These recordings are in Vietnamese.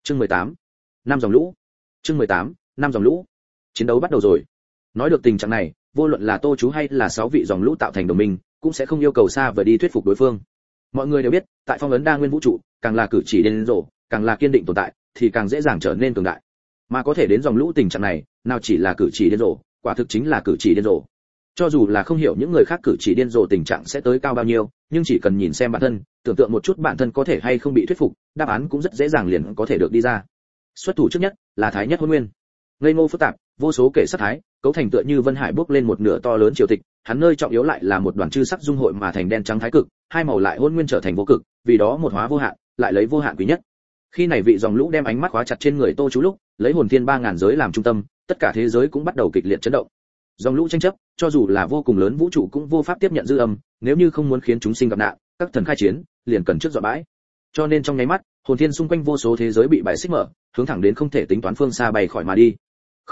Chương 18. Năm dòng lũ. Chương 18. Năm dòng lũ. Chiến đấu bắt đầu rồi. Nói được tình trạng này, vô luận là Tô chú hay là 6 vị dòng lũ tạo thành đồng minh, cũng sẽ không yêu cầu xa vời đi thuyết phục đối phương. Mọi người đều biết, tại phong ấn đa nguyên vũ trụ, càng là cử chỉ điên rồ, càng là kiên định tồn tại, thì càng dễ dàng trở nên cường đại. Mà có thể đến dòng lũ tình trạng này, nào chỉ là cử chỉ điên rồ, quả thực chính là cử chỉ điên rồ. Cho dù là không hiểu những người khác cử chỉ điên rồ tình trạng sẽ tới cao bao nhiêu, nhưng chỉ cần nhìn xem bản thân, tưởng tượng một chút bản thân có thể hay không bị thuyết phục, đáp án cũng rất dễ dàng liền có thể được đi ra. Xuất thủ trước nhất là Thái Nhất Hôn Nguyên. Ngây ngô phức tạp, vô số kể sắc thái, cấu thành tựa như vân hải bước lên một nửa to lớn triều tịch, hắn nơi trọng yếu lại là một đoàn chư sắc dung hội mà thành đen trắng thái cực, hai màu lại hôn nguyên trở thành vô cực, vì đó một hóa vô hạn, lại lấy vô hạn quý nhất. Khi này vị dòng lũ đem ánh mắt khóa chặt trên người Tô chú lúc, lấy hồn thiên 3000 giới làm trung tâm, tất cả thế giới cũng bắt đầu kịch liệt chấn động. Dòng lũ tranh chấp, cho dù là vô cùng lớn vũ trụ cũng vô pháp tiếp nhận dư âm, nếu như không muốn khiến chúng sinh gặp nạn, các thần khai chiến, liền cần trước dọa bãi. Cho nên trong nháy mắt, hồn thiên xung quanh vô số thế giới bị bài xích mở, hướng thẳng đến không thể tính toán phương xa bay khỏi mà đi.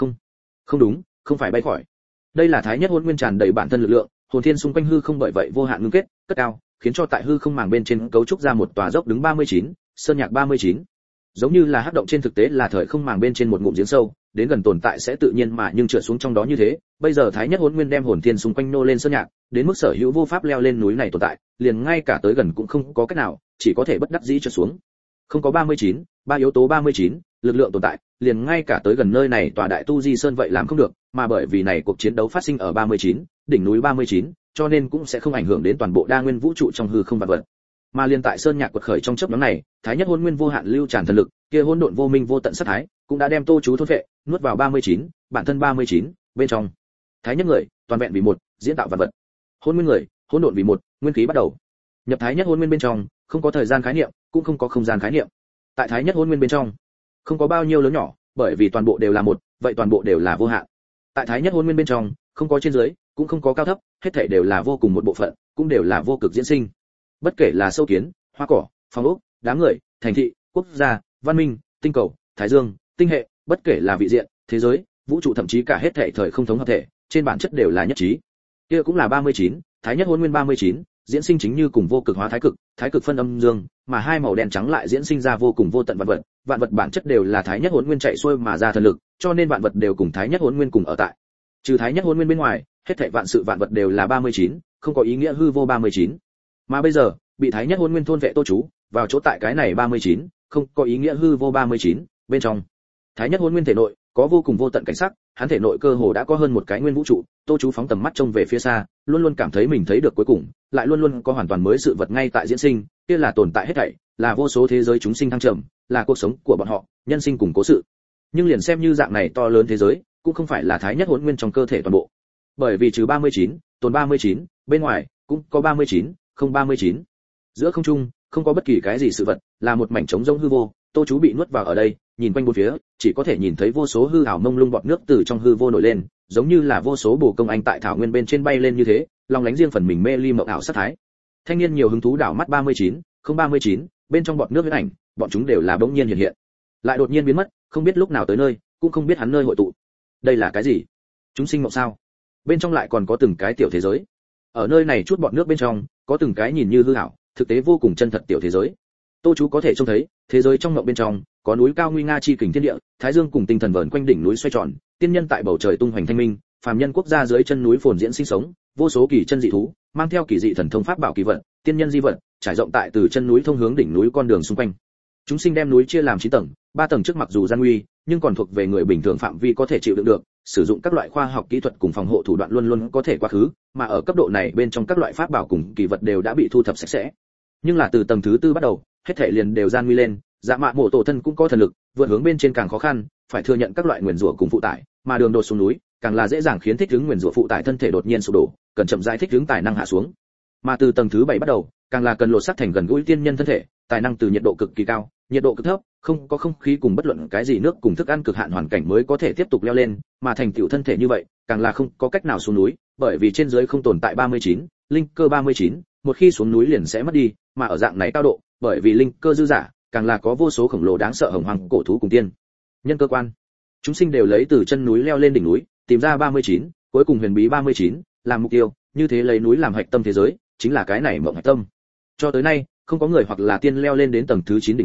Không đúng, không phải bay khỏi. Đây là Thái Nhất Hôn Nguyên tràn đầy bản thân lực lượng, hồn thiên xung quanh hư không bởi vậy vô hạn ngưng kết, cất cao, khiến cho tại hư không màng bên trên cấu trúc ra một tòa dốc đứng 39, sơn nhạc 39. Giống như là hắc động trên thực tế là thời không màng bên trên một ngụm giếng sâu, đến gần tồn tại sẽ tự nhiên mà nhưng trượt xuống trong đó như thế. Bây giờ Thái Nhất Hôn Nguyên đem hồn thiên xung quanh nô lên sơn nhạc, đến mức sở hữu vô pháp leo lên núi này tồn tại, liền ngay cả tới gần cũng không có cách nào, chỉ có thể bất đắc dĩ trượt xuống. Không có 39, ba yếu tố 39, lực lượng tồn tại, liền ngay cả tới gần nơi này tòa đại tu di sơn vậy làm không được, mà bởi vì này cuộc chiến đấu phát sinh ở 39, đỉnh núi 39, cho nên cũng sẽ không ảnh hưởng đến toàn bộ đa nguyên vũ trụ trong hư không vạn vật. Mà liên tại sơn nhạc quật khởi trong chớp nhoáng này, Thái Nhất Hôn Nguyên vô hạn lưu tràn thần lực, kia hỗn độn vô minh vô tận sát thái, cũng đã đem Tô chú thôn phệ, nuốt vào 39, bản thân 39, bên trong. Thái Nhất người, toàn vẹn vì một, diễn tạo vạn vật. Hôn Nguyên người, hỗn độn vì một, nguyên khí bắt đầu. Nhập Thái Nhất Hôn Nguyên bên trong, không có thời gian khái niệm, cũng không có không gian khái niệm. Tại Thái Nhất Hôn Nguyên bên trong, không có bao nhiêu lớn nhỏ, bởi vì toàn bộ đều là một, vậy toàn bộ đều là vô hạn. Tại Thái Nhất Hôn Nguyên bên trong, không có trên dưới, cũng không có cao thấp, hết thảy đều là vô cùng một bộ phận, cũng đều là vô cực diễn sinh. Bất kể là sâu kiến, hoa cỏ, phong ốc, đám người, thành thị, quốc gia, văn minh, tinh cầu, thái dương, tinh hệ, bất kể là vị diện, thế giới, vũ trụ thậm chí cả hết thảy thời không thống hợp thể, trên bản chất đều là nhất trí. Kia cũng là 39, Thái Nhất Hôn Nguyên 39, diễn sinh chính như cùng vô cực hóa thái cực phân âm dương, mà hai màu đen trắng lại diễn sinh ra vô cùng vô tận vạn vật bản chất đều là Thái Nhất Hôn Nguyên chạy xuôi mà ra thần lực, cho nên vạn vật đều cùng Thái Nhất Hôn Nguyên cùng ở tại. Trừ Thái Nhất Hôn Nguyên bên ngoài, hết thảy vạn sự vạn vật đều là 39, không có ý nghĩa hư vô 39. Mà bây giờ, bị Thái Nhất Hôn Nguyên thôn vệ Tô chú, vào chỗ tại cái này 39, không có ý nghĩa hư vô 39, bên trong. Thái Nhất Hôn Nguyên thể nội có vô cùng vô tận cảnh sắc, hắn thể nội cơ hồ đã có hơn một cái nguyên vũ trụ. Tô chú phóng tầm mắt trông về phía xa, luôn luôn cảm thấy mình thấy được cuối cùng, lại luôn luôn có hoàn toàn mới sự vật ngay tại diễn sinh, kia là tồn tại hết thảy, là vô số thế giới chúng sinh thăng trầm, là cuộc sống của bọn họ, nhân sinh cùng cố sự. Nhưng liền xem như dạng này to lớn thế giới, cũng không phải là Thái Nhất Hôn Nguyên trong cơ thể toàn bộ. Bởi vì trừ 39, tồn 39, bên ngoài cũng có 39, không 39. Giữa không trung, không có bất kỳ cái gì sự vật, là một mảnh trống rỗng hư vô. Tô chú bị nuốt vào ở đây, nhìn quanh bốn phía, chỉ có thể nhìn thấy vô số hư ảo mông lung bọt nước từ trong hư vô nổi lên, giống như là vô số bồ công anh tại thảo nguyên bên trên bay lên như thế, long lánh riêng phần mình mê ly mộng ảo sát thái. Thanh niên nhiều hứng thú đảo mắt 39, không 39, bên trong bọt nước huyễn ảnh, bọn chúng đều là bỗng nhiên hiện hiện, lại đột nhiên biến mất, không biết lúc nào tới nơi, cũng không biết hắn nơi hội tụ. Đây là cái gì? Chúng sinh mộng sao? Bên trong lại còn có từng cái tiểu thế giới. Ở nơi này chút bọt nước bên trong, có từng cái nhìn như hư ảo, thực tế vô cùng chân thật tiểu thế giới. Tô chú có thể trông thấy, thế giới trong mộng bên trong, có núi cao nguy nga chi kình thiên địa, thái dương cùng tinh thần vờn quanh đỉnh núi xoay tròn, tiên nhân tại bầu trời tung hoành thanh minh, phàm nhân quốc gia dưới chân núi phồn diễn sinh sống, vô số kỳ chân dị thú, mang theo kỳ dị thần thông pháp bảo kỳ vật, tiên nhân di vật, trải rộng tại từ chân núi thông hướng đỉnh núi con đường xung quanh. Chúng sinh đem núi chia làm 9 tầng, 3 tầng trước mặc dù gian nguy, nhưng còn thuộc về người bình thường phạm vi có thể chịu đựng được, sử dụng các loại khoa học kỹ thuật cùng phòng hộ thủ đoạn luôn luôn có thể quá khứ, mà ở cấp độ này bên trong các loại pháp bảo cùng kỳ vật đều đã bị thu thập sạch sẽ. Nhưng là từ tầng thứ 4 bắt đầu, hết thảy liền đều gian nguy lên, dạ mạ mộ tổ thân cũng có thần lực, vượt hướng bên trên càng khó khăn, phải thừa nhận các loại nguyền rủa cùng phụ tải, mà đường đột xuống núi, càng là dễ dàng khiến thích ứng nguyền rủa phụ tải thân thể đột nhiên sụp đổ, cần chậm rãi thích ứng tài năng hạ xuống. Mà từ tầng thứ 7 bắt đầu, càng là cần lột xác thành gần gũi tiên nhân thân thể, tài năng từ nhiệt độ cực kỳ cao, nhiệt độ cực thấp, không có không khí cùng bất luận cái gì nước cùng thức ăn cực hạn hoàn cảnh mới có thể tiếp tục leo lên, mà thành tựu thân thể như vậy, càng là không có cách nào xuống núi, bởi vì trên dưới không tồn tại 39, linh cơ 39, một khi xuống núi liền sẽ mất đi, mà ở dạng này cao độ, bởi vì linh cơ dư giả, càng là có vô số khổng lồ đáng sợ hồng hoàng cổ thú cùng tiên nhân cơ quan. Chúng sinh đều lấy từ chân núi leo lên đỉnh núi, tìm ra 39, cuối cùng huyền bí 39, làm mục tiêu, như thế lấy núi làm hạch tâm thế giới, chính là cái này mộng hạch tâm. Cho tới nay, không có người hoặc là tiên leo lên đến tầng thứ 9 đỉnh núi,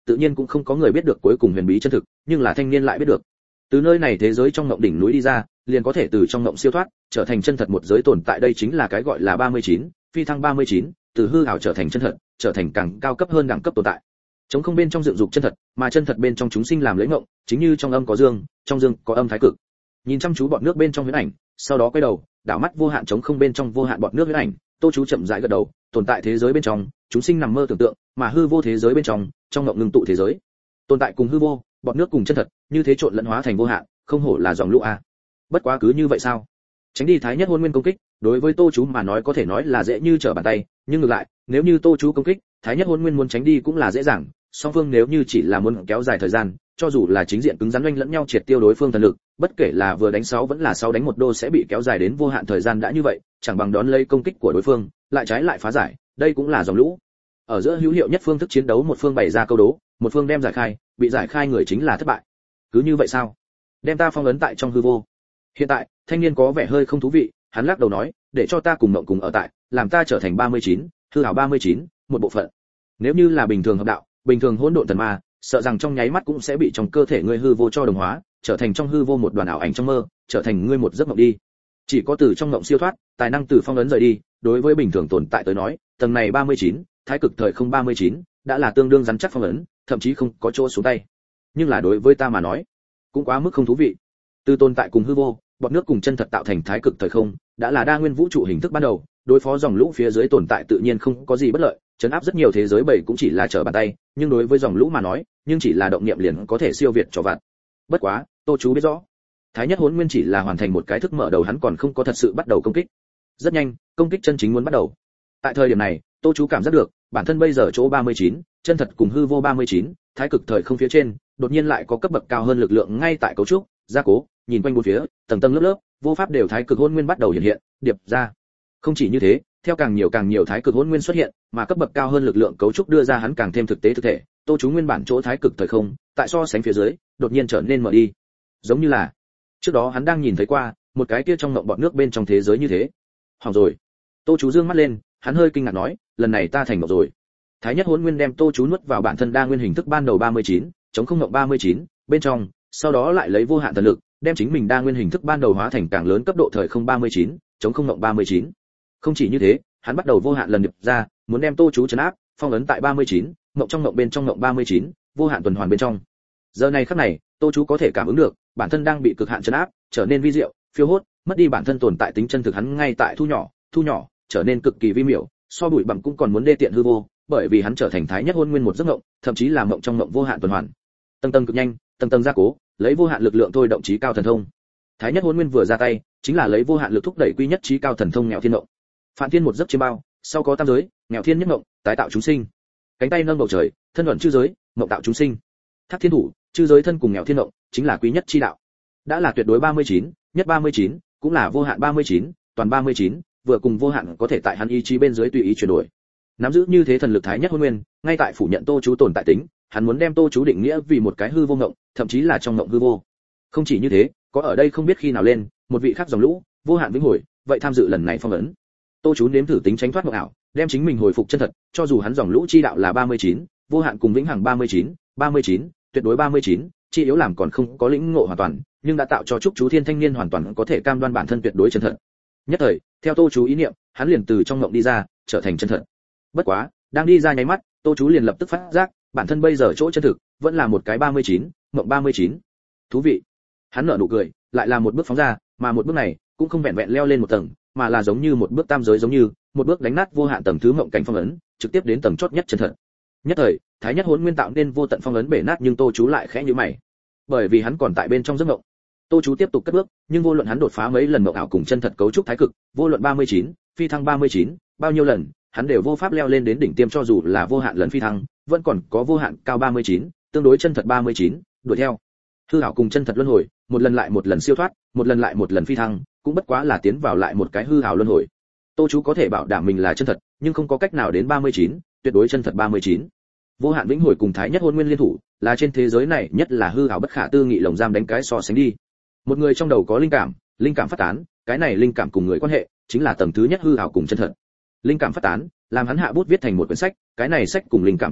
tự nhiên cũng không có người biết được cuối cùng huyền bí chân thực, nhưng là thanh niên lại biết được. Từ nơi này thế giới trong ngộng đỉnh núi đi ra, liền có thể từ trong ngộng siêu thoát, trở thành chân thật một giới tồn tại, đây chính là cái gọi là 39, phi thăng 39, từ hư ảo trở thành chân thật, trở thành càng cao cấp hơn đẳng cấp tồn tại. Trống không bên trong dựng dục chân thật, mà chân thật bên trong chúng sinh làm lấy ngộng, chính như trong âm có dương, trong dương có âm thái cực. Nhìn chăm chú bọt nước bên trong huyễn ảnh, sau đó quay đầu, đảo mắt vô hạn trống không bên trong vô hạn bọt nước huyễn ảnh, Tô chú chậm rãi gật đầu, tồn tại thế giới bên trong, chúng sinh nằm mơ tưởng tượng, mà hư vô thế giới bên trong ngộng ngưng tụ thế giới. Tồn tại cùng hư vô, bọt nước cùng chân thật, như thế trộn lẫn hóa thành vô hạn, không hổ là dòng lũ a. Bất quá cứ như vậy sao? Tránh đi thái nhất hôn nguyên công kích, đối với Tô chú mà nói có thể nói là dễ như trở bàn tay, nhưng ngược lại, nếu như Tô chú công kích, thái nhất hôn nguyên muốn tránh đi cũng là dễ dàng, song phương nếu như chỉ là muốn kéo dài thời gian, cho dù là chính diện cứng rắn oanh lẫn nhau triệt tiêu đối phương thần lực, bất kể là vừa đánh 6 vẫn là 6 đánh 1 đô sẽ bị kéo dài đến vô hạn thời gian, đã như vậy, chẳng bằng đón lấy công kích của đối phương, lại trái lại phá giải, đây cũng là dòng lũ. Ở giữa hữu hiệu nhất phương thức chiến đấu, một phương bày ra câu đố, một phương đem giải khai, bị giải khai người chính là thất bại. Cứ như vậy sao? Đem ta phong ấn tại trong hư vô. Hiện tại, thanh niên có vẻ hơi không thú vị, hắn lắc đầu nói, để cho ta cùng mộng cùng ở tại, làm ta trở thành 39, hư ảo 39, một bộ phận. Nếu như là bình thường hợp đạo, bình thường hỗn độn thần ma, sợ rằng trong nháy mắt cũng sẽ bị trong cơ thể ngươi hư vô cho đồng hóa, trở thành trong hư vô một đoàn ảo ảnh trong mơ, trở thành ngươi một giấc mộng đi. Chỉ có từ trong mộng siêu thoát, tài năng từ phong ấn rời đi, đối với bình thường tồn tại tới nói, tầng này 39, thái cực thời không 39, đã là tương đương rắn chắc phong ấn, thậm chí không có chỗ xuống tay. Nhưng là đối với ta mà nói, cũng quá mức không thú vị. Từ tồn tại cùng hư vô, bọt nước cùng chân thật tạo thành thái cực thời không, đã là đa nguyên vũ trụ hình thức ban đầu, đối phó dòng lũ phía dưới tồn tại tự nhiên không có gì bất lợi, chấn áp rất nhiều thế giới bảy cũng chỉ là trở bàn tay, nhưng đối với dòng lũ mà nói, nhưng chỉ là động niệm liền có thể siêu việt cho vạn. Bất quá, Tô chú biết rõ, thái nhất hỗn nguyên chỉ là hoàn thành một cái thức mở đầu, hắn còn không có thật sự bắt đầu công kích. Rất nhanh, công kích chân chính muốn bắt đầu. Tại thời điểm này, Tô chú cảm giác được, bản thân bây giờ chỗ 39, chân thật cùng hư vô 39, thái cực thời không phía trên, đột nhiên lại có cấp bậc cao hơn lực lượng ngay tại cấu trúc, gia cố, nhìn quanh bốn phía, tầng tầng lớp lớp, vô pháp đều thái cực hỗn nguyên bắt đầu hiện hiện, điệp ra. Không chỉ như thế, theo càng nhiều thái cực hỗn nguyên xuất hiện, mà cấp bậc cao hơn lực lượng cấu trúc đưa ra hắn càng thêm thực tế thực thể, Tô chú nguyên bản chỗ thái cực thời không, tại so sánh phía dưới, đột nhiên trở nên mở đi. Giống như là trước đó hắn đang nhìn thấy qua, một cái kia trong ngộng bọt nước bên trong thế giới như thế. Hỏng rồi. Tô chú dương mắt lên, hắn hơi kinh ngạc nói, lần này ta thành ngộng rồi. Thái nhất hỗn nguyên đem Tô chú nuốt vào bản thân đa nguyên hình thức ban đầu 39, chống không ngộng 39, bên trong, sau đó lại lấy vô hạn thần lực, đem chính mình đa nguyên hình thức ban đầu hóa thành càng lớn cấp độ thời không 39, chống không ngộng 39. Không chỉ như thế, hắn bắt đầu vô hạn lần điệp ra, muốn đem Tô chú trấn áp, phong ấn tại 39, ngộng trong ngộng bên trong ngộng 39, vô hạn tuần hoàn bên trong. Giờ này khắc này, Tô chú có thể cảm ứng được, bản thân đang bị cực hạn trấn áp, trở nên vi diệu, phiêu hốt, mất đi bản thân tồn tại tính chân thực, hắn ngay tại thu nhỏ, trở nên cực kỳ vi miểu, so bụi bặm cũng còn muốn đê tiện hư vô, bởi vì hắn trở thành thái nhất hôn nguyên một giấc ngộng, thậm chí là ngộng trong ngộng vô hạn tuần hoàn. Tầng tầng cực nhanh, tầng tầng gia cố, lấy vô hạn lực lượng thôi động chí cao thần thông. Thái nhất hôn nguyên vừa ra tay, chính là lấy vô hạn lực thúc đẩy quy nhất chí cao thần thông nghèo thiên ngộng. Phản thiên một giấc chiêm bao, sau có tam giới, nghèo thiên nhất ngộng, tái tạo chúng sinh. Cánh tay nâng bầu trời, thân luận chư giới, ngộng tạo chúng sinh. Thác thiên thủ, chư giới thân cùng nghèo thiên ngộng, chính là quý nhất chi đạo. Đã là tuyệt đối 39, nhất 39, cũng là vô hạn 39, toàn 39, vừa cùng vô hạn có thể tại hắn ý chí bên dưới tùy ý chuyển đổi. Nắm giữ như thế thần lực thái nhất hôn nguyên, ngay tại phủ nhận Tô chú tồn tại tính, hắn muốn đem Tô chú định nghĩa vì một cái hư vô ngộng, thậm chí là trong ngộng hư vô. Không chỉ như thế, có ở đây không biết khi nào lên, một vị khác dòng lũ, vô hạn vĩnh hồi, vậy tham dự lần này phong ấn. Tô chú nếm thử tính tránh thoát ngộng ảo, đem chính mình hồi phục chân thật, cho dù hắn dòng lũ chi đạo là 39, vô hạn cùng vĩnh hằng 39, tuyệt đối 39, chi yếu làm còn không có lĩnh ngộ hoàn toàn, nhưng đã tạo cho trúc chú thiên thanh niên hoàn toàn có thể cam đoan bản thân tuyệt đối chân thật. Nhất thời, theo Tô chú ý niệm, hắn liền từ trong ngộng đi ra, trở thành chân thật. Bất quá, đang đi ra nháy mắt, Tô chú liền lập tức phát giác, bản thân bây giờ chỗ chân thực vẫn là một cái 39, ngộng 39. Thú vị. Hắn nở nụ cười, lại là một bước phóng ra, mà một bước này cũng không vẹn vẹn leo lên một tầng, mà là giống như một bước tam giới, giống như một bước đánh nát vô hạn tầng thứ ngộng cảnh phong ấn, trực tiếp đến tầng chót nhất chân thật. Nhất thời, thái nhất hỗn nguyên tạo nên vô tận phong ấn bể nát, nhưng Tô chú lại khẽ nhíu mày, bởi vì hắn còn tại bên trong giấc ngộng. Tô chú tiếp tục cất bước, nhưng vô luận hắn đột phá mấy lần ngộng ảo cùng chân thật cấu trúc thái cực, vô luận 39, phi thăng 39, bao nhiêu lần, hắn đều vô pháp leo lên đến đỉnh tiêm, cho dù là vô hạn lần phi thăng, vẫn còn có vô hạn cao 39, tương đối chân thật 39, đuổi theo. Hư ảo cùng chân thật luân hồi, một lần lại một lần siêu thoát, một lần lại một lần phi thăng, cũng bất quá là tiến vào lại một cái hư ảo luân hồi. Tô chú có thể bảo đảm mình là chân thật, nhưng không có cách nào đến 39, tuyệt đối chân thật 39. Vô hạn vĩnh hồi cùng thái nhất hôn nguyên liên thủ, là trên thế giới này nhất là hư ảo bất khả tư nghị lồng giam đánh cái so sánh đi. Một người trong đầu có linh cảm phát tán, cái này linh cảm cùng người quan hệ, chính là tầng thứ nhất hư ảo cùng chân thật. Linh cảm phát tán, làm hắn hạ bút viết thành một quyển sách, cái này sách cùng linh cảm quan hệ,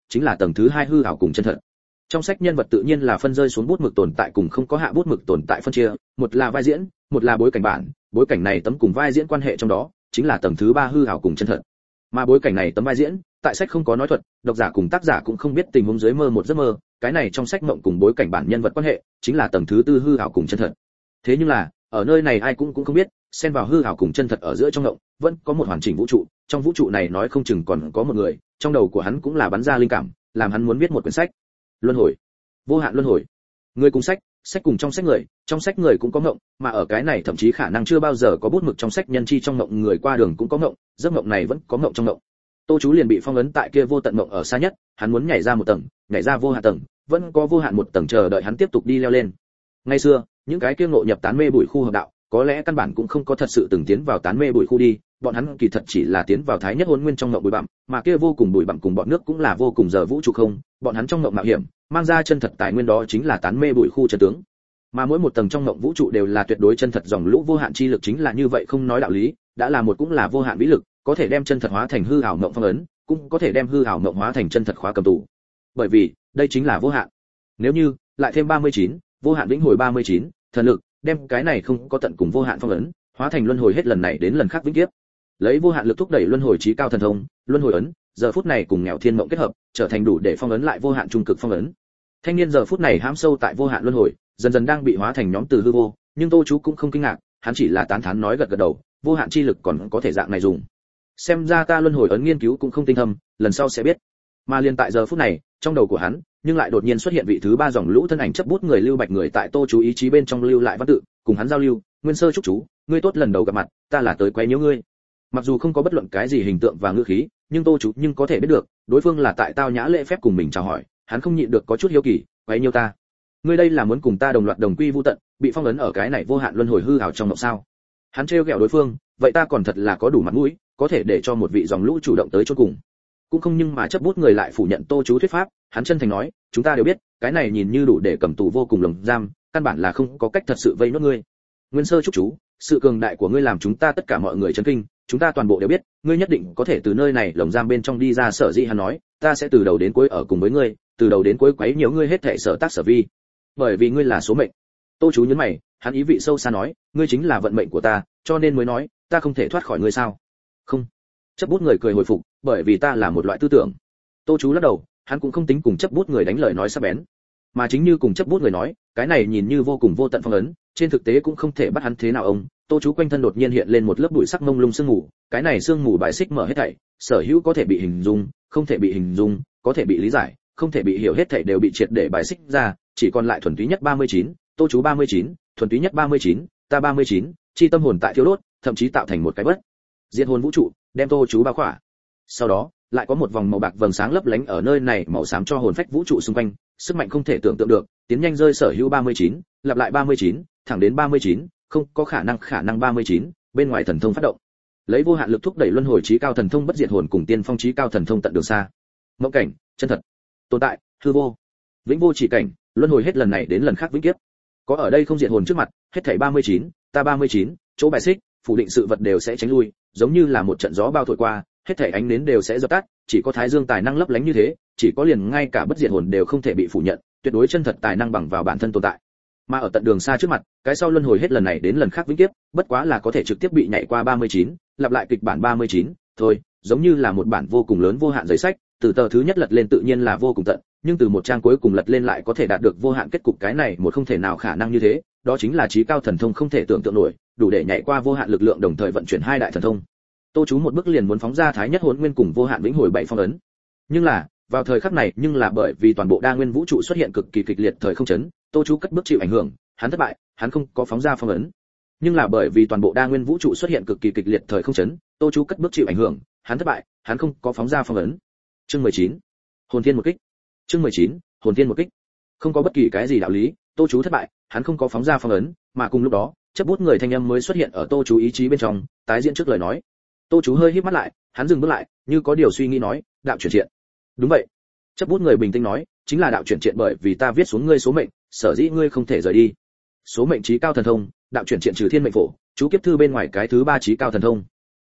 chính là tầng thứ 2 hư ảo cùng chân thật. Trong sách nhân vật tự nhiên là phân rơi xuống bút mực tồn tại cùng không có hạ bút mực tồn tại phân chia, một là vai diễn, một là bối cảnh bản, bối cảnh này tấm cùng vai diễn quan hệ trong đó, chính là tầng thứ 3 hư ảo cùng chân thật. Mà bối cảnh này tấm vai diễn, tại sách không có nói thuật, độc giả cùng tác giả cũng không biết tình huống dưới mơ một giấc mơ, cái này trong sách mộng cùng bối cảnh bản nhân vật quan hệ, chính là tầng thứ 4 hư ảo cùng chân thật. Thế nhưng là, ở nơi này ai cũng không biết, xen vào hư ảo cùng chân thật ở giữa trong mộng, vẫn có một hoàn chỉnh vũ trụ, trong vũ trụ này nói không chừng còn có một người, trong đầu của hắn cũng là bắn ra linh cảm, làm hắn muốn viết một quyển sách. Luân hồi, vô hạn luân hồi. Người cùng sách, sách cùng trong sách người cũng có ngộng, mà ở cái này thậm chí khả năng chưa bao giờ có bút mực trong sách nhân chi trong ngộng người qua đường cũng có ngộng, giấc ngộng này vẫn có ngộng trong ngộng. Tô Chú liền bị phong ấn tại kia vô tận ngộng ở xa nhất, hắn muốn nhảy ra một tầng, nhảy ra vô hạn tầng, vẫn có vô hạn một tầng chờ đợi hắn tiếp tục đi leo lên. Ngày xưa, những cái kia ngộ nhập tán mê bụi khu hợp đạo, có lẽ căn bản cũng không có thật sự từng tiến vào tán mê bụi khu đi, bọn hắn kỳ thật chỉ là tiến vào thái nhất hồn nguyên trong ngộng bụi bặm, mà kia vô cùng bụi bặm cùng bọn nước cũng là vô cùng giờ vũ trụ không, bọn hắn trong ngộng mạo hiểm, mang ra chân thật tài nguyên đó chính là tán mê bụi khu chân tướng. Mà mỗi một tầng trong ngộng vũ trụ đều là tuyệt đối chân thật dòng lũ vô hạn chi lực chính là như vậy không nói đạo lý, đã là một cũng là vô hạn vĩ lực, có thể đem chân thật hóa thành hư ảo ngộng phong ấn, cũng có thể đem hư ảo ngộng hóa thành chân thật khóa cầm tù. Bởi vì, đây chính là vô hạn. Nếu như lại thêm 39, vô hạn vĩnh hồi 39, thần lực, đem cái này không có tận cùng vô hạn phong ấn, hóa thành luân hồi hết lần này đến lần khác vĩnh kiếp. Lấy vô hạn lực thúc đẩy luân hồi chí cao thần thông, luân hồi ấn, giờ phút này cùng nghèo thiên mộng kết hợp, trở thành đủ để phong ấn lại vô hạn trung cực phong ấn. Thanh niên giờ phút này hãm sâu tại vô hạn luân hồi, dần dần đang bị hóa thành nhóm từ hư vô, nhưng Tô Chú cũng không kinh ngạc, hắn chỉ là tán thán nói gật gật đầu, vô hạn chi lực còn có thể dạng này dùng. Xem ra ta luân hồi ấn nghiên cứu cũng không tinh thâm, lần sau sẽ biết. Mà liền tại giờ phút này, trong đầu của hắn, nhưng lại đột nhiên xuất hiện vị thứ 3 dòng lũ thân ảnh chấp bút người Lưu Bạch người tại Tô Chú ý chí bên trong lưu lại văn tự, cùng hắn giao lưu, Nguyên Sơ chúc chú, ngươi tốt lần đầu gặp mặt, ta là tới quấy nhiễu ngươi. Mặc dù không có bất luận cái gì hình tượng và ngữ khí, nhưng Tô Chú nhưng có thể biết được, đối phương là tại tao nhã lễ phép cùng mình chào hỏi, hắn không nhịn được có chút hiếu kỳ, quấy nhiễu ta. Ngươi đây là muốn cùng ta đồng loạt đồng quy vu tận, bị phong ấn ở cái này vô hạn luân hồi hư ảo trong mộng sao? Hắn trêu ghẹo đối phương, vậy ta còn thật là có đủ mặt mũi, có thể để cho một vị dòng lũ chủ động tới chốt cùng. Cũng không nhưng mà chấp bút người lại phủ nhận Tô Chú thuyết pháp, hắn chân thành nói, chúng ta đều biết, cái này nhìn như đủ để cầm tù vô cùng lồng giam, căn bản là không có cách thật sự vây nốt ngươi. Nguyên Sơ chúc chú, sự cường đại của ngươi làm chúng ta tất cả mọi người chấn kinh, chúng ta toàn bộ đều biết, ngươi nhất định có thể từ nơi này lồng giam bên trong đi ra. Sở dĩ hắn nói, ta sẽ từ đầu đến cuối ở cùng với ngươi, từ đầu đến cuối quấy nhiễu ngươi hết thảy sở tác sở vi, bởi vì ngươi là số mệnh. Tô Chú nhấn mày, hắn ý vị sâu xa nói, ngươi chính là vận mệnh của ta, cho nên mới nói, ta không thể thoát khỏi ngươi sao? Không. Chấp bút người cười hồi phục, bởi vì ta là một loại tư tưởng. Tô Chú lắc đầu, hắn cũng không tính cùng chấp bút người đánh lời nói sắc bén, mà chính như cùng chấp bút người nói, cái này nhìn như vô cùng vô tận phong ấn, trên thực tế cũng không thể bắt hắn thế nào ông. Tô Chú quanh thân đột nhiên hiện lên một lớp bụi sắc mông lung sương mù, cái này sương mù bài xích mở hết thảy, sở hữu có thể bị hình dung, không thể bị hình dung, có thể bị lý giải, không thể bị hiểu hết thảy đều bị triệt để bài xích ra, chỉ còn lại thuần túy nhất 39, Tô Chú 39, thuần túy nhất 39, ta 39, chi tâm hồn tại thiêu đốt, thậm chí tạo thành một cái bất diệt hồn vũ trụ, đem Tô Chú bao khỏa. Sau đó, lại có một vòng màu bạc vầng sáng lấp lánh ở nơi này màu xám cho hồn phách vũ trụ xung quanh, sức mạnh không thể tưởng tượng được, tiến nhanh rơi sở hữu 39, lặp lại 39, thẳng đến 39, không có khả năng 39, bên ngoài thần thông phát động. Lấy vô hạn lực thúc đẩy luân hồi chí cao thần thông bất diệt hồn cùng tiên phong chí cao thần thông tận đường xa. Mộng cảnh, chân thật, tồn tại, hư vô, vĩnh vô chỉ cảnh, luân hồi hết lần này đến lần khác vĩnh kiếp. Có ở đây không diệt hồn trước mặt, hết thảy 39, ta 39, chỗ bài xích, phủ định sự vật đều sẽ tránh lui, giống như là một trận gió bao thổi qua, hết thảy ánh nến đều sẽ dập tắt, chỉ có Thái Dương tài năng lấp lánh như thế, chỉ có liền ngay cả bất diệt hồn đều không thể bị phủ nhận, tuyệt đối chân thật tài năng bằng vào bản thân tồn tại. Mà ở tận đường xa trước mặt, cái sau luân hồi hết lần này đến lần khác vĩnh kiếp, bất quá là có thể trực tiếp bị nhảy qua 39, lặp lại kịch bản 39, thôi, giống như là một bản vô cùng lớn vô hạn giấy sách, từ tờ thứ nhất lật lên tự nhiên là vô cùng tận, nhưng từ một trang cuối cùng lật lên lại có thể đạt được vô hạn kết cục, cái này một không thể nào khả năng như thế, đó chính là chí cao thần thông không thể tưởng tượng nổi, đủ để nhảy qua vô hạn lực lượng đồng thời vận chuyển hai đại thần thông. Tô Chú một bước liền muốn phóng ra thái nhất hồn nguyên cùng vô hạn vĩnh hồi 7 phong ấn. Nhưng là, vào thời khắc này, nhưng là bởi vì toàn bộ đa nguyên vũ trụ xuất hiện cực kỳ kịch liệt thời không chấn, Tô Chú cất bước chịu ảnh hưởng, hắn thất bại, hắn không có phóng ra phong ấn. Nhưng là bởi vì toàn bộ đa nguyên vũ trụ xuất hiện cực kỳ kịch liệt thời không chấn, Tô Chú cất bước chịu ảnh hưởng, hắn thất bại, hắn không có phóng ra phong ấn. Chương 19. Hồn thiên một kích. Chương 19. Hồn thiên một kích. Không có bất kỳ cái gì đạo lý, Tô Chú thất bại, hắn không có phóng ra phong ấn, mà cùng lúc đó, chấp bút người thanh âm mới xuất hiện ở Tô Chú ý chí bên trong, tái diễn trước lời nói. Tô Chú hơi híp mắt lại, hắn dừng bước lại, như có điều suy nghĩ nói, đạo chuyển triện. Đúng vậy. Chấp bút người bình tĩnh nói, chính là đạo chuyển triện, bởi vì ta viết xuống ngươi số mệnh, sở dĩ ngươi không thể rời đi. Số mệnh chí cao thần thông, đạo chuyển triện trừ thiên mệnh phổ, chú kiếp thư bên ngoài cái thứ 3 chí cao thần thông.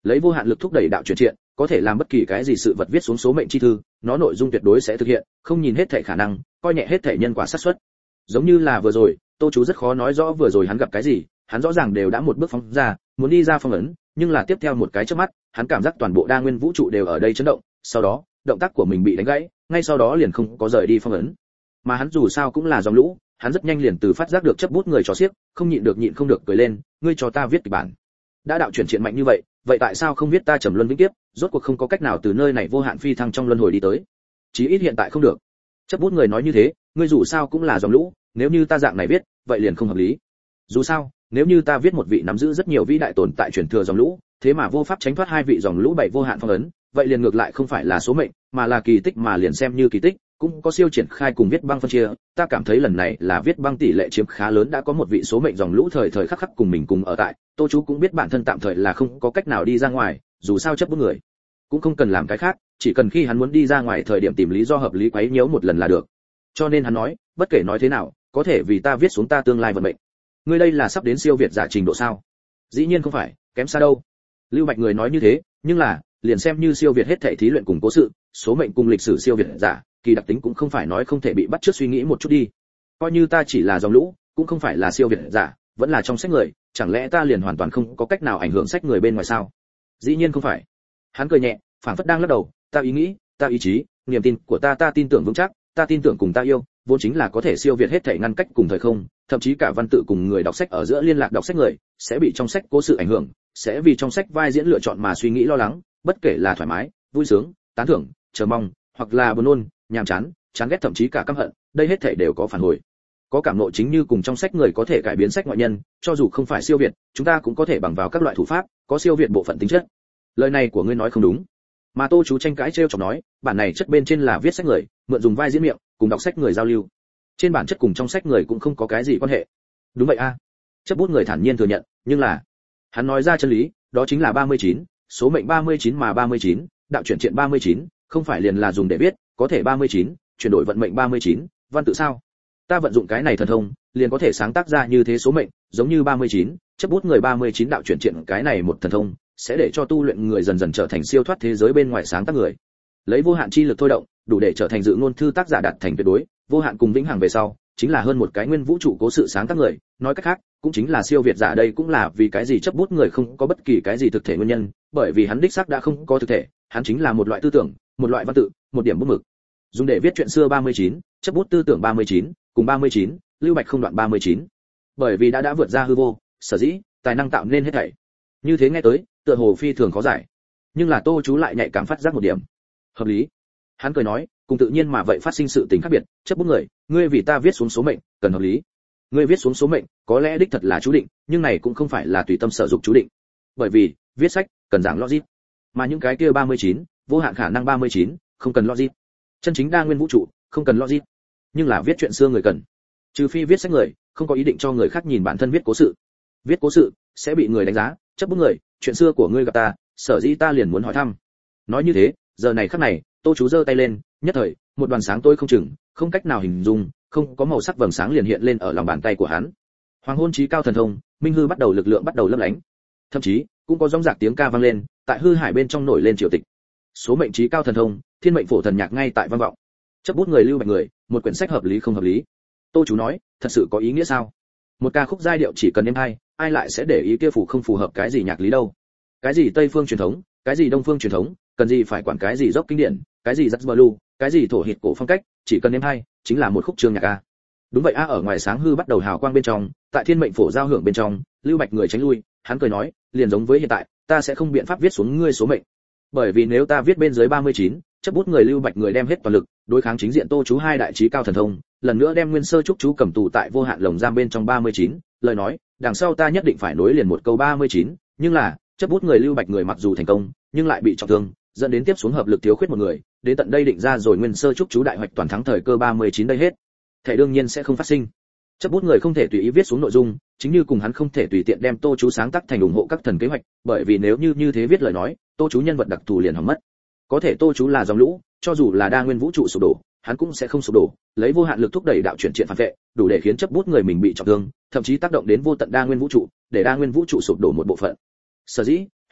Lấy vô hạn lực thúc đẩy đạo chuyển triện, có thể làm bất kỳ cái gì sự vật viết xuống số mệnh chi thư, nó nội dung tuyệt đối sẽ thực hiện, không nhìn hết thảy khả năng, coi nhẹ hết thảy nhân quả xác suất. Giống như là vừa rồi, Tô chú rất khó nói rõ vừa rồi hắn gặp cái gì, hắn rõ ràng đều đã một bước phóng ra, muốn đi ra phong ấn, nhưng là tiếp theo một cái chớp mắt, hắn cảm giác toàn bộ đa nguyên vũ trụ đều ở đây chấn động, sau đó, động tác của mình bị đánh gãy, ngay sau đó liền không có rời đi phong ấn. Mà hắn dù sao cũng là dòng lũ, hắn rất nhanh liền từ phát giác được chấp bút người trò xiếc, không nhịn không được cười lên, ngươi cho ta viết kịch bản. Đã đạo chuyển triện mạnh như vậy, vậy tại sao không viết ta trầm luân vĩnh kiếp, rốt cuộc không có cách nào từ nơi này vô hạn phi thăng trong luân hồi đi tới. Chí ít hiện tại không được. Chấp bút người nói như thế, ngươi dù sao cũng là dòng lũ, nếu như ta dạng này viết, vậy liền không hợp lý. Dù sao, nếu như ta viết một vị nắm giữ rất nhiều vĩ đại tồn tại truyền thừa dòng lũ, thế mà vô pháp tránh thoát hai vị dòng lũ bảy vô hạn phong ấn, vậy liền ngược lại không phải là số mệnh, mà là kỳ tích, mà liền xem như kỳ tích, cũng có siêu triển khai cùng viết băng phân chia. Ta cảm thấy lần này là viết băng tỷ lệ chiếm khá lớn, đã có một vị số mệnh dòng lũ thời thời khắc khắc cùng mình cùng ở tại. Tô chú cũng biết bản thân tạm thời là không có cách nào đi ra ngoài, dù sao chấp bút người cũng không cần làm cái khác, chỉ cần khi hắn muốn đi ra ngoài thời điểm tìm lý do hợp lý quấy nhiễu một lần là được. Cho nên hắn nói, bất kể nói thế nào, có thể vì ta viết xuống ta tương lai vận mệnh. Ngươi đây là sắp đến siêu việt giả trình độ sao? Dĩ nhiên không phải, kém xa đâu. Lưu Bạch người nói như thế, nhưng là, liền xem như siêu việt hết thảy thí luyện cùng cố sự, số mệnh cùng lịch sử siêu việt giả, kỳ đặc tính cũng không phải nói không thể bị bắt chước suy nghĩ một chút đi. Coi như ta chỉ là dòng lũ, cũng không phải là siêu việt giả, vẫn là trong sách người, chẳng lẽ ta liền hoàn toàn không có cách nào ảnh hưởng sách người bên ngoài sao? Dĩ nhiên không phải. Hắn cười nhẹ, phảng phất đang lắc đầu, ta ý nghĩ, ta ý chí, niềm tin của ta tin tưởng vững chắc, ta tin tưởng cùng ta yêu, vốn chính là có thể siêu việt hết thảy ngăn cách cùng thời không, thậm chí cả văn tự cùng người đọc sách ở giữa liên lạc đọc sách người, sẽ bị trong sách cố sự ảnh hưởng, sẽ vì trong sách vai diễn lựa chọn mà suy nghĩ lo lắng, bất kể là thoải mái, vui sướng, tán thưởng, chờ mong, hoặc là buồn nôn, nhàm chán, chán ghét thậm chí cả căm hận, đây hết thảy đều có phản hồi. Có cảm ngộ chính như cùng trong sách người có thể cải biến sách ngoại nhân, cho dù không phải siêu việt, chúng ta cũng có thể bằng vào các loại thủ pháp, có siêu việt bộ phận tính chất. Lời này của ngươi nói không đúng. Mà Tô chú tranh cãi trêu chọc nói, bản này chất bên trên là viết sách người, mượn dùng vai diễn miệng, cùng đọc sách người giao lưu. Trên bản chất cùng trong sách người cũng không có cái gì quan hệ. Đúng vậy a. Chấp bút người thản nhiên thừa nhận, nhưng là hắn nói ra chân lý, đó chính là 39, số mệnh 39 mà 39, đạo chuyển triện 39, không phải liền là dùng để viết, có thể 39, chuyển đổi vận mệnh 39, văn tự sao? Ta vận dụng cái này thần thông, liền có thể sáng tác ra như thế số mệnh, giống như 39, chấp bút người 39 đạo chuyển triện cái này một thần thông, sẽ để cho tu luyện người dần dần trở thành siêu thoát thế giới bên ngoài sáng tác người. Lấy vô hạn chi lực thôi động, đủ để trở thành dự ngôn thư tác giả đạt thành tuyệt đối, vô hạn cùng vĩnh hằng về sau, chính là hơn một cái nguyên vũ trụ cố sự sáng tác người, nói cách khác, cũng chính là siêu việt giả. Đây cũng là vì cái gì chấp bút người không có bất kỳ cái gì thực thể nguyên nhân, bởi vì hắn đích xác đã không có thực thể, hắn chính là một loại tư tưởng, một loại văn tự, một điểm bút mực. Dùng để viết chuyện xưa 39, chấp bút tư tưởng 39, cùng 39, Lưu Bạch không đoạn 39. Bởi vì đã vượt ra hư vô, sở dĩ tài năng tạo nên hết thảy. Như thế nghe tới, tựa hồ phi thường khó giải. Nhưng là Tô chú lại nhạy cảm phát giác một điểm. Hợp lý. Hắn cười nói, cùng tự nhiên mà vậy phát sinh sự tình khác biệt, chấp bút người, ngươi vì ta viết xuống số mệnh, cần hợp lý. Ngươi viết xuống số mệnh, có lẽ đích thật là chú định, nhưng này cũng không phải là tùy tâm sở dục chú định. Bởi vì, viết sách cần giảng logic. Mà những cái kia 39, vô hạn khả năng 39, không cần logic. Chân chính đa nguyên vũ trụ, không cần logic. Nhưng là viết chuyện xưa người cần. Trừ phi viết sách người, không có ý định cho người khác nhìn bản thân viết cố sự. Viết cố sự sẽ bị người đánh giá, chấp bút người, chuyện xưa của ngươi gặp ta, sở dĩ ta liền muốn hỏi thăm. Nói như thế, giờ này khắc này, Tô chú giơ tay lên, nhất thời, một đoàn sáng tối không chừng, không cách nào hình dung, không có màu sắc vầng sáng liền hiện lên ở lòng bàn tay của hắn. Hoàng hôn chí cao thần thông, minh hư bắt đầu lực lượng bắt đầu lấp lánh. Thậm chí, cũng có rống rạc tiếng ca vang lên, tại hư hải bên trong nổi lên triều tịch. Số mệnh chí cao thần thông, thiên mệnh phổ thần nhạc ngay tại vang vọng. Chấp bút người Lưu Bạch người, một quyển sách hợp lý không hợp lý. Tô chú nói, thật sự có ý nghĩa sao? Một ca khúc giai điệu chỉ cần êm hay, ai lại sẽ để ý kia phù không phù hợp cái gì nhạc lý đâu? Cái gì Tây phương truyền thống, cái gì Đông phương truyền thống, cần gì phải quản cái gì rock kinh điển, cái gì jazz blue, cái gì thổ hit cổ phong cách, chỉ cần êm hay, chính là một khúc chương nhạc a. Đúng vậy a. Ở ngoài sáng hư bắt đầu hào quang bên trong, tại thiên mệnh phổ giao hưởng bên trong, Lưu Bạch người tránh lui, hắn cười nói, liền giống với hiện tại, ta sẽ không biện pháp viết xuống ngươi số mệnh. Bởi vì nếu ta viết bên dưới 39, chấp bút người Lưu Bạch người đem hết toàn lực, đối kháng chính diện Tô chú hai đại chí cao thần thông, lần nữa đem Nguyên Sơ Trúc chú cầm tù tại vô hạn lồng giam bên trong 39, lời nói, đằng sau ta nhất định phải nối liền một câu 39, nhưng là, chấp bút người Lưu Bạch người mặc dù thành công, nhưng lại bị trọng thương, dẫn đến tiếp xuống hợp lực thiếu khuyết một người, đến tận đây định ra rồi Nguyên Sơ Trúc chú đại hoạch toàn thắng thời cơ 39 đây hết. Thể đương nhiên sẽ không phát sinh. Chấp bút người không thể tùy ý viết xuống nội dung, chính như cùng hắn không thể tùy tiện đem Tô chú sáng tác thành ủng hộ các thần kế hoạch, bởi vì nếu như thế viết lời nói, Tô chú nhân vật đặc thù liền hỏng mất. Có thể Tô chú là dòng lũ, cho dù là đa nguyên vũ trụ sụp đổ, hắn cũng sẽ không sụp đổ, lấy vô hạn lực thúc đẩy đạo chuyển triện phản vệ, đủ để khiến chấp bút người mình bị trọng thương, thậm chí tác động đến vô tận đa nguyên vũ trụ, để đa nguyên vũ trụ sụp đổ một bộ phận. Sở dĩ,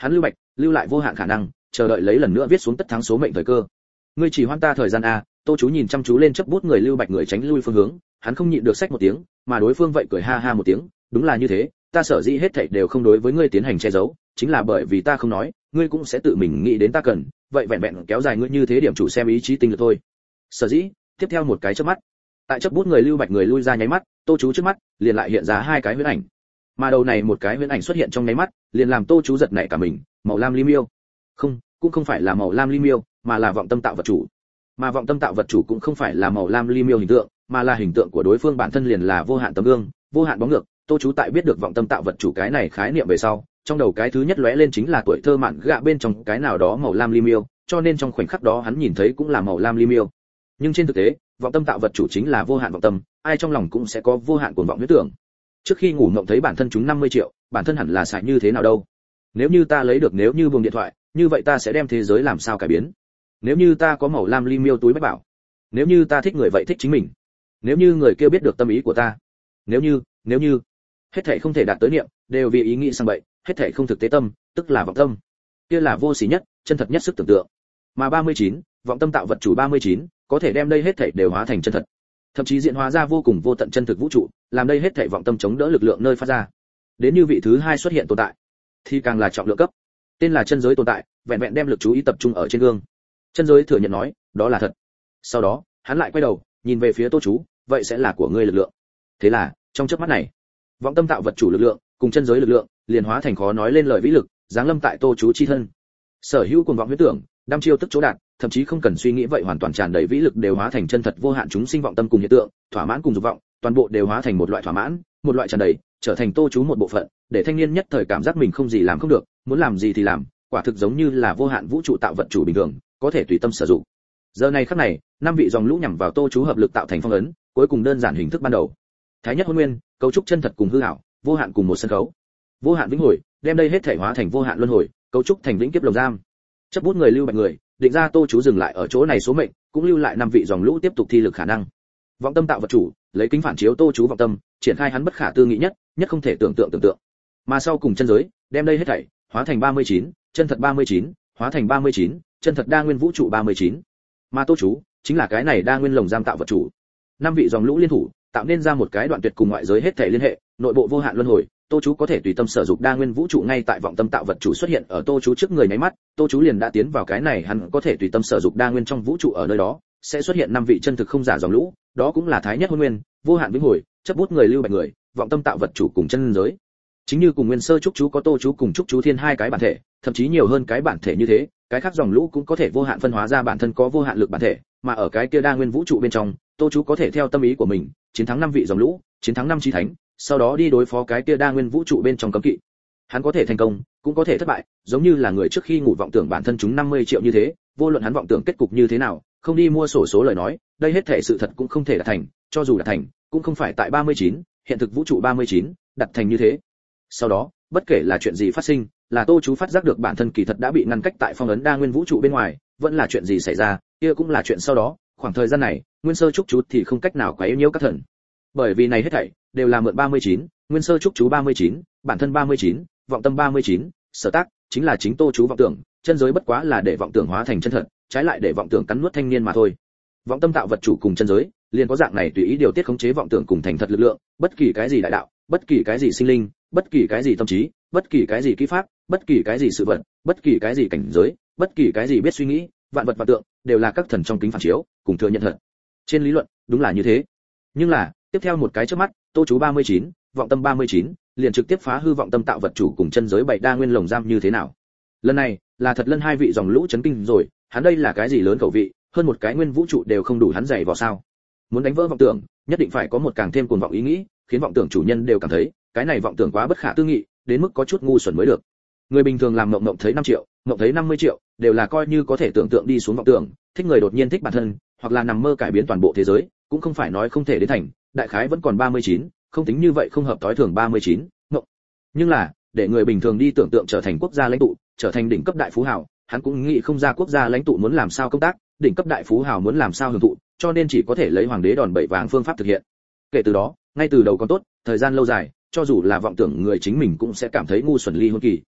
hắn Lưu Bạch, lưu lại vô hạn khả năng, chờ đợi lấy lần nữa viết xuống tất thắng số mệnh thời cơ. Ngươi chỉ hoãn ta thời gian a. Tô Chú nhìn chăm chú lên chấp bút người Lưu Bạch người tránh lui phương hướng, hắn không nhịn được xách một tiếng, mà đối phương vậy cười ha ha một tiếng, đúng là như thế, ta sở dĩ hết thảy đều không đối với ngươi tiến hành che giấu, chính là bởi vì ta không nói, ngươi cũng sẽ tự mình nghĩ đến ta cần, vậy vẹn vẹn kéo dài ngươi như thế điểm chủ xem ý chí tinh lực thôi. Sở dĩ, tiếp theo một cái chớp mắt, tại chấp bút người Lưu Bạch người lui ra nháy mắt, Tô Chú trước mắt liền lại hiện ra hai cái huyễn ảnh. Mà đầu này một cái huyễn ảnh xuất hiện trong nháy mắt, liền làm Tô Chú giật nảy cả mình, màu lam ly miêu. Không, cũng không phải là màu lam ly miêu, mà là vọng tâm tạo vật chủ. Mà vọng tâm tạo vật chủ cũng không phải là màu lam ly miêu hình tượng, mà là hình tượng của đối phương bản thân liền là vô hạn tấm gương, vô hạn bóng ngược. Tô Chú tại biết được vọng tâm tạo vật chủ cái này khái niệm về sau, trong đầu cái thứ nhất lóe lên chính là tuổi thơ mạn gạ bên trong cái nào đó màu lam ly miêu, cho nên trong khoảnh khắc đó hắn nhìn thấy cũng là màu lam ly miêu. Nhưng trên thực tế, vọng tâm tạo vật chủ chính là vô hạn vọng tâm, ai trong lòng cũng sẽ có vô hạn cuồng vọng huyết tưởng. Trước khi ngủ mộng thấy bản thân chúng 50 triệu, bản thân hẳn là xài như thế nào đâu? Nếu như ta lấy được nếu như buồng điện thoại, như vậy ta sẽ đem thế giới làm sao cải biến? Nếu như ta có màu lam ly miêu túi bách bảo, nếu như ta thích người vậy thích chính mình, nếu như người kia biết được tâm ý của ta, nếu như hết thảy không thể đạt tới niệm, đều vì ý nghĩ sang bậy, hết thảy không thực tế tâm, tức là vọng tâm. Kia là vô xỉ nhất, chân thật nhất sức tưởng tượng. Mà 39, vọng tâm tạo vật chủ 39, có thể đem đây hết thảy đều hóa thành chân thật. Thậm chí diễn hóa ra vô cùng vô tận chân thực vũ trụ, làm đây hết thảy vọng tâm chống đỡ lực lượng nơi phát ra. Đến như vị thứ hai xuất hiện tồn tại, thì càng là trọng lượng cấp. Tên là chân giới tồn tại, vẹn vẹn đem lực chú ý tập trung ở trên gương. Chân giới thừa nhận nói, đó là thật. Sau đó, hắn lại quay đầu, nhìn về phía Tô Chú, vậy sẽ là của ngươi lực lượng. Thế là, trong chớp mắt này, vọng tâm tạo vật chủ lực lượng cùng chân giới lực lượng liền hóa thành khó nói lên lời vĩ lực, giáng lâm tại Tô Chú chi thân. Sở hữu cuồng vọng huyết tưởng, đăm chiêu tức chỗ đạt, thậm chí không cần suy nghĩ vậy hoàn toàn tràn đầy vĩ lực đều hóa thành chân thật vô hạn chúng sinh vọng tâm cùng hiện tượng, thỏa mãn cùng dục vọng, toàn bộ đều hóa thành một loại thỏa mãn, một loại tràn đầy, trở thành Tô Chú một bộ phận, để thanh niên nhất thời cảm giác mình không gì làm không được, muốn làm gì thì làm, quả thực giống như là vô hạn vũ trụ tạo vật chủ bình thường, có thể tùy tâm sử dụng. Giờ này khắc này, năm vị dòng lũ nhằm vào Tô Chú hợp lực tạo thành phong ấn, cuối cùng đơn giản hình thức ban đầu. Thái nhất hôn nguyên, cấu trúc chân thật cùng hư ảo, vô hạn cùng một sân khấu. Vô hạn vĩnh hồi, đem đây hết thể hóa thành vô hạn luân hồi, cấu trúc thành vĩnh kiếp lồng giam. Chấp bút người Lưu Bạch người, định ra Tô Chú dừng lại ở chỗ này số mệnh, cũng lưu lại năm vị dòng lũ tiếp tục thi lực khả năng. Vọng tâm tạo vật chủ, lấy kính phản chiếu Tô Chú vọng tâm, triển khai hắn bất khả tư nghị nhất, nhất không thể tưởng tượng. Mà sau cùng chân giới, đem đây hết thảy hóa thành 39, chân thật 39, hóa thành 39, chân thật đa nguyên vũ trụ 39. Mà Tô Chú chính là cái này đa nguyên lồng giam tạo vật chủ. Năm vị dòng lũ liên thủ, tạo nên ra một cái đoạn tuyệt cùng ngoại giới hết thảy liên hệ, nội bộ vô hạn luân hồi. Tô Chú có thể tùy tâm sử dụng đa nguyên vũ trụ ngay tại vọng tâm tạo vật chủ xuất hiện ở Tô Chú trước người nháy mắt, Tô Chú liền đã tiến vào cái này, hắn có thể tùy tâm sử dụng đa nguyên trong vũ trụ ở nơi đó, sẽ xuất hiện năm vị chân thực không giả dòng lũ, đó cũng là thái nhất hôn nguyên, vô hạn vĩnh hồi, chấp bút người Lưu Bạch người, vọng tâm tạo vật chủ cùng chân giới. Chính như cùng nguyên sơ trúc chú có Tô Chú cùng trúc chú thiên hai cái bản thể, thậm chí nhiều hơn cái bản thể như thế, cái khác dòng lũ cũng có thể vô hạn phân hóa ra bản thân có vô hạn lực bản thể, mà ở cái kia đa nguyên vũ trụ bên trong, Tô Chú có thể theo tâm ý của mình, chiến thắng năm vị dòng lũ, chiến thắng năm chí thánh, sau đó đi đối phó cái kia đa nguyên vũ trụ bên trong cấm kỵ. Hắn có thể thành công, cũng có thể thất bại, giống như là người trước khi ngủ vọng tưởng bản thân chúng 50 triệu như thế, vô luận hắn vọng tưởng kết cục như thế nào, không đi mua sổ số lời nói, đây hết thể sự thật cũng không thể đạt thành, cho dù đạt thành, cũng không phải tại 39, hiện thực vũ trụ 39, đạt thành như thế. Sau đó, bất kể là chuyện gì phát sinh, là Tô Chú phát giác được bản thân kỳ thật đã bị ngăn cách tại phong ấn đa nguyên vũ trụ bên ngoài, vẫn là chuyện gì xảy ra, kia cũng là chuyện sau đó, khoảng thời gian này, nguyên sơ trúc chú thì không cách nào quấy nhiễu các thần. Bởi vì này hết thảy đều là mượn 39, nguyên sơ trúc chú 39, bản thân 39, vọng tâm 39, sở tác chính là chính Tô Chú vọng tưởng, chân giới bất quá là để vọng tưởng hóa thành chân thật, trái lại để vọng tưởng cắn nuốt thanh niên mà thôi. Vọng tâm tạo vật chủ cùng chân giới, liền có dạng này tùy ý điều tiết khống chế vọng tưởng cùng thành thật lực lượng, bất kỳ cái gì đại đạo, bất kỳ cái gì sinh linh, bất kỳ cái gì tâm trí, bất kỳ cái gì kỹ pháp, bất kỳ cái gì sự vật, bất kỳ cái gì cảnh giới, bất kỳ cái gì biết suy nghĩ, vạn vật và tượng đều là các thần trong kính phản chiếu, cùng thừa nhận thật. Trên lý luận, đúng là như thế. Nhưng là, tiếp theo một cái chớp mắt, Tô Chú 39, vọng tâm 39, liền trực tiếp phá hư vọng tâm tạo vật chủ cùng chân giới bảy đa nguyên lồng giam như thế nào. Lần này, là thật lân hai vị dòng lũ chấn kinh rồi, hắn đây là cái gì lớn khẩu vị, hơn một cái nguyên vũ trụ đều không đủ hắn dày vào sao? Muốn đánh vỡ vọng tưởng, nhất định phải có một càng thêm cuồng vọng ý nghĩ, khiến vọng tưởng chủ nhân đều cảm thấy, cái này vọng tưởng quá bất khả tư nghị, đến mức có chút ngu xuẩn mới được. Người bình thường làm mộng thấy 5 triệu, mộng thấy 50 triệu, đều là coi như có thể tưởng tượng đi xuống vọng tưởng, thích người đột nhiên thích bản thân, hoặc là nằm mơ cải biến toàn bộ thế giới, cũng không phải nói không thể đến thành, đại khái vẫn còn 39, không tính như vậy không hợp tối thường 39, mộng. Nhưng là, để người bình thường đi tưởng tượng trở thành quốc gia lãnh tụ, trở thành đỉnh cấp đại phú hào, hắn cũng nghĩ không ra quốc gia lãnh tụ muốn làm sao công tác, đỉnh cấp đại phú hào muốn làm sao hưởng thụ, cho nên chỉ có thể lấy hoàng đế đòn bẩy vàng phương pháp thực hiện. Kể từ đó, ngay từ đầu còn tốt, thời gian lâu dài, cho dù là vọng tưởng người chính mình cũng sẽ cảm thấy ngu xuẩn ly hôn kỳ,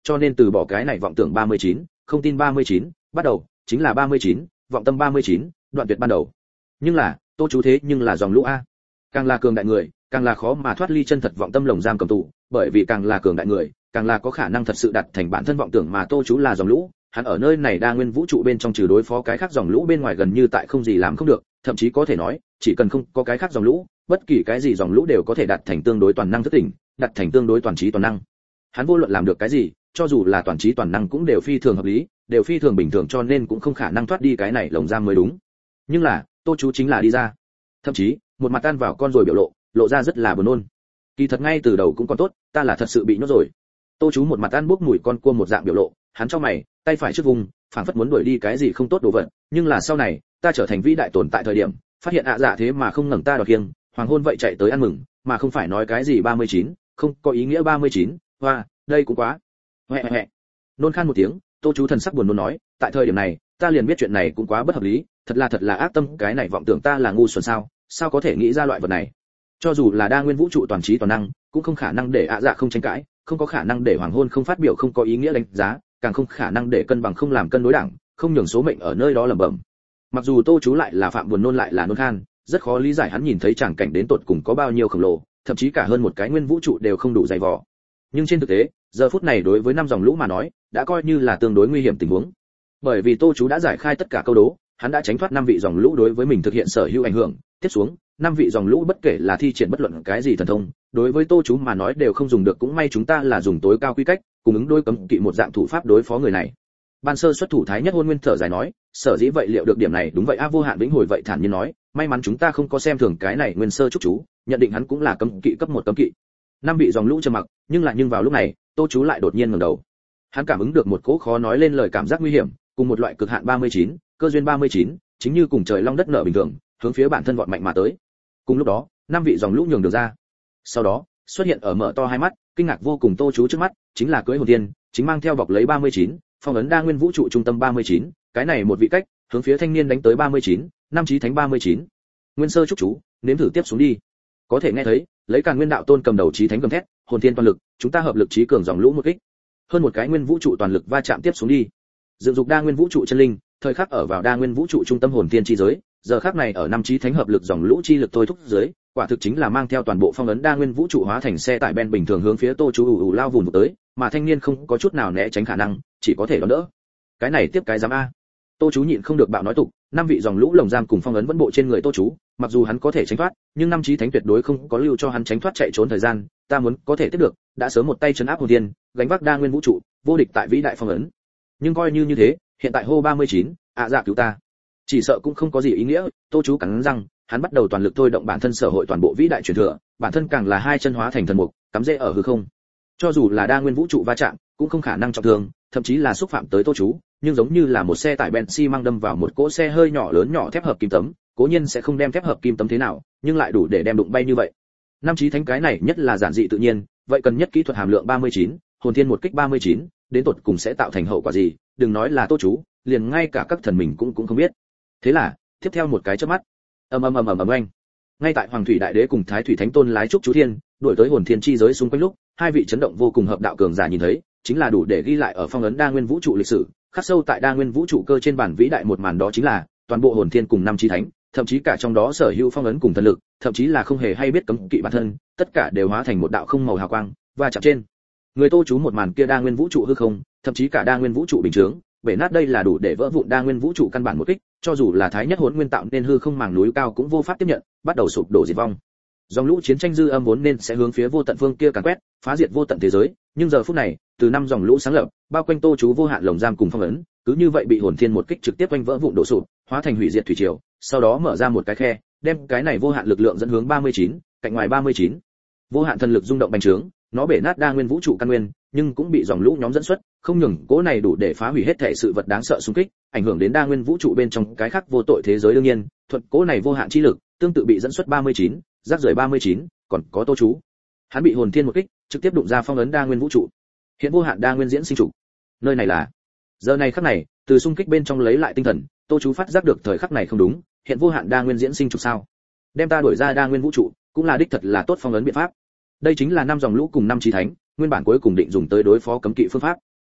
cho nên từ bỏ cái này vọng tưởng 39, không tin 39, bắt đầu chính là 39, vọng tâm 39, đoạn tuyệt ban đầu. Nhưng là, Tô chú thế nhưng là dòng lũ a. Càng là cường đại người, càng là khó mà thoát ly chân thật vọng tâm lồng giam cầm tù, bởi vì càng là cường đại người, càng là có khả năng thật sự đặt thành bản thân vọng tưởng mà Tô chú là dòng lũ, hắn ở nơi này đa nguyên vũ trụ bên trong trừ đối phó cái khác dòng lũ bên ngoài gần như tại không gì làm không được, thậm chí có thể nói, chỉ cần không có cái khác dòng lũ, bất kỳ cái gì dòng lũ đều có thể đạt thành tương đối toàn năng thức tỉnh, đạt thành tương đối toàn trí toàn năng. Hắn vô luận làm được cái gì, cho dù là toàn trí toàn năng cũng đều phi thường hợp lý, đều phi thường bình thường, cho nên cũng không khả năng thoát đi cái này lồng giam mới đúng. Nhưng là, Tô chú chính là đi ra. Thậm chí, một mặt tan vào con rồi biểu lộ ra rất là buồn nôn. Kỳ thật ngay từ đầu cũng còn tốt, ta là thật sự bị nhốt rồi. Tô chú một mặt ăn bốc mùi con cua một dạng biểu lộ, hắn cho mày, tay phải trước vùng, phảng phất muốn đuổi đi cái gì không tốt đồ vật, nhưng là sau này, ta trở thành vĩ đại tồn tại thời điểm, phát hiện dạ thế mà không ngẩng ta đòi kiêng, hoàng hôn vậy chạy tới ăn mừng, mà không phải nói cái gì 39, không có ý nghĩa 39, hoa, đây cũng quá. Hoẹ. Nôn khan một tiếng, Tô chú thần sắc buồn nôn nói, tại thời điểm này, ta liền biết chuyện này cũng quá bất hợp lý, thật là ác tâm, cái này vọng tưởng ta là ngu xuẩn sao có thể nghĩ ra loại vật này. Cho dù là đa nguyên vũ trụ toàn trí toàn năng, cũng không khả năng để dạ không tranh cãi, không có khả năng để hoàng hôn không phát biểu không có ý nghĩa đánh giá, càng không khả năng để cân bằng không làm cân đối đẳng, không nhường số mệnh ở nơi đó lẩm bẩm. Mặc dù Tô chú lại là phạm buồn nôn lại là nôn khan, rất khó lý giải hắn nhìn thấy tràng cảnh đến tột cùng có bao nhiêu khổng lồ, thậm chí cả hơn một cái nguyên vũ trụ đều không đủ dày vò. Nhưng trên thực tế, giờ phút này đối với năm dòng lũ mà nói, đã coi như là tương đối nguy hiểm tình huống. Bởi vì Tô chú đã giải khai tất cả câu đố, hắn đã tránh thoát năm vị dòng lũ đối với mình thực hiện sở hữu ảnh hưởng, tiếp xuống, năm vị dòng lũ bất kể là thi triển bất luận cái gì thần thông, đối với Tô chú mà nói đều không dùng được, cũng may chúng ta là dùng tối cao quy cách, cùng ứng đối cấm kỵ một dạng thủ pháp đối phó người này. Ban sơ xuất thủ Thái Nhất Hôn Nguyên thở dài nói, sở dĩ vậy liệu được điểm này đúng vậy a. Vô Hạn Vĩnh hồi vậy thản nhiên nói, may mắn chúng ta không có xem thường cái này nguyên sơ trúc chú, nhận định hắn cũng là cấm kỵ cấp 1 cấm kỵ. Năm vị dòng lũ trầm mặc, nhưng vào lúc này, Tô chú lại đột nhiên ngẩng đầu. Hắn cảm ứng được một cỗ khó nói lên lời cảm giác nguy hiểm, cùng một loại cực hạn 39, cơ duyên 39, chính như cùng trời long đất nở bình thường, hướng phía bản thân vọt mạnh mà tới. Cùng lúc đó, năm vị dòng lũ nhường đường ra. Sau đó, xuất hiện ở mở to hai mắt, kinh ngạc vô cùng Tô chú trước mắt, chính là cưới hồn tiên, chính mang theo bọc lấy 39, phong ấn đa nguyên vũ trụ trung tâm 39, cái này một vị cách, hướng phía thanh niên đánh tới 39, năm chí thánh 39. Nguyên sơ trúc chú, nếm thử tiếp xuống đi. Có thể nghe thấy, lấy Càn Nguyên đạo tôn cầm đầu chí thánh gầm thét, hồn thiên toàn lực, chúng ta hợp lực chí cường dòng lũ một kích. Hơn một cái nguyên vũ trụ toàn lực va chạm tiếp xuống đi. Dựng dục đa nguyên vũ trụ chân linh, thời khắc ở vào đa nguyên vũ trụ trung tâm hồn thiên chi giới, giờ khắc này ở năm chí thánh hợp lực dòng lũ chi lực thôi thúc dưới, quả thực chính là mang theo toàn bộ phong ấn đa nguyên vũ trụ hóa thành xe tải ben bình thường hướng phía Tô chú ù lao vùn vụt tới, mà thanh niên không có chút nào né tránh khả năng, chỉ có thể đón đỡ. Cái này tiếp cái dám a. Tô chú nhịn không được bạo nói tục, năm vị dòng lũ lồng giam cùng phong ấn vẫn bộ trên người Tô chú, mặc dù hắn có thể tránh thoát, nhưng năm chí thánh tuyệt đối không có lưu cho hắn tránh thoát chạy trốn thời gian, ta muốn có thể tiếp được, đã sớm một tay trấn áp hồn thiên, gánh vác đa nguyên vũ trụ, vô địch tại vĩ đại phong ấn. Nhưng coi như thế, hiện tại hô 39, dạ cứu ta. Chỉ sợ cũng không có gì ý nghĩa, Tô chú cắn răng, hắn bắt đầu toàn lực thôi động bản thân sở hội toàn bộ vĩ đại truyền thừa, bản thân càng là hai chân hóa thành thần mục, cắm rễ ở hư không. Cho dù là đa nguyên vũ trụ va chạm, cũng không khả năng trọng thương, thậm chí là xúc phạm tới Tô chú, nhưng giống như là một xe tải ben xi măng đâm vào một cỗ xe hơi nhỏ lớn nhỏ thép hợp kim tấm, cố nhiên sẽ không đem thép hợp kim tấm thế nào, nhưng lại đủ để đem đụng bay như vậy. Năm chí thánh cái này nhất là giản dị tự nhiên, vậy cần nhất kỹ thuật hàm lượng 39, hồn thiên một kích 39, đến tột cùng sẽ tạo thành hậu quả gì, đừng nói là Tô chú, liền ngay cả các thần mình cũng không biết. Thế là, tiếp theo một cái chớp mắt, ầm oanh. Ngay tại Hoàng Thủy Đại Đế cùng Thái Thủy Thánh Tôn lái trúc chú thiên, đuổi tới hồn thiên chi giới xung quanh lúc, hai vị chấn động vô cùng hợp đạo cường giả nhìn thấy, chính là đủ để ghi lại ở phong ấn đa nguyên vũ trụ lịch sử, khắc sâu tại đa nguyên vũ trụ cơ trên bản vĩ đại một màn, đó chính là toàn bộ hồn thiên cùng năm chí thánh, thậm chí cả trong đó sở hữu phong ấn cùng thần lực, thậm chí là không hề hay biết cấm kỵ bản thân, tất cả đều hóa thành một đạo không màu hào quang, và chạm trên người Tô chú một màn kia đa nguyên vũ trụ hư không, thậm chí cả đa nguyên vũ trụ bình chứng, bể nát, đây là đủ để vỡ vụn đa nguyên vũ trụ căn bản một kích, cho dù là Thái Nhất Hỗn Nguyên tạo nên hư không màng núi cao cũng vô pháp tiếp nhận, bắt đầu sụp đổ diệt vong. Dòng lũ chiến tranh dư âm vốn nên sẽ hướng phía vô tận phương kia càn quét, phá diệt vô tận thế giới, nhưng giờ phút này, từ năm dòng lũ sáng lập, bao quanh Tô chú vô hạn lồng giam cùng phong ấn, cứ như vậy bị hồn thiên một kích trực tiếp quanh vỡ vụn đổ sụp, hóa thành hủy diệt thủy triều, sau đó mở ra một cái khe, đem cái này vô hạn lực lượng dẫn hướng 39, cạnh ngoài 39. Vô hạn thần lực rung động bành trướng, nó bể nát đa nguyên vũ trụ căn nguyên, nhưng cũng bị dòng lũ nhóm dẫn xuất, không nhường cỗ này đủ để phá hủy hết thảy sự vật đáng sợ xung kích, ảnh hưởng đến đa nguyên vũ trụ bên trong cái khác vô tội thế giới. đương nhiên, thuận cỗ này vô hạn chi lực, tương tự bị dẫn xuất 39, rác rưởi 39, còn có Tô chú. Hắn bị hồn thiên một kích, trực tiếp đụng ra phong ấn đa nguyên vũ trụ. Hiện vô hạn đa nguyên diễn sinh trụ. Nơi này là. Giờ này khắc này, từ xung kích bên trong lấy lại tinh thần, Tô chú phát giác được thời khắc này không đúng, hiện vô hạn đa nguyên diễn sinh trụ sao? Đem ta đuổi ra đa nguyên vũ trụ, cũng là đích thật là tốt phong ấn biện pháp. Đây chính là năm dòng lũ cùng năm chí thánh, nguyên bản cuối cùng định dùng tới đối phó cấm kỵ phương pháp.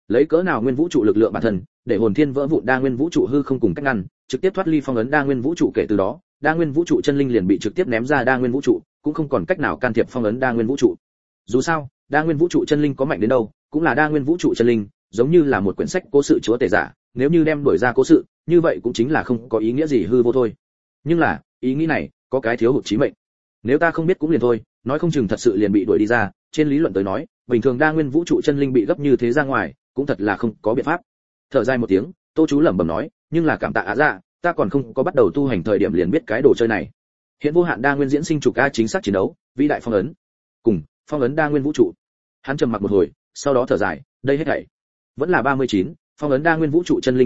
lấy cỡ nào nguyên vũ trụ lực lượng bản thân để hồn thiên vỡ vụn đa nguyên vũ trụ hư không cùng cách ngăn, trực tiếp thoát ly phong ấn đa nguyên vũ trụ. Kể từ đó đa nguyên vũ trụ chân linh liền bị trực tiếp ném ra đa nguyên vũ trụ, cũng không còn cách nào can thiệp phong ấn đa nguyên vũ trụ. Dù sao đa nguyên vũ trụ chân linh có mạnh đến đâu cũng là đa nguyên vũ trụ chân linh, giống như là một quyển sách cố sự chúa tể giả, nếu như đem đổi ra cố sự như vậy cũng chính là không có ý nghĩa gì, hư vô thôi. Nhưng là ý nghĩ này có cái thiếu hụt chí mệnh, nếu ta không biết cũng liền thôi, nói không chừng thật sự liền bị đuổi đi ra. Trên lý luận tới nói bình thường đa nguyên vũ trụ chân linh bị gấp như thế ra ngoài cũng thật là không có biện pháp. Thở dài một tiếng, Tô chú lẩm bẩm nói, nhưng là cảm tạ Á Dạ, ta còn không có bắt đầu tu hành thời điểm liền biết cái đồ chơi này. Hiện vô hạn đa nguyên diễn sinh trục a chính xác chiến đấu, vĩ đại phong ấn, cùng phong ấn đa nguyên vũ trụ. Hắn trầm mặc một hồi, sau đó thở dài, đây hết thảy vẫn là 39, phong ấn đa nguyên vũ trụ chân linh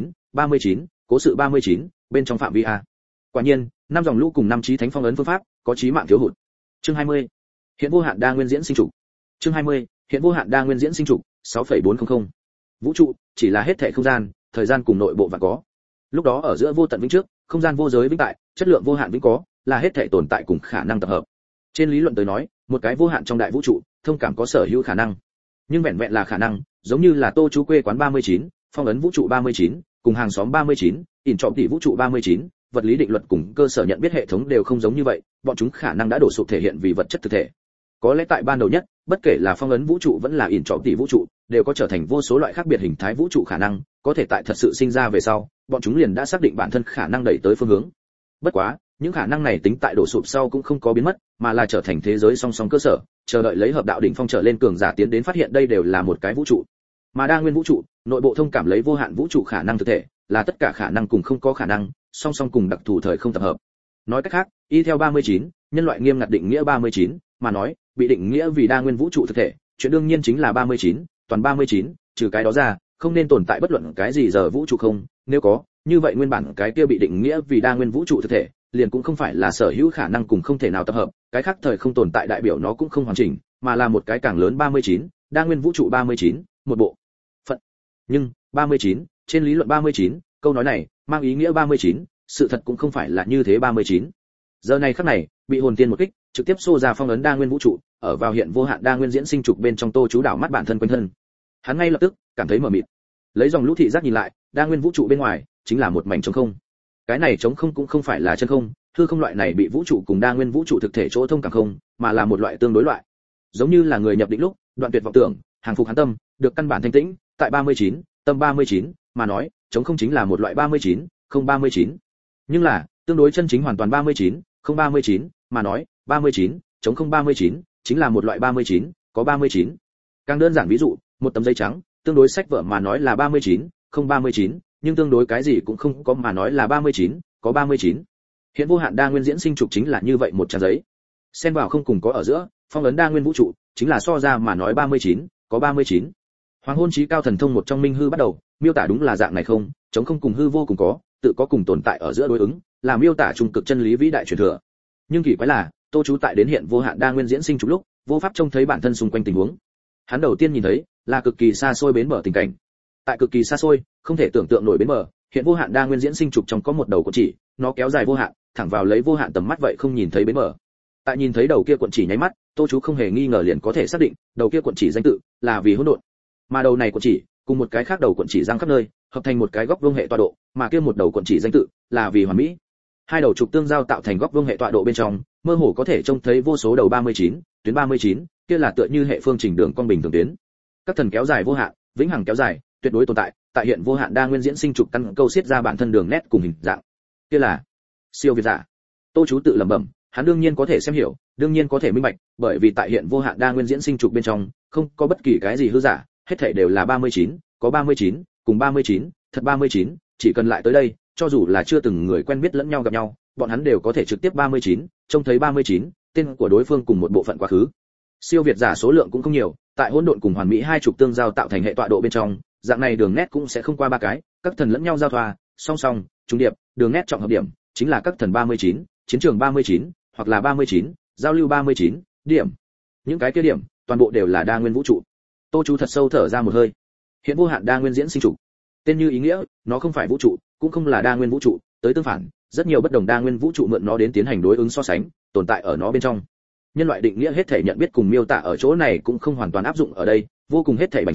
39, cố sự 39, bên trong phạm vi a. Quả nhiên, năm dòng lũ cùng năm chí thánh phong ấn phương pháp, có chí mạng thiếu hụt. Chương 20. Hiện vô hạn đa nguyên diễn sinh trục. Chương 20. Hiện vô hạn đa nguyên diễn sinh trục, 6.400. Vũ trụ chỉ là hết thảy không gian, thời gian cùng nội bộ và có. Lúc đó ở giữa vô tận vĩnh trước, không gian vô giới vĩnh tại, chất lượng vô hạn vĩnh có, là hết thảy tồn tại cùng khả năng tập hợp. Trên lý luận tới nói, một cái vô hạn trong đại vũ trụ, thông cảm có sở hữu khả năng. Nhưng vẹn vẹn là khả năng, giống như là Tô chú quê quán 39, phong ấn vũ trụ 39, cùng hàng xóm 39, ỉn trọng tỷ vũ trụ 39, vật lý định luật cùng cơ sở nhận biết hệ thống đều không giống như vậy, bọn chúng khả năng đã đổ sụp thể hiện vì vật chất thực thể. Có lẽ tại ban đầu nhất, bất kể là phong ấn vũ trụ vẫn là ỉn trọng tỷ vũ trụ, đều có trở thành vô số loại khác biệt hình thái vũ trụ khả năng, có thể tại thật sự sinh ra về sau, bọn chúng liền đã xác định bản thân khả năng đẩy tới phương hướng. Bất quá, những khả năng này tính tại đổ sụp sau cũng không có biến mất, mà là trở thành thế giới song song cơ sở, chờ đợi lấy hợp đạo đỉnh phong trở lên cường giả tiến đến phát hiện đây đều là một cái vũ trụ. Mà đa nguyên vũ trụ, nội bộ thông cảm lấy vô hạn vũ trụ khả năng thực thể, là tất cả khả năng cùng không có khả năng, song song cùng đặc thù thời không tập hợp. Nói cách khác, y theo 39, nhân loại nghiêm ngặt định nghĩa 39, mà nói, bị định nghĩa vì đa nguyên vũ trụ thực thể, chuyện đương nhiên chính là 39, toàn 39, trừ cái đó ra, không nên tồn tại bất luận cái gì giờ vũ trụ không, nếu có, như vậy nguyên bản cái kia bị định nghĩa vì đa nguyên vũ trụ thực thể, liền cũng không phải là sở hữu khả năng cùng không thể nào tập hợp, cái khác thời không tồn tại đại biểu nó cũng không hoàn chỉnh, mà là một cái càng lớn 39, đa nguyên vũ trụ 39, một bộ phận. Nhưng 39, trên lý luận 39, câu nói này mang ý nghĩa 39, sự thật cũng không phải là như thế. 39 giờ này khắc này bị hồn tiên một kích trực tiếp xô ra phong ấn đa nguyên vũ trụ, ở vào hiện vô hạn đa nguyên diễn sinh trục bên trong. Tô chú đảo mắt bản thân quanh thân, hắn ngay lập tức cảm thấy mờ mịt, lấy dòng lũ thị giác nhìn lại, đa nguyên vũ trụ bên ngoài chính là một mảnh trống không. Cái này trống không cũng không phải là chân không, hư không loại này bị vũ trụ cùng đa nguyên vũ trụ thực thể chỗ thông cảm không, mà là một loại tương đối loại, giống như là người nhập định lúc đoạn tuyệt vọng tưởng, hàng phục hắn tâm, được căn bản thanh tĩnh. Tại 39, tâm 39 mà nói, trống không chính là một loại 39, không 39. Nhưng là tương đối chân chính hoàn toàn 39, không 39 mà nói, 39, trống không 39 chính là một loại 39, có 39. Càng đơn giản ví dụ, một tấm giấy trắng, tương đối sách vở mà nói là 39, không 39, nhưng tương đối cái gì cũng không có mà nói là 39, có 39. Hiện vô hạn đa nguyên diễn sinh trục chính là như vậy một trang giấy. Xen vào không cùng có ở giữa, phong ấn đa nguyên vũ trụ, chính là so ra mà nói 39, có 39. Hoàng hôn chí cao thần thông một trong minh hư bắt đầu, miêu tả đúng là dạng này không, chống không cùng hư vô cùng có, tự có cùng tồn tại ở giữa đối ứng, là miêu tả trung cực chân lý vĩ đại truyền thừa. Nhưng kỳ quái là, Tô chú tại đến hiện vô hạn đa nguyên diễn sinh trục lúc, vô pháp trông thấy bản thân xung quanh tình huống. Hắn đầu tiên nhìn thấy là cực kỳ xa xôi bến bờ tình cảnh. Tại cực kỳ xa xôi, không thể tưởng tượng nổi bến bờ, hiện vô hạn đa nguyên diễn sinh trục trong có một đầu cuộn chỉ, nó kéo dài vô hạn, thẳng vào lấy vô hạn tầm mắt vậy không nhìn thấy bến bờ. Tại nhìn thấy đầu kia cuộn chỉ nháy mắt, Tô chú không hề nghi ngờ liền có thể xác định, đầu kia cuộn chỉ danh tự là vì hỗn độn. Mà đầu này cuộn chỉ cùng một cái khác đầu cuộn chỉ giăng khắp nơi, hợp thành một cái góc vuông hệ tọa độ, mà kia một đầu cuộn chỉ danh tự là vì hoàn mỹ. Hai đầu trục tương giao tạo thành góc vuông hệ tọa độ bên trong, mơ hồ có thể trông thấy vô số đầu 39, tuyến 39, kia là tựa như hệ phương trình đường cong bình thường tuyến. Các thần kéo dài vô hạn, vĩnh hằng kéo dài, tuyệt đối tồn tại, tại hiện vô hạn đa nguyên diễn sinh trục căn câu xiết ra bản thân đường nét cùng hình dạng. Kia là siêu việt giả. Tô chú tự lẩm bẩm, hắn đương nhiên có thể xem hiểu, đương nhiên có thể minh bạch, bởi vì tại hiện vô hạn đa nguyên diễn sinh trục bên trong, không có bất kỳ cái gì hư giả, hết thảy đều là 39, có 39, cùng 39, thật 39, chỉ cần lại tới đây, cho dù là chưa từng người quen biết lẫn nhau gặp nhau, bọn hắn đều có thể trực tiếp 39, trông thấy 39, tên của đối phương cùng một bộ phận quá khứ. Siêu việt giả số lượng cũng không nhiều, tại hỗn độn cùng hoàn mỹ hai trục tương giao tạo thành hệ tọa độ bên trong, dạng này đường nét cũng sẽ không qua ba cái, các thần lẫn nhau giao thoa, song song, trung điệp, đường nét trọng hợp điểm, chính là các thần 39, chiến trường 39, hoặc là 39, giao lưu 39, điểm. Những cái kia điểm, toàn bộ đều là đa nguyên vũ trụ. Tô chú thật sâu thở ra một hơi. Hiện vô hạn đa nguyên diễn sinh trục. Tên như ý nghĩa, nó không phải vũ trụ, cũng không là đa nguyên vũ trụ, tới tương phản, rất nhiều bất đồng đa nguyên vũ trụ mượn nó đến tiến hành đối ứng so sánh, tồn tại ở nó bên trong. Nhân loại định nghĩa hết thể nhận biết cùng miêu tả ở chỗ này cũng không hoàn toàn áp dụng ở đây, vô cùng hết thể bành trướng,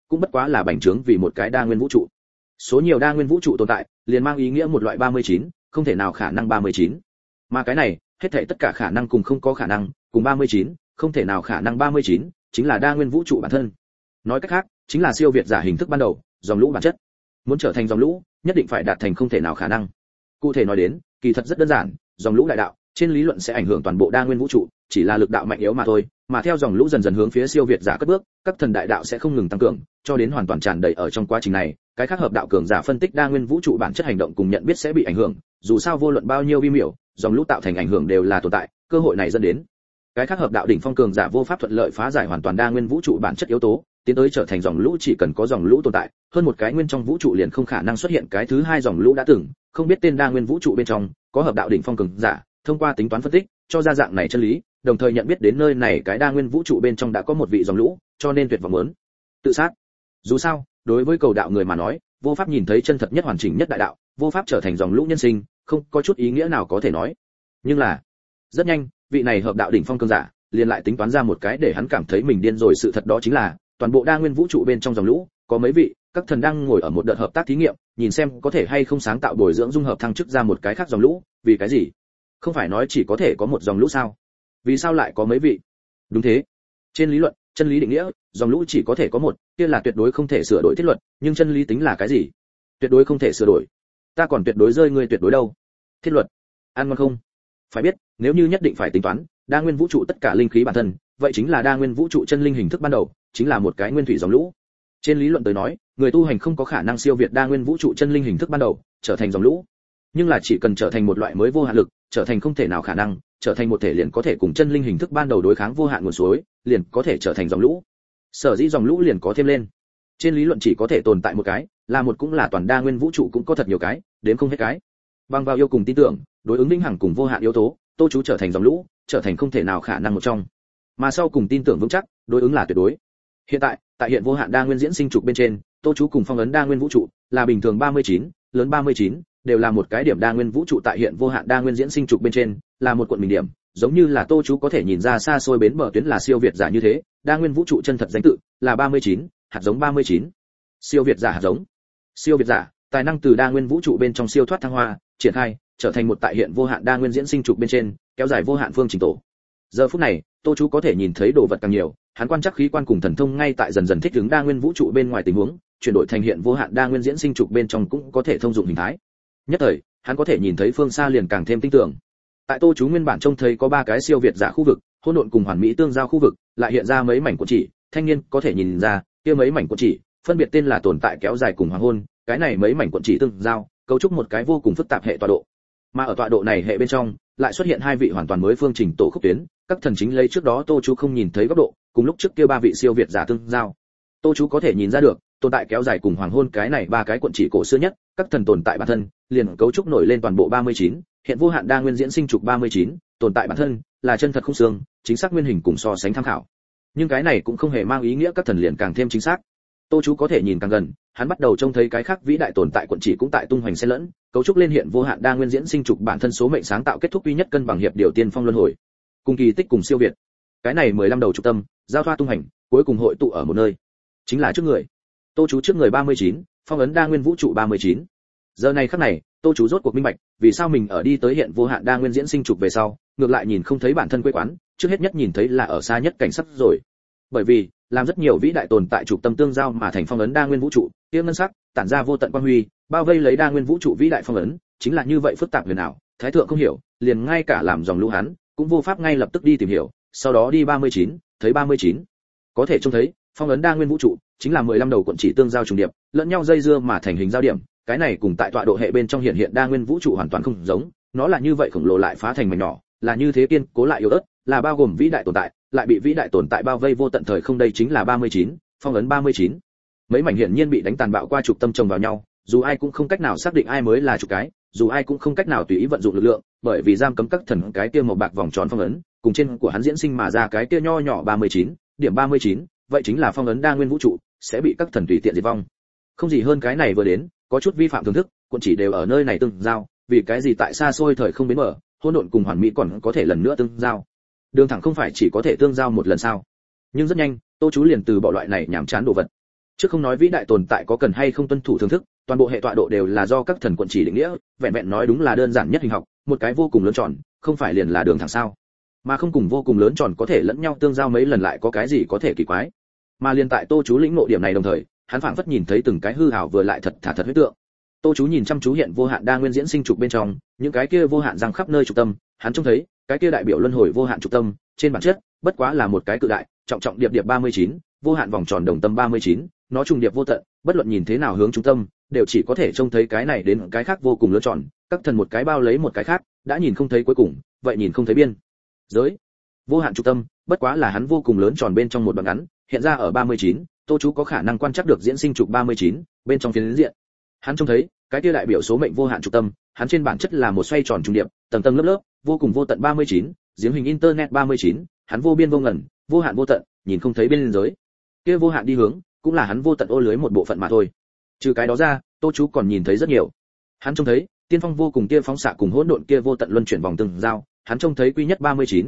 cũng bất quá là bành trướng vì một cái đa nguyên vũ trụ. Số nhiều đa nguyên vũ trụ tồn tại, liền mang ý nghĩa một loại 39, không thể nào khả năng 39. Mà cái này, hết thảy tất cả khả năng cùng không có khả năng, cùng 39, không thể nào khả năng 39, chính là đa nguyên vũ trụ bản thân. Nói cách khác, chính là siêu việt giả hình thức ban đầu, dòng lũ bản chất. Muốn trở thành dòng lũ, nhất định phải đạt thành không thể nào khả năng. Cụ thể nói đến, kỳ thật rất đơn giản, dòng lũ đại đạo, trên lý luận sẽ ảnh hưởng toàn bộ đa nguyên vũ trụ, chỉ là lực đạo mạnh yếu mà thôi, mà theo dòng lũ dần dần hướng phía siêu việt giả cất bước, các thần đại đạo sẽ không ngừng tăng cường, cho đến hoàn toàn tràn đầy ở trong quá trình này, cái khác hợp đạo cường giả phân tích đa nguyên vũ trụ bản chất hành động cùng nhận biết sẽ bị ảnh hưởng, dù sao vô luận bao nhiêu vi miểu, dòng lũ tạo thành ảnh hưởng đều là tồn tại, cơ hội này dẫn đến cái khác hợp đạo đỉnh phong cường giả vô pháp thuận lợi phá giải hoàn toàn đa nguyên vũ trụ bản chất yếu tố, tiến tới trở thành dòng lũ chỉ cần có dòng lũ tồn tại, hơn một cái nguyên trong vũ trụ liền không khả năng xuất hiện cái thứ hai dòng lũ đã từng, không biết tên đa nguyên vũ trụ bên trong có hợp đạo đỉnh phong cường giả, thông qua tính toán phân tích, cho ra dạng này chân lý, đồng thời nhận biết đến nơi này cái đa nguyên vũ trụ bên trong đã có một vị dòng lũ, cho nên tuyệt vọng muốn tự sát. Dù sao, đối với cầu đạo người mà nói, vô pháp nhìn thấy chân thật nhất hoàn chỉnh nhất đại đạo, vô pháp trở thành dòng lũ nhân sinh, không có chút ý nghĩa nào có thể nói. Nhưng là, rất nhanh, vị này hợp đạo đỉnh phong cường giả, liền lại tính toán ra một cái để hắn cảm thấy mình điên rồi sự thật đó chính là, toàn bộ đa nguyên vũ trụ bên trong dòng lũ, có mấy vị, các thần đang ngồi ở một đợt hợp tác thí nghiệm, nhìn xem có thể hay không sáng tạo bồi dưỡng dung hợp thăng chức ra một cái khác dòng lũ, vì cái gì? Không phải nói chỉ có thể có một dòng lũ sao? Vì sao lại có mấy vị? Đúng thế. Trên lý luận, chân lý định nghĩa, dòng lũ chỉ có thể có một, kia là tuyệt đối không thể sửa đổi thiết luật, nhưng chân lý tính là cái gì? Tuyệt đối không thể sửa đổi. Ta còn tuyệt đối rơi ngươi tuyệt đối đâu? Thiết luật. Ăn ngon không? Phải biết, nếu như nhất định phải tính toán, đa nguyên vũ trụ tất cả linh khí bản thân, vậy chính là đa nguyên vũ trụ chân linh hình thức ban đầu, chính là một cái nguyên thủy dòng lũ. Trên lý luận tới nói, người tu hành không có khả năng siêu việt đa nguyên vũ trụ chân linh hình thức ban đầu, trở thành dòng lũ. Nhưng là chỉ cần trở thành một loại mới vô hạn lực, trở thành không thể nào khả năng, trở thành một thể liền có thể cùng chân linh hình thức ban đầu đối kháng vô hạn nguồn suối, liền có thể trở thành dòng lũ. Sở dĩ dòng lũ liền có thêm lên. Trên lý luận chỉ có thể tồn tại một cái, là một cũng là toàn đa nguyên vũ trụ cũng có thật nhiều cái, đến không hết cái. Bằng vào yêu cùng tin tưởng, đối ứng vĩnh hằng cùng vô hạn yếu tố, Tô chú trở thành dòng lũ, trở thành không thể nào khả năng một trong. Mà sau cùng tin tưởng vững chắc, đối ứng là tuyệt đối. Hiện tại hiện vô hạn đa nguyên diễn sinh trục bên trên, Tô chú cùng phong ấn đa nguyên vũ trụ, là bình thường 39, lớn 39, đều là một cái điểm đa nguyên vũ trụ tại hiện vô hạn đa nguyên diễn sinh trục bên trên, là một cuộn mình điểm, giống như là Tô chú có thể nhìn ra xa xôi bến bờ tuyến là siêu việt giả như thế, đa nguyên vũ trụ chân thật danh tự là 39, hạt giống 39. Siêu việt giả hạt giống. Siêu việt giả, tài năng từ đa nguyên vũ trụ bên trong siêu thoát thăng hoa, triển khai, trở thành một tại hiện vô hạn đa nguyên diễn sinh trục bên trên, kéo dài vô hạn phương trình tổ. Giờ phút này, Tô chú có thể nhìn thấy đồ vật càng nhiều, hắn quan trắc khí quan cùng thần thông ngay tại dần dần thích ứng đa nguyên vũ trụ bên ngoài tình huống, chuyển đổi thành hiện vô hạn đa nguyên diễn sinh trục bên trong cũng có thể thông dụng hình thái. Nhất thời, hắn có thể nhìn thấy phương xa liền càng thêm tinh tưởng. Tại Tô chú nguyên bản trông thấy có ba cái siêu việt giả khu vực, hỗn độn cùng hoàn mỹ tương giao khu vực, lại hiện ra mấy mảnh cuộn chỉ, thanh niên có thể nhìn ra, kia mấy mảnh cuộn chỉ, phân biệt tên là tồn tại kéo dài cùng hoàng hôn, cái này mấy mảnh cuộn chỉ tương giao, cấu trúc một cái vô cùng phức tạp hệ tọa độ. Mà ở tọa độ này hệ bên trong, lại xuất hiện hai vị hoàn toàn mới phương trình tổ khúc tuyến, các thần chính lấy trước đó Tô chú không nhìn thấy góc độ, cùng lúc trước kia ba vị siêu việt giả tương giao. Tô chú có thể nhìn ra được, tồn tại kéo dài cùng hoàng hôn cái này ba cái cuộn chỉ cổ xưa nhất, các thần tồn tại bản thân, liền cấu trúc nổi lên toàn bộ 39, hiện vô hạn đa nguyên diễn sinh trục 39, tồn tại bản thân là chân thật không xương, chính xác nguyên hình cùng so sánh tham khảo. Nhưng cái này cũng không hề mang ý nghĩa các thần liền càng thêm chính xác. Tô chú có thể nhìn càng gần, hắn bắt đầu trông thấy cái khác vĩ đại tồn tại cuộn chỉ cũng tại tung hoành xen lẫn, cấu trúc lên hiện vô hạn đa nguyên diễn sinh trục bản thân số mệnh sáng tạo kết thúc duy nhất cân bằng hiệp điều tiên phong luân hồi. Cùng kỳ tích cùng siêu việt. Cái này 15 đầu trục tâm, giao thoa tung hành, cuối cùng hội tụ ở một nơi. Chính là trước người. Tô chú trước người 39, phong ấn đa nguyên vũ trụ 39. Giờ này khắc này, Tô chú rốt cuộc minh bạch, vì sao mình ở đi tới hiện vô hạn đa nguyên diễn sinh trục về sau, ngược lại nhìn không thấy bản thân quê quán, trước hết nhất nhìn thấy là ở xa nhất cảnh sắc rồi. Bởi vì, làm rất nhiều vĩ đại tồn tại trục tâm tương giao mà thành phong ấn đa nguyên vũ trụ, kia ngân sắc, tản ra vô tận quang huy, bao vây lấy đa nguyên vũ trụ vĩ đại phong ấn, chính là như vậy phức tạp huyền ảo, thái thượng không hiểu, liền ngay cả làm dòng lũ hắn, cũng vô pháp ngay lập tức đi tìm hiểu, sau đó đi 39, thấy 39. Có thể trông thấy, phong ấn đa nguyên vũ trụ, chính là 15 đầu cuộn chỉ tương giao trùng điệp, lẫn nhau dây dưa mà thành hình giao điểm, cái này cùng tại tọa độ hệ bên trong hiện đa nguyên vũ trụ hoàn toàn không giống, nó là như vậy khổng lồ lại phá thành mảnh nhỏ, là như thế kiên cố lại yếu ớt, là bao gồm vĩ đại tồn tại, lại bị vĩ đại tồn tại bao vây vô tận thời không, đây chính là 39, phong ấn 39. Mấy mảnh hiển nhiên bị đánh tàn bạo qua trục tâm chồng vào nhau, dù ai cũng không cách nào xác định ai mới là trục cái, dù ai cũng không cách nào tùy ý vận dụng lực lượng, bởi vì giam cấm các thần cái kia màu bạc vòng tròn phong ấn, cùng trên của hắn diễn sinh mà ra cái kia nho nhỏ 39, điểm 39, vậy chính là phong ấn đa nguyên vũ trụ, sẽ bị các thần tùy tiện diệt vong. Không gì hơn cái này vừa đến, có chút vi phạm thưởng thức, cuộn chỉ đều ở nơi này tương giao, vì cái gì tại xa xôi thời không bến mở, hỗn độn cùng hoàn mỹ còn có thể lần nữa tương giao. Đường thẳng không phải chỉ có thể tương giao một lần sao? Nhưng rất nhanh, Tô chú liền từ bỏ loại này nhảm chán đồ vật. Trước không nói vĩ đại tồn tại có cần hay không tuân thủ thưởng thức, toàn bộ hệ tọa độ đều là do các thần quận chỉ định nghĩa, vẹn vẹn nói đúng là đơn giản nhất hình học, một cái vô cùng lớn tròn, không phải liền là đường thẳng sao? Mà không cùng vô cùng lớn tròn có thể lẫn nhau tương giao mấy lần lại có cái gì có thể kỳ quái? Mà liền tại Tô chú lĩnh ngộ điểm này đồng thời, hắn phảng phất nhìn thấy từng cái hư ảo vừa lại thật thà thật huyết tượng. Tô chú nhìn chăm chú hiện vô hạn đa nguyên diễn sinh trục bên trong, những cái kia vô hạn răng khắp nơi trục tâm, hắn trông thấy, cái kia đại biểu luân hồi vô hạn trục tâm, trên bản chất, bất quá là một cái cự đại, trọng trọng điệp điệp 39, vô hạn vòng tròn đồng tâm 39, nó trùng điệp vô tận, bất luận nhìn thế nào hướng trung tâm, đều chỉ có thể trông thấy cái này đến cái khác vô cùng lớn tròn, các thần một cái bao lấy một cái khác, đã nhìn không thấy cuối cùng, vậy nhìn không thấy biên giới. Vô hạn trục tâm, bất quá là hắn vô cùng lớn tròn bên trong một đoạn ngắn, hiện ra ở 39, Tô chú có khả năng quan trắc được diễn sinh trục 39, bên trong phiến diện. Hắn trông thấy, cái kia đại biểu số mệnh vô hạn trục tâm, hắn trên bản chất là một xoay tròn trùng điệp, tầng tầng lớp lớp, vô cùng vô tận 39, giếng hình internet 39, hắn vô biên vô ngần, vô hạn vô tận, nhìn không thấy biên giới. Kia vô hạn đi hướng, cũng là hắn vô tận ô lưới một bộ phận mà thôi. Trừ cái đó ra, Tô chú còn nhìn thấy rất nhiều. Hắn trông thấy, tiên phong vô cùng kia phóng xạ cùng hỗn độn kia vô tận luân chuyển vòng từng giao, hắn trông thấy quy nhất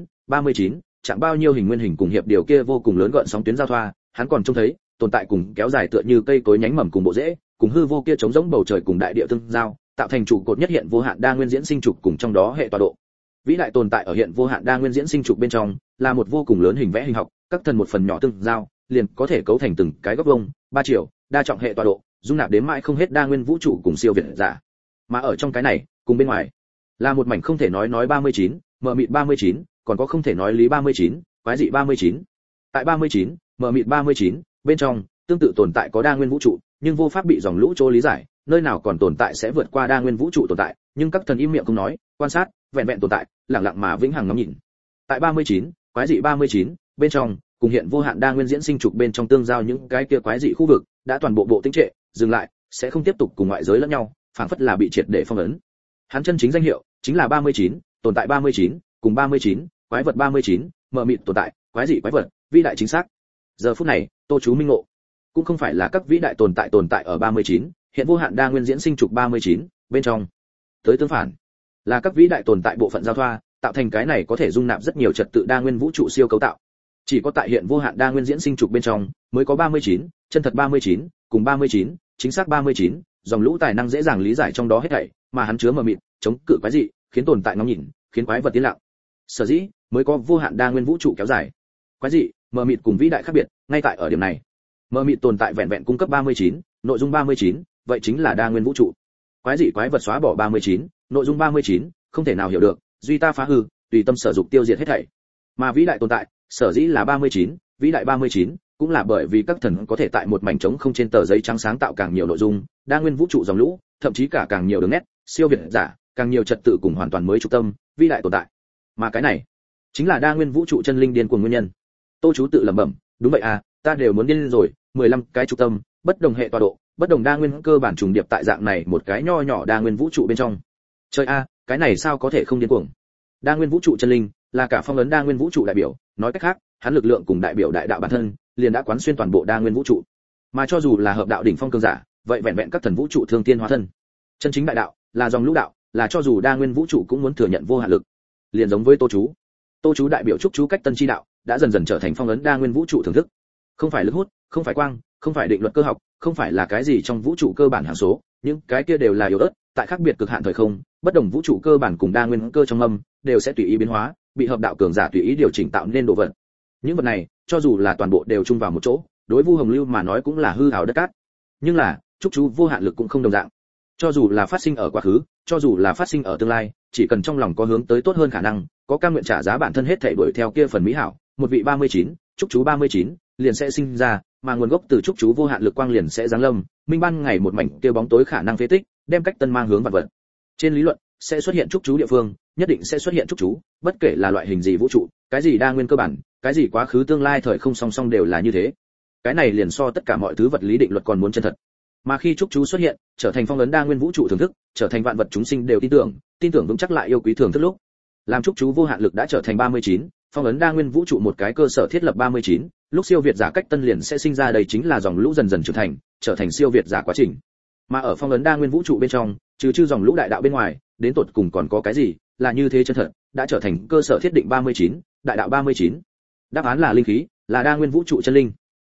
39, chẳng bao nhiêu hình nguyên hình cùng hiệp điều kia vô cùng lớn gợn sóng tuyến giao thoa, hắn còn trông thấy, tồn tại cùng kéo dài tựa như cây cối nhánh mầm cùng bộ rễ, cùng hư vô kia trống rỗng bầu trời cùng đại địa tương giao, tạo thành trụ cột nhất hiện vô hạn đa nguyên diễn sinh trục cùng trong đó hệ tọa độ. Vĩ đại tồn tại ở hiện vô hạn đa nguyên diễn sinh trục bên trong, là một vô cùng lớn hình vẽ hình học, các thần một phần nhỏ tương giao, liền có thể cấu thành từng cái góc vuông, 3 chiều, đa trọng hệ tọa độ, dung nạp đến mãi không hết đa nguyên vũ trụ cùng siêu việt giả. Mà ở trong cái này, cùng bên ngoài, là một mảnh không thể nói 39, mờ mịt 39, còn có không thể nói lý 39, quái dị 39. Tại 39, mờ mịt 39, bên trong, tương tự tồn tại có đa nguyên vũ trụ, nhưng vô pháp bị dòng lũ chỗ lý giải, nơi nào còn tồn tại sẽ vượt qua đa nguyên vũ trụ tồn tại, nhưng các thần im miệng không nói, quan sát, vẹn vẹn tồn tại, lặng lặng mà vĩnh hằng ngắm nhìn. Tại 39, quái dị 39, bên trong, cùng hiện vô hạn đa nguyên diễn sinh trục bên trong tương giao những cái kia quái dị khu vực, đã toàn bộ bộ tĩnh trệ, dừng lại, sẽ không tiếp tục cùng ngoại giới lẫn nhau, phảng phất là bị triệt để phong ấn. Hắn chân chính danh hiệu chính là 39, tồn tại 39, cùng 39, quái vật 39, mờ mịt tồn tại, quái dị quái vật, vĩ đại chính xác. Giờ phút này, Tô chú minh ngộ, cũng không phải là các vĩ đại tồn tại ở 39, hiện vô hạn đa nguyên diễn sinh trục 39, bên trong. Tới tương phản, là các vĩ đại tồn tại bộ phận giao thoa, tạo thành cái này có thể dung nạp rất nhiều trật tự đa nguyên vũ trụ siêu cấu tạo. Chỉ có tại hiện vô hạn đa nguyên diễn sinh trục bên trong, mới có 39, chân thật 39, cùng 39, chính xác 39, dòng lũ tài năng dễ dàng lý giải trong đó hết thảy, mà hắn chứa mờ mịt, chống cự quái dị, khiến tồn tại ngóng nhìn, khiến quái vật tiến lặng. Sở dĩ, mới có vô hạn đa nguyên vũ trụ kéo dài. Quái dị, mờ mịt cùng vĩ đại khác biệt, ngay tại ở điểm này. Mờ mịt tồn tại vẹn vẹn cung cấp 39, nội dung 39, vậy chính là đa nguyên vũ trụ. Quái dị quái vật xóa bỏ 39, nội dung 39, không thể nào hiểu được, duy ta phá hư, tùy tâm sở dục tiêu diệt hết thảy. Mà vĩ đại tồn tại, sở dĩ là 39, vĩ đại 39, cũng là bởi vì các thần có thể tại một mảnh trống không trên tờ giấy trắng sáng tạo càng nhiều nội dung, đa nguyên vũ trụ dòng lũ, thậm chí cả càng nhiều đường nét, siêu việt giả, càng nhiều trật tự cùng hoàn toàn mới trung tâm, vĩ đại tồn tại. Mà cái này, chính là đa nguyên vũ trụ chân linh điên cuồng nguyên nhân. Tô chú tự lẩm bẩm, đúng vậy à, ta đều muốn điên rồi, 15 cái trung tâm, bất đồng hệ tọa độ, bất đồng đa nguyên cơ bản trùng điệp tại dạng này một cái nho nhỏ đa nguyên vũ trụ bên trong. Trời a, cái này sao có thể không điên cuồng? Đa nguyên vũ trụ chân linh là cả phong ấn đa nguyên vũ trụ đại biểu, nói cách khác, hắn lực lượng cùng đại biểu đại đạo bản thân, liền đã quán xuyên toàn bộ đa nguyên vũ trụ. Mà cho dù là hợp đạo đỉnh phong cường giả, vậy vẹn vẹn các thần vũ trụ thương tiên hóa thân. Chân chính đại đạo, là dòng lũ đạo, là cho dù đa nguyên vũ trụ cũng muốn thừa nhận vô hạn lực. Liền giống với Tô chú. Tô chú đại biểu trúc chú cách tân chi đạo, đã dần dần trở thành phong ấn đa nguyên vũ trụ thưởng thức. Không phải lực hút, không phải quang, không phải định luật cơ học, không phải là cái gì trong vũ trụ cơ bản hàm số, những cái kia đều là yếu ớt, tại khác biệt cực hạn thời không, bất đồng vũ trụ cơ bản cùng đa nguyên cơ trong âm, đều sẽ tùy ý biến hóa, bị hợp đạo cường giả tùy ý điều chỉnh tạo nên đồ vật. Những vật này, cho dù là toàn bộ đều chung vào một chỗ, đối Vu Hồng Lưu mà nói cũng là hư ảo đất cát. Nhưng là, trúc chú vô hạn lực cũng không đồng dạng. Cho dù là phát sinh ở quá khứ, cho dù là phát sinh ở tương lai, chỉ cần trong lòng có hướng tới tốt hơn khả năng, có cam nguyện trả giá bản thân hết thảy đuổi theo kia phần mỹ hảo, một vị 39, trúc chú 39, liền sẽ sinh ra, mà nguồn gốc từ trúc chú vô hạn lực quang liền sẽ giáng lâm, minh ban ngày một mảnh kia bóng tối khả năng phế tích, đem cách tân mang hướng vạn vật. Trên lý luận, sẽ xuất hiện trúc chú địa phương, nhất định sẽ xuất hiện trúc chú, bất kể là loại hình gì vũ trụ, cái gì đa nguyên cơ bản, cái gì quá khứ tương lai thời không song song đều là như thế. Cái này liền so tất cả mọi thứ vật lý định luật còn muốn chân thật. Mà khi trúc chú xuất hiện, trở thành phong ấn đa nguyên vũ trụ thưởng thức, trở thành vạn vật chúng sinh đều tin tưởng vững chắc lại yêu quý thưởng thức lúc. Làm trúc chú vô hạn lực đã trở thành 39, phong ấn đa nguyên vũ trụ một cái cơ sở thiết lập 39, lúc siêu việt giả cách tân liền sẽ sinh ra, đây chính là dòng lũ dần dần trưởng thành, trở thành siêu việt giả quá trình. Mà ở phong ấn đa nguyên vũ trụ bên trong, trừ dòng lũ đại đạo bên ngoài, đến tột cùng còn có cái gì là như thế chân thật, đã trở thành cơ sở thiết định 39, đại đạo 39. Đáp án là linh khí, là đa nguyên vũ trụ chân linh.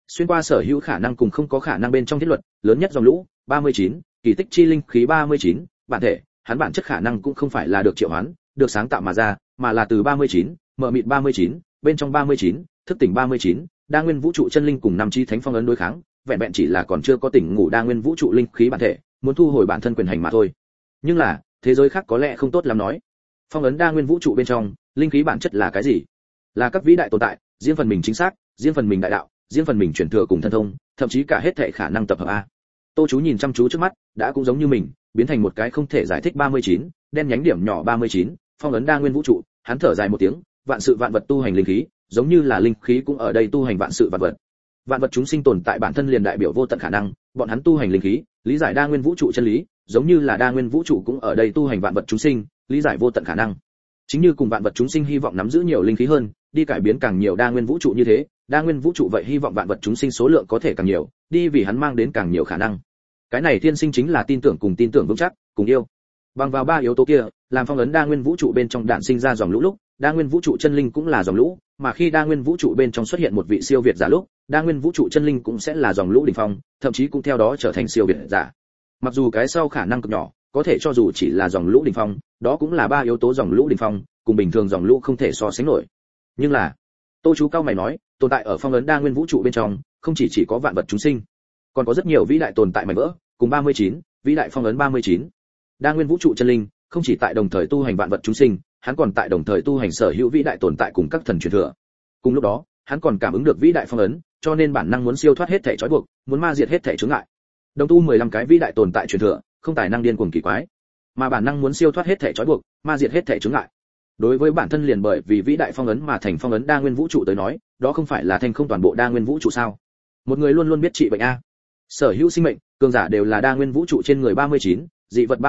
xuyên qua sở hữu khả năng cùng không có khả năng bên trong thiết luật, lớn nhất dòng lũ 39, kỳ tích chi linh khí 39, bản thể, hắn bản chất khả năng cũng không phải là được triệu hoán, được sáng tạo mà ra, mà là từ 39, mở mịt 39, bên trong 39, thức tỉnh 39, đa nguyên vũ trụ chân linh cùng năm chi thánh phong ấn đối kháng, vẹn vẹn chỉ là còn chưa có tỉnh ngủ đa nguyên vũ trụ linh khí bản thể, muốn thu hồi bản thân quyền hành mà thôi. Nhưng là, thế giới khác có lẽ không tốt lắm nói. Phong ấn đa nguyên vũ trụ bên trong, linh khí bản chất là cái gì? Là các vĩ đại tồn tại, riêng phần mình chính xác, riêng phần mình đại đạo, riêng phần mình chuyển thừa cùng thân thông, thậm chí cả hết thảy khả năng tập hợp a. Tô chú nhìn chăm chú trước mắt, đã cũng giống như mình, biến thành một cái không thể giải thích 39, đen nhánh điểm nhỏ 39, phong ấn đa nguyên vũ trụ, hắn thở dài một tiếng, vạn sự vạn vật tu hành linh khí, giống như là linh khí cũng ở đây tu hành vạn sự vạn vật. Vạn vật chúng sinh tồn tại bản thân liền đại biểu vô tận khả năng, bọn hắn tu hành linh khí, lý giải đa nguyên vũ trụ chân lý, giống như là đa nguyên vũ trụ cũng ở đây tu hành vạn vật chúng sinh, lý giải vô tận khả năng. Chính như cùng vạn vật chúng sinh hy vọng nắm giữ nhiều linh khí hơn, đi cải biến càng nhiều đa nguyên vũ trụ như thế, đa nguyên vũ trụ vậy hy vọng vạn vật chúng sinh số lượng có thể càng nhiều, đi vì hắn mang đến càng nhiều khả năng. Cái này thiên sinh chính là tin tưởng cùng tin tưởng vững chắc, cùng yêu. Bằng vào ba yếu tố kia, làm phong ấn đa nguyên vũ trụ bên trong đản sinh ra dòng lũ lúc, đa nguyên vũ trụ chân linh cũng là dòng lũ, mà khi đa nguyên vũ trụ bên trong xuất hiện một vị siêu việt giả lúc, đa nguyên vũ trụ chân linh cũng sẽ là dòng lũ đỉnh phong, thậm chí cũng theo đó trở thành siêu việt giả. Mặc dù cái sau khả năng cực nhỏ, có thể cho dù chỉ là dòng lũ đỉnh phong, đó cũng là ba yếu tố dòng lũ đỉnh phong, cùng bình thường dòng lũ không thể so sánh nổi. Nhưng là, Tô chú cao mày nói, tồn tại ở phong ấn đa nguyên vũ trụ bên trong, không chỉ có vạn vật chúng sinh, còn có rất nhiều vĩ đại tồn tại mảnh vỡ, cùng 39, vĩ đại phong ấn 39. Đa nguyên vũ trụ chân linh, không chỉ tại đồng thời tu hành vạn vật chúng sinh, hắn còn tại đồng thời tu hành sở hữu vĩ đại tồn tại cùng các thần truyền thừa. Cùng lúc đó, hắn còn cảm ứng được vĩ đại phong ấn, cho nên bản năng muốn siêu thoát hết thể trói buộc, muốn ma diệt hết thể chướng ngại. Đồng tu 15 cái vĩ đại tồn tại truyền thừa, không tài năng điên cuồng kỳ quái, mà bản năng muốn siêu thoát hết thể trói buộc, ma diệt hết thể chướng ngại. Đối với bản thân liền bởi vì vĩ đại phong ấn mà thành phong ấn đa nguyên vũ trụ tới nói, đó không phải là thành không toàn bộ đa nguyên vũ trụ sao? Một người luôn luôn biết trị bệnh a. Sở hữu sinh mệnh, cường giả đều là đa nguyên vũ trụ trên người 39, dị vật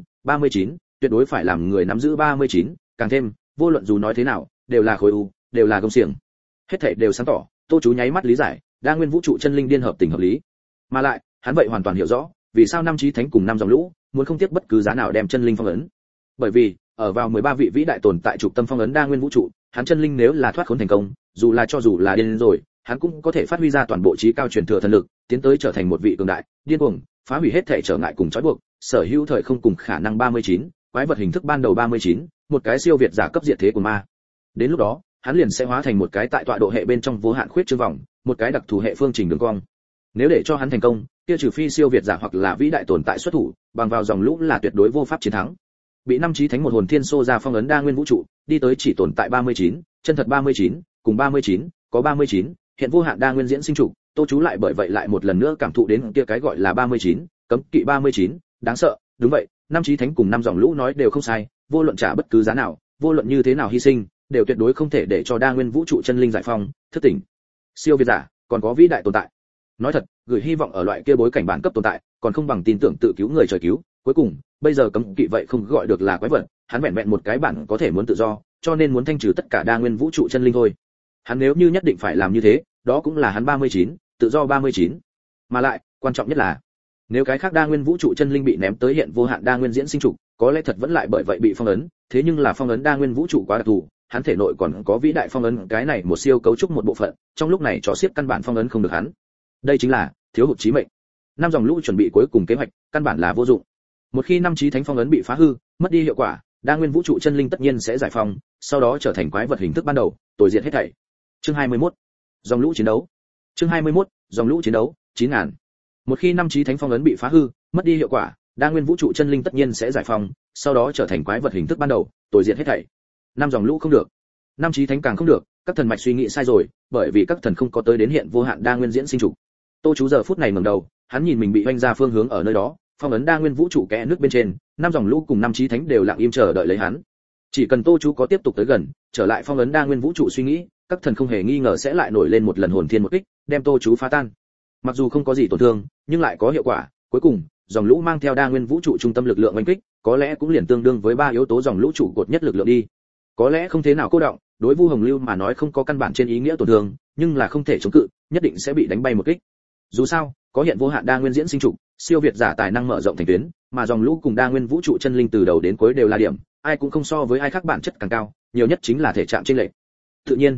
39, tuyệt đối phải làm người nắm giữ 39, càng thêm, vô luận dù nói thế nào, đều là khối u, đều là công xiềng. Hết thảy đều sáng tỏ, Tô chú nháy mắt lý giải, đa nguyên vũ trụ chân linh điên hợp tình hợp lý. Mà lại, hắn vậy hoàn toàn hiểu rõ, vì sao năm chí thánh cùng năm dòng lũ, muốn không tiếc bất cứ giá nào đem chân linh phong ấn. Bởi vì, ở vào 13 vị vĩ đại tồn tại trục tâm phong ấn đa nguyên vũ trụ, hắn chân linh nếu là thoát khốn thành công, dù là điên rồi, hắn cũng có thể phát huy ra toàn bộ trí cao truyền thừa thần lực, tiến tới trở thành một vị cường đại, điên cuồng, phá hủy hết thể trở ngại cùng trói buộc, sở hữu thời không cùng khả năng 39, quái vật hình thức ban đầu 39, một cái siêu việt giả cấp diệt thế của ma. Đến lúc đó, hắn liền sẽ hóa thành một cái tại tọa độ hệ bên trong vô hạn khuyết trương vòng, một cái đặc thù hệ phương trình đường cong. Nếu để cho hắn thành công, kia trừ phi siêu việt giả hoặc là vĩ đại tồn tại xuất thủ, bằng vào dòng lũ là tuyệt đối vô pháp chiến thắng. Bị năm chí thánh một hồn thiên xô ra phong ấn đa nguyên vũ trụ, đi tới chỉ tồn tại 39, chân thật 39, cùng 39, có 39, hiện vô hạn đa nguyên diễn sinh trụ, Tô chú lại bởi vậy lại một lần nữa cảm thụ đến kia cái gọi là 39, cấm kỵ 39, đáng sợ, đúng vậy, năm chí thánh cùng năm dòng lũ nói đều không sai, vô luận trả bất cứ giá nào, vô luận như thế nào hy sinh, đều tuyệt đối không thể để cho đa nguyên vũ trụ chân linh giải phong, thức tỉnh. Siêu việt giả, còn có vĩ đại tồn tại. Nói thật, gửi hy vọng ở loại kia bối cảnh bản cấp tồn tại, còn không bằng tin tưởng tự cứu người trời cứu, cuối cùng, bây giờ cấm kỵ vậy không gọi được là quái vật, hắn vẹn vẹn một cái bản có thể muốn tự do, cho nên muốn thanh trừ tất cả đa nguyên vũ trụ chân linh thôi. Hắn nếu như nhất định phải làm như thế, đó cũng là hắn 39, tự do 39. Mà lại, quan trọng nhất là, nếu cái khác đa nguyên vũ trụ chân linh bị ném tới hiện vô hạn đa nguyên diễn sinh trụ, có lẽ thật vẫn lại bởi vậy bị phong ấn, thế nhưng là phong ấn đa nguyên vũ trụ quá đặc thù, hắn thể nội còn có vĩ đại phong ấn, cái này một siêu cấu trúc một bộ phận, trong lúc này chó xiết căn bản phong ấn không được hắn. Đây chính là thiếu hụt chí mệnh. Năm dòng lũ chuẩn bị cuối cùng kế hoạch, căn bản là vô dụng. Một khi năm chí thánh phong ấn bị phá hư, mất đi hiệu quả, đa nguyên vũ trụ chân linh tất nhiên sẽ giải phóng, sau đó trở thành quái vật hình thức ban đầu, tồi diệt hết thảy. Chương 21. Dòng lũ chiến đấu. Chương 21. Dòng lũ chiến đấu, 9000. Một khi năm chí thánh phong ấn bị phá hư, mất đi hiệu quả, đa nguyên vũ trụ chân linh tất nhiên sẽ giải phóng, sau đó trở thành quái vật hình thức ban đầu, tồi diệt hết thảy. Năm dòng lũ không được, năm chí thánh càng không được, các thần mạch suy nghĩ sai rồi, bởi vì các thần không có tới đến hiện vô hạn đa nguyên diễn sinh trụ. Tô chú giờ phút này ngẩng đầu, hắn nhìn mình bị hoanh ra phương hướng ở nơi đó, phong ấn đa nguyên vũ trụ kẽ nước bên trên, năm dòng lũ cùng năm chí thánh đều lặng im chờ đợi lấy hắn. Chỉ cần Tô chú có tiếp tục tới gần, trở lại phong ấn đa nguyên vũ trụ suy nghĩ, các thần không hề nghi ngờ sẽ lại nổi lên một lần hồn thiên một kích, đem Tô chú phá tan. Mặc dù không có gì tổn thương, nhưng lại có hiệu quả, cuối cùng, dòng lũ mang theo đa nguyên vũ trụ trung tâm lực lượng oanh kích, có lẽ cũng liền tương đương với ba yếu tố dòng lũ trụ cột nhất lực lượng đi. Có lẽ không thế nào cô động, đối Vu Hồng Lưu mà nói không có căn bản trên ý nghĩa tổn thương, nhưng là không thể chống cự, nhất định sẽ bị đánh bay một kích. Dù sao, có hiện vô hạn đa nguyên diễn sinh trụ, siêu việt giả tài năng mở rộng thành tuyến, mà dòng lũ cùng đa nguyên vũ trụ chân linh từ đầu đến cuối đều là điểm, ai cũng không so với ai khác bản chất càng cao, nhiều nhất chính là thể trạng chênh lệch. Tự nhiên,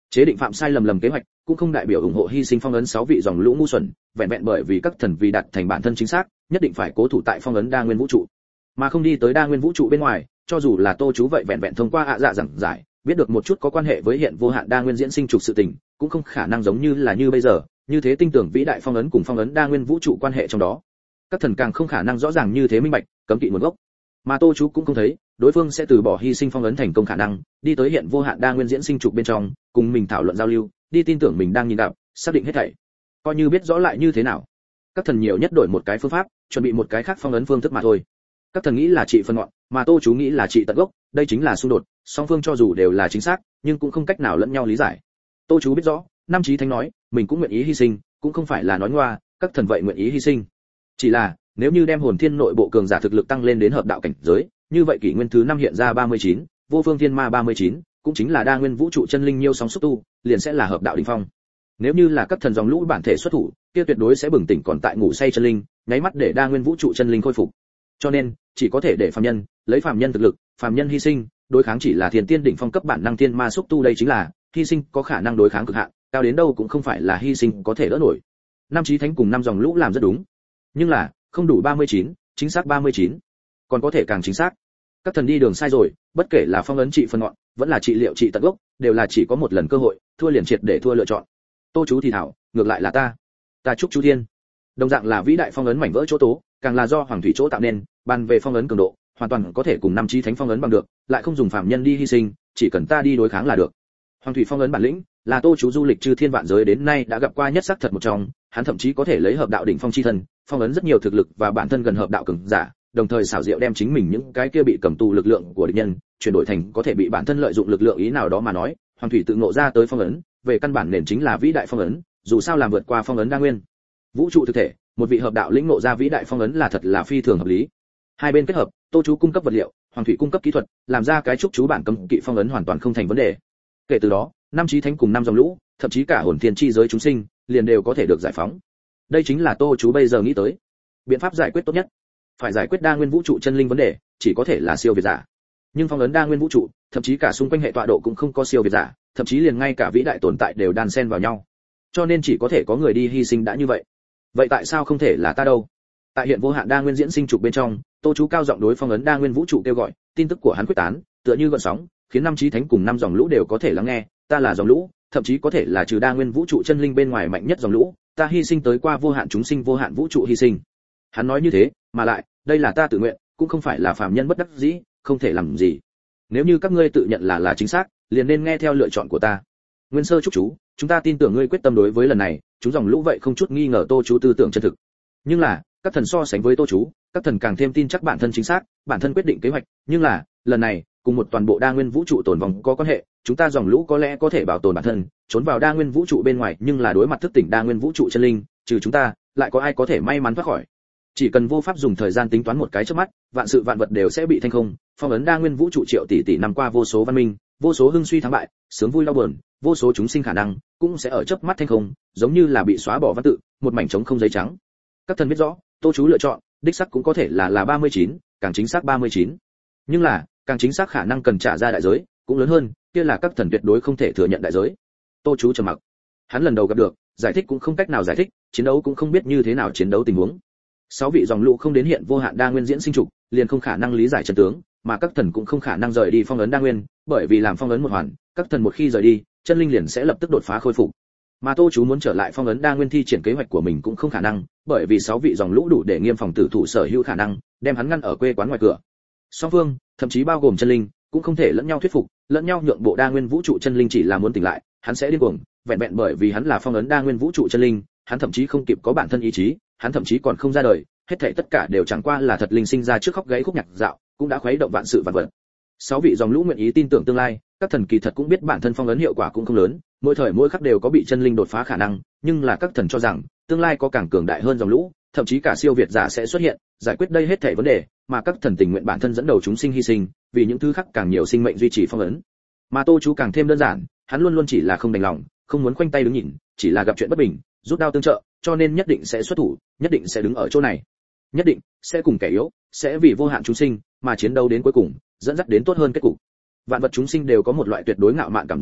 Chế định phạm sai lầm kế hoạch, cũng không đại biểu ủng hộ hy sinh phong ấn 6 vị dòng lũ ngu xuẩn, vẹn vẹn bởi vì các thần vì đạt thành bản thân chính xác, nhất định phải cố thủ tại phong ấn đa nguyên vũ trụ, mà không đi tới đa nguyên vũ trụ bên ngoài. Cho dù là Tô chú vậy vẹn vẹn thông qua dạ giảng giải, biết được một chút có quan hệ với hiện vô hạn đa nguyên diễn sinh trục sự tình, cũng không khả năng giống như bây giờ, như thế tin tưởng vĩ đại phong ấn cùng phong ấn đa nguyên vũ trụ quan hệ trong đó. Các thần càng không khả năng rõ ràng như thế minh bạch, cấm kỵ nguồn gốc. Mà Tô chú cũng không thấy, đối phương sẽ từ bỏ hy sinh phong ấn thành công khả năng, đi tới hiện vô hạn đa nguyên diễn sinh trục bên trong, cùng mình thảo luận giao lưu, đi tin tưởng mình đang nhìn gặp, xác định hết thảy. Coi như biết rõ lại như thế nào. Các thần nhiều nhất đổi một cái phương pháp, chuẩn bị một cái khác phong ấn phương thức mà thôi. Các thần nghĩ là trị phần ngọn, mà Tô chú nghĩ là trị tận gốc, đây chính là xung đột, song phương cho dù đều là chính xác, nhưng cũng không cách nào lẫn nhau lý giải. Tô chú biết rõ, Nam Chí Thánh nói, mình cũng nguyện ý hy sinh, cũng không phải là nói ngoa, các thần vậy nguyện ý hy sinh. Chỉ là, nếu như đem hồn thiên nội bộ cường giả thực lực tăng lên đến hợp đạo cảnh giới, như vậy kỷ nguyên thứ 5 hiện ra 39, vô phương thiên ma 39, cũng chính là đa nguyên vũ trụ chân linh nhiêu sóng xúc tu, liền sẽ là hợp đạo đỉnh phong. Nếu như là các thần dòng lũ bản thể xuất thủ, kia tuyệt đối sẽ bừng tỉnh còn tại ngủ say chân linh, nháy mắt để đa nguyên vũ trụ chân linh khôi phục. Cho nên, chỉ có thể để phàm nhân, lấy phàm nhân thực lực, phàm nhân hy sinh, đối kháng chỉ là thiên tiên đỉnh phong cấp bản năng thiên ma xúc tu, đây chính là hy sinh có khả năng đối kháng cực hạn, cao đến đâu cũng không phải là hy sinh có thể đỡ nổi. Năm Chí Thánh cùng năm dòng lũ làm rất đúng, nhưng là không đủ 39, chính xác 39, còn có thể càng chính xác. Các thần đi đường sai rồi, bất kể là phong ấn trị phần ngọn, vẫn là trị liệu trị tận gốc, đều là chỉ có một lần cơ hội, thua liền triệt để thua lựa chọn. Tô chú thì thảo, ngược lại là ta chúc chú thiên. Đồng dạng là vĩ đại phong ấn mảnh vỡ chỗ tố, càng là do hoàng thủy chỗ tạo nên, bàn về phong ấn cường độ, hoàn toàn có thể cùng năm Chí Thánh phong ấn bằng được, lại không dùng phàm nhân đi hy sinh, chỉ cần ta đi đối kháng là được. Hoàng thủy phong ấn bản lĩnh, là Tô chú du lịch chư thiên vạn giới đến nay đã gặp qua nhất sắc thật một trong, hắn thậm chí có thể lấy hợp đạo đỉnh phong chi thân, phong ấn rất nhiều thực lực và bản thân gần hợp đạo cường giả, đồng thời xảo diệu đem chính mình những cái kia bị cầm tù lực lượng của địch nhân chuyển đổi thành có thể bị bản thân lợi dụng lực lượng ý nào đó mà nói, hoàng thủy tự ngộ ra tới phong ấn, về căn bản nền chính là vĩ đại phong ấn, dù sao làm vượt qua phong ấn đa nguyên vũ trụ thực thể, một vị hợp đạo lĩnh ngộ ra vĩ đại phong ấn là thật là phi thường hợp lý. Hai bên kết hợp, Tô chú cung cấp vật liệu, hoàng thủy cung cấp kỹ thuật, làm ra cái trúc chú bản cấm kỵ phong ấn hoàn toàn không thành vấn đề. Kể từ đó, năm Chí Thánh cùng năm dòng lũ, thậm chí cả hồn thiên chi giới chúng sinh, liền đều có thể được giải phóng. Đây chính là Tô chú bây giờ nghĩ tới biện pháp giải quyết tốt nhất. Phải giải quyết đa nguyên vũ trụ chân linh vấn đề, chỉ có thể là siêu việt giả. Nhưng phong ấn đa nguyên vũ trụ, thậm chí cả xung quanh hệ tọa độ cũng không có siêu việt giả, thậm chí liền ngay cả vĩ đại tồn tại đều đan xen vào nhau. Cho nên chỉ có thể có người đi hy sinh đã như vậy. Vậy tại sao không thể là ta đâu? Tại hiện vô hạn đa nguyên diễn sinh trục bên trong, Tô chú cao giọng đối phong ấn đa nguyên vũ trụ kêu gọi, tin tức của hắn quyết tán, tựa như gợn sóng, khiến năm Chí Thánh cùng năm dòng lũ đều có thể lắng nghe, ta là dòng lũ, thậm chí có thể là trừ đa nguyên vũ trụ chân linh bên ngoài mạnh nhất dòng lũ, ta hy sinh tới qua vô hạn chúng sinh vô hạn vũ trụ hy sinh. Hắn nói như thế, mà lại, đây là ta tự nguyện, cũng không phải là phàm nhân bất đắc dĩ, không thể làm gì. Nếu như các ngươi tự nhận là chính xác, liền nên nghe theo lựa chọn của ta. Nguyên sơ chúc chú, chúng ta tin tưởng ngươi quyết tâm đối với lần này, chúng dòng lũ vậy không chút nghi ngờ Tô chú tư tưởng chân thực. Nhưng là, các thần so sánh với Tô chú, các thần càng thêm tin chắc bản thân chính xác, bản thân quyết định kế hoạch, nhưng là, lần này, cùng một toàn bộ đa nguyên vũ trụ tồn vong có quan hệ, chúng ta dòng lũ có lẽ có thể bảo tồn bản thân, trốn vào đa nguyên vũ trụ bên ngoài, nhưng là đối mặt thức tỉnh đa nguyên vũ trụ chân linh, trừ chúng ta, lại có ai có thể may mắn thoát khỏi. Chỉ cần vô pháp dùng thời gian tính toán một cái chớp mắt, vạn sự vạn vật đều sẽ bị thanh không, phong ấn đa nguyên vũ trụ triệu tỷ năm qua vô số văn minh, vô số hưng suy thắng bại, sướng vui đau buồn, vô số chúng sinh khả năng cũng sẽ ở chớp mắt thanh không, giống như là bị xóa bỏ văn tự, một mảnh trống không giấy trắng. Các thần biết rõ, Tô chú lựa chọn, đích xác cũng có thể là 39, càng chính xác 39. Nhưng là, càng chính xác khả năng cần trả ra đại giới cũng lớn hơn, kia là các thần tuyệt đối không thể thừa nhận đại giới. Tô chú trầm mặc. Hắn lần đầu gặp được, giải thích cũng không cách nào giải thích, chiến đấu cũng không biết như thế nào chiến đấu tình huống. 6 vị dòng lũ không đến hiện vô hạn đa nguyên diễn sinh trục, liền không khả năng lý giải chân tướng, mà các thần cũng không khả năng rời đi phong ấn đa nguyên, bởi vì làm phong ấn một hoàn, các thần một khi rời đi, chân linh liền sẽ lập tức đột phá khôi phục. Mà Tô chú muốn trở lại phong ấn đa nguyên thi triển kế hoạch của mình cũng không khả năng, bởi vì 6 vị dòng lũ đủ để nghiêm phòng tử thủ sở hữu khả năng, đem hắn ngăn ở quê quán ngoài cửa. Song phương, thậm chí bao gồm chân linh, cũng không thể lẫn nhau thuyết phục, lẫn nhau nhượng bộ. Đa nguyên vũ trụ chân linh chỉ là muốn tỉnh lại, hắn sẽ điên cuồng, vẹn vẹn bởi vì hắn là phong ấn đa nguyên vũ trụ chân linh, hắn thậm chí không kịp có bản thân ý chí, hắn thậm chí còn không ra đời, hết thảy tất cả đều chẳng qua là thật linh sinh ra trước khóc gáy khúc nhạc dạo, cũng đã khuấy động vạn sự vạn vật. 6 vị dòng lũ nguyện ý tin tưởng tương lai, các thần kỳ thật cũng biết bản thân phong ấn hiệu quả cũng không lớn, mỗi thời mỗi khắc đều có bị chân linh đột phá khả năng, nhưng là các thần cho rằng tương lai có càng cường đại hơn dòng lũ, thậm chí cả siêu việt giả sẽ xuất hiện, giải quyết đây hết thảy vấn đề, mà các thần tình nguyện bản thân dẫn đầu chúng sinh hy sinh, vì những thứ khác càng nhiều sinh mệnh duy trì phong ấn. Mà Tô chú càng thêm đơn giản, hắn luôn luôn chỉ là không đành lòng, không muốn khoanh tay đứng nhìn, chỉ là gặp chuyện bất bình, rút đao tương trợ, cho nên nhất định sẽ xuất thủ, nhất định sẽ đứng ở chỗ này, nhất định sẽ cùng kẻ yếu, sẽ vì vô hạn chúng sinh mà chiến đấu đến cuối cùng, dẫn dắt đến tốt hơn kết cục. Vạn vật chúng sinh đều có một loại tuyệt đối ngạo mạn cảm giác,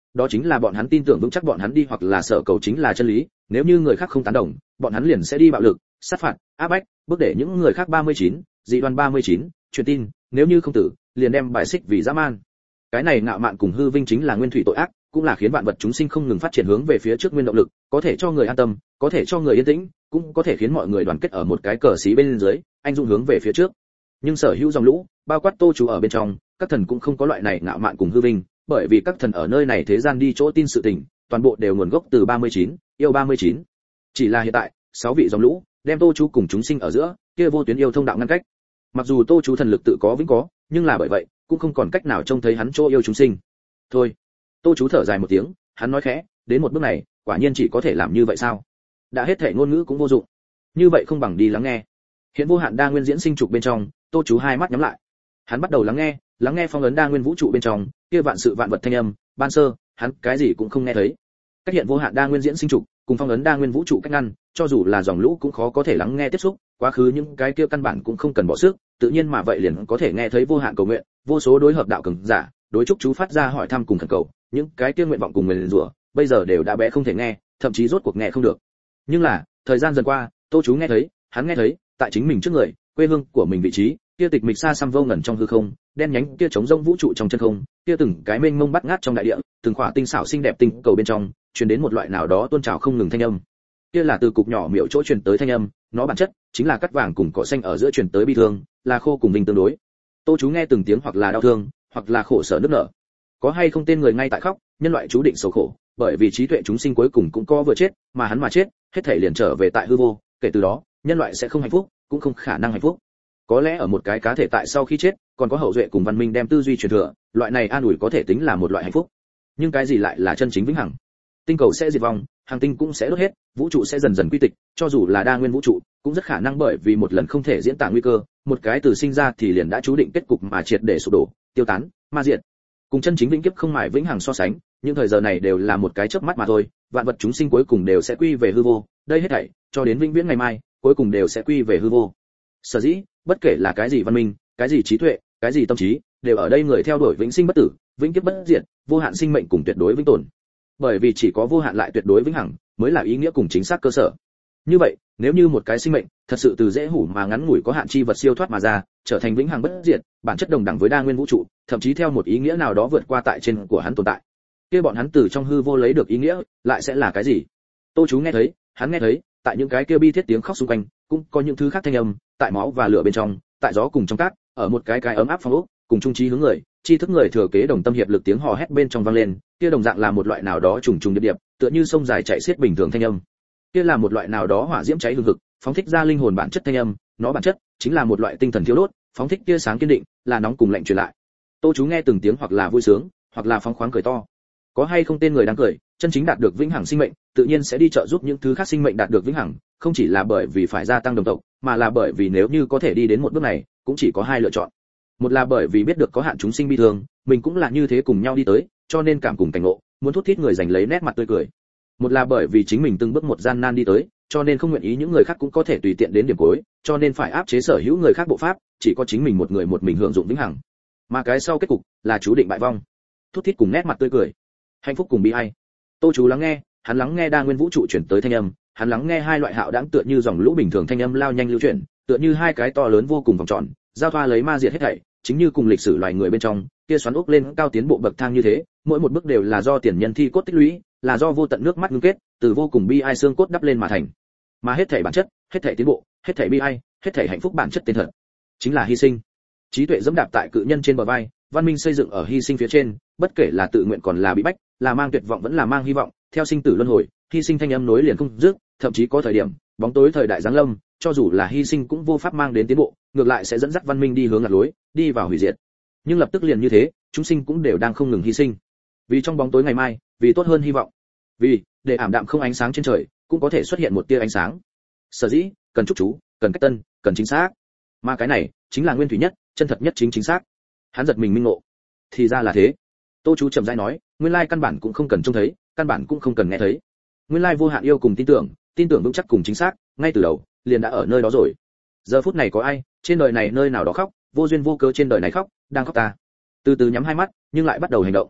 đó chính là bọn hắn tin tưởng vững chắc bọn hắn đi hoặc là sở cầu chính là chân lý, nếu như người khác không tán đồng, bọn hắn liền sẽ đi bạo lực, sát phạt, áp bách, bước để những người khác 39, dị đoan 39, truyền tin, nếu như không tử, liền đem bài xích vì dã man. Cái này ngạo mạn cùng hư vinh chính là nguyên thủy tội ác, cũng là khiến vạn vật chúng sinh không ngừng phát triển hướng về phía trước nguyên động lực, có thể cho người an tâm, có thể cho người yên tĩnh, cũng có thể khiến mọi người đoàn kết ở một cái cờ xí bên dưới, anh dũng hướng về phía trước. Nhưng sở hữu dòng lũ, bao quát Tô Chú ở bên trong, các thần cũng không có loại này ngạo mạn cùng hư vinh, bởi vì các thần ở nơi này thế gian đi chỗ tin sự tình, toàn bộ đều nguồn gốc từ 39, yêu 39. Chỉ là hiện tại, 6 vị dòng lũ, đem Tô Chú cùng chúng sinh ở giữa, kia vô tuyến yêu thông đạo ngăn cách. Mặc dù Tô Chú thần lực tự có vĩnh có, nhưng là bởi vậy, cũng không còn cách nào trông thấy hắn chỗ yêu chúng sinh. Thôi, Tô Chú thở dài một tiếng, hắn nói khẽ, đến một bước này, quả nhiên chỉ có thể làm như vậy sao? Đã hết thể ngôn ngữ cũng vô dụng. Như vậy không bằng đi lắng nghe. Hiện vô hạn đa nguyên diễn sinh trục bên trong, Tô Chú hai mắt nhắm lại. Hắn bắt đầu lắng nghe phong ấn đa nguyên vũ trụ bên trong, kia vạn sự vạn vật thanh âm, ban sơ, hắn cái gì cũng không nghe thấy. Cách hiện vô hạn đa nguyên diễn sinh trục, cùng phong ấn đa nguyên vũ trụ cách ngăn, cho dù là dòng lũ cũng khó có thể lắng nghe tiếp xúc, quá khứ những cái kia căn bản cũng không cần bỏ sức, tự nhiên mà vậy liền có thể nghe thấy vô hạn cầu nguyện, vô số đối hợp đạo cường giả, đối chúc chú phát ra hỏi thăm cùng khẩn cầu, những cái kia nguyện vọng cùng nguyền rủa, bây giờ đều đã bé không thể nghe, thậm chí rốt cuộc nghe không được. Nhưng là, thời gian dần qua, Tô Chú nghe thấy, hắn nghe thấy, tại chính mình trước người, quê hương của mình vị trí, kia tịch mịch xa xăm vô ngẩn trong hư không, đen nhánh kia trống rỗng vũ trụ trong chân không, kia từng cái mênh mông bắt ngát trong đại địa, từng khỏa tinh xảo xinh đẹp tinh cầu bên trong, truyền đến một loại nào đó tuôn trào không ngừng thanh âm. Kia là từ cục nhỏ miệu chỗ truyền tới thanh âm, nó bản chất chính là cắt vàng cùng cỏ xanh ở giữa truyền tới bi thương, là khô cùng vinh tương đối. Tô Chú nghe từng tiếng hoặc là đau thương, hoặc là khổ sở nức nở. Có hay không tên người ngay tại khóc, nhân loại chú định sầu khổ, bởi vì trí tuệ chúng sinh cuối cùng cũng có vừa chết, mà hắn mà chết, hết thảy liền trở về tại hư vô, kể từ đó, nhân loại sẽ không hạnh phúc, cũng không khả năng hạnh phúc. Có lẽ ở một cái cá thể tại sau khi chết, còn có hậu duệ cùng văn minh đem tư duy truyền thừa, loại này an ủi có thể tính là một loại hạnh phúc. Nhưng cái gì lại là chân chính vĩnh hằng? Tinh cầu sẽ diệt vong, hành tinh cũng sẽ đốt hết, vũ trụ sẽ dần dần quy tịch, cho dù là đa nguyên vũ trụ, cũng rất khả năng bởi vì một lần không thể diễn tả nguy cơ, một cái từ sinh ra thì liền đã chú định kết cục mà triệt để sụp đổ, tiêu tán, ma diệt. Cùng chân chính vĩnh kiếp không mài vĩnh hằng so sánh, những thời giờ này đều là một cái chớp mắt mà thôi, vạn vật chúng sinh cuối cùng đều sẽ quy về hư vô, đây hết thảy, cho đến vĩnh viễn ngày mai, cuối cùng đều sẽ quy về hư vô. Sở dĩ, bất kể là cái gì văn minh, cái gì trí tuệ, cái gì tâm trí, đều ở đây người theo đuổi vĩnh sinh bất tử, vĩnh kiếp bất diệt, vô hạn sinh mệnh cùng tuyệt đối vĩnh tồn. Bởi vì chỉ có vô hạn lại tuyệt đối vĩnh hằng, mới là ý nghĩa cùng chính xác cơ sở. Như vậy, nếu như một cái sinh mệnh thật sự từ dễ hủ mà ngắn ngủi có hạn chi vật siêu thoát mà ra, trở thành vĩnh hằng bất diệt, bản chất đồng đẳng với đa nguyên vũ trụ, thậm chí theo một ý nghĩa nào đó vượt qua tại trên của hắn tồn tại. Kia bọn hắn từ trong hư vô lấy được ý nghĩa, lại sẽ là cái gì? Tô Chú nghe thấy, hắn nghe thấy, tại những cái kia bi thiết tiếng khóc xung quanh, cũng có những thứ khác thanh âm, tại máu và lửa bên trong, tại gió cùng trong cát, ở một cái ấm áp phong ốc, cùng trung trí hướng người, tri thức người thừa kế đồng tâm hiệp lực tiếng hò hét bên trong vang lên, kia đồng dạng là một loại nào đó trùng trùng điệp điệp, tựa như sông dài chảy xiết bình thường thanh âm. Kia là một loại nào đó hỏa diễm cháy hừng hực, phóng thích ra linh hồn bản chất thanh âm, nó bản chất chính là một loại tinh thần thiêu đốt, phóng thích tia sáng kiên định, là nóng cùng lạnh truyền lại. Tô Chú nghe từng tiếng hoặc là vui sướng, hoặc là phóng khoáng cười to. Có hay không tên người đang cười, chân chính đạt được vĩnh hằng sinh mệnh, tự nhiên sẽ đi trợ giúp những thứ khác sinh mệnh đạt được vĩnh hằng, không chỉ là bởi vì phải gia tăng đồng tộc, mà là bởi vì nếu như có thể đi đến một bước này, cũng chỉ có hai lựa chọn. Một là bởi vì biết được có hạn chúng sinh bi thương, mình cũng là như thế cùng nhau đi tới, cho nên cảm cùng cảnh ngộ, muốn thút thít người giành lấy nét mặt tươi cười. Một là bởi vì chính mình từng bước một gian nan đi tới, cho nên không nguyện ý những người khác cũng có thể tùy tiện đến điểm cuối, cho nên phải áp chế sở hữu người khác bộ pháp, chỉ có chính mình một người một mình hưởng dụng vĩnh hằng. Mà cái sau kết cục là chú định bại vong. Thút thít cùng nét mặt tươi cười, hạnh phúc cùng bi ai. Tô Chú lắng nghe, hắn lắng nghe đa nguyên vũ trụ chuyển tới thanh âm, hắn lắng nghe hai loại hạo đãng tựa như dòng lũ bình thường thanh âm lao nhanh lưu chuyển, tựa như hai cái to lớn vô cùng vòng tròn, giao thoa lấy ma diệt hết thảy, chính như cùng lịch sử loài người bên trong, kia xoắn ốc lên cao tiến bộ bậc thang như thế, mỗi một bước đều là do tiền nhân thi cốt tích lũy, là do vô tận nước mắt ngưng kết, từ vô cùng bi ai xương cốt đắp lên mà thành. Mà hết thảy bản chất, hết thảy tiến bộ, hết thảy bi ai, hết thảy hạnh phúc bản chất tên thật, chính là hy sinh. Trí tuệ dẫm đạp tại cự nhân trên bờ vai, văn minh xây dựng ở hy sinh phía trên, bất kể là tự nguyện còn là bị bách, là mang tuyệt vọng vẫn là mang hy vọng, theo sinh tử luân hồi, hy sinh thanh âm nối liền không dứt, thậm chí có thời điểm, bóng tối thời đại giáng lâm, cho dù là hy sinh cũng vô pháp mang đến tiến bộ, ngược lại sẽ dẫn dắt văn minh đi hướng lạc lối, đi vào hủy diệt. Nhưng lập tức liền như thế, chúng sinh cũng đều đang không ngừng hy sinh. Vì trong bóng tối ngày mai, vì tốt hơn hy vọng. Vì để ảm đạm không ánh sáng trên trời, cũng có thể xuất hiện một tia ánh sáng. Sở dĩ, cần chúc chú, cần cách tân, cần chính xác. Mà cái này, chính là nguyên thủy nhất, chân thật nhất chính xác. Hắn giật mình minh ngộ. Thì ra là thế. Tô Chú chậm rãi nói, nguyên lai căn bản cũng không cần trông thấy, căn bản cũng không cần nghe thấy. Nguyên lai vô hạn yêu cùng tin tưởng vững chắc cùng chính xác, ngay từ đầu, liền đã ở nơi đó rồi. Giờ phút này có ai, trên đời này nơi nào đó khóc, vô duyên vô cớ trên đời này khóc, đang khóc ta. Từ từ nhắm hai mắt, nhưng lại bắt đầu hành động.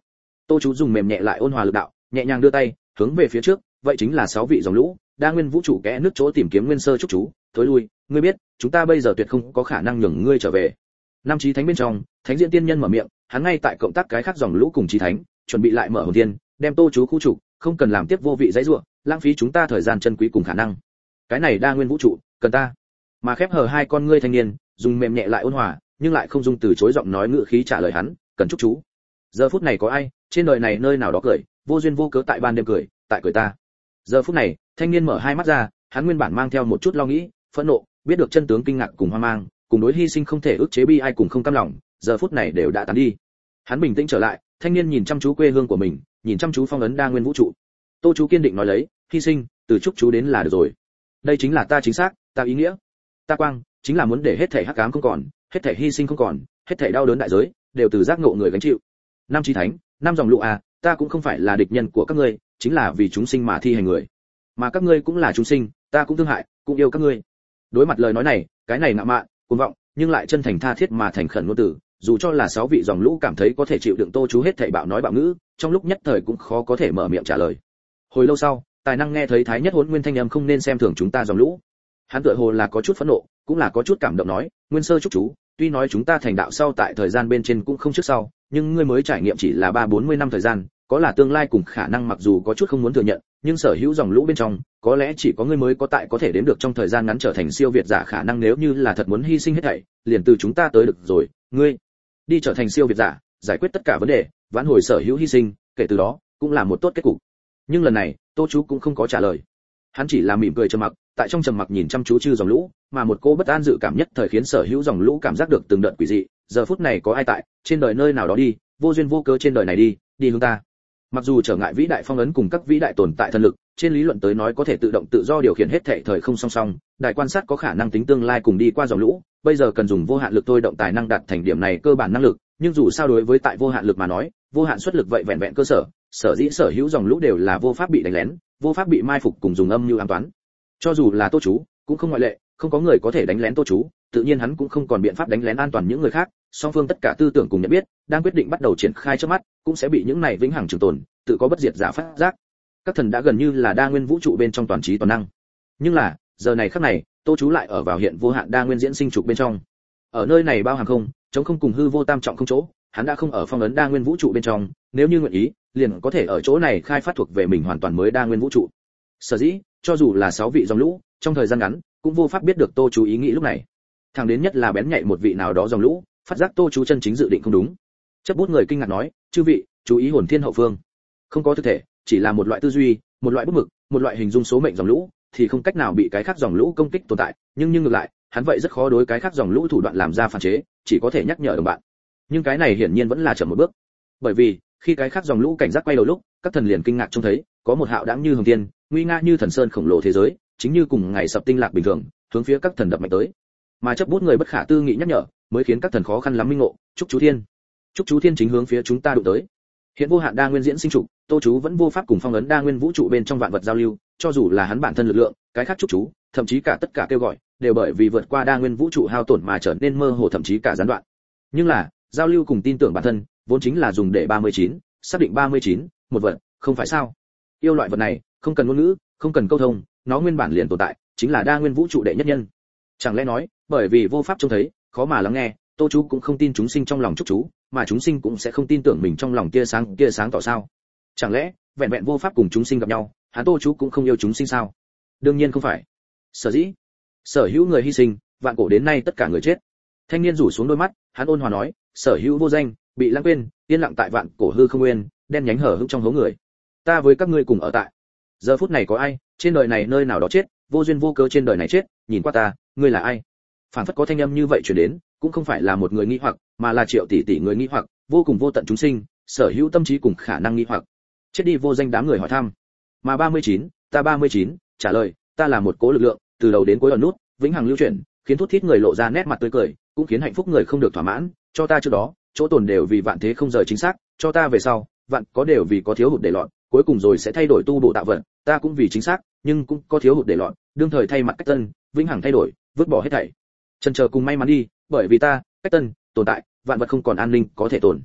Tô chú dùng mềm nhẹ lại ôn hòa lực đạo, nhẹ nhàng đưa tay hướng về phía trước, vậy chính là 6 vị dòng lũ, đa nguyên vũ trụ kẽ nước chỗ tìm kiếm nguyên sơ trúc chú, thối lui, ngươi biết, chúng ta bây giờ tuyệt không có khả năng nhường ngươi trở về. Năm chí thánh bên trong, thánh diễn tiên nhân mở miệng, hắn ngay tại cộng tác cái khác dòng lũ cùng chí thánh, chuẩn bị lại mở hồn tiên, đem Tô chú khu trục, không cần làm tiếp vô vị dãy rủa, lãng phí chúng ta thời gian chân quý cùng khả năng. Cái này đa nguyên vũ trụ, cần ta. Mà khép hờ hai con ngươi thanh niên, dùng mềm nhẹ lại ôn hòa, nhưng lại không dung từ chối giọng nói ngữ khí trả lời hắn, cần chúc chú. Giờ phút này có ai, trên đời này nơi nào đó cười, vô duyên vô cớ tại ban đêm cười, tại cười ta. Giờ phút này, thanh niên mở hai mắt ra, hắn nguyên bản mang theo một chút lo nghĩ, phẫn nộ, biết được chân tướng kinh ngạc cùng hoang mang, cùng đối hy sinh không thể ức chế bi ai cùng không cam lòng, giờ phút này đều đã tán đi. Hắn bình tĩnh trở lại, thanh niên nhìn chăm chú quê hương của mình, nhìn chăm chú phong ấn đa nguyên vũ trụ. Tô chú kiên định nói lấy, hy sinh, từ chúc chú đến là được rồi. Đây chính là ta chính xác, ta ý nghĩa. Ta quang, chính là muốn để hết thảy hắc ám không còn, hết thảy hy sinh không còn, hết thảy đau đớn đại giới đều từ giác ngộ người gánh chịu. Năm chí thánh, năm dòng lũ à, ta cũng không phải là địch nhân của các ngươi, chính là vì chúng sinh mà thi hành người. Mà các ngươi cũng là chúng sinh, ta cũng thương hại, cũng yêu các ngươi. Đối mặt lời nói này, cái này ngạo mạn, cuồng vọng, nhưng lại chân thành tha thiết mà thành khẩn ngôn tử, dù cho là 6 vị dòng lũ cảm thấy có thể chịu đựng Tô chú hết thảy bạo nói bạo ngữ, trong lúc nhất thời cũng khó có thể mở miệng trả lời. Hồi lâu sau, tài năng nghe thấy thái nhất hỗn nguyên thanh âm không nên xem thường chúng ta dòng lũ. Hắn tựa hồ là có chút phẫn nộ, cũng là có chút cảm động nói, nguyên sơ chúc chú, tuy nói chúng ta thành đạo sau tại thời gian bên trên cũng không trước sau, nhưng ngươi mới trải nghiệm chỉ là 3-40 năm thời gian, có là tương lai cùng khả năng mặc dù có chút không muốn thừa nhận, nhưng sở hữu dòng lũ bên trong, có lẽ chỉ có ngươi mới có tại có thể đến được trong thời gian ngắn trở thành siêu việt giả khả năng, nếu như là thật muốn hy sinh hết thảy, liền từ chúng ta tới được rồi, ngươi đi trở thành siêu việt giả, giải quyết tất cả vấn đề, vãn hồi sở hữu hy sinh, kể từ đó, cũng là một tốt kết cục. Nhưng lần này, Tô chú cũng không có trả lời. Hắn chỉ là mỉm cười trầm mặc, tại trong trầm mặc nhìn chăm chú chư dòng lũ, mà một cô bất an dự cảm nhất thời khiến sở hữu dòng lũ cảm giác được từng đợt quỷ dị, giờ phút này có ai tại, trên đời nơi nào đó đi, vô duyên vô cớ trên đời này đi hướng ta. Mặc dù trở ngại vĩ đại phong ấn cùng các vĩ đại tồn tại thần lực, trên lý luận tới nói có thể tự động tự do điều khiển hết thảy thời không song song, đại quan sát có khả năng tính tương lai cùng đi qua dòng lũ, bây giờ cần dùng vô hạn lực thôi động tài năng đạt thành điểm này cơ bản năng lực, nhưng dù sao đối với tại vô hạn lực mà nói, vô hạn xuất lực vậy vẹn vẹn cơ sở, sở dĩ sở hữu dòng lũ đều là vô pháp bị đánh lén, vô pháp bị mai phục cùng dùng âm mưu ám toán. Cho dù là Tô chú, cũng không ngoại lệ, không có người có thể đánh lén Tô chú, tự nhiên hắn cũng không còn biện pháp đánh lén an toàn những người khác, song phương tất cả tư tưởng cùng nhận biết, đang quyết định bắt đầu triển khai trước mắt, cũng sẽ bị những này vĩnh hằng trường tồn, tự có bất diệt giả phát giác. Các thần đã gần như là đa nguyên vũ trụ bên trong toàn trí toàn năng. Nhưng là, giờ này khắc này, Tô chú lại ở vào hiện vô hạn đa nguyên diễn sinh trục bên trong. Ở nơi này bao hàng không, chống không cùng hư vô tam trọng không chỗ, hắn đã không ở phong ấn đa nguyên vũ trụ bên trong, nếu như nguyện ý, liền có thể ở chỗ này khai phát thuộc về mình hoàn toàn mới đa nguyên vũ trụ. Sở dĩ, cho dù là 6 vị dòng lũ, trong thời gian ngắn, cũng vô pháp biết được Tô chú ý nghĩ lúc này. Thẳng đến nhất là bén nhạy một vị nào đó dòng lũ, phát giác Tô chú chân chính dự định không đúng. Chấp bút người kinh ngạc nói, chư vị, chú ý hồn thiên hậu phương. Không có thực thể, chỉ là một loại tư duy, một loại bút mực, một loại hình dung số mệnh dòng lũ, thì không cách nào bị cái khác dòng lũ công kích tồn tại, nhưng ngược lại, hắn vậy rất khó đối cái khác dòng lũ thủ đoạn làm ra phản chế, chỉ có thể nhắc nhở đồng bạn. Nhưng cái này hiển nhiên vẫn là chậm một bước. Bởi vì, khi cái khác dòng lũ cảnh giác quay đầu lúc, các thần liền kinh ngạc trông thấy, có một hạo đãng như hồng thiên, nguy nga như thần sơn khổng lồ thế giới, chính như cùng ngày sập tinh lạc bình thường, hướng phía các thần đập mạnh tới. Mà chấp bút người bất khả tư nghị nhắc nhở, mới khiến các thần khó khăn lắm minh ngộ, chúc chú thiên. Chúc chú thiên chính hướng phía chúng ta đụng tới. Hiện vô hạn đa nguyên diễn sinh trục, Tô chú vẫn vô pháp cùng phong ấn đa nguyên vũ trụ bên trong vạn vật giao lưu, cho dù là hắn bản thân lực lượng, cái khác chúc chú, thậm chí cả tất cả kêu gọi, đều bởi vì vượt qua đa nguyên vũ trụ hao tổn mà trở nên mơ hồ thậm chí cả gián đoạn. Nhưng là, giao lưu cùng tin tưởng bản thân, vốn chính là dùng để 39, xác định 39, một vật, không phải sao? Yêu loại vật này, không cần ngôn ngữ, không cần câu thông, nó nguyên bản liền tồn tại, chính là đa nguyên vũ trụ đệ nhất nhân. Chẳng lẽ nói, bởi vì vô pháp trông thấy, khó mà lắng nghe, Tô chú cũng không tin chúng sinh trong lòng chúc chú, mà chúng sinh cũng sẽ không tin tưởng mình trong lòng tia sáng tỏ sao? Chẳng lẽ, vẹn vẹn vô pháp cùng chúng sinh gặp nhau, hắn Tô chú cũng không yêu chúng sinh sao? Đương nhiên không phải. Sở dĩ, sở hữu người hy sinh, vạn cổ đến nay tất cả người chết. Thanh niên rủ xuống đôi mắt, hắn ôn hòa nói, sở hữu vô danh, bị lãng quên, yên lặng tại vạn cổ hư không nguyên, đen nhánh hở hững trong hố người. Ta với các ngươi cùng ở tại. Giờ phút này có ai, trên đời này nơi nào đó chết, vô duyên vô cớ trên đời này chết, nhìn qua ta, ngươi là ai? Phản phất có thanh âm như vậy truyền đến, cũng không phải là một người nghi hoặc, mà là triệu tỷ tỷ người nghi hoặc, vô cùng vô tận chúng sinh, sở hữu tâm trí cùng khả năng nghi hoặc. Chết đi vô danh đám người hỏi thăm. Mà 39, ta 39, trả lời, ta là một cố lực lượng, từ đầu đến cuối ẩn nút, vĩnh hằng lưu chuyển, khiến thút thít người lộ ra nét mặt tươi cười, cũng khiến hạnh phúc người không được thỏa mãn, cho ta trước đó, chỗ tồn đều vì vạn thế không rời chính xác, cho ta về sau, vạn có đều vì có thiếu hụt để loạn, cuối cùng rồi sẽ thay đổi tu bổ tạo vận, ta cũng vì chính xác, nhưng cũng có thiếu hụt để loạn, đương thời thay mặt cách tân, vĩnh hằng thay đổi, vứt bỏ hết thảy. Chân chờ cùng may mắn đi, bởi vì ta, cách tân, tồn tại, vạn vật không còn an ninh có thể tồn.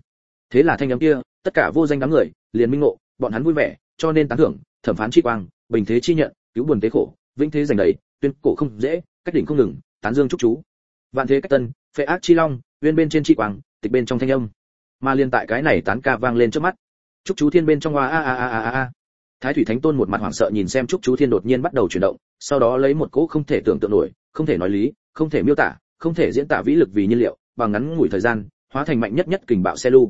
Thế là thanh âm kia, tất cả vô danh đám người liền minh ngộ, bọn hắn vui vẻ, cho nên tán thưởng, thẩm phán chi quang, bình thế chi nhận, cứu buồn tế khổ, vĩnh thế giành đấy, tuyên cổ không dễ, cách đỉnh không ngừng, tán dương chúc chú. Vạn thế cách tân, phệ ác chi long, uyên bên trên chi quang, tịch bên trong thanh âm. Mà liên tại cái này tán ca vang lên trước mắt. Chúc chú thiên bên trong hoa a. Thái thủy thánh tôn một mặt hoảng sợ nhìn xem chúc chú thiên đột nhiên bắt đầu chuyển động, sau đó lấy một cỗ không thể tưởng tượng nổi, không thể nói lý, không thể miêu tả, không thể diễn tả vĩ lực vì nhiên liệu, bằng ngắn ngủi thời gian, hóa thành mạnh nhất kình bạo xe lưu,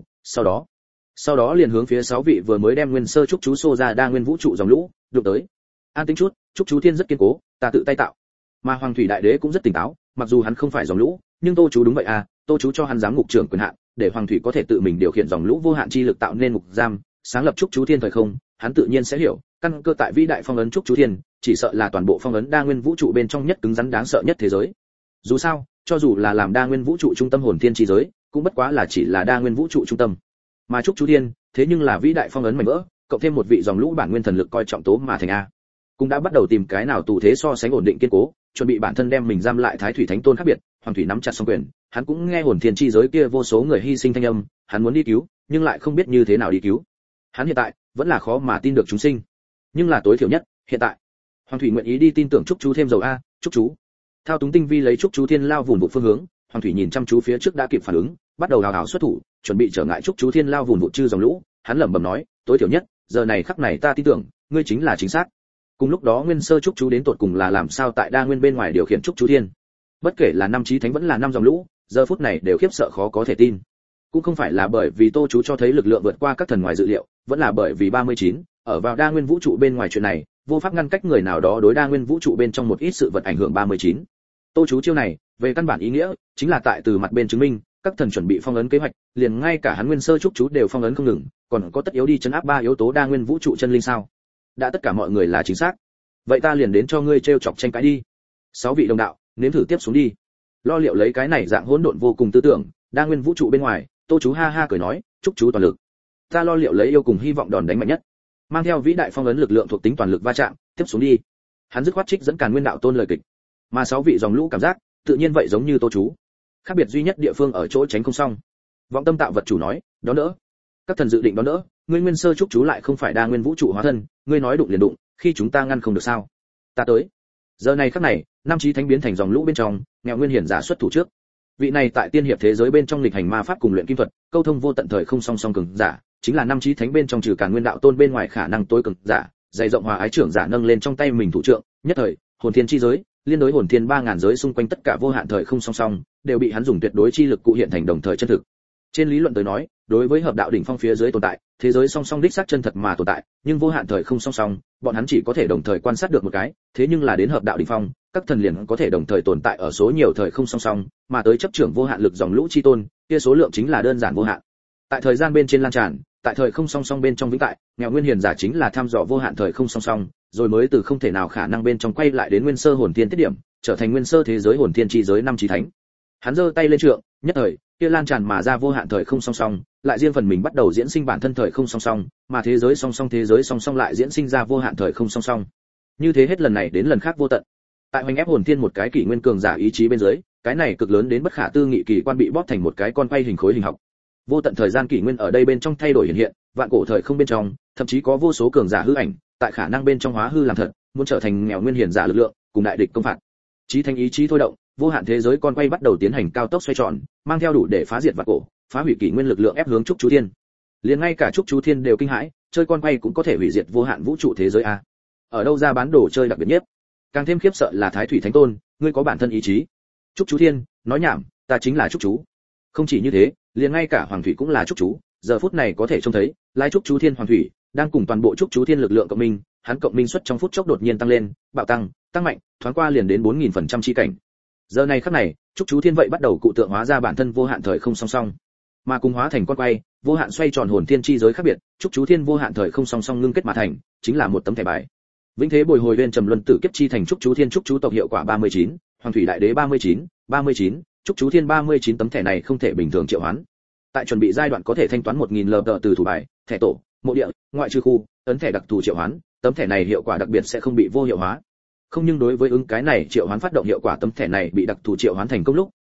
sau đó liền hướng phía 6 vị vừa mới đem nguyên sơ chúc chú xô ra đa nguyên vũ trụ dòng lũ, đụng tới. An tĩnh chút, chúc chú thiên rất kiên cố, ta tự tay tạo. Mà Hoàng thủy đại đế cũng rất tỉnh táo, mặc dù hắn không phải dòng lũ, nhưng Tô chú đúng vậy à, Tô chú cho hắn giám ngục trưởng quyền hạn, để Hoàng thủy có thể tự mình điều khiển dòng lũ vô hạn chi lực tạo nên ngục giam, sáng lập chúc chú thiên thời không, hắn tự nhiên sẽ hiểu, căn cơ tại vĩ đại phong ấn chúc chú thiên, chỉ sợ là toàn bộ phong ấn đa nguyên vũ trụ bên trong nhất cứng rắn đáng sợ nhất thế giới. Dù sao, cho dù là làm đa nguyên vũ trụ trung tâm hồn thiên chi giới, cũng bất quá là chỉ là đa nguyên vũ trụ trung tâm. Mà chúc chú thiên, thế nhưng là vĩ đại phong ấn mảnh vỡ, cộng thêm một vị dòng lũ bản nguyên thần lực coi trọng tố mà thành a. Cũng đã bắt đầu tìm cái nào tù thế so sánh ổn định kiên cố, chuẩn bị bản thân đem mình giam lại thái thủy thánh tôn khác biệt. Hoàng thủy nắm chặt song quyền, hắn cũng nghe hồn thiên chi giới kia vô số người hy sinh thanh âm, hắn muốn đi cứu, nhưng lại không biết như thế nào đi cứu. Hắn hiện tại vẫn là khó mà tin được chúng sinh, nhưng là tối thiểu nhất, hiện tại Hoàng thủy nguyện ý đi tin tưởng chúc chú thêm dầu a, chúc chú. Thao túng tinh vi lấy chúc chú thiên lao vùn vụt phương hướng, Hoàng thủy nhìn chăm chú phía trước đã kịp phản ứng, bắt đầu hào hào xuất thủ, chuẩn bị trở ngại chúc chú thiên lao vùn vụt chư dòng lũ. Hắn lẩm bẩm nói, tối thiểu nhất, giờ này khắc này ta tin tưởng, ngươi chính là chính xác. Cùng lúc đó nguyên sơ chúc chú đến tột cùng là làm sao tại đa nguyên bên ngoài điều khiển chúc chú thiên. Bất kể là năm chí thánh vẫn là năm dòng lũ, giờ phút này đều khiếp sợ khó có thể tin. Cũng không phải là bởi vì Tô chú cho thấy lực lượng vượt qua các thần ngoài dự liệu, vẫn là bởi vì 39, ở vào đa nguyên vũ trụ bên ngoài chuyện này, vô pháp ngăn cách người nào đó đối đa nguyên vũ trụ bên trong một ít sự vật ảnh hưởng 39. Tô chú chiêu này, về căn bản ý nghĩa, chính là tại từ mặt bên chứng minh, các thần chuẩn bị phong ấn kế hoạch, liền ngay cả hắn nguyên sơ chúc chú đều phong ấn không ngừng, còn có tất yếu đi chấn áp 3 yếu tố đa nguyên vũ trụ chân linh sao? Đã tất cả mọi người là chính xác. Vậy ta liền đến cho ngươi trêu chọc tranh cãi đi. 6 vị đồng đạo, nếm thử tiếp xuống đi. Lo liệu lấy cái này dạng hỗn độn vô cùng tư tưởng, đa nguyên vũ trụ bên ngoài, Tô chú ha ha cười nói, chúc chú toàn lực. Ta lo liệu lấy yêu cùng hy vọng đòn đánh mạnh nhất. Mang theo vĩ đại phong ấn lực lượng thuộc tính toàn lực va chạm, tiếp xuống đi. Hắn dứt khoát trích dẫn Càn Nguyên đạo tôn lời kịch. Mà 6 vị dòng lũ cảm giác, tự nhiên vậy giống như Tô chú. Khác biệt duy nhất địa phương ở chỗ tránh không xong. Vọng tâm tạo vật chủ nói, đó đỡ. Các thần dự định đó đỡ, ngươi nguyên sơ chúc chú lại không phải đa nguyên vũ trụ hóa thân, ngươi nói đụng liền đụng, khi chúng ta ngăn không được sao? Ta tới. Giờ này khắc này, năm chí thánh biến thành dòng lũ bên trong, nghèo nguyên hiển giả xuất thủ trước. Vị này tại tiên hiệp thế giới bên trong lịch hành ma pháp cùng luyện kim thuật, câu thông vô tận thời không song song cường giả, chính là năm chí thánh bên trong trừ Càn Nguyên đạo tôn bên ngoài khả năng tối cường giả, dày rộng hòa ái trưởng giả nâng lên trong tay mình thủ trượng, nhất thời, hồn thiên chi giới, liên đối hồn thiên 3000 giới xung quanh tất cả vô hạn thời không song song, đều bị hắn dùng tuyệt đối chi lực cụ hiện thành đồng thời chân thực. Trên lý luận tới nói, đối với hợp đạo đỉnh phong phía dưới tồn tại, thế giới song song đích xác chân thật mà tồn tại, nhưng vô hạn thời không song song, bọn hắn chỉ có thể đồng thời quan sát được một cái, thế nhưng là đến hợp đạo đỉnh phong, các thần liền có thể đồng thời tồn tại ở số nhiều thời không song song, mà tới chấp trưởng vô hạn lực dòng lũ chi tôn, kia số lượng chính là đơn giản vô hạn. Tại thời gian bên trên lan tràn, tại thời không song song bên trong vĩnh tại, nghèo nguyên hiền giả chính là thăm dò vô hạn thời không song song, rồi mới từ không thể nào khả năng bên trong quay lại đến nguyên sơ hồn thiên tiết điểm, trở thành nguyên sơ thế giới hồn thiên chi giới năm chí thánh. Hắn giơ tay lên trượng, nhất thời, kia lan tràn mà ra vô hạn thời không song song, lại riêng phần mình bắt đầu diễn sinh bản thân thời không song song, mà thế giới song song lại diễn sinh ra vô hạn thời không song song. Như thế hết lần này đến lần khác vô tận. Tại hoành ép hồn thiên một cái kỷ nguyên cường giả ý chí bên dưới, cái này cực lớn đến bất khả tư nghị kỳ quan bị bóp thành một cái con quay hình khối hình học. Vô tận thời gian kỷ nguyên ở đây bên trong thay đổi hiện hiện, vạn cổ thời không bên trong, thậm chí có vô số cường giả hư ảnh, tại khả năng bên trong hóa hư làm thật, muốn trở thành nghèo nguyên hiển giả lực lượng, cùng đại địch công phạt. Chí thanh ý chí thôi động, vô hạn thế giới con quay bắt đầu tiến hành cao tốc xoay tròn, mang theo đủ để phá diệt vạn cổ, phá hủy kỷ nguyên lực lượng ép hướng trúc chú thiên. Liền ngay cả trúc chú thiên đều kinh hãi, chơi con quay cũng có thể hủy diệt vô hạn vũ trụ thế giới a. Ở đâu ra bán đồ chơi đặc biệt nhất? Càng thêm khiếp sợ là Thái Thủy Thánh Tôn, ngươi có bản thân ý chí. Trúc chú thiên, nói nhảm, ta chính là trúc chú. Không chỉ như thế, liền ngay cả Hoàng Thủy cũng là trúc chú, giờ phút này có thể trông thấy, lai trúc chú thiên Hoàng Thủy đang cùng toàn bộ trúc chú thiên lực lượng cộng minh, hắn cộng minh suất trong phút chốc đột nhiên tăng lên, bạo tăng, tăng mạnh, thoáng qua liền đến 4000% chi cảnh. Giờ này khắc này, trúc chú thiên vậy bắt đầu cụ tượng hóa ra bản thân vô hạn thời không song song, mà cùng hóa thành con quay, vô hạn xoay tròn hồn thiên chi giới khác biệt, trúc chú thiên vô hạn thời không song song ngưng kết mà thành, chính là một tấm thẻ bài. Vĩnh thế bồi hồi lên trầm luân tử kiếp chi thành trúc chú thiên trúc chú tộc hiệu quả 39, Hoàng Thủy đại đế 39, trúc chú thiên 39 tấm thẻ này không thể bình thường triệu hoán. Tại chuẩn bị giai đoạn có thể thanh toán 1000 lờ từ thủ bài, thẻ tổ, mộ địa, ngoại trừ khu, ấn thẻ đặc thù triệu hoán, tấm thẻ này hiệu quả đặc biệt sẽ không bị vô hiệu hóa. Không, nhưng đối với ứng cái này triệu hoán phát động hiệu quả tấm thẻ này bị đặc thù triệu hoán thành công lúc,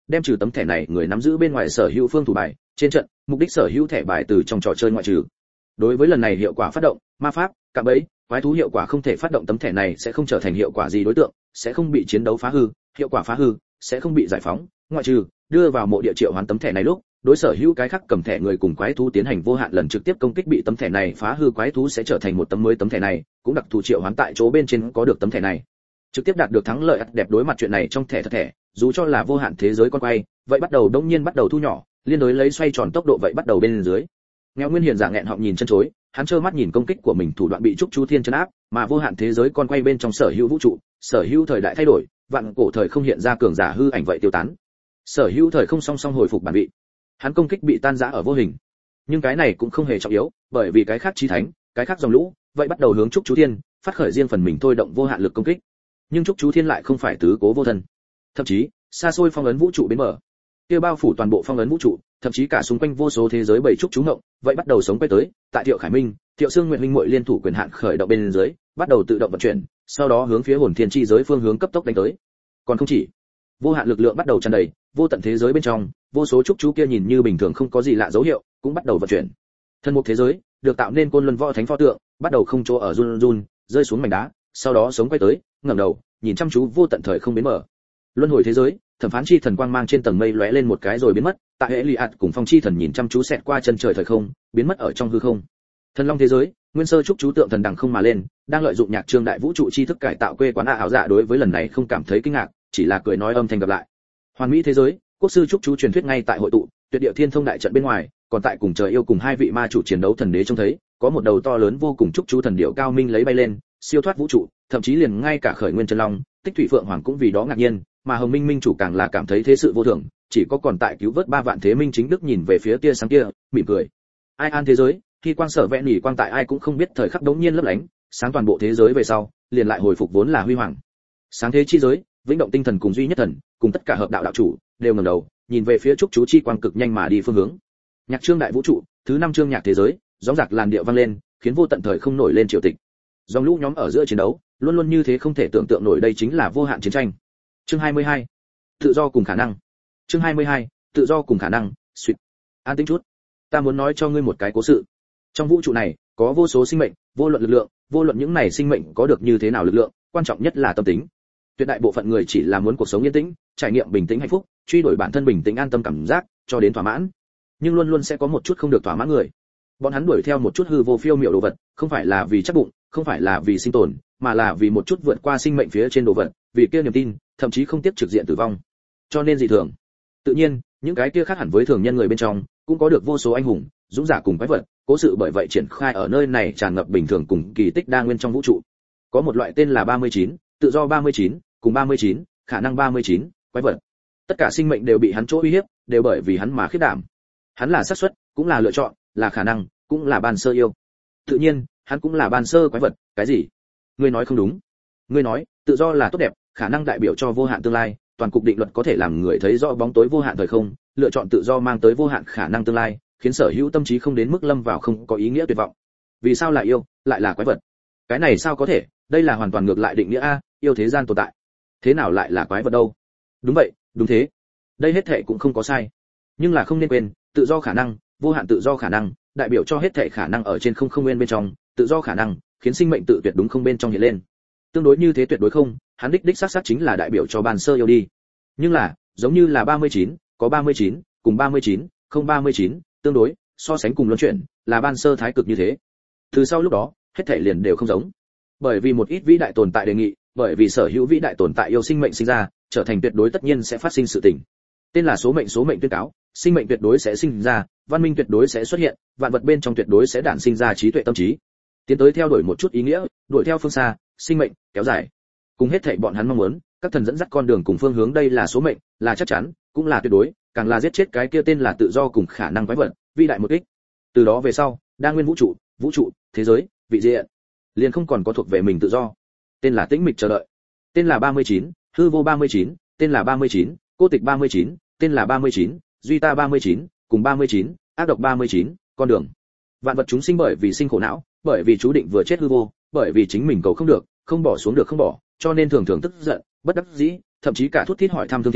đem trừ tấm thẻ này người nắm giữ bên ngoài sở hữu phương thủ bài trên trận, mục đích sở hữu thẻ bài từ trong trò chơi ngoại trừ. Đối với lần này hiệu quả phát động, ma pháp, cạm bẫy, quái thú hiệu quả không thể phát động, tấm thẻ này sẽ không trở thành hiệu quả gì đối tượng, sẽ không bị chiến đấu phá hư, hiệu quả phá hư sẽ không bị giải phóng, ngoại trừ đưa vào mộ địa triệu hoán tấm thẻ này lúc, đối sở hữu cái khác cầm thẻ người cùng quái thú tiến hành vô hạn lần trực tiếp công kích, bị tấm thẻ này phá hư quái thú sẽ trở thành một tấm mới, tấm thẻ này cũng đặc thù triệu hoán tại chỗ bên trên có được tấm thẻ này trực tiếp đạt được thắng lợi đẹp. Đối mặt chuyện này trong thẻ thật thẻ, dù cho là vô hạn thế giới con quay, vậy bắt đầu đông nhiên bắt đầu thu nhỏ, liên đối lấy xoay tròn tốc độ vậy bắt đầu bên dưới. Nghèo Nguyên Hiền giả nghẹn họng nhìn chân chối, hắn trơ mắt nhìn công kích của mình thủ đoạn bị trúc chú thiên trấn áp, mà vô hạn thế giới con quay bên trong sở hữu vũ trụ, sở hữu thời đại thay đổi, vạn cổ thời không hiện ra cường giả hư ảnh vậy tiêu tán. Sở hữu thời không song song hồi phục bản vị. Hắn công kích bị tan rã ở vô hình. Nhưng cái này cũng không hề trọng yếu, bởi vì cái khác chí thánh, cái khác dòng lũ, vậy bắt đầu hướng trúc chú thiên, phát khởi riêng phần mình thôi động vô hạn lực công kích. Nhưng trúc chú thiên lại không phải tứ cố vô thân. Thậm chí, xa xôi phong ấn vũ trụ bên bờ, kia bao phủ toàn bộ phong ấn vũ trụ, thậm chí cả xung quanh vô số thế giới bảy trúc chú ngộng, vậy bắt đầu sống quay tới, tại Thiệu Khải Minh, Thiệu Sương Nguyệt Minh muội liên thủ quyền hạn khởi động bên dưới, bắt đầu tự động vận chuyển, sau đó hướng phía hồn thiên chi giới phương hướng cấp tốc đánh tới. Còn không chỉ, vô hạn lực lượng bắt đầu tràn đầy, vô tận thế giới bên trong, vô số trúc chú kia nhìn như bình thường không có gì lạ dấu hiệu, cũng bắt đầu vận chuyển. Thân mục thế giới được tạo nên côn luân võ thánh pho tượng, bắt đầu không chỗ ở run run, rơi xuống mảnh đá, sau đó sống quay tới, ngẩng đầu, nhìn chăm chú vô tận thời không biến mở. Luân hồi thế giới, thẩm phán chi thần quang mang trên tầng mây lóe lên một cái rồi biến mất, tại hệ Liệt cùng phong chi thần nhìn chăm chú xẹt qua chân trời thời không, biến mất ở trong hư không. Thần long thế giới, nguyên sơ trúc chú tượng thần đằng không mà lên, đang lợi dụng nhạc trương đại vũ trụ chi thức cải tạo quê quán ảo dạ, đối với lần này không cảm thấy kinh ngạc, chỉ là cười nói âm thanh gặp lại. Hoàn mỹ thế giới, quốc sư trúc chú truyền thuyết ngay tại hội tụ, tuyệt địa thiên thông đại trận bên ngoài, còn tại cùng trời yêu cùng hai vị ma chủ chiến đấu thần đế trông thấy, có một đầu to lớn vô cùng trúc chú thần điệu cao minh lấy bay lên, siêu thoát vũ trụ, thậm chí liền ngay cả khởi nguyên chân long, tích thủy phượng hoàng cũng vì đó ngạc nhiên, mà hồng minh minh chủ càng là cảm thấy thế sự vô thường, chỉ có còn tại cứu vớt 3 vạn thế minh chính đức nhìn về phía tia sáng kia, mỉm cười. Ai an thế giới, khi quang sở vẽ nỉ quang tại ai cũng không biết thời khắc đống nhiên lấp lánh, sáng toàn bộ thế giới về sau, liền lại hồi phục vốn là huy hoàng. Sáng thế chi giới, vĩnh động tinh thần cùng duy nhất thần, cùng tất cả hợp đạo đạo chủ, đều ngẩng đầu, nhìn về phía trúc chú chi quang cực nhanh mà đi phương hướng. Nhạc trương đại vũ trụ, thứ 5 chương nhạc thế giới, gióng giạc làn điệu vang lên, khiến vô tận thời không nổi lên triều tịch. Dòng lũ nhóm ở giữa chiến đấu, luôn luôn như thế không thể tưởng tượng nổi, đây chính là vô hạn chiến tranh. Chương 22. Tự do cùng khả năng. Chương 22. Tự do cùng khả năng. Suýt. An tĩnh chút. Ta muốn nói cho ngươi một cái cố sự. Trong vũ trụ này, có vô số sinh mệnh, vô luận lực lượng, vô luận những này sinh mệnh có được như thế nào lực lượng, quan trọng nhất là tâm tính. Tuyệt đại bộ phận người chỉ là muốn cuộc sống yên tĩnh, trải nghiệm bình tĩnh hạnh phúc, truy đuổi bản thân bình tĩnh an tâm cảm giác, cho đến thỏa mãn. Nhưng luôn luôn sẽ có một chút không được thỏa mãn người. Bọn hắn đuổi theo một chút hư vô phiêu miểu đồ vật, không phải là vì chắc bụng, không phải là vì sinh tồn, mà là vì một chút vượt qua sinh mệnh phía trên đồ vật, vì kia niềm tin, thậm chí không tiếp trực diện tử vong. Cho nên dị thường. Tự nhiên, những cái kia khác hẳn với thường nhân người bên trong, cũng có được vô số anh hùng, dũng giả cùng quái vật, cố sự bởi vậy triển khai ở nơi này tràn ngập bình thường cùng kỳ tích đa nguyên trong vũ trụ. Có một loại tên là 39, tự do 39, cùng 39, khả năng 39, quái vật. Tất cả sinh mệnh đều bị hắn chỗ uy hiếp, đều bởi vì hắn mà khiếp đảm. Hắn là xác suất, cũng là lựa chọn, là khả năng, cũng là ban sơ yêu. Tự nhiên, hắn cũng là ban sơ quái vật. Cái gì? Ngươi nói không đúng. Ngươi nói, tự do là tốt đẹp, khả năng đại biểu cho vô hạn tương lai, toàn cục định luật có thể làm người thấy rõ bóng tối vô hạn thời không, lựa chọn tự do mang tới vô hạn khả năng tương lai, khiến sở hữu tâm trí không đến mức lâm vào không có ý nghĩa tuyệt vọng. Vì sao lại yêu, lại là quái vật? Cái này sao có thể? Đây là hoàn toàn ngược lại định nghĩa a, yêu thế gian tồn tại. Thế nào lại là quái vật đâu? Đúng vậy, đúng thế. Đây hết thảy cũng không có sai. Nhưng là không nên quên, tự do khả năng, vô hạn tự do khả năng, đại biểu cho hết thảy khả năng ở trên không không nguyên bên trong, tự do khả năng, khiến sinh mệnh tự tuyệt đúng không bên trong hiện lên. Tương đối như thế tuyệt đối không, hắn đích xác chính là đại biểu cho ban sơ yêu đi. Nhưng là, giống như là 39, có 39, cùng 39, không 39, tương đối, so sánh cùng luân chuyển, là ban sơ thái cực như thế. Từ sau lúc đó, hết thảy liền đều không giống. Bởi vì một ít vĩ đại tồn tại đề nghị, bởi vì sở hữu vĩ đại tồn tại yêu sinh mệnh sinh ra, trở thành tuyệt đối tất nhiên sẽ phát sinh sự tình. Tên là số mệnh tuyên cáo, sinh mệnh tuyệt đối sẽ sinh ra, văn minh tuyệt đối sẽ xuất hiện, vạn vật bên trong tuyệt đối sẽ đản sinh ra trí tuệ tâm trí. Tiến tới theo đuổi một chút ý nghĩa, đuổi theo phương xa, sinh mệnh kéo dài. Cùng hết thảy bọn hắn mong muốn, các thần dẫn dắt con đường cùng phương hướng, đây là số mệnh, là chắc chắn, cũng là tuyệt đối, càng là giết chết cái kia tên là tự do cùng khả năng quái vật, vĩ đại một ích. Từ đó về sau, đa nguyên vũ trụ, thế giới, vị diện, liền không còn có thuộc về mình tự do. Tên là tĩnh mịch chờ đợi. Tên là 39, hư vô 39, tên là 39, cô tịch 39, tên là 39, duy ta 39, cùng 39, ác độc 39, con đường. Vạn vật chúng sinh bởi vì sinh khổ não, bởi vì chú định vừa chết hư vô, bởi vì chính mình cầu không được, không bỏ xuống được không bỏ, cho nên thường thường tức giận, bất đắc dĩ, thậm chí cả thút thít hỏi thăm thương thiên,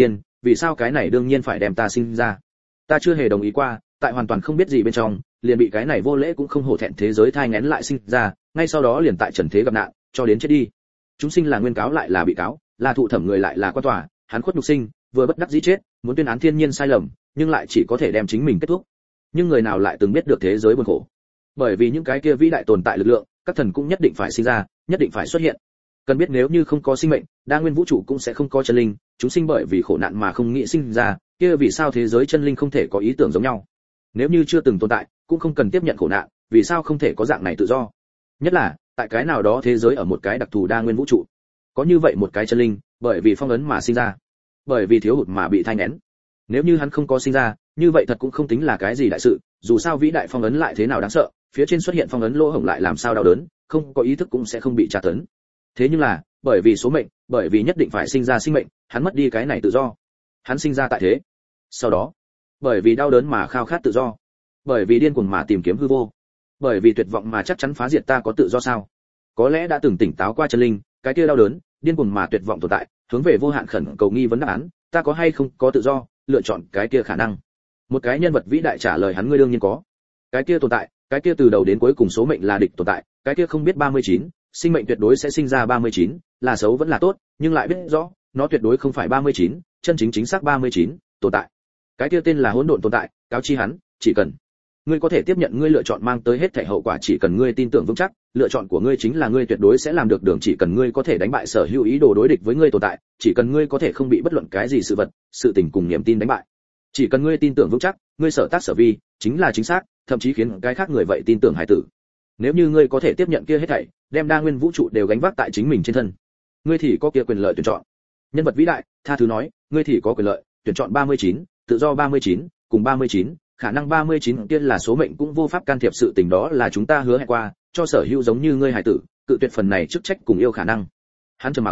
vì sao cái này đương nhiên phải đem ta sinh ra? Ta chưa hề đồng ý qua, tại hoàn toàn không biết gì bên trong, liền bị cái này vô lễ cũng không hổ thẹn thế giới thai nghén lại sinh ra, ngay sau đó liền tại trần thế gặp nạn, cho đến chết đi. Chúng sinh là nguyên cáo lại là bị cáo, là thụ thẩm người lại là quan tòa, hắn khuất nhục sinh, vừa bất đắc dĩ chết, muốn tuyên án thiên nhiên sai lầm, nhưng lại chỉ có thể đem chính mình kết thúc. Nhưng người nào lại từng biết được thế giới buồn khổ? Bởi vì những cái kia vĩ đại tồn tại lực lượng, các thần cũng nhất định phải sinh ra, nhất định phải xuất hiện. Cần biết nếu như không có sinh mệnh, đa nguyên vũ trụ cũng sẽ không có chân linh, chúng sinh bởi vì khổ nạn mà không nghĩ sinh ra, kia vì sao thế giới chân linh không thể có ý tưởng giống nhau? Nếu như chưa từng tồn tại, cũng không cần tiếp nhận khổ nạn, vì sao không thể có dạng này tự do? Nhất là, tại cái nào đó thế giới ở một cái đặc thù đa nguyên vũ trụ, có như vậy một cái chân linh, bởi vì phong ấn mà sinh ra, bởi vì thiếu hụt mà bị thai nghén. Nếu như hắn không có sinh ra, như vậy thật cũng không tính là cái gì đại sự, dù sao vĩ đại phong ấn lại thế nào đáng sợ, phía trên xuất hiện phong ấn lỗ hổng lại làm sao đau đớn, không có ý thức cũng sẽ không bị tra tấn. Thế nhưng là, bởi vì số mệnh, bởi vì nhất định phải sinh ra sinh mệnh, hắn mất đi cái này tự do. Hắn sinh ra tại thế. Sau đó, bởi vì đau đớn mà khao khát tự do, bởi vì điên cuồng mà tìm kiếm hư vô, bởi vì tuyệt vọng mà chắc chắn phá diệt ta có tự do sao? Có lẽ đã từng tỉnh táo qua chân linh, cái kia đau đớn, điên cuồng mà tuyệt vọng tồn tại, hướng về vô hạn khẩn cầu nghi vấn đáp án, ta có hay không có tự do, lựa chọn cái kia khả năng. Một cái nhân vật vĩ đại trả lời hắn, ngươi đương nhiên có. Cái kia tồn tại, cái kia từ đầu đến cuối cùng số mệnh là địch tồn tại, cái kia không biết 39, sinh mệnh tuyệt đối sẽ sinh ra 39, là xấu vẫn là tốt, nhưng lại biết rõ, nó tuyệt đối không phải 39, chân chính chính xác 39, tồn tại. Cái kia tên là hỗn độn tồn tại, cáo chi hắn, chỉ cần ngươi có thể tiếp nhận ngươi lựa chọn mang tới hết thảy hậu quả, chỉ cần ngươi tin tưởng vững chắc, lựa chọn của ngươi chính là ngươi tuyệt đối sẽ làm được đường, chỉ cần ngươi có thể đánh bại sở hữu ý đồ đối địch với ngươi tồn tại, chỉ cần ngươi có thể không bị bất luận cái gì sự vật, sự tình cùng niềm tin đánh bại. Chỉ cần ngươi tin tưởng vững chắc, ngươi sở tác sở vi chính là chính xác, thậm chí khiến cái khác người vậy tin tưởng hải tử. Nếu như ngươi có thể tiếp nhận kia hết thảy, đem đa nguyên vũ trụ đều gánh vác tại chính mình trên thân, ngươi thì có kia quyền lợi tuyển chọn. Nhân vật vĩ đại, tha thứ nói, ngươi thì có quyền lợi tuyển chọn 39, tự do 39, cùng 39, khả năng 39 kia là số mệnh cũng vô pháp can thiệp sự tình, đó là chúng ta hứa hẹn qua, cho sở hữu giống như ngươi hải tử, cự tuyệt phần này chức trách cùng yêu khả năng. Hắn trầm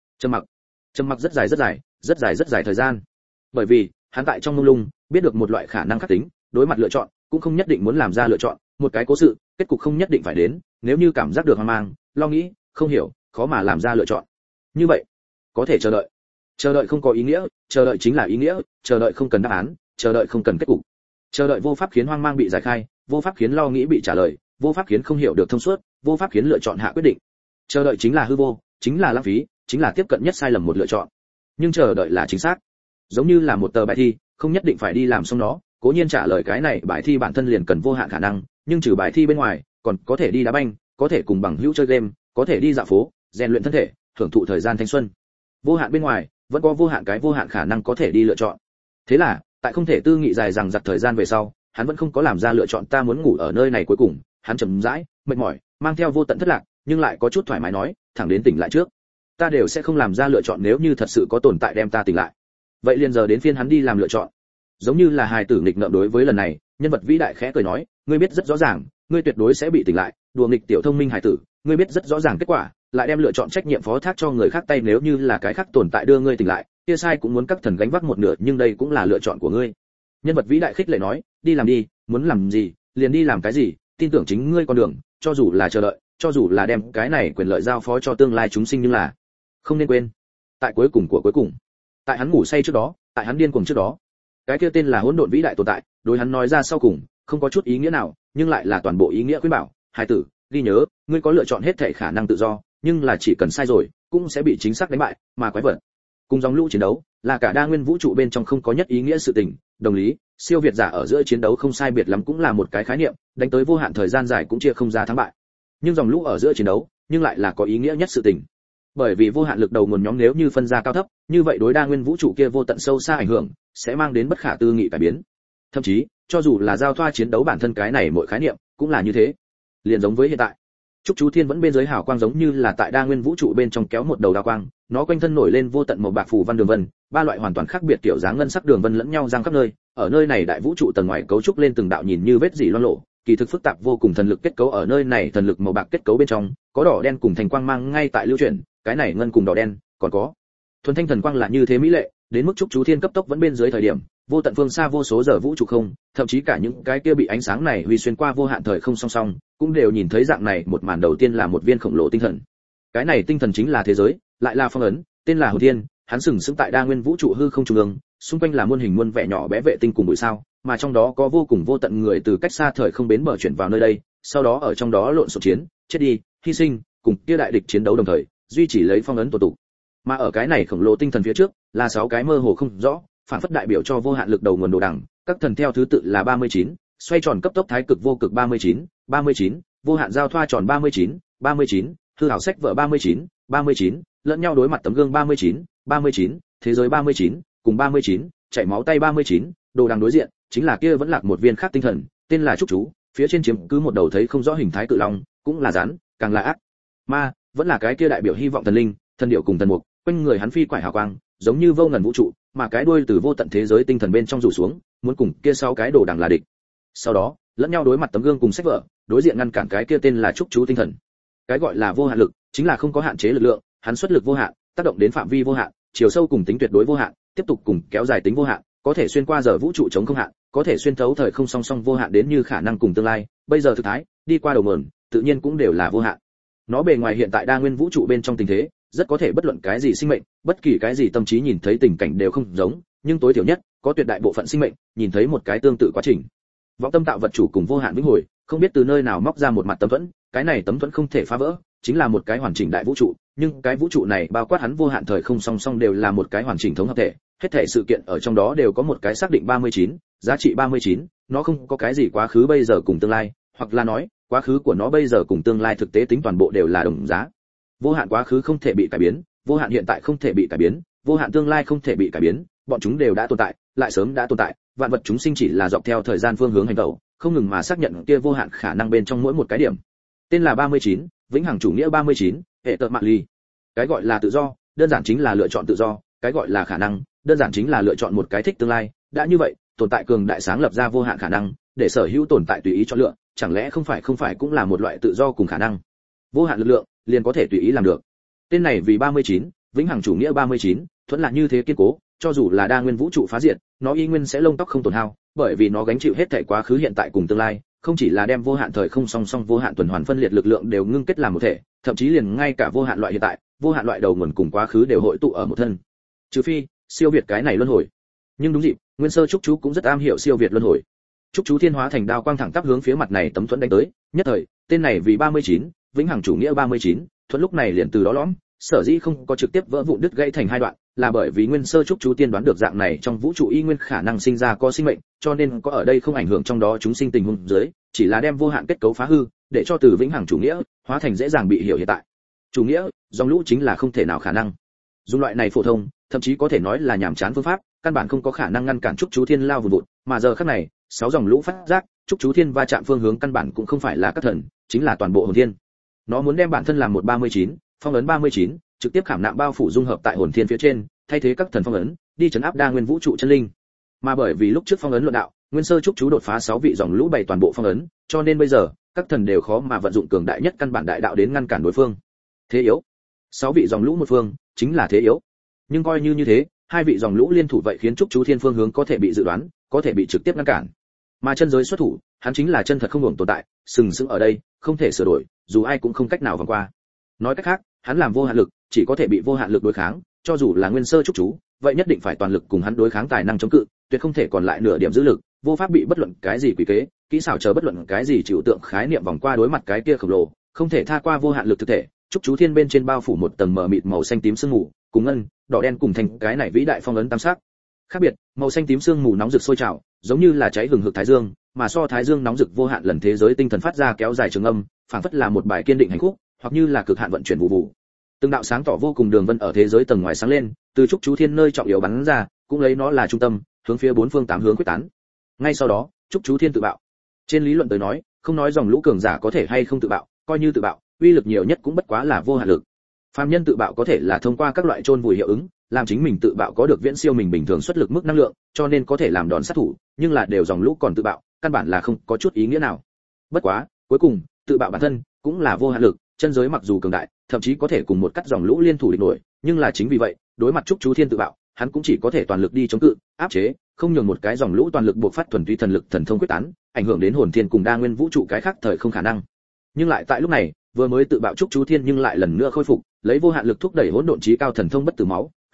mặc rất dài thời gian. Bởi vì, hắn tại trong mông lung, biết được một loại khả năng khắc tính, đối mặt lựa chọn, cũng không nhất định muốn làm ra lựa chọn, một cái cố sự, kết cục không nhất định phải đến, nếu như cảm giác được hoang mang, lo nghĩ, không hiểu, khó mà làm ra lựa chọn. Như vậy, có thể chờ đợi. Chờ đợi không có ý nghĩa, chờ đợi chính là ý nghĩa, chờ đợi không cần đáp án, chờ đợi không cần kết cục. Chờ đợi vô pháp khiến hoang mang bị giải khai, vô pháp khiến lo nghĩ bị trả lời, vô pháp khiến không hiểu được thông suốt, vô pháp khiến lựa chọn hạ quyết định. Chờ đợi chính là hư vô, chính là lãng phí, chính là tiếp cận nhất sai lầm một lựa chọn. Nhưng chờ đợi là chính xác. Giống như là một tờ bài thi, không nhất định phải đi làm xong nó, cố nhiên trả lời cái này bài thi bản thân liền cần vô hạn khả năng, nhưng trừ bài thi bên ngoài, còn có thể đi đá banh, có thể cùng bằng hữu chơi game, có thể đi dạo phố, rèn luyện thân thể, hưởng thụ thời gian thanh xuân. Vô hạn bên ngoài, vẫn có vô hạn khả năng có thể đi lựa chọn. Thế là, tại không thể tư nghị dài rằng giặc thời gian về sau, hắn vẫn không có làm ra lựa chọn, ta muốn ngủ ở nơi này. Cuối cùng, hắn chậm rãi, mệt mỏi, mang theo vô tận thất lạc, nhưng lại có chút thoải mái nói, thẳng đến tỉnh lại trước, ta đều sẽ không làm ra lựa chọn, nếu như thật sự có tồn tại đem ta tỉnh lại, vậy liền giờ đến phiên hắn đi làm lựa chọn. Giống như là hài tử nghịch ngợm đối với lần này, nhân vật vĩ đại khẽ cười nói, ngươi biết rất rõ ràng, ngươi tuyệt đối sẽ bị tỉnh lại, đùa nghịch tiểu thông minh hài tử, ngươi biết rất rõ ràng kết quả, lại đem lựa chọn trách nhiệm phó thác cho người khác tay, nếu như là cái khác tồn tại đưa ngươi tỉnh lại, kia sai cũng muốn các thần gánh vác một nửa, nhưng đây cũng là lựa chọn của ngươi. Nhân vật vĩ đại khích lệ nói, đi làm đi, muốn làm gì liền đi làm cái gì, tin tưởng chính ngươi con đường, cho dù là chờ đợi, cho dù là đem cái này quyền lợi giao phó cho tương lai chúng sinh, nhưng là không nên quên, tại cuối cùng của cuối cùng, tại hắn ngủ say trước đó, tại hắn điên cuồng trước đó, cái kia tên là hỗn độn vĩ đại tồn tại, đối hắn nói ra sau cùng, không có chút ý nghĩa nào, nhưng lại là toàn bộ ý nghĩa khuyên bảo, hải tử, ghi nhớ, ngươi có lựa chọn hết thảy khả năng tự do, nhưng là chỉ cần sai rồi, cũng sẽ bị chính xác đánh bại, mà quái vật. Cùng dòng lũ chiến đấu, là cả đa nguyên vũ trụ bên trong không có nhất ý nghĩa sự tình, đồng lý, siêu việt giả ở giữa chiến đấu không sai biệt lắm cũng là một cái khái niệm, đánh tới vô hạn thời gian dài cũng chia không ra thắng bại. Nhưng dòng lũ ở giữa chiến đấu, nhưng lại là có ý nghĩa nhất sự tình. Bởi vì vô hạn lực đầu nguồn nhóm nếu như phân ra cao thấp, như vậy đối đa nguyên vũ trụ kia vô tận sâu xa ảnh hưởng, sẽ mang đến bất khả tư nghị cải biến. Thậm chí, cho dù là giao thoa chiến đấu bản thân cái này mỗi khái niệm, cũng là như thế. Liền giống với hiện tại, Trúc Chú Thiên vẫn bên dưới hào quang giống như là tại đa nguyên vũ trụ bên trong kéo một đầu đao quang, nó quanh thân nổi lên vô tận màu bạc phù văn đường vân, ba loại hoàn toàn khác biệt tiểu dáng ngân sắc đường vân lẫn nhau giăng khắp nơi, ở nơi này đại vũ trụ tầng ngoài cấu trúc lên từng đạo nhìn như vết rỉ loang lổ, kỳ thực phức tạp vô cùng thần lực kết cấu, ở nơi này thần lực màu bạc kết cấu bên trong, có đỏ đen cùng thành quang mang ngay tại lưu chuyển, cái này ngân cùng đỏ đen, còn có thuần thanh thần quang là như thế mỹ lệ, đến mức Trúc Chú Thiên cấp tốc vẫn bên dưới thời điểm, vô tận phương xa vô số giờ vũ trụ không, thậm chí cả những cái kia bị ánh sáng này huy xuyên qua vô hạn thời không song song, cũng đều nhìn thấy dạng này một màn. Đầu tiên là một viên khổng lồ tinh thần, cái này tinh thần chính là thế giới, lại là phong ấn, tên là Hồn Thiên, hắn sừng sững tại đa nguyên vũ trụ hư không trung ương, xung quanh là muôn hình muôn vẻ nhỏ bé vệ tinh cùng bụi sao, mà trong đó có vô cùng vô tận người từ cách xa thời không bến bờ chuyển vào nơi đây, sau đó ở trong đó lộn xộn chiến, chết đi, hy sinh, cùng kia đại địch chiến đấu đồng thời, duy trì lấy phong ấn tổ tụ. Mà ở cái này khổng lồ tinh thần phía trước, là 6 cái mơ hồ không rõ, phản phất đại biểu cho vô hạn lực đầu nguồn đồ đẳng, các thần theo thứ tự là 39, xoay tròn cấp tốc thái cực vô cực 39, 39, vô hạn giao thoa tròn 39, 39, hư ảo sách vở 39, 39, lẫn nhau đối mặt tấm gương 39, 39, thế giới 39, cùng 39, chảy máu tay 39, đồ đằng đối diện, chính là kia vẫn lạc một viên khác tinh thần, tên là trúc chú, phía trên chiếm cứ một đầu thấy không rõ hình thái cự long, cũng là rắn, càng là ác ma, vẫn là cái kia đại biểu hy vọng thần linh, thần điệu cùng thần mục, quanh người hắn phi quải hào quang, giống như vô ngần vũ trụ, mà cái đuôi từ vô tận thế giới tinh thần bên trong rủ xuống, muốn cùng kia 6 cái đồ đằng là địch. Sau đó, lẫn nhau đối mặt tấm gương cùng sách vở, đối diện ngăn cản cái kia tên là trúc chú tinh thần. Cái gọi là vô hạn lực, chính là không có hạn chế lực lượng, hắn xuất lực vô hạn, tác động đến phạm vi vô hạn, chiều sâu cùng tính tuyệt đối vô hạn, tiếp tục cùng kéo dài tính vô hạn, có thể xuyên qua giờ vũ trụ chống không hạn, có thể xuyên thấu thời không song song vô hạn đến như khả năng cùng tương lai, bây giờ thực thái, đi qua đầu nguồn, tự nhiên cũng đều là vô hạn. Nó bề ngoài hiện tại đa nguyên vũ trụ bên trong tình thế, rất có thể bất luận cái gì sinh mệnh, bất kỳ cái gì tâm trí nhìn thấy tình cảnh đều không giống, nhưng tối thiểu nhất, có tuyệt đại bộ phận sinh mệnh nhìn thấy một cái tương tự quá trình. Vọng tâm tạo vật chủ cùng vô hạn vĩnh hồi, không biết từ nơi nào móc ra một mặt tấm thuẫn, cái này tấm thuẫn không thể phá vỡ, chính là một cái hoàn chỉnh đại vũ trụ, nhưng cái vũ trụ này bao quát hắn vô hạn thời không song song đều là một cái hoàn chỉnh thống hợp thể, hết thảy sự kiện ở trong đó đều có một cái xác định 39, giá trị 39, nó không có cái gì quá khứ bây giờ cùng tương lai, hoặc là nói, quá khứ của nó bây giờ cùng tương lai thực tế tính toàn bộ đều là đồng giá. Vô hạn quá khứ không thể bị cải biến, vô hạn hiện tại không thể bị cải biến, vô hạn tương lai không thể bị cải biến, bọn chúng đều đã tồn tại, lại sớm đã tồn tại, vạn vật chúng sinh chỉ là dọc theo thời gian phương hướng hành động, không ngừng mà xác nhận kia vô hạn khả năng bên trong mỗi một cái điểm. Tên là 39, vĩnh hằng chủ nghĩa 39, hệ tợ mạn ly. Cái gọi là tự do, đơn giản chính là lựa chọn tự do, cái gọi là khả năng, đơn giản chính là lựa chọn một cái thích tương lai, đã như vậy, tồn tại cường đại sáng lập ra vô hạn khả năng, để sở hữu tồn tại tùy ý chọn lựa, chẳng lẽ không phải cũng là một loại tự do cùng khả năng. Vô hạn lực lượng, liền có thể tùy ý làm được. Tên này vì 39, vĩnh hằng chủ nghĩa 39, thuẫn là như thế kiên cố, cho dù là đa nguyên vũ trụ phá diệt, nó y nguyên sẽ lông tóc không tổn hao, bởi vì nó gánh chịu hết thảy quá khứ hiện tại cùng tương lai, không chỉ là đem vô hạn thời không song song vô hạn tuần hoàn phân liệt lực lượng đều ngưng kết làm một thể, thậm chí liền ngay cả vô hạn loại hiện tại, vô hạn loại đầu nguồn cùng quá khứ đều hội tụ ở một thân. Trừ phi siêu việt cái này luân hồi. Nhưng đúng dịp, Nguyên Sơ Trúc Chú cũng rất am hiểu siêu việt luân hồi. Trúc Chú thiên hóa thành đao quang thẳng tắp hướng phía mặt này tấm thuẫn đánh tới, nhất thời, tên này vì 39, vĩnh hằng chủ nghĩa 39, thuẫn lúc này liền từ đó lõm, sở dĩ không có trực tiếp vỡ vụn đứt gãy thành hai đoạn, là bởi vì Nguyên Sơ Trúc Chú tiên đoán được dạng này trong vũ trụ y nguyên khả năng sinh ra có sinh mệnh, cho nên có ở đây không ảnh hưởng trong đó chúng sinh tình huống dưới, chỉ là đem vô hạn kết cấu phá hư, để cho từ vĩnh hằng chủ nghĩa hóa thành dễ dàng bị hiểu hiện tại. Chủ nghĩa, dòng lũ chính là không thể nào khả năng. Dùng loại này phổ thông, thậm chí có thể nói là nhảm chán phương pháp, căn bản không có khả năng ngăn cản Trúc Chú thiên lao vụn vụn, mà giờ khắc này, 6 dòng lũ phát giác, Trúc Chú thiên va chạm phương hướng căn bản cũng không phải là các thần, chính là toàn bộ hồn thiên. Nó muốn đem bản thân làm một 39, phong ấn 39, trực tiếp khảm nạm bao phủ dung hợp tại hồn thiên phía trên, thay thế các thần phong ấn, đi trấn áp đa nguyên vũ trụ chân linh. Mà bởi vì lúc trước phong ấn luận đạo, Nguyên Sơ Trúc Chú đột phá 6 vị dòng lũ bày toàn bộ phong ấn, cho nên bây giờ, các thần đều khó mà vận dụng cường đại nhất căn bản đại đạo đến ngăn cản đối phương. Thế yếu. 6 vị dòng lũ một phương, chính là thế yếu. Nhưng coi như thế, 2 vị dòng lũ liên thủ vậy khiến Trúc Chú thiên phương hướng có thể bị dự đoán, có thể bị trực tiếp ngăn cản. Mà chân giới xuất thủ, hắn chính là chân thật không ngừng tồn tại, sừng sững ở đây, không thể sửa đổi, dù ai cũng không cách nào vòng qua. Nói cách khác, hắn làm vô hạn lực, chỉ có thể bị vô hạn lực đối kháng, cho dù là Nguyên Sơ Trúc Chú, vậy nhất định phải toàn lực cùng hắn đối kháng tài năng chống cự, tuyệt không thể còn lại nửa điểm giữ lực, vô pháp bị bất luận cái gì quỷ kế, kỹ xảo chờ bất luận cái gì chịu tượng khái niệm vòng qua đối mặt cái kia khổng lồ, không thể tha qua vô hạn lực thực thể. Trúc Chú thiên bên trên bao phủ một tầng mờ mịt màu xanh tím sương mù, cùng ngân, đỏ đen cùng thành cái này vĩ đại phong ấn tam sắc. Khác biệt, màu xanh tím sương mù nóng rực sôi trào, giống như là cháy hừng hực thái dương, mà so thái dương nóng rực vô hạn lần thế giới tinh thần phát ra kéo dài trường âm, phảng phất là một bài kiên định hành khúc, hoặc như là cực hạn vận chuyển vụ vụ. Từng đạo sáng tỏ vô cùng đường vân ở thế giới tầng ngoài sáng lên, từ Trúc Chú thiên nơi trọng yếu bắn ra, cũng lấy nó là trung tâm, hướng phía bốn phương tám hướng quyết tán. Ngay sau đó, Trúc Chú thiên tự bạo. Trên lý luận tới nói, không nói dòng lũ cường giả có thể hay không tự bạo, coi như tự bạo, uy lực nhiều nhất cũng bất quá là vô hạn lực. Phàm nhân tự bạo có thể là thông qua các loại chôn vùi hiệu ứng, làm chính mình tự bạo có được viễn siêu mình bình thường xuất lực mức năng lượng, cho nên có thể làm đòn sát thủ, nhưng là đều dòng lũ còn tự bạo, căn bản là không có chút ý nghĩa nào. Bất quá, cuối cùng, tự bạo bản thân cũng là vô hạn lực, chân giới mặc dù cường đại, thậm chí có thể cùng một cắt dòng lũ liên thủ địch nổi, nhưng là chính vì vậy, đối mặt Trúc Chú thiên tự bạo, hắn cũng chỉ có thể toàn lực đi chống cự, áp chế, không nhường một cái dòng lũ toàn lực buộc phát thuần túy thần lực thần thông quyết tán, ảnh hưởng đến hồn thiên cùng đa nguyên vũ trụ cái khác thời không khả năng. Nhưng lại tại lúc này, vừa mới tự bạo Trúc Chú thiên nhưng lại lần nữa khôi phục, lấy vô hạn lực thúc đẩy hỗn độn chí cao thần thông bất tử máu,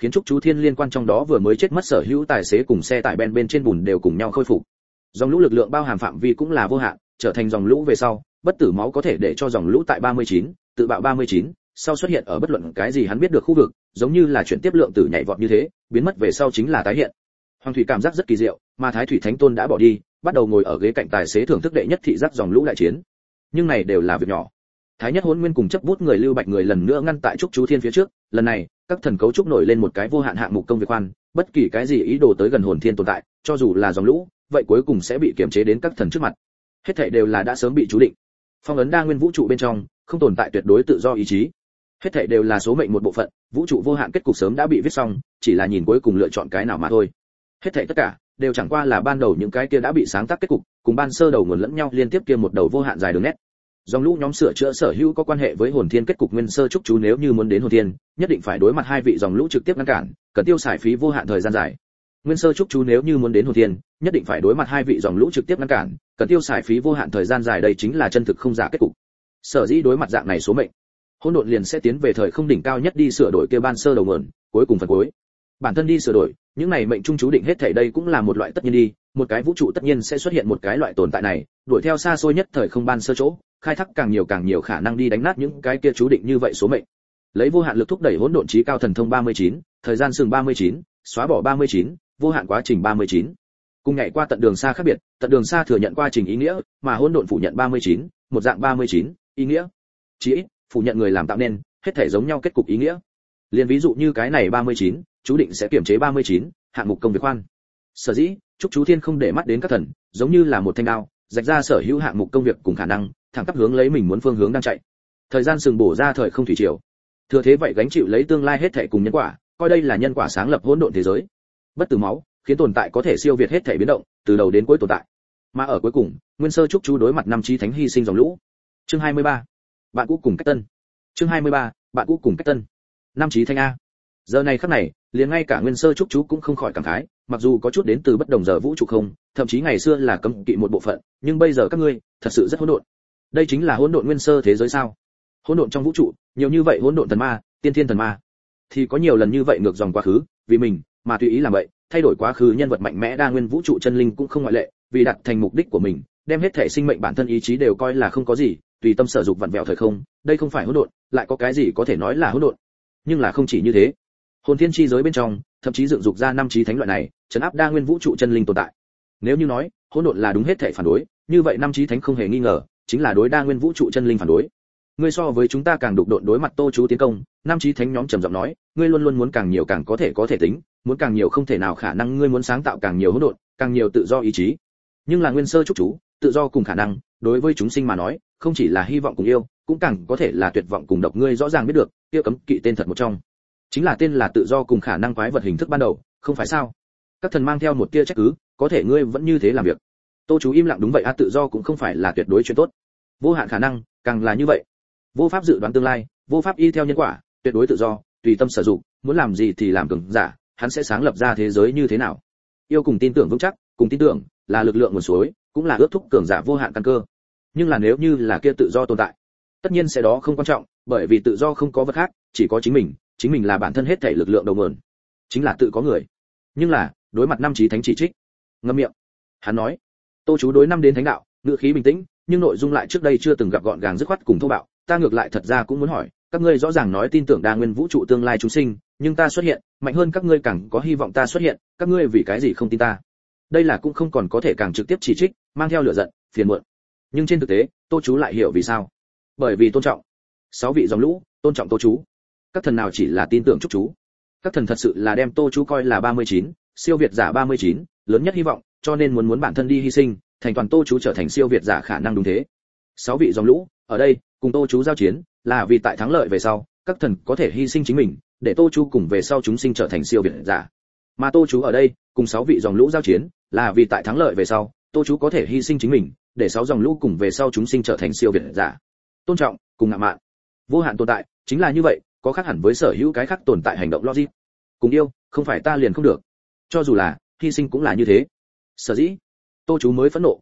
khiến trúc chú thiên liên quan trong đó vừa mới chết mất sở hữu tài xế cùng xe tải bên trên bùn đều cùng nhau khôi phục. Dòng lũ lực lượng bao hàm phạm vi cũng là vô hạn, trở thành dòng lũ về sau, bất tử máu có thể để cho dòng lũ tại 39, tự bạo 39, sau xuất hiện ở bất luận cái gì hắn biết được khu vực, giống như là chuyển tiếp lượng tử nhảy vọt như thế, biến mất về sau chính là tái hiện. Hoàng thủy cảm giác rất kỳ diệu, mà Thái thủy thánh tôn đã bỏ đi, bắt đầu ngồi ở ghế cạnh tài xế thưởng thức đệ nhất thị giác dòng lũ đại chiến. Nhưng này đều là việc nhỏ. Thái nhất hỗn nguyên cùng chấp bút người Lưu Bạch người lần nữa ngăn tại trúc chú thiên phía trước, lần này, các thần cấu trúc nổi lên một cái vô hạn hạng mục công việc khoan, bất kỳ cái gì ý đồ tới gần hồn thiên tồn tại, cho dù là dòng lũ, vậy cuối cùng sẽ bị kiềm chế đến các thần trước mặt. Hết thảy đều là đã sớm bị chú định. Phong ấn đa nguyên vũ trụ bên trong, không tồn tại tuyệt đối tự do ý chí. Hết thảy đều là số mệnh một bộ phận, vũ trụ vô hạn kết cục sớm đã bị viết xong, chỉ là nhìn cuối cùng lựa chọn cái nào mà thôi. Hết thảy tất cả đều chẳng qua là ban đầu những cái kia đã bị sáng tác kết cục, cùng ban sơ đầu nguồn lẫn nhau liên tiếp kia một đầu vô hạn dài đường nét. Dòng lũ nhóm sửa chữa sở hữu có quan hệ với hồn thiên kết cục nguyên sơ trúc chú nếu như muốn đến hồn thiên, nhất định phải đối mặt hai vị dòng lũ trực tiếp ngăn cản, cần tiêu xài phí vô hạn thời gian dài. Nguyên sơ trúc chú nếu như muốn đến hồn thiên, nhất định phải đối mặt hai vị dòng lũ trực tiếp ngăn cản, cần tiêu xài phí vô hạn thời gian dài, đây chính là chân thực không giả kết cục. Sở dĩ đối mặt dạng này số mệnh, hỗn độn liền sẽ tiến về thời không đỉnh cao nhất đi sửa đổi kia ban sơ đầu nguồn, cuối cùng phần cuối. Bản thân đi sửa đổi, những này mệnh trung chú định hết thảy đây cũng là một loại tất nhiên đi, một cái vũ trụ tất nhiên sẽ xuất hiện một cái loại tồn tại này, đuổi theo xa xôi nhất thời không ban sơ chỗ, khai thác càng nhiều khả năng đi đánh nát những cái kia chú định như vậy số mệnh. Lấy vô hạn lực thúc đẩy hỗn độn chí cao thần thông 39, thời gian sừng 39, xóa bỏ 39, vô hạn quá trình 39. Cùng nhảy qua tận đường xa khác biệt, tận đường xa thừa nhận quá trình ý nghĩa, mà hỗn độn phủ nhận 39, một dạng 39, ý nghĩa. Chỉ ít, phủ nhận người làm tạo nên, hết thể giống nhau kết cục ý nghĩa. Liên ví dụ như cái này 39, chú định sẽ kiểm chế 39, hạng mục công việc khoan. Sở dĩ, trúc chú thiên không để mắt đến các thần, giống như là một thanh đao, rạch ra sở hữu hạng mục công việc cùng khả năng, thẳng tắp hướng lấy mình muốn phương hướng đang chạy. Thời gian sừng bổ ra thời không thủy triều. Thừa thế vậy gánh chịu lấy tương lai hết thảy cùng nhân quả, coi đây là nhân quả sáng lập hỗn độn thế giới. Bất tử máu, khiến tồn tại có thể siêu việt hết thảy biến động, từ đầu đến cuối tồn tại. Mà ở cuối cùng, nguyên sơ trúc chú đối mặt năm chí thánh hy sinh dòng lũ. Chương 23. Bạn cũ cùng cách tân. Chương 23. Bạn cũ cùng cách tân. Năm chí thánh a. Giờ này khắc này, liền ngay cả nguyên sơ trúc chú cũng không khỏi cảm khái, mặc dù có chút đến từ bất đồng giờ vũ trụ không, thậm chí ngày xưa là cấm kỵ một bộ phận, nhưng bây giờ các ngươi, thật sự rất hỗn độn. Đây chính là hỗn độn nguyên sơ thế giới sao? Hỗn độn trong vũ trụ, nhiều như vậy hỗn độn thần ma, tiên thiên thần ma, thì có nhiều lần như vậy ngược dòng quá khứ, vì mình mà tùy ý làm vậy, thay đổi quá khứ nhân vật mạnh mẽ đa nguyên vũ trụ chân linh cũng không ngoại lệ, vì đạt thành mục đích của mình, đem hết thể sinh mệnh bản thân ý chí đều coi là không có gì, tùy tâm sở dục vặn vẹo thời không, đây không phải hỗn độn, lại có cái gì có thể nói là hỗn độn? Nhưng là không chỉ như thế, hồn thiên chi giới bên trong, thậm chí dựng dục ra năm chí thánh loại này, trấn áp đa nguyên vũ trụ chân linh tồn tại. Nếu như nói, hỗn độn là đúng hết thể phản đối, như vậy năm chí thánh không hề nghi ngờ, chính là đối đa nguyên vũ trụ chân linh phản đối. Ngươi so với chúng ta càng đục độn đối mặt Tô chú tiến công, năm chí thánh nhóm trầm giọng nói, ngươi luôn luôn muốn càng nhiều càng có thể tính, muốn càng nhiều không thể nào khả năng, ngươi muốn sáng tạo càng nhiều hỗn độn, càng nhiều tự do ý chí. Nhưng là nguyên sơ trúc chú, tự do cùng khả năng, đối với chúng sinh mà nói, không chỉ là hy vọng cùng yêu, cũng càng có thể là tuyệt vọng cùng độc. Ngươi rõ ràng biết được, kia cấm kỵ tên thật một trong, chính là tên là tự do cùng khả năng quái vật hình thức ban đầu, không phải sao? Các thần mang theo một tia trách cứ, có thể ngươi vẫn như thế làm việc. Tô chú im lặng, đúng vậy a, tự do cũng không phải là tuyệt đối chuyện tốt. Vô hạn khả năng, càng là như vậy. Vô pháp dự đoán tương lai, vô pháp y theo nhân quả, tuyệt đối tự do, tùy tâm sử dụng, muốn làm gì thì làm, cường giả, hắn sẽ sáng lập ra thế giới như thế nào? Yêu cùng tin tưởng vững chắc, cùng tin tưởng là lực lượng nguồn suối, cũng là ước thúc cường giả vô hạn căn cơ. Nhưng là nếu như là kia tự do tồn tại, tất nhiên sẽ đó không quan trọng, bởi vì tự do không có vật khác, chỉ có chính mình là bản thân hết thảy lực lượng đầu nguồn, chính là tự có người. Nhưng là, đối mặt năm chí thánh chỉ trích, ngậm miệng. Hắn nói, Tô chú đối năm đến thánh đạo, ngữ khí bình tĩnh, nhưng nội dung lại trước đây chưa từng gặp gọn gàng dứt khoát cùng thô bạo. Ta ngược lại thật ra cũng muốn hỏi, các ngươi rõ ràng nói tin tưởng đa nguyên vũ trụ tương lai chúng sinh, nhưng ta xuất hiện, mạnh hơn các ngươi càng có hy vọng ta xuất hiện, các ngươi vì cái gì không tin ta? Đây là cũng không còn có thể càng trực tiếp chỉ trích, mang theo lửa giận, phiền muộn. Nhưng trên thực tế, Tô chú lại hiểu vì sao. Bởi vì tôn trọng. 6 vị dòng lũ, tôn trọng Tô chú. Các thần nào chỉ là tin tưởng trúc chú. Các thần thật sự là đem Tô chú coi là 39, siêu việt giả 39, lớn nhất hy vọng, cho nên muốn bản thân đi hy sinh, thành toàn Tô chú trở thành siêu việt giả khả năng đúng thế. 6 vị dòng lũ, ở đây, cùng Tô chú giao chiến, là vì tại thắng lợi về sau, các thần có thể hy sinh chính mình, để Tô chú cùng về sau chúng sinh trở thành siêu việt giả. Mà Tô chú ở đây, cùng 6 vị dòng lũ giao chiến, là vì tại thắng lợi về sau, Tô chú có thể hy sinh chính mình, để 6 dòng lũ cùng về sau chúng sinh trở thành siêu việt giả. Tôn trọng, cùng ngạo mạn. Vô hạn tồn tại, chính là như vậy, có khác hẳn với sở hữu cái khác tồn tại hành động logic. Cùng yêu, không phải ta liền không được. Cho dù là, hy sinh cũng là như thế. Sở dĩ, Tô chú mới phẫn nộ,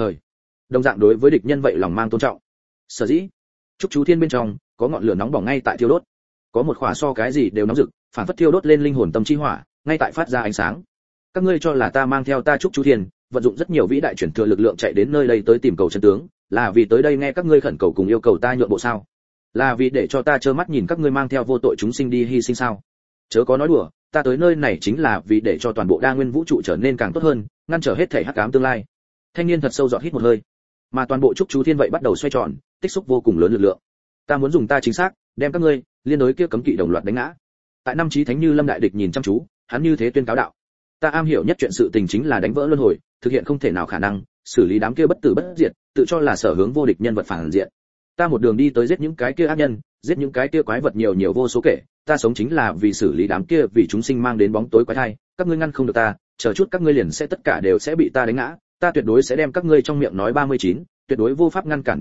đồng dạng đối với địch nhân vậy lòng mang tôn trọng. Sở dĩ, trúc chú thiên bên trong có ngọn lửa nóng bỏng ngay tại thiêu đốt, có một khỏa so cái gì đều nóng rực, phản phất thiêu đốt lên linh hồn tâm chi hỏa, ngay tại phát ra ánh sáng. Các ngươi cho là ta mang theo ta Trúc Chú Thiên, vận dụng rất nhiều vĩ đại chuyển thừa lực lượng chạy đến nơi đây tới tìm cầu chân tướng, là vì tới đây nghe các ngươi khẩn cầu cùng yêu cầu ta nhượng bộ sao? Là vì để cho ta trơ mắt nhìn các ngươi mang theo vô tội chúng sinh đi hy sinh sao? Chớ có nói đùa, ta tới nơi này chính là vì để cho toàn bộ đa nguyên vũ trụ trở nên càng tốt hơn, ngăn trở hết thảy hắc ám tương lai. Thanh niên thật sâu giọt hít một hơi, mà toàn bộ Trúc Chú Thiên vậy bắt đầu xoay tròn, tích xúc vô cùng lớn lực lượng. Ta muốn dùng ta chính xác, đem các ngươi liên đối kia cấm kỵ đồng loạt đánh ngã. Tại năm chí thánh Như Lâm đại địch nhìn chăm chú, hắn như thế tuyên cáo đạo: ta am hiểu nhất chuyện sự tình chính là đánh vỡ luân hồi, thực hiện không thể nào khả năng, xử lý đám kia bất tử bất diệt, tự cho là sở hướng vô địch nhân vật phản diện. Ta một đường đi tới giết những cái kia ác nhân, giết những cái kia quái vật nhiều nhiều vô số kể, ta sống chính là vì xử lý đám kia vì chúng sinh mang đến bóng tối quái thai, các ngươi ngăn không được ta, chờ chút các ngươi liền sẽ tất cả đều sẽ bị ta đánh ngã, ta tuyệt đối sẽ đem các ngươi trong miệng nói 39, tuyệt đối vô pháp ngăn cản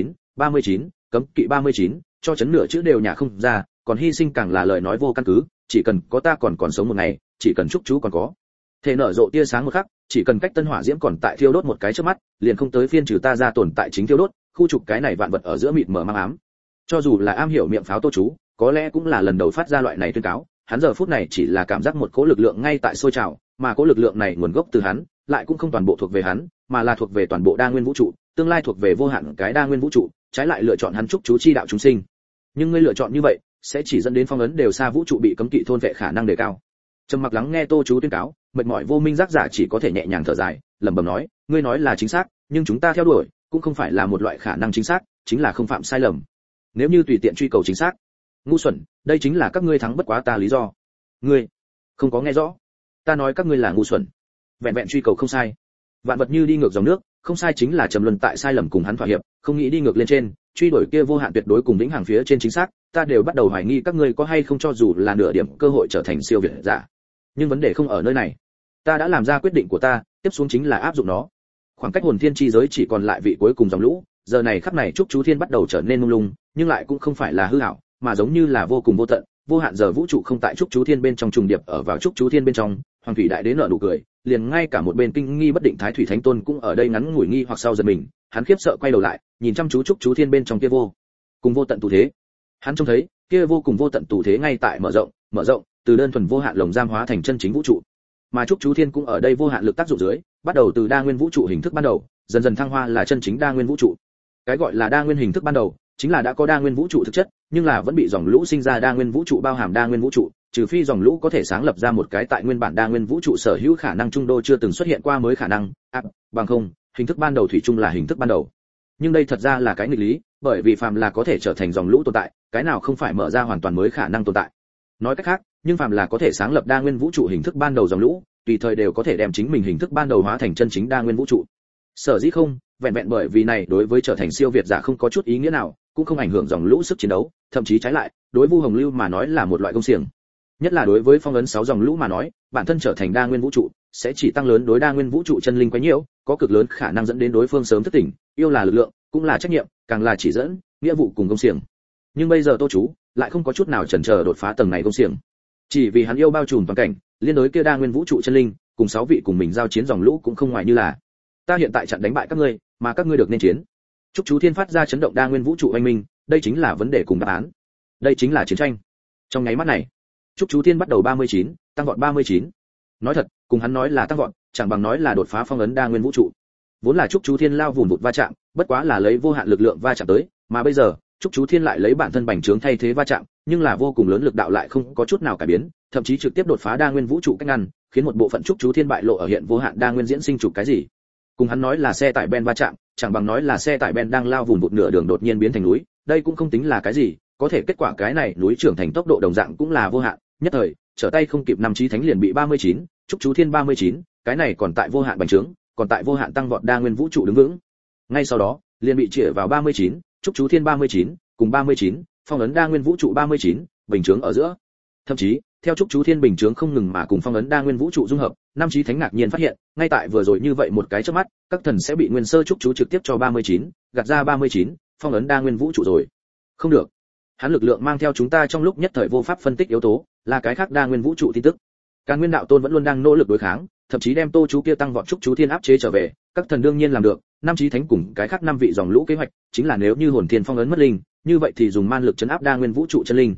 39, cấm kỵ 39, cho chấn nửa chữ đều nhả không ra, còn hy sinh càng là lời nói vô căn cứ, chỉ cần có ta còn sống một ngày, chỉ cần Trúc Chú còn có thể nở rộ tia sáng một khắc, chỉ cần cách tân hỏa diễm còn tại thiêu đốt một cái trước mắt, liền không tới phiên trừ ta ra tồn tại chính thiêu đốt, khu trục cái này vạn vật ở giữa mịt mờ mang ám. Cho dù là am hiểu miệng pháo Tô Chú, có lẽ cũng là lần đầu phát ra loại này tuyên cáo, hắn giờ phút này chỉ là cảm giác một cỗ lực lượng ngay tại sôi trào, mà cỗ lực lượng này nguồn gốc từ hắn, lại cũng không toàn bộ thuộc về hắn, mà là thuộc về toàn bộ đa nguyên vũ trụ, tương lai thuộc về vô hạn cái đa nguyên vũ trụ, trái lại lựa chọn hắn Trúc Chú chi đạo chúng sinh. Nhưng ngươi lựa chọn như vậy, sẽ chỉ dẫn đến phong ấn đều xa vũ trụ bị cấm kỵ thôn vệ khả năng đề cao. Trầm mặc lắng nghe Tô Chú tuyên cáo, mệt mỏi vô minh giác giả chỉ có thể nhẹ nhàng thở dài, lẩm bẩm nói, ngươi nói là chính xác, nhưng chúng ta theo đuổi cũng không phải là một loại khả năng chính xác, chính là không phạm sai lầm. Nếu như tùy tiện truy cầu chính xác, ngu xuẩn, đây chính là các ngươi thắng bất quá ta lý do. Ngươi không có nghe rõ, ta nói các ngươi là ngu xuẩn. Vẹn vẹn truy cầu không sai, vạn vật như đi ngược dòng nước, không sai chính là trầm luân tại sai lầm cùng hắn thỏa hiệp, không nghĩ đi ngược lên trên, truy đuổi kia vô hạn tuyệt đối cùng vĩnh hằng phía trên chính xác, ta đều bắt đầu hoài nghi các ngươi có hay không cho dù là nửa điểm cơ hội trở thành siêu việt giả. Nhưng vấn đề không ở nơi này, ta đã làm ra quyết định của ta, tiếp xuống chính là áp dụng nó. Khoảng cách hồn thiên chi giới chỉ còn lại vị cuối cùng dòng lũ, giờ này khắc này Trúc Chú Thiên bắt đầu trở nên mông lung, nhưng lại cũng không phải là hư ảo, mà giống như là vô cùng vô tận, vô hạn giờ vũ trụ không tại Trúc Chú Thiên bên trong trùng điệp ở vào Trúc Chú Thiên bên trong. Hoàng thủy đại đế nở nụ cười, liền ngay cả một bên kinh nghi bất định Thái thủy thánh tôn cũng ở đây ngắn ngủi nghi hoặc sau giật mình, hắn khiếp sợ quay đầu lại, nhìn chăm chú Trúc Chú Thiên bên trong kia vô cùng vô tận tù thế. Hắn trông thấy, kia vô cùng vô tận tù thế ngay tại mở rộng, từ đơn thuần vô hạn lồng giam hóa thành chân chính vũ trụ. Mà Trúc Chú Thiên cũng ở đây vô hạn lực tác dụng dưới, bắt đầu từ đa nguyên vũ trụ hình thức ban đầu, dần dần thăng hoa là chân chính đa nguyên vũ trụ. Cái gọi là đa nguyên hình thức ban đầu, chính là đã có đa nguyên vũ trụ thực chất, nhưng là vẫn bị dòng lũ sinh ra đa nguyên vũ trụ bao hàm đa nguyên vũ trụ, trừ phi dòng lũ có thể sáng lập ra một cái tại nguyên bản đa nguyên vũ trụ sở hữu khả năng trung đô chưa từng xuất hiện qua mới khả năng, bằng không, hình thức ban đầu thủy chung là hình thức ban đầu. Nhưng đây thật ra là cái nghịch lý, bởi vì phàm là có thể trở thành dòng lũ tồn tại, cái nào không phải mở ra hoàn toàn mới khả năng tồn tại. Nói cách khác, nhưng phàm là có thể sáng lập đa nguyên vũ trụ hình thức ban đầu dòng lũ, tùy thời đều có thể đem chính mình hình thức ban đầu hóa thành chân chính đa nguyên vũ trụ. Sở dĩ không, vẹn vẹn bởi vì này đối với trở thành siêu việt giả không có chút ý nghĩa nào, cũng không ảnh hưởng dòng lũ sức chiến đấu, thậm chí trái lại, đối Vu Hồng Lưu mà nói là một loại công xiềng. Nhất là đối với phong ấn 6 dòng lũ mà nói, bản thân trở thành đa nguyên vũ trụ, sẽ chỉ tăng lớn đối đa nguyên vũ trụ chân linh quá nhiều, có cực lớn khả năng dẫn đến đối phương sớm thức tỉnh, yêu là lực lượng, cũng là trách nhiệm, càng là chỉ dẫn, nghĩa vụ cùng công xiềng. Nhưng bây giờ Tô Chú lại không có chút nào chần chờ đột phá tầng này công xiềng. Chỉ vì hắn yêu bao trùm toàn cảnh, liên đối kia đa nguyên vũ trụ chân linh, cùng 6 vị cùng mình giao chiến dòng lũ cũng không ngoài như là. Ta hiện tại chặn đánh bại các ngươi, mà các ngươi được nên chiến. Trúc Chú Thiên phát ra chấn động đa nguyên vũ trụ oanh minh, đây chính là vấn đề cùng đáp án. Đây chính là chiến tranh. Trong nháy mắt này, Trúc Chú Thiên bắt đầu 39, tăng vọt 39. Nói thật, cùng hắn nói là tăng vọt, chẳng bằng nói là đột phá phong ấn đa nguyên vũ trụ. Vốn là Trúc Chú Thiên lao vụn vụt va chạm, bất quá là lấy vô hạn lực lượng va chạm tới, mà bây giờ, Trúc Chú Thiên lại lấy bản thân bành trướng thay thế va chạm, nhưng là vô cùng lớn lực đạo lại không có chút nào cải biến, thậm chí trực tiếp đột phá đa nguyên vũ trụ cách ngăn, khiến một bộ phận Trúc Chú Thiên bại lộ ở hiện vô hạn đa nguyên diễn sinh chụp cái gì. Cùng hắn nói là xe tải ben va chạm, chẳng bằng nói là xe tải ben đang lao vụn vụt nửa đường đột nhiên biến thành núi, đây cũng không tính là cái gì, có thể kết quả cái này núi trưởng thành tốc độ đồng dạng cũng là vô hạn, nhất thời, trở tay không kịp năm chí thánh liền bị 39, Trúc Chú Thiên 39, cái này còn tại vô hạn bành trướng, còn tại vô hạn tăng vọt đa nguyên vũ trụ đứng vững. Ngay sau đó, liền bị chĩa vào 39, Trúc Chú Thiên 39, cùng 39, phong ấn đa nguyên vũ trụ 39, bình trướng ở giữa. Thậm chí, theo Trúc Chú Thiên bình trướng không ngừng mà cùng phong ấn đa nguyên vũ trụ dung hợp, năm chí thánh ngạc nhiên phát hiện, ngay tại vừa rồi như vậy một cái chớp mắt, các thần sẽ bị nguyên sơ Trúc Chú trực tiếp cho 39, gạt ra 39, phong ấn đa nguyên vũ trụ rồi. Không được. Hắn lực lượng mang theo chúng ta trong lúc nhất thời vô pháp phân tích yếu tố, là cái khác đa nguyên vũ trụ tin tức. Càn Nguyên đạo tôn vẫn luôn đang nỗ lực đối kháng, thậm chí đem Tô Chú kia tăng vọt Trúc Chú Thiên áp chế trở về, các thần đương nhiên làm được, năm chí thánh cùng cái khác 5 vị dòng lũ kế hoạch, chính là nếu như hồn thiên phong ấn mất linh, như vậy thì dùng man lực chấn áp đa nguyên vũ trụ chân linh.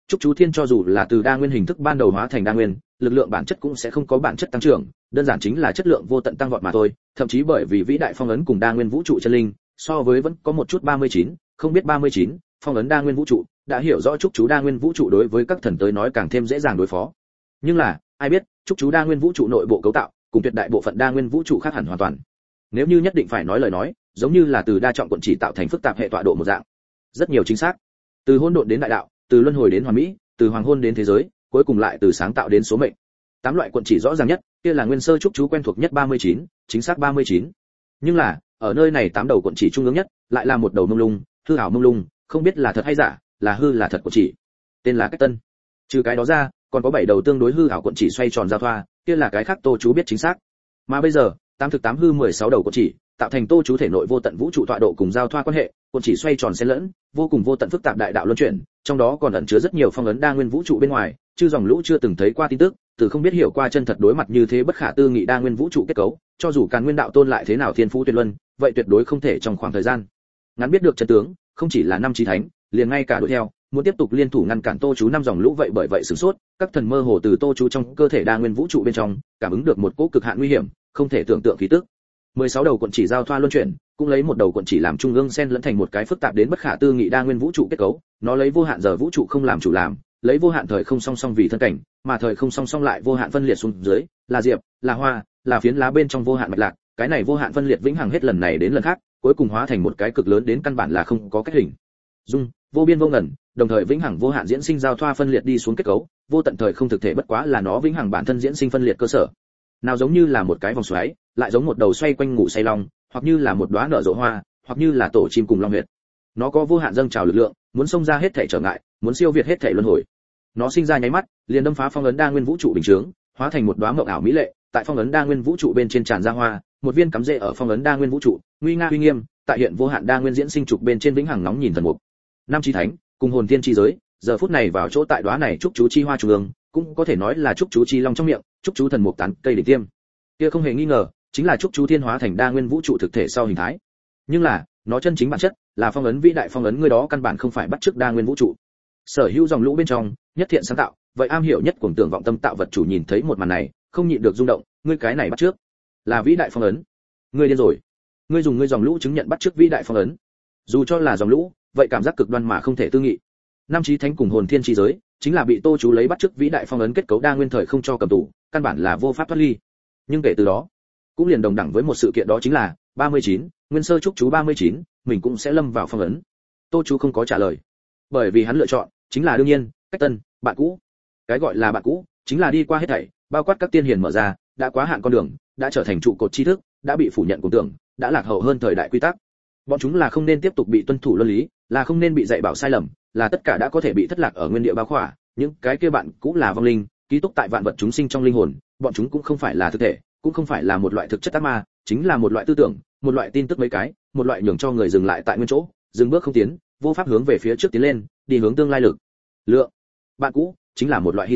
Trúc chú thiên cho dù là từ đa nguyên hình thức ban đầu hóa thành đa nguyên, lực lượng bản chất cũng sẽ không có bản chất tăng trưởng, đơn giản chính là chất lượng vô tận tăng vọt mà thôi, thậm chí bởi vì vĩ đại phong ấn cùng đa nguyên vũ trụ chân linh, so với vẫn có một chút 39, không biết 39, phong ấn đa nguyên vũ trụ, đã hiểu rõ trúc chú đa nguyên vũ trụ đối với các thần tới nói càng thêm dễ dàng đối phó. Nhưng là, ai biết, trúc chú đa nguyên vũ trụ nội bộ cấu tạo, cùng tuyệt đại bộ phận đa nguyên vũ trụ khác hẳn hoàn toàn. Nếu như nhất định phải nói lời nói, giống như là từ đa trọng quận chỉ tạo thành phức tạp hệ tọa độ một dạng. Rất nhiều chính xác. Từ hỗn độn đến đại đạo, từ luân hồi đến hoàn mỹ, từ hoàng hôn đến thế giới, cuối cùng lại từ sáng tạo đến số mệnh. 8 loại quận chỉ rõ ràng nhất, kia là nguyên sơ trúc chú quen thuộc nhất 39, chính xác 39. Nhưng là, ở nơi này 8 đầu quận chỉ trung ương nhất, lại là một đầu mông lung, hư ảo mông lung, không biết là thật hay giả, là hư là thật quận chỉ. Tên là Cách Tân. Trừ cái đó ra, còn có 7 đầu tương đối hư ảo quận chỉ xoay tròn giao thoa, kia là cái khác Tô chú biết chính xác. Mà bây giờ, 8 thực 8 hư 16 đầu quận chỉ, tạo thành Tô chú thể nội vô tận vũ trụ tọa độ cùng giao thoa quan hệ, quận chỉ xoay tròn xen lẫn, vô cùng vô tận phức tạp đại đạo luân chuyển, trong đó còn ẩn chứa rất nhiều phong ấn đa nguyên vũ trụ bên ngoài, chứ dòng lũ chưa từng thấy qua tin tức, từ không biết hiểu qua chân thật đối mặt như thế bất khả tư nghị đa nguyên vũ trụ kết cấu, cho dù Càn Nguyên đạo tôn lại thế nào thiên phú tuyệt luân, vậy tuyệt đối không thể trong khoảng thời gian ngắn biết được chân tướng, không chỉ là năm chí thánh, liền ngay cả đuổi theo, muốn tiếp tục liên thủ ngăn cản Tô chú năm dòng lũ vậy bởi vậy sửng sốt, các thần mơ hồ từ Tô chú trong cơ thể đa nguyên vũ trụ bên trong, cảm ứng được một cỗ cực hạn nguy hiểm, không thể tưởng tượng khí tức. 16 đầu quận chỉ giao thoa luân chuyển, cũng lấy một đầu quận chỉ làm trung ương xen lẫn thành một cái phức tạp đến bất khả tư nghị đa nguyên vũ trụ kết cấu, nó lấy vô hạn giờ vũ trụ không làm chủ làm, lấy vô hạn thời không song song vì thân cảnh, mà thời không song song lại vô hạn phân liệt xuống dưới, là diệp, là hoa, là phiến lá bên trong vô hạn mạch lạc, cái này vô hạn phân liệt vĩnh hằng hết lần này đến lần khác, cuối cùng hóa thành một cái cực lớn đến căn bản là không có cách hình dung, vô biên vô ngần, đồng thời vĩnh hằng vô hạn diễn sinh giao thoa phân liệt đi xuống kết cấu, vô tận thời không thực thể bất quá là nó vĩnh hằng bản thân diễn sinh phân liệt cơ sở. Nào giống như là một cái vòng xoáy, lại giống một đầu xoay quanh ngủ say long, hoặc như là một đóa nở rộ hoa, hoặc như là tổ chim cùng long huyệt. Nó có vô hạn dâng trào lực lượng, muốn xông ra hết thảy trở ngại, muốn siêu việt hết thảy luân hồi. Nó sinh ra nháy mắt, liền đâm phá phong ấn đa nguyên vũ trụ bình chướng, hóa thành một đóa mộng ảo mỹ lệ, tại phong ấn đa nguyên vũ trụ bên trên tràn ra hoa, một viên cắm rễ ở phong ấn đa nguyên vũ trụ, nguy nga uy nghiêm, tại hiện vô hạn đa nguyên diễn sinh trục bên trên vĩnh hằng nóng nhìn thần mục. Năm chí thánh, cùng hồn tiên chi giới, giờ phút này vào chỗ tại đóa này trúc chú chi hoa trung ương, cũng có thể nói là trúc chú chi long trong miệng, trúc chú thần mục tán cây đỉnh tiêm. Kia không hề nghi ngờ, chính là trúc chú thiên hóa thành đa nguyên vũ trụ thực thể sau hình thái. Nhưng là, nó chân chính bản chất là phong ấn vĩ đại phong ấn người đó căn bản không phải bắt chước đa nguyên vũ trụ. Sở hữu dòng lũ bên trong, nhất thiện sáng tạo, vậy am hiểu nhất cuồng tưởng vọng tâm tạo vật chủ nhìn thấy một màn này, không nhịn được rung động, ngươi cái này bắt chước, là vĩ đại phong ấn. Ngươi điên rồi. Ngươi dùng ngươi dòng lũ chứng nhận bắt chước vĩ đại phong ấn. Dù cho là dòng lũ, vậy cảm giác cực đoan mà không thể tư nghị. Năm chí thánh cùng hồn thiên chi giới, chính là bị Tô chú lấy bắt chước vĩ đại phong ấn kết cấu đa nguyên thời không cho cầm tù, căn bản là vô pháp thoát ly. Nhưng kể từ đó, cũng liền đồng đẳng với một sự kiện đó chính là 39, nguyên sơ trúc chú 39, mình cũng sẽ lâm vào phong ấn. Tô chú không có trả lời, bởi vì hắn lựa chọn chính là đương nhiên, Cách Tân, bạn cũ. Cái gọi là bạn cũ, chính là đi qua hết thảy, bao quát các tiên hiền mở ra, đã quá hạn con đường, đã trở thành trụ cột tri thức, đã bị phủ nhận cùng tưởng, đã lạc hậu hơn thời đại quy tắc. Bọn chúng là không nên tiếp tục bị tuân thủ luân lý, là không nên bị dạy bảo sai lầm, là tất cả đã có thể bị thất lạc ở nguyên địa bao khỏa, những cái kia bạn cũ là vong linh, ký túc tại vạn vật chúng sinh trong linh hồn, bọn chúng cũng không phải là thực thể, cũng không phải là một loại thực chất ác ma, chính là một loại tư tưởng, một loại tin tức mấy cái, một loại nhường cho người dừng lại tại nguyên chỗ, dừng bước không tiến, vô pháp hướng về phía trước tiến lên, đi hướng tương lai lực. Lượng. Bạn cũ chính là một loại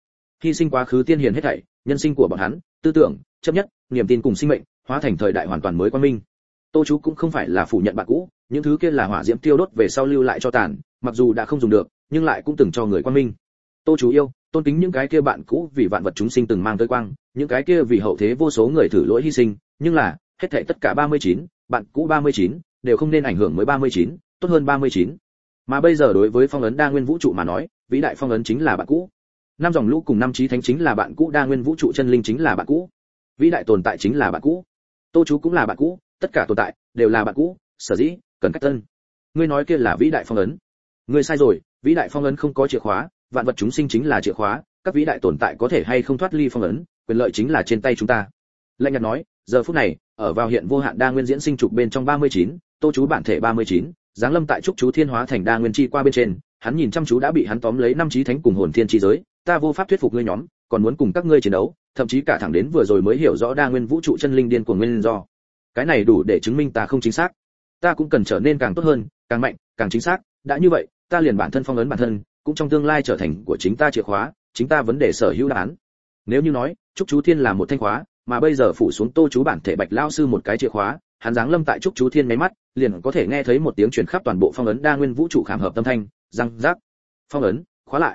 hy sinh quá khứ tiên hiền hết thảy, nhân sinh của bọn hắn, tư tưởng, chấp nhất, niềm tin cùng sinh mệnh, hóa thành thời đại hoàn toàn mới quang minh. Tô chú cũng không phải là phủ nhận bạn cũ, những thứ kia là hỏa diễm tiêu đốt về sau lưu lại cho tàn, mặc dù đã không dùng được, nhưng lại cũng từng cho người quang minh. Tô chú yêu, tôn kính những cái kia bạn cũ vì vạn vật chúng sinh từng mang tới quang, những cái kia vì hậu thế vô số người thử lỗi hy sinh, nhưng là, hết thảy tất cả 39, bạn cũ 39, đều không nên ảnh hưởng mới 39, tốt hơn 39. Mà bây giờ đối với phong ấn đa nguyên vũ trụ mà nói, vĩ đại phong ấn chính là bạn cũ. Năm dòng lũ cùng năm chí thánh chính là bạn cũ, đa nguyên vũ trụ chân linh chính là bạn cũ. Vĩ đại tồn tại chính là bạn cũ. Tô chú cũng là bạn cũ, tất cả tồn tại đều là bạn cũ, sở dĩ cần Cách Tân. Ngươi nói kia là vĩ đại phong ấn. Ngươi sai rồi, vĩ đại phong ấn không có chìa khóa, vạn vật chúng sinh chính là chìa khóa, các vĩ đại tồn tại có thể hay không thoát ly phong ấn, quyền lợi chính là trên tay chúng ta. Lạnh nhạt nói, giờ phút này, ở vào hiện vô hạn đa nguyên diễn sinh trục bên trong 39, Tô chú bản thể 39, giáng lâm tại trúc chú thiên hóa thành đa nguyên chi qua bên trên, hắn nhìn chăm chú đã bị hắn tóm lấy năm chí thánh cùng hồn thiên chi giới, ta vô pháp thuyết phục ngươi nhóm, còn muốn cùng các ngươi chiến đấu, thậm chí cả thẳng đến vừa rồi mới hiểu rõ đa nguyên vũ trụ chân linh điên của nguyên do. Cái này đủ để chứng minh ta không chính xác. Ta cũng cần trở nên càng tốt hơn, càng mạnh, càng chính xác, đã như vậy, ta liền bản thân phong ấn bản thân, cũng trong tương lai trở thành của chính ta chìa khóa, chính ta vấn đề sở hữu đáp án. Nếu như nói, trúc chú thiên là một thanh khóa, mà bây giờ phủ xuống Tô chú bản thể Bạch lão sư một cái chìa khóa, hắn giáng lâm tại trúc chú thiên mấy mắt, liền có thể nghe thấy một tiếng truyền khắp toàn bộ phong ấn đa nguyên vũ trụ khảm hợp tâm thanh, răng rác. Phong ấn, khóa lại.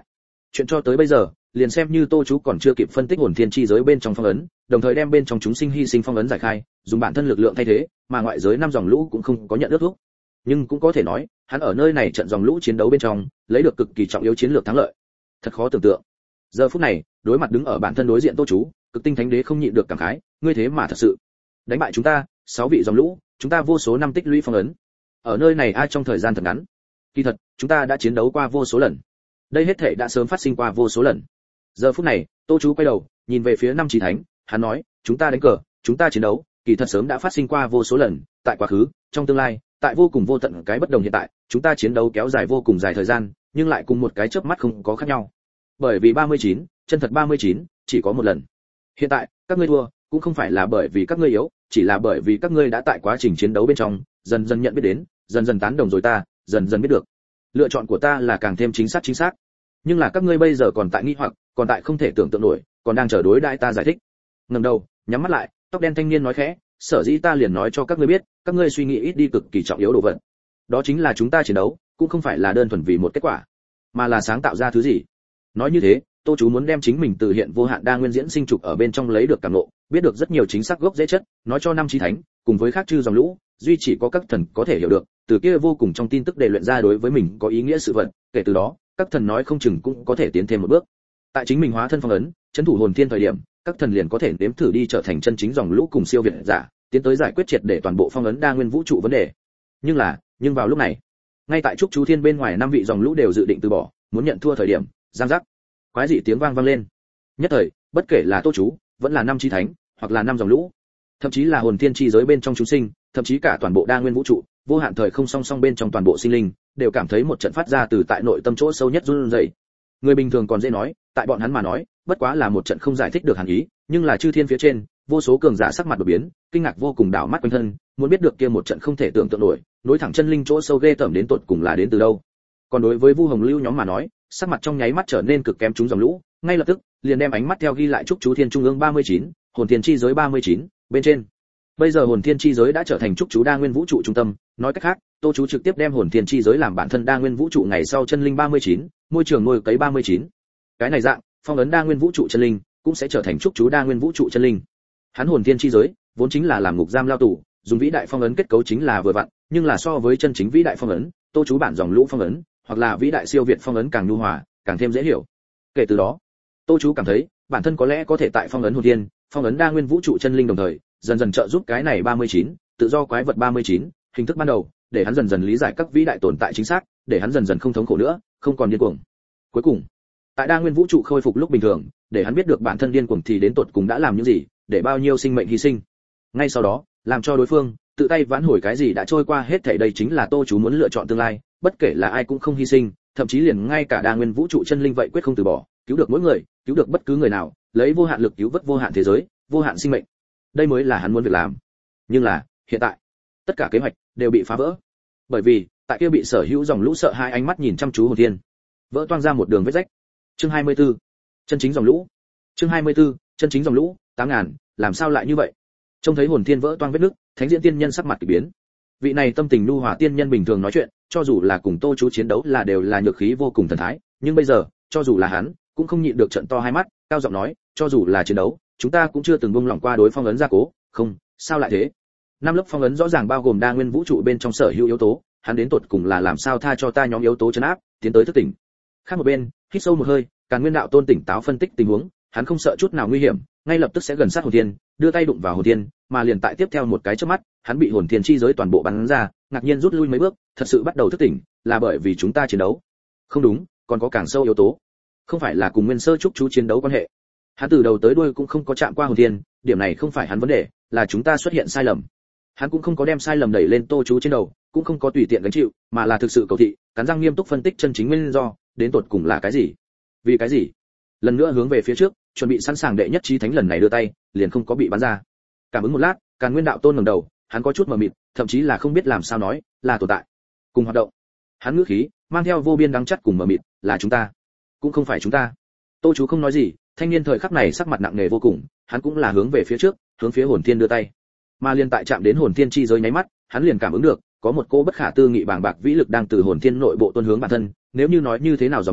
Chuyện cho tới bây giờ, liền xem như Tô chú còn chưa kịp phân tích hồn thiên chi giới bên trong phong ấn, đồng thời đem bên trong chúng sinh hy sinh phong ấn giải khai, dùng bản thân lực lượng thay thế, mà ngoại giới năm dòng lũ cũng không có nhận ước thúc. Nhưng cũng có thể nói, hắn ở nơi này trận dòng lũ chiến đấu bên trong, lấy được cực kỳ trọng yếu chiến lược thắng lợi. Thật khó tưởng tượng. Giờ phút này, đối mặt đứng ở bản thân đối diện Tô chú, Cực Tinh Thánh Đế không nhịn được cảm khái, ngươi thế mà thật sự đánh bại chúng ta, 6 vị dòng lũ, chúng ta vô số năm tích lũy phong ấn. Ở nơi này ai trong thời gian thật ngắn. Kỳ thật, chúng ta đã chiến đấu qua vô số lần. Đây hết thảy đã sớm phát sinh qua vô số lần. Giờ phút này, Tô chú quay đầu, nhìn về phía năm chí thánh, hắn nói, chúng ta đánh cờ, chúng ta chiến đấu, kỳ thật sớm đã phát sinh qua vô số lần, tại quá khứ, trong tương lai, tại vô cùng vô tận cái bất đồng hiện tại, chúng ta chiến đấu kéo dài vô cùng dài thời gian, nhưng lại cùng một cái chớp mắt không có khác nhau. Bởi vì 39, chân thật 39, chỉ có một lần. Hiện tại, các ngươi thua, cũng không phải là bởi vì các ngươi yếu, chỉ là bởi vì các ngươi đã tại quá trình chiến đấu bên trong, dần dần nhận biết đến, dần dần tán đồng rồi ta, dần dần biết được. Lựa chọn của ta là càng thêm chính xác. Nhưng là các ngươi bây giờ còn tại nghi hoặc, còn tại không thể tưởng tượng nổi, còn đang chờ đối đãi ta giải thích. Ngẩng đầu, nhắm mắt lại, tóc đen thanh niên nói khẽ, sở dĩ ta liền nói cho các ngươi biết, các ngươi suy nghĩ ít đi cực kỳ trọng yếu đồ vật. Đó chính là chúng ta chiến đấu, cũng không phải là đơn thuần vì một kết quả, mà là sáng tạo ra thứ gì. Nói như thế, Tô chú muốn đem chính mình từ hiện vô hạn đa nguyên diễn sinh trục ở bên trong lấy được cảm ngộ, biết được rất nhiều chính xác gốc dễ chất, nói cho năm chí thánh, cùng với khác chư dòng lũ, duy chỉ có các thần có thể hiểu được, từ kia vô cùng trong tin tức để luyện ra đối với mình có ý nghĩa sự vật, kể từ đó, các thần nói không chừng cũng có thể tiến thêm một bước. Tại chính mình hóa thân phong ấn, trấn thủ hồn thiên thời điểm, các thần liền có thể nếm thử đi trở thành chân chính dòng lũ cùng siêu việt giả, tiến tới giải quyết triệt để toàn bộ phong ấn đa nguyên vũ trụ vấn đề. Nhưng vào lúc này, ngay tại trúc chú thiên bên ngoài năm vị dòng lũ đều dự định từ bỏ, muốn nhận thua thời điểm, giang giác, quái dị tiếng vang lên. Nhất thời, bất kể là Tô chú, vẫn là năm chí thánh, hoặc là năm dòng lũ, thậm chí là hồn thiên chi giới bên trong chúng sinh, thậm chí cả toàn bộ đa nguyên vũ trụ, vô hạn thời không song song bên trong toàn bộ sinh linh, đều cảm thấy một trận phát ra từ tại nội tâm chỗ sâu nhất run rẩy. Người bình thường còn dễ nói, tại bọn hắn mà nói, bất quá là một trận không giải thích được hàn ý, nhưng là chư thiên phía trên, vô số cường giả sắc mặt đổi biến, kinh ngạc vô cùng đảo mắt quanh thân, muốn biết được kia một trận không thể tưởng tượng nổi, nối thẳng chân linh chỗ sâu ghê tởm đến tột cùng là đến từ đâu. Còn đối với Vu Hồng Lưu nhóm mà nói, sắc mặt trong nháy mắt trở nên cực kém chúng dòng lũ, ngay lập tức liền đem ánh mắt theo ghi lại trúc chú thiên trung ương 39, hồn thiên chi giới 39, bên trên. Bây giờ hồn thiên chi giới đã trở thành trúc chú đa nguyên vũ trụ trung tâm, nói cách khác, Tô chú trực tiếp đem hồn thiên chi giới làm bản thân đa nguyên vũ trụ ngày sau chân linh 39, môi trường nuôi cấy 39. Cái này dạng, phong ấn đa nguyên vũ trụ chân linh cũng sẽ trở thành trúc chú đa nguyên vũ trụ chân linh. Hắn hồn thiên chi giới vốn chính là làm ngục giam lao tù, dùng vĩ đại phong ấn kết cấu chính là vừa vặn, nhưng là so với chân chính vĩ đại phong ấn, Tô chú bản dòng lũ phong ấn, hoặc là vĩ đại siêu việt phong ấn càng nhu hòa, càng thêm dễ hiểu. Kể từ đó, Tô chú cảm thấy, bản thân có lẽ có thể tại phong ấn hồn thiên, phong ấn đa nguyên vũ trụ chân linh đồng thời, dần dần trợ giúp cái này 39, tự do quái vật 39, hình thức ban đầu, để hắn dần dần lý giải các vĩ đại tồn tại chính xác, để hắn dần dần không thống khổ nữa, không còn điên cuồng. Cuối cùng, tại đa nguyên vũ trụ khôi phục lúc bình thường, để hắn biết được bản thân điên cuồng thì đến tột cùng đã làm những gì, để bao nhiêu sinh mệnh hy sinh. Ngay sau đó, làm cho đối phương tự tay vãn hồi cái gì đã trôi qua hết thảy, đây chính là Tô chú muốn lựa chọn tương lai, bất kể là ai cũng không hy sinh, thậm chí liền ngay cả đa nguyên vũ trụ chân linh vậy quyết không từ bỏ, cứu được mỗi người, cứu được bất cứ người nào, lấy vô hạn lực cứu vớt vô hạn thế giới, vô hạn sinh mệnh. Đây mới là hắn muốn việc làm. Nhưng là, hiện tại, tất cả kế hoạch đều bị phá vỡ. Bởi vì, tại kia bị sở hữu dòng lũ sợ hai ánh mắt nhìn chăm chú hồn thiên, vỡ toang ra một đường vết rách. Chương 24. Chân chính dòng lũ. Chương 24. Chân chính dòng lũ, 8000, làm sao lại như vậy? Trông thấy hồn thiên vỡ toang vết nứt, Thánh Diễn Tiên Nhân sắc mặt kỳ biến. Vị này tâm tình nhu hòa tiên nhân bình thường nói chuyện, cho dù là cùng Tô chú chiến đấu là đều là nhược khí vô cùng thần thái, nhưng bây giờ, cho dù là hắn, cũng không nhịn được trợn to hai mắt, cao giọng nói, cho dù là chiến đấu, chúng ta cũng chưa từng buông lỏng qua đối phong ấn gia cố, không, sao lại thế? Năm lớp phong ấn rõ ràng bao gồm đa nguyên vũ trụ bên trong sở hữu yếu tố, hắn đến tột cùng là làm sao tha cho ta nhóm yếu tố trấn áp, tiến tới thức tỉnh. Khác một bên, hít sâu một hơi, Càn Nguyên đạo tôn tỉnh táo phân tích tình huống, hắn không sợ chút nào nguy hiểm, ngay lập tức sẽ gần sát hồn thiên, đưa tay đụng vào hồn thiên, mà liền tại tiếp theo một cái chớp mắt, hắn bị hồn thiên chi giới toàn bộ bắn ra, ngạc nhiên rút lui mấy bước, thật sự bắt đầu thức tỉnh, là bởi vì chúng ta chiến đấu. Không đúng, còn có càng sâu yếu tố. Không phải là cùng nguyên sơ trúc chú chiến đấu quan hệ. Hắn từ đầu tới đuôi cũng không có chạm qua hồn thiên, điểm này không phải hắn vấn đề, là chúng ta xuất hiện sai lầm. Hắn cũng không có đem sai lầm đẩy lên Tô chú trên đầu, cũng không có tùy tiện gánh chịu, mà là thực sự cầu thị, cắn răng nghiêm túc phân tích chân chính nguyên do, đến tột cùng là cái gì? Vì cái gì? Lần nữa hướng về phía trước, chuẩn bị sẵn sàng đệ nhất chí thánh lần này đưa tay, liền không có bị bắn ra. Cảm ứng một lát, Càn Nguyên đạo tôn ngẩng đầu, hắn có chút mờ mịt, thậm chí là không biết làm sao nói, là tồn tại, cùng hoạt động. Hắn ngữ khí mang theo vô biên đắng chắt cùng mờ mịt, là chúng ta, cũng không phải chúng ta. Tô chú không nói gì, thanh niên thời khắc này sắc mặt nặng nề vô cùng, hắn cũng là hướng về phía trước, hướng phía hồn thiên đưa tay. Mà liền tại chạm đến hồn thiên chi giới nháy mắt, hắn liền cảm ứng được, có một cỗ bất khả tư nghị bàng bạc vĩ lực đang từ hồn thiên nội bộ tuôn hướng bản thân, nếu như nói như thế nào dòng lũ,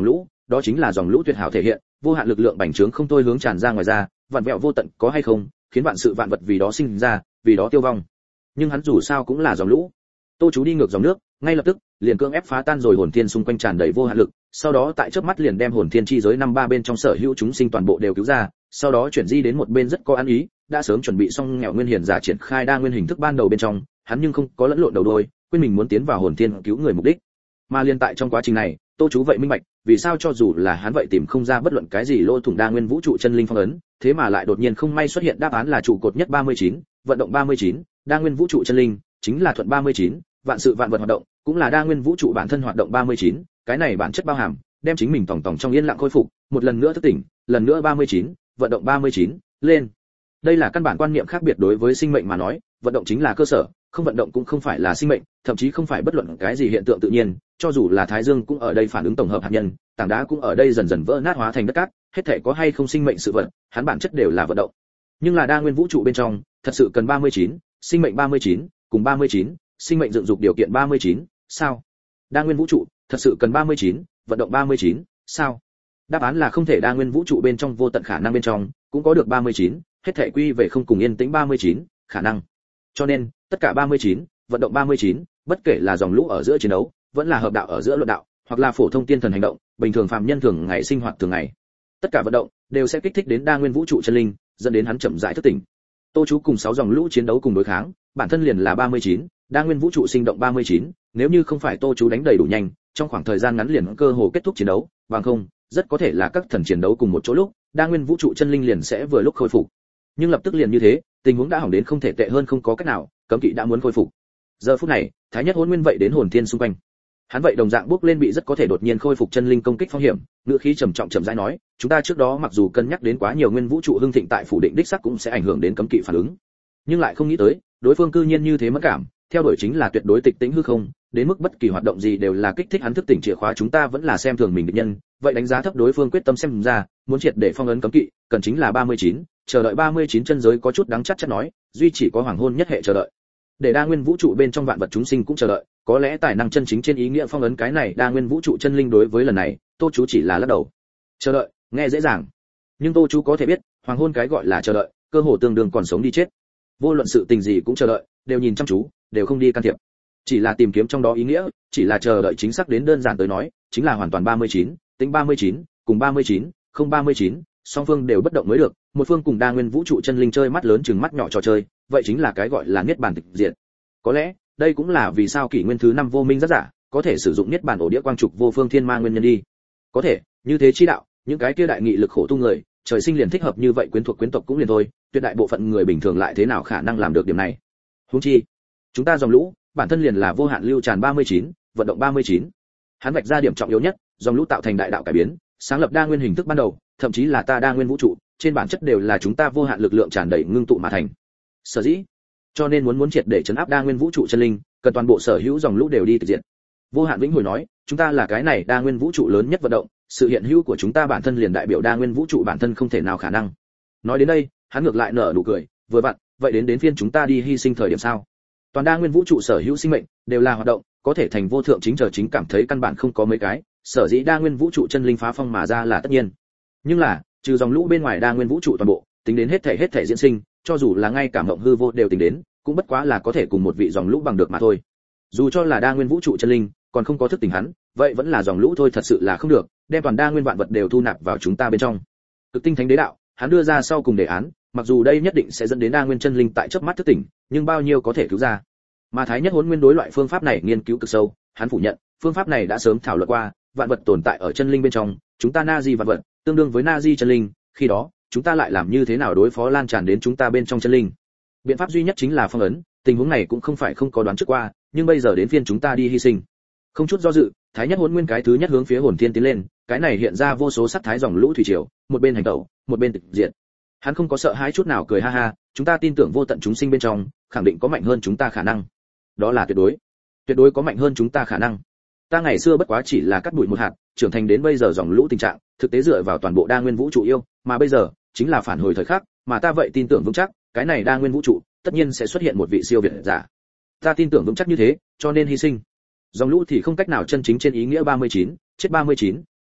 đó chính là dòng lũ tuyệt hảo thể hiện, vô hạn lực lượng bành trướng không thôi hướng tràn ra ngoài ra, vạn vẹo vô tận có hay không, khiến vạn sự vạn vật vì đó sinh ra, vì đó tiêu vong. Nhưng hắn dù sao cũng là dòng lũ. Tô chú đi ngược dòng nước, ngay lập tức liền cưỡng ép phá tan rồi hồn thiên xung quanh tràn đầy vô hạn lực, sau đó tại chớp mắt liền đem hồn thiên chi giới năm ba bên trong sở hữu chúng sinh toàn bộ đều cứu ra, sau đó chuyển di đến một bên rất có ăn ý, đã sớm chuẩn bị xong nghèo nguyên hiền giả triển khai đa nguyên hình thức ban đầu bên trong, hắn nhưng không có lẫn lộn đầu đuôi, quên mình muốn tiến vào hồn thiên cứu người mục đích. Mà liên tại trong quá trình này, Tô chú vậy minh bạch, vì sao cho dù là hắn vậy tìm không ra bất luận cái gì lỗ thủng đa nguyên vũ trụ chân linh phong ấn, thế mà lại đột nhiên không may xuất hiện đáp án là trụ cột nhất 39, vận động 39, đa nguyên vũ trụ chân linh, chính là thuận 39, vạn sự vạn vật hoạt động, cũng là đa nguyên vũ trụ bản thân hoạt động 39, cái này bản chất bao hàm, đem chính mình tòng trong yên lặng khôi phục, một lần nữa thức tỉnh, lần nữa 39, vận động 39, lên. Đây là căn bản quan niệm khác biệt đối với sinh mệnh mà nói, vận động chính là cơ sở, không vận động cũng không phải là sinh mệnh, thậm chí không phải bất luận cái gì hiện tượng tự nhiên, cho dù là thái dương cũng ở đây phản ứng tổng hợp hạt nhân, tảng đá cũng ở đây dần dần vỡ nát hóa thành đất cát, hết thảy có hay không sinh mệnh sự vật, hắn bản chất đều là vận động. Nhưng là đa nguyên vũ trụ bên trong, thật sự cần 39, sinh mệnh 39, cùng 39, sinh mệnh dựng dục điều kiện 39, sao? Đa nguyên vũ trụ, thật sự cần 39, vận động 39, sao? Đáp án là không thể. Đa nguyên vũ trụ bên trong vô tận khả năng bên trong, cũng có được 39, hết thảy quy về không cùng yên tĩnh 39, khả năng. Cho nên, tất cả 39, vận động 39, bất kể là dòng lũ ở giữa chiến đấu, vẫn là hợp đạo ở giữa luận đạo, hoặc là phổ thông tiên thần hành động, bình thường phàm nhân thường ngày sinh hoạt thường ngày. Tất cả vận động đều sẽ kích thích đến đa nguyên vũ trụ chân linh, dẫn đến hắn chậm rãi thức tỉnh. Tô chú cùng 6 dòng lũ chiến đấu cùng đối kháng, bản thân liền là 39, đa nguyên vũ trụ sinh động 39, nếu như không phải Tô chú đánh đầy đủ nhanh, trong khoảng thời gian ngắn liền cơ hồ kết thúc chiến đấu, bằng không, rất có thể là các thần chiến đấu cùng một chỗ lúc, đa nguyên vũ trụ chân linh liền sẽ vừa lúc khôi phục. Nhưng lập tức liền như thế, tình huống đã hỏng đến không thể tệ hơn không có cách nào, cấm kỵ đã muốn khôi phục. Giờ phút này, Thái Nhất Hỗn Nguyên vậy đến hồn thiên xung quanh. Hắn vậy đồng dạng bước lên bị rất có thể đột nhiên khôi phục chân linh công kích phong hiểm, ngữ khí trầm trọng chậm rãi nói, chúng ta trước đó mặc dù cân nhắc đến quá nhiều nguyên vũ trụ hưng thịnh tại phủ định đích xác cũng sẽ ảnh hưởng đến cấm kỵ phản ứng, nhưng lại không nghĩ tới, đối phương cư nhiên như thế mất cảm, theo đuổi chính là tuyệt đối tịch tĩnh hư không, đến mức bất kỳ hoạt động gì đều là kích thích hắn thức tỉnh chìa khóa. Chúng ta vẫn là xem thường mình địch nhân, vậy đánh giá thấp đối phương quyết tâm xem ra, muốn triệt để phong ấn cấm kỵ, cần chính là 39, chờ đợi 39 chân giới có chút đáng chắc nói, duy chỉ có hoàng hôn nhất hệ chờ đợi. Để đa nguyên vũ trụ bên trong vạn vật chúng sinh cũng chờ đợi, có lẽ tài năng chân chính trên ý nghĩa phong ấn cái này đa nguyên vũ trụ chân linh. Đối với lần này, Tô chú chỉ là lắc đầu. Chờ đợi, nghe dễ dàng, nhưng Tô chú có thể biết, hoàng hôn cái gọi là chờ đợi, cơ hồ tương đương còn sống đi chết. Vô luận sự tình gì cũng chờ đợi, đều nhìn chăm chú, đều không đi can thiệp, chỉ là tìm kiếm trong đó ý nghĩa, chỉ là chờ đợi chính xác đến đơn giản tới nói, chính là hoàn toàn 39, tính 39, cùng 39, không 39, song phương đều bất động mới được, một phương cùng đa nguyên vũ trụ chân linh chơi mắt lớn chừng mắt nhỏ trò chơi, vậy chính là cái gọi là niết bàn tịch diệt. Có lẽ, đây cũng là vì sao kỷ nguyên thứ 5 vô minh rất giả, có thể sử dụng niết bàn ổ đĩa quang trục vô phương thiên ma nguyên nhân đi. Có thể, như thế chi đạo, những cái kia đại nghị lực khổ tu người, trời sinh liền thích hợp như vậy quyến thuộc quyến tộc cũng liền thôi, tuyệt đại bộ phận người bình thường lại thế nào khả năng làm được điểm này. Huống chi, chúng ta dòng lũ, bản thân liền là vô hạn lưu tràn 39, vận động 39. Hắn vạch ra điểm trọng yếu nhất, dòng lũ tạo thành đại đạo cải biến, sáng lập đa nguyên hình thức ban đầu, thậm chí là ta đa nguyên vũ trụ, trên bản chất đều là chúng ta vô hạn lực lượng tràn đầy ngưng tụ mà thành. Sở dĩ, cho nên muốn triệt để chấn áp đa nguyên vũ trụ chân linh, cần toàn bộ sở hữu dòng lũ đều đi tịch diệt. Vô hạn vĩnh hồi nói, chúng ta là cái này đa nguyên vũ trụ lớn nhất vận động, sự hiện hữu của chúng ta bản thân liền đại biểu đa nguyên vũ trụ bản thân không thể nào khả năng. Nói đến đây, hắn ngược lại nở nụ cười, vừa vặn, vậy đến phiên chúng ta đi hy sinh thời điểm sao? Toàn đa nguyên vũ trụ sở hữu sinh mệnh đều là hoạt động, có thể thành vô thượng chính chờ chính cảm thấy căn bản không có mấy cái, sở dĩ đa nguyên vũ trụ chân linh phá phong mà ra là tất nhiên. Nhưng là, trừ dòng lũ bên ngoài đa nguyên vũ trụ toàn bộ, tính đến hết thể diễn sinh, cho dù là ngay cả mộng hư vô đều tính đến, cũng bất quá là có thể cùng một vị dòng lũ bằng được mà thôi. Dù cho là đa nguyên vũ trụ chân linh, còn không có thức tỉnh hắn, vậy vẫn là dòng lũ thôi, thật sự là không được, đem toàn đa nguyên vạn vật đều thu nạp vào chúng ta bên trong. Cực tinh thánh đế đạo, hắn đưa ra sau cùng đề án, mặc dù đây nhất định sẽ dẫn đến đa nguyên chân linh tại chớp mắt thức tỉnh, nhưng bao nhiêu có thể cứu ra. Mà Thái Nhất Hỗn Nguyên đối loại phương pháp này nghiên cứu cực sâu, hắn phủ nhận, phương pháp này đã sớm thảo luận qua, vạn vật tồn tại ở chân linh bên trong, chúng ta na di vạn vật, tương đương với na di chân linh, khi đó, chúng ta lại làm như thế nào đối phó lan tràn đến chúng ta bên trong chân linh? Biện pháp duy nhất chính là phong ấn, tình huống này cũng không phải không có đoán trước qua, nhưng bây giờ đến phiên chúng ta đi hy sinh. Không chút do dự, Thái Nhất Hỗn Nguyên cái thứ nhất hướng phía hồn thiên tiến lên, cái này hiện ra vô số sắc thái dòng lũ thủy triều, một bên hành động, một bên tịch diệt. Hắn không có sợ hãi chút nào, cười ha ha, chúng ta tin tưởng vô tận chúng sinh bên trong, khẳng định có mạnh hơn chúng ta khả năng. Đó là tuyệt đối có mạnh hơn chúng ta khả năng. Ta ngày xưa bất quá chỉ là cắt bụi một hạt, trưởng thành đến bây giờ dòng lũ tình trạng, thực tế dựa vào toàn bộ đa nguyên vũ trụ yêu, mà bây giờ chính là phản hồi thời khắc, mà ta vậy tin tưởng vững chắc, cái này đa nguyên vũ trụ, tất nhiên sẽ xuất hiện một vị siêu việt giả. Ta tin tưởng vững chắc như thế, cho nên hy sinh. Dòng lũ thì không cách nào chân chính trên ý nghĩa 39, chết 39,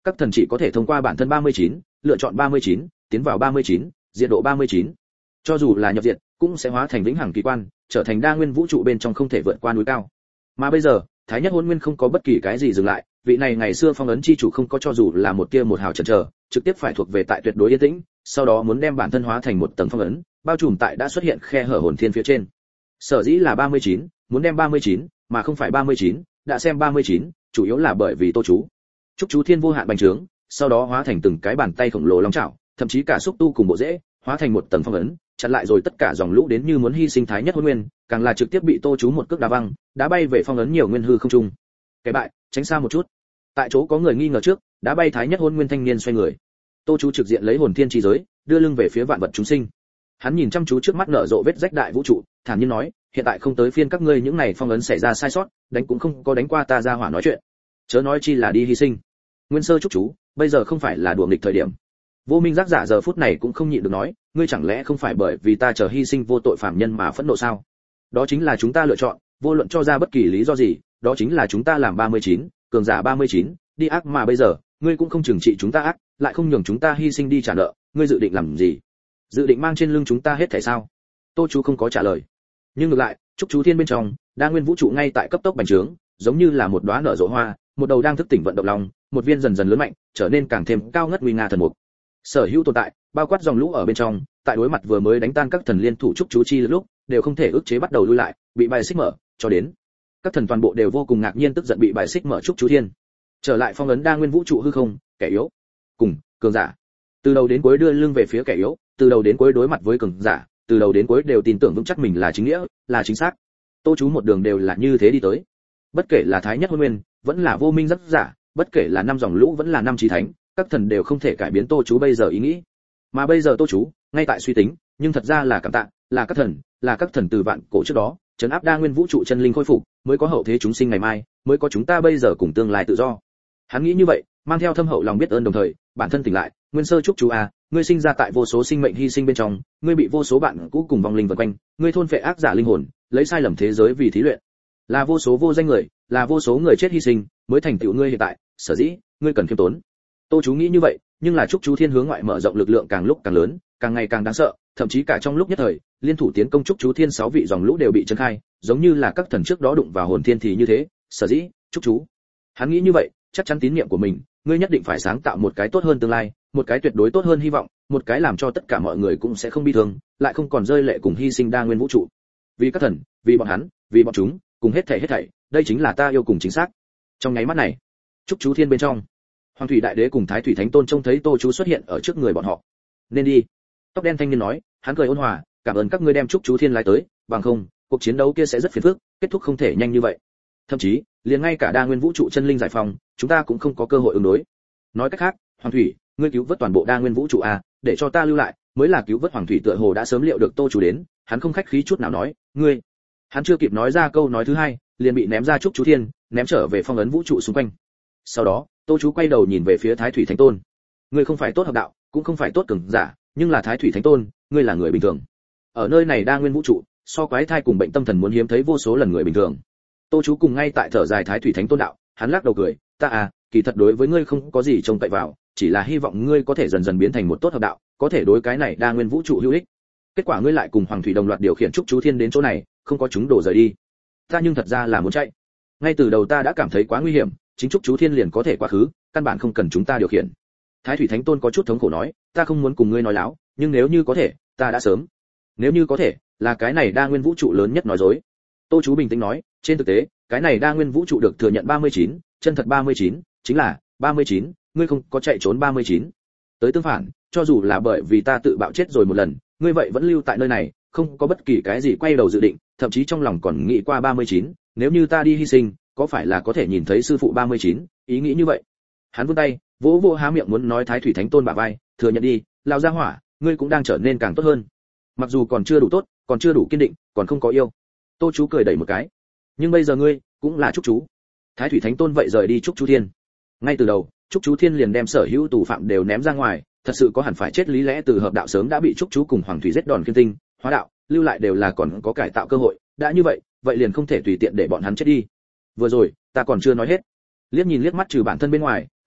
các thần chỉ có thể thông qua bản thân 39, lựa chọn 39, tiến vào 39, diệt độ 39. Cho dù là nhập diệt, cũng sẽ hóa thành vĩnh hằng kỳ quan, trở thành đa nguyên vũ trụ bên trong không thể vượt qua núi cao. Mà bây giờ, Thái Nhất Hôn Nguyên không có bất kỳ cái gì dừng lại, vị này ngày xưa phong ấn chi chủ không có cho dù là một tia một hào chần chờ, trực tiếp phải thuộc về tại tuyệt đối yên tĩnh, sau đó muốn đem bản thân hóa thành một tầng phong ấn, bao trùm tại đã xuất hiện khe hở hồn thiên phía trên. Sở dĩ là 39, muốn đem 39, mà không phải 39, đã xem 39, chủ yếu là bởi vì Tô chú. Chúc chú thiên vô hạn bành trướng, sau đó hóa thành từng cái bàn tay khổng lồ long chảo, thậm chí cả xúc tu cùng bộ rễ, hóa thành một tầng phong ấn, chặn lại rồi tất cả dòng lũ đến như muốn hy sinh Thái Nhất Hôn Nguyên, càng là trực tiếp bị Tô chú một cước đá văng, đá bay về phong ấn nhiều nguyên hư không trung. Cái bại, tránh xa một chút. Tại chỗ có người nghi ngờ trước, đá bay Thái Nhất Hôn Nguyên thanh niên xoay người. Tô chú trực diện lấy hồn thiên chi giới, đưa lưng về phía vạn vật chúng sinh. Hắn nhìn chăm chú trước mắt nở rộ vết rách đại vũ trụ, thản nhiên nói, hiện tại không tới phiên các ngươi những này phong ấn xảy ra sai sót, đánh cũng không có đánh qua ta ra hỏa nói chuyện. Chớ nói chi là đi hy sinh. Nguyên sơ chúc chú, bây giờ không phải là đùa nghịch thời điểm. Vô Minh giác giả giờ phút này cũng không nhịn được nói, ngươi chẳng lẽ không phải bởi vì ta chờ hy sinh vô tội phạm nhân mà phẫn nộ sao? Đó chính là chúng ta lựa chọn, vô luận cho ra bất kỳ lý do gì, đó chính là chúng ta làm 39, cường giả 39, đi ác mà bây giờ, ngươi cũng không trừng trị chúng ta ác, lại không nhường chúng ta hy sinh đi trả nợ, ngươi dự định làm gì? Dự định mang trên lưng chúng ta hết thảy sao? Tô chú không có trả lời. Nhưng ngược lại, chúc chú thiên bên trong, đa nguyên vũ trụ ngay tại cấp tốc bành trướng, giống như là một đóa nở rộ hoa, một đầu đang thức tỉnh vận động lòng, một viên dần dần lớn mạnh, trở nên càng thêm cao ngất nguy nga thần mục. Sở hữu tồn tại, bao quát dòng lũ ở bên trong, tại đối mặt vừa mới đánh tan các thần liên thủ chúc chú chi lúc, đều không thể ức chế bắt đầu lui lại, bị bài xích mở, cho đến các thần toàn bộ đều vô cùng ngạc nhiên tức giận bị bài xích mở chúc chú thiên. Trở lại phong ấn đa nguyên vũ trụ hư không, kẻ yếu, cùng cường giả. Từ đầu đến cuối đưa lưng về phía kẻ yếu, từ đầu đến cuối đối mặt với cường giả, từ đầu đến cuối đều tin tưởng vững chắc mình là chính nghĩa, là chính xác. Tô chú một đường đều là như thế đi tới. Bất kể là Thái Nhất Hôn Nguyên, vẫn là Vô Minh giác giả, bất kể là năm dòng lũ vẫn là năm chí thánh, các thần đều không thể cải biến Tô chú bây giờ ý nghĩ. Mà bây giờ Tô chú, ngay tại suy tính, nhưng thật ra là cảm tạ, là các thần từ vạn cổ trước đó, trấn áp đa nguyên vũ trụ chân linh khôi phục, mới có hậu thế chúng sinh ngày mai, mới có chúng ta bây giờ cùng tương lai tự do. Hắn nghĩ như vậy, mang theo thâm hậu lòng biết ơn đồng thời, bản thân tỉnh lại, nguyên sơ chúc chú à, ngươi sinh ra tại vô số sinh mệnh hy sinh bên trong, ngươi bị vô số bạn cũ cùng vong linh vần quanh, ngươi thôn phệ ác giả linh hồn, lấy sai lầm thế giới vì thí luyện. Là vô số vô danh người, là vô số người chết hy sinh, mới thành tựu ngươi hiện tại, sở dĩ, ngươi cần khiêm tốn. Tô chú nghĩ như vậy, nhưng là chúc chú thiên hướng ngoại mở rộng lực lượng càng lúc càng lớn, càng ngày càng đáng sợ, thậm chí cả trong lúc nhất thời, liên thủ tiến công chúc chú thiên 6 vị dòng lũ đều bị chấn khai, giống như là các thần trước đó đụng vào hồn thiên thì như thế, sở dĩ, chúc chú. Hắn nghĩ như vậy, chắc chắn tín niệm của mình, ngươi nhất định phải sáng tạo một cái tốt hơn tương lai, một cái tuyệt đối tốt hơn hy vọng, một cái làm cho tất cả mọi người cũng sẽ không bi thương, lại không còn rơi lệ cùng hy sinh đa nguyên vũ trụ. Vì các thần, vì bọn hắn, vì bọn chúng, cùng hết thảy, đây chính là ta yêu cùng chính xác. Trong nháy mắt này, chúc chú thiên bên trong, Hoàng Thủy Đại Đế cùng Thái Thủy Thánh Tôn trông thấy Tô chú xuất hiện ở trước người bọn họ. Nên đi. Tóc đen thanh niên nói, hắn cười ôn hòa, cảm ơn các ngươi đem chúc chú thiên lái tới, bằng không, cuộc chiến đấu kia sẽ rất phiền phức, kết thúc không thể nhanh như vậy. Thậm chí, liền ngay cả đa nguyên vũ trụ chân linh giải phóng, chúng ta cũng không có cơ hội ứng đối. Nói cách khác, Hoàng Thủy, ngươi cứu vớt toàn bộ đa nguyên vũ trụ à, để cho ta lưu lại, mới là cứu vớt. Hoàng Thủy tựa hồ đã sớm liệu được Tô chú đến, hắn không khách khí chút nào nói, ngươi. Hắn chưa kịp nói ra câu nói thứ hai, liền bị ném ra chúc chú thiên, ném trở về phong ấn vũ trụ xung quanh. Sau đó, Tô chú quay đầu nhìn về phía Thái Thủy Thánh Tôn. Ngươi không phải tốt hợp đạo, cũng không phải tốt cường giả, nhưng là Thái Thủy Thánh Tôn, ngươi là người bình thường. Ở nơi này đa nguyên vũ trụ, so quái thai cùng bệnh tâm thần muốn hiếm thấy vô số lần người bình thường. Tô chú cùng ngay tại thở dài Thái Thủy Thánh Tôn đạo, hắn lắc đầu cười, ta à, kỳ thật đối với ngươi không có gì trông cậy vào, chỉ là hy vọng ngươi có thể dần dần biến thành một tốt hợp đạo, có thể đối cái này đa nguyên vũ trụ hữu ích. Kết quả ngươi lại cùng Hoàng Thủy đồng loạt điều khiển chúc chú thiên đến chỗ này, không có chúng đổ rời đi. Ta nhưng thật ra là muốn chạy. Ngay từ đầu ta đã cảm thấy quá nguy hiểm, chính chúc chú thiên liền có thể quá khứ, căn bản không cần chúng ta điều khiển. Thái Thủy Thánh Tôn có chút thống khổ nói, ta không muốn cùng ngươi nói láo, nhưng nếu như có thể, ta đã sớm. Nếu như có thể, là cái này đa nguyên vũ trụ lớn nhất nói dối. Tô chú bình tĩnh nói, trên thực tế, cái này đa nguyên vũ trụ được thừa nhận 39, chân thật 39, chính là 39, ngươi không có chạy trốn 39. Tới tương phản, cho dù là bởi vì ta tự bạo chết rồi một lần, ngươi vậy vẫn lưu tại nơi này, không có bất kỳ cái gì quay đầu dự định, thậm chí trong lòng còn nghĩ qua 39, nếu như ta đi hy sinh, có phải là có thể nhìn thấy sư phụ 39, ý nghĩ như vậy. Hắn vươn tay, vỗ vỗ há miệng muốn nói Thái Thủy Thánh Tôn bả vai, thừa nhận đi, lao ra hỏa, ngươi cũng đang trở nên càng tốt hơn. Mặc dù còn chưa đủ tốt, còn chưa đủ kiên định, còn không có yêu. Tô chú cười đẩy một cái. Nhưng bây giờ ngươi cũng là chúc chú. Thái Thủy Thánh Tôn vậy rời đi chúc chú thiên. Ngay từ đầu, chúc chú thiên liền đem sở hữu tù phạm đều ném ra ngoài, thật sự có hẳn phải chết lý lẽ từ hợp đạo sớm đã bị chúc chú cùng Hoàng Thủy giết đòn kiên tinh, hóa đạo, lưu lại đều là còn có cải tạo cơ hội, đã như vậy, vậy liền không thể tùy tiện để bọn hắn chết đi. Vừa rồi, ta còn chưa nói hết. Liếc nhìn liếc mắt trừ bản thân bên ngoài,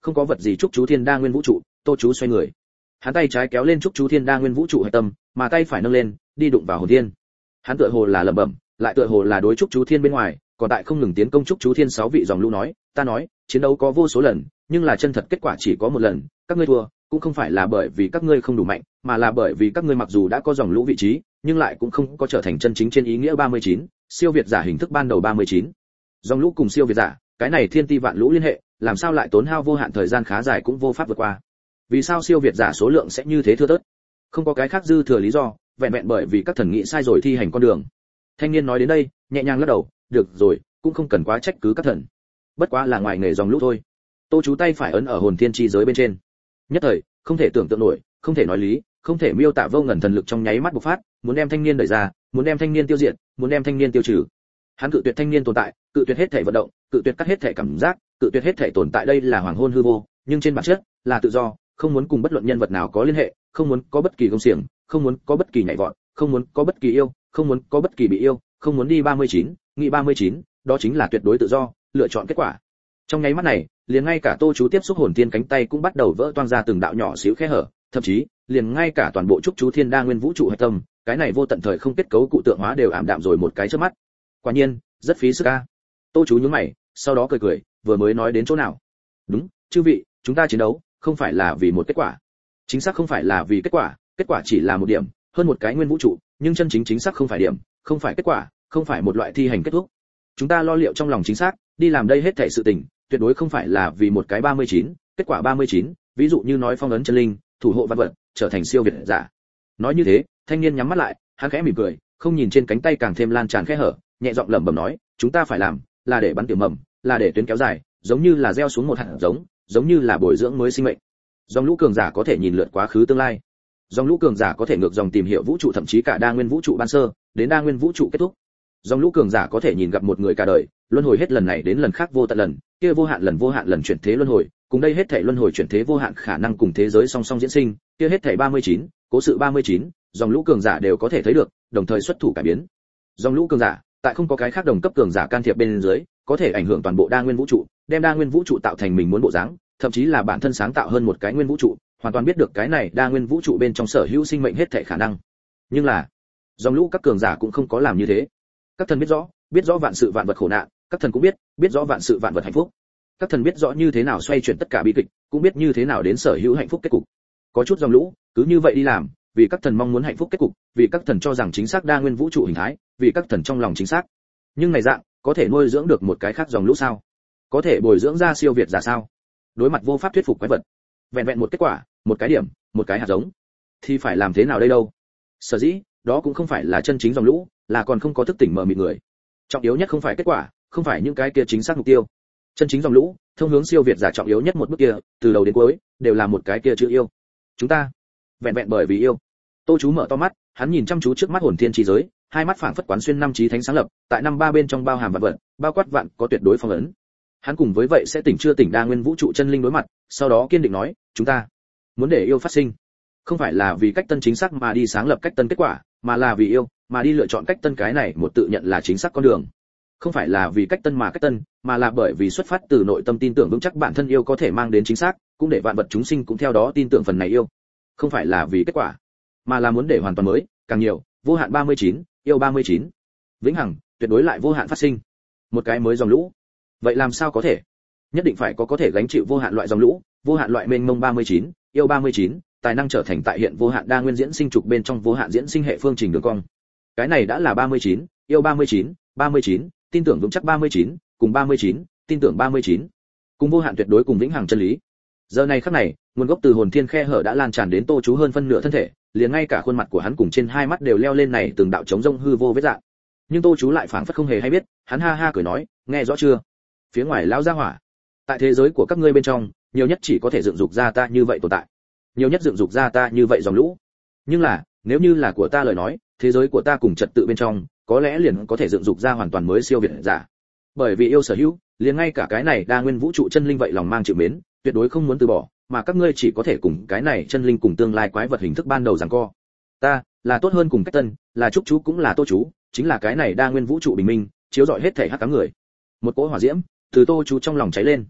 không có vật gì chúc chú thiên đa nguyên vũ trụ. Tô chú xoay người, hắn tay trái kéo lên chúc chú thiên đa nguyên vũ trụ hạch tâm, mà tay phải nâng lên đi đụng vào hồn thiên. Hắn tựa hồ là lẩm bẩm, lại tựa hồ là đối chúc chú thiên bên ngoài còn tại không ngừng tiến công chúc chú thiên 6 vị dòng lũ nói, ta nói chiến đấu có vô số lần, nhưng là chân thật kết quả chỉ có một lần, các ngươi thua cũng không phải là bởi vì các ngươi không đủ mạnh, mà là bởi vì các ngươi mặc dù đã có dòng lũ vị trí, nhưng lại cũng không có trở thành chân chính trên ý nghĩa 39, siêu việt giả hình thức ban đầu 39. Dòng lũ cùng siêu việt giả, cái này thiên ti vạn lũ liên hệ, làm sao lại tốn hao vô hạn thời gian khá dài cũng vô pháp vượt qua. Vì sao siêu việt giả số lượng sẽ như thế thưa thớt? Không có cái khác dư thừa lý do, vẹn vẹn bởi vì các thần nghĩ sai rồi thi hành con đường. Thanh niên nói đến đây, nhẹ nhàng lắc đầu, được rồi, cũng không cần quá trách cứ các thần. Bất quá là ngoài nghề dòng lũ thôi. Tô chú tay phải ấn ở hồn thiên chi giới bên trên. Nhất thời, không thể tưởng tượng nổi, không thể nói lý, không thể miêu tả vô ngần thần lực trong nháy mắt bộc phát, muốn đem thanh niên đẩy ra, muốn đem thanh niên tiêu diệt, muốn đem thanh niên tiêu trừ. Hắn cự tuyệt thanh niên tồn tại, cự tuyệt hết thể vận động, cự tuyệt cắt hết thể cảm giác, cự tuyệt hết thể tồn tại, đây là hoàng hôn hư vô, nhưng trên bản chất là tự do, không muốn cùng bất luận nhân vật nào có liên hệ, không muốn có bất kỳ công xiềng, không muốn có bất kỳ nhảy vọt, không muốn có bất kỳ yêu, không muốn có bất kỳ bị yêu, không muốn đi 39, nghĩ 39, đó chính là tuyệt đối tự do, lựa chọn kết quả. Trong nháy mắt này, liền ngay cả Tô chú tiếp xúc hồn thiên cánh tay cũng bắt đầu vỡ toang ra từng đạo nhỏ xíu khe hở, thậm chí, liền ngay cả toàn bộ trúc chú thiên đa nguyên vũ trụ hạch tâm, cái này vô tận thời không kết cấu cụ tượng hóa đều ảm đạm rồi một cái chớp mắt. Quả nhiên, rất phí sức a. Tô chú nhướng mày, sau đó cười cười, vừa mới nói đến chỗ nào? Đúng, chư vị, chúng ta chiến đấu, không phải là vì một kết quả. Chính xác không phải là vì kết quả chỉ là một điểm, hơn một cái nguyên vũ trụ, nhưng chân chính chính xác không phải điểm, không phải kết quả, không phải một loại thi hành kết thúc. Chúng ta lo liệu trong lòng chính xác, đi làm đây hết thảy sự tình, tuyệt đối không phải là vì một cái 39, kết quả 39, ví dụ như nói phong ấn chân linh, thủ hộ văn vật, trở thành siêu việt giả. Nói như thế, thanh niên nhắm mắt lại, hắn khẽ mỉm cười, không nhìn trên cánh tay càng thêm lan tràn khe hở, nhẹ giọng lẩm bẩm nói, chúng ta phải làm, là để bắn tiểu mầm, là để tuyến kéo dài, giống như là gieo xuống một hạt giống, giống như là bồi dưỡng mới sinh mệnh. Dòng lũ cường giả có thể nhìn lượt quá khứ tương lai. Dòng lũ cường giả có thể ngược dòng tìm hiểu vũ trụ, thậm chí cả đa nguyên vũ trụ ban sơ, đến đa nguyên vũ trụ kết thúc. Dòng lũ cường giả có thể nhìn gặp một người cả đời, luân hồi hết lần này đến lần khác vô tận lần, kia vô hạn lần chuyển thế luân hồi, cùng đây hết thảy luân hồi chuyển thế vô hạn khả năng cùng thế giới song song diễn sinh, kia hết thảy 39, cố sự 39, dòng lũ cường giả đều có thể thấy được, đồng thời xuất thủ cải biến. Dòng lũ cường giả, tại không có cái khác đồng cấp cường giả can thiệp bên dưới, có thể ảnh hưởng toàn bộ đa nguyên vũ trụ, đem đa nguyên vũ trụ tạo thành mình muốn bộ dáng, thậm chí là bản thân sáng tạo hơn một cái nguyên vũ trụ, hoàn toàn biết được cái này đa nguyên vũ trụ bên trong sở hữu sinh mệnh hết thảy khả năng. Nhưng là, dòng lũ các cường giả cũng không có làm như thế. Các thần biết rõ vạn sự vạn vật khổ nạn, các thần cũng biết rõ vạn sự vạn vật hạnh phúc. Các thần biết rõ như thế nào xoay chuyển tất cả bi kịch, cũng biết như thế nào đến sở hữu hạnh phúc kết cục. Có chút dòng lũ, cứ như vậy đi làm, vì các thần mong muốn hạnh phúc kết cục, vì các thần cho rằng chính xác đa nguyên vũ trụ hình thái, vì các thần trong lòng chính xác. Nhưng này dạng, có thể nuôi dưỡng được một cái khác dòng lũ sao? Có thể bồi dưỡng ra siêu việt giả sao? Đối mặt vô pháp thuyết phục quái vật, vẹn vẹn một kết quả, một cái điểm, một cái hạt giống, thì phải làm thế nào đây đâu? Sở dĩ, đó cũng không phải là chân chính dòng lũ, là còn không có thức tỉnh mờ mịt người. Trọng yếu nhất không phải kết quả, không phải những cái kia chính xác mục tiêu. Chân chính dòng lũ, thông hướng siêu việt giả trọng yếu nhất một bước kia, từ đầu đến cuối, đều là một cái kia chữ yêu. Chúng ta, vẹn vẹn bởi vì yêu. Tô chú mở to mắt, hắn nhìn chăm chú trước mắt hồn thiên chi giới, hai mắt phảng phất quán xuyên năm chí thánh sáng lập, tại năm ba bên trong bao hàm vạn vật, bao quát vạn có tuyệt đối phong ấn. Hắn cùng với vậy sẽ tỉnh chưa tỉnh đa nguyên vũ trụ chân linh đối mặt, sau đó kiên định nói, chúng ta muốn để yêu phát sinh, không phải là vì cách tân chính xác mà đi sáng lập cách tân kết quả, mà là vì yêu mà đi lựa chọn cách tân, cái này một tự nhận là chính xác con đường. Không phải là vì cách tân mà cách tân, mà là bởi vì xuất phát từ nội tâm tin tưởng vững chắc bản thân yêu có thể mang đến chính xác, cũng để vạn vật chúng sinh cũng theo đó tin tưởng phần này yêu. Không phải là vì kết quả, mà là muốn để hoàn toàn mới, càng nhiều, vô hạn 39, yêu 39. Vĩnh hằng, tuyệt đối lại vô hạn phát sinh. Một cái mới dòng lũ. Vậy làm sao có thể? Nhất định phải có thể gánh chịu vô hạn loại dòng lũ, vô hạn loại mênh mông 39, yêu 39, tài năng trở thành tại hiện vô hạn đa nguyên diễn sinh trục bên trong vô hạn diễn sinh hệ phương trình đường cong. Cái này đã là 39, yêu 39, 39, tin tưởng vững chắc 39, cùng 39, tin tưởng 39. Cùng vô hạn tuyệt đối cùng vĩnh hằng chân lý. Giờ này khắc này, nguồn gốc từ hồn thiên khe hở đã lan tràn đến Tô chú hơn phân nửa thân thể, liền ngay cả khuôn mặt của hắn cùng trên hai mắt đều leo lên này từng đạo trống rông hư vô vết dạng. Nhưng Tô chú lại phảng phất không hề hay biết, hắn ha ha cười nói, nghe rõ chưa? Phía ngoài lão gia hỏa, tại thế giới của các ngươi bên trong, nhiều nhất chỉ có thể dựng dục ra ta như vậy tồn tại, nhiều nhất dựng dục ra ta như vậy dòng lũ. Nhưng là, nếu như là của ta lời nói, thế giới của ta cùng trật tự bên trong, có lẽ liền có thể dựng dục ra hoàn toàn mới siêu việt giả. Bởi vì yêu sở hữu, liền ngay cả cái này đa nguyên vũ trụ chân linh vậy lòng mang chịu mến, tuyệt đối không muốn từ bỏ, mà các ngươi chỉ có thể cùng cái này chân linh cùng tương lai quái vật hình thức ban đầu giằng co. Ta là tốt hơn cùng cách tân, là trúc chú cũng là Tô chú, chính là cái này đa nguyên vũ trụ bình minh, chiếu rọi hết thể hắc ám người. Một cỗ hỏa diễm từ Tô chú trong lòng cháy lên.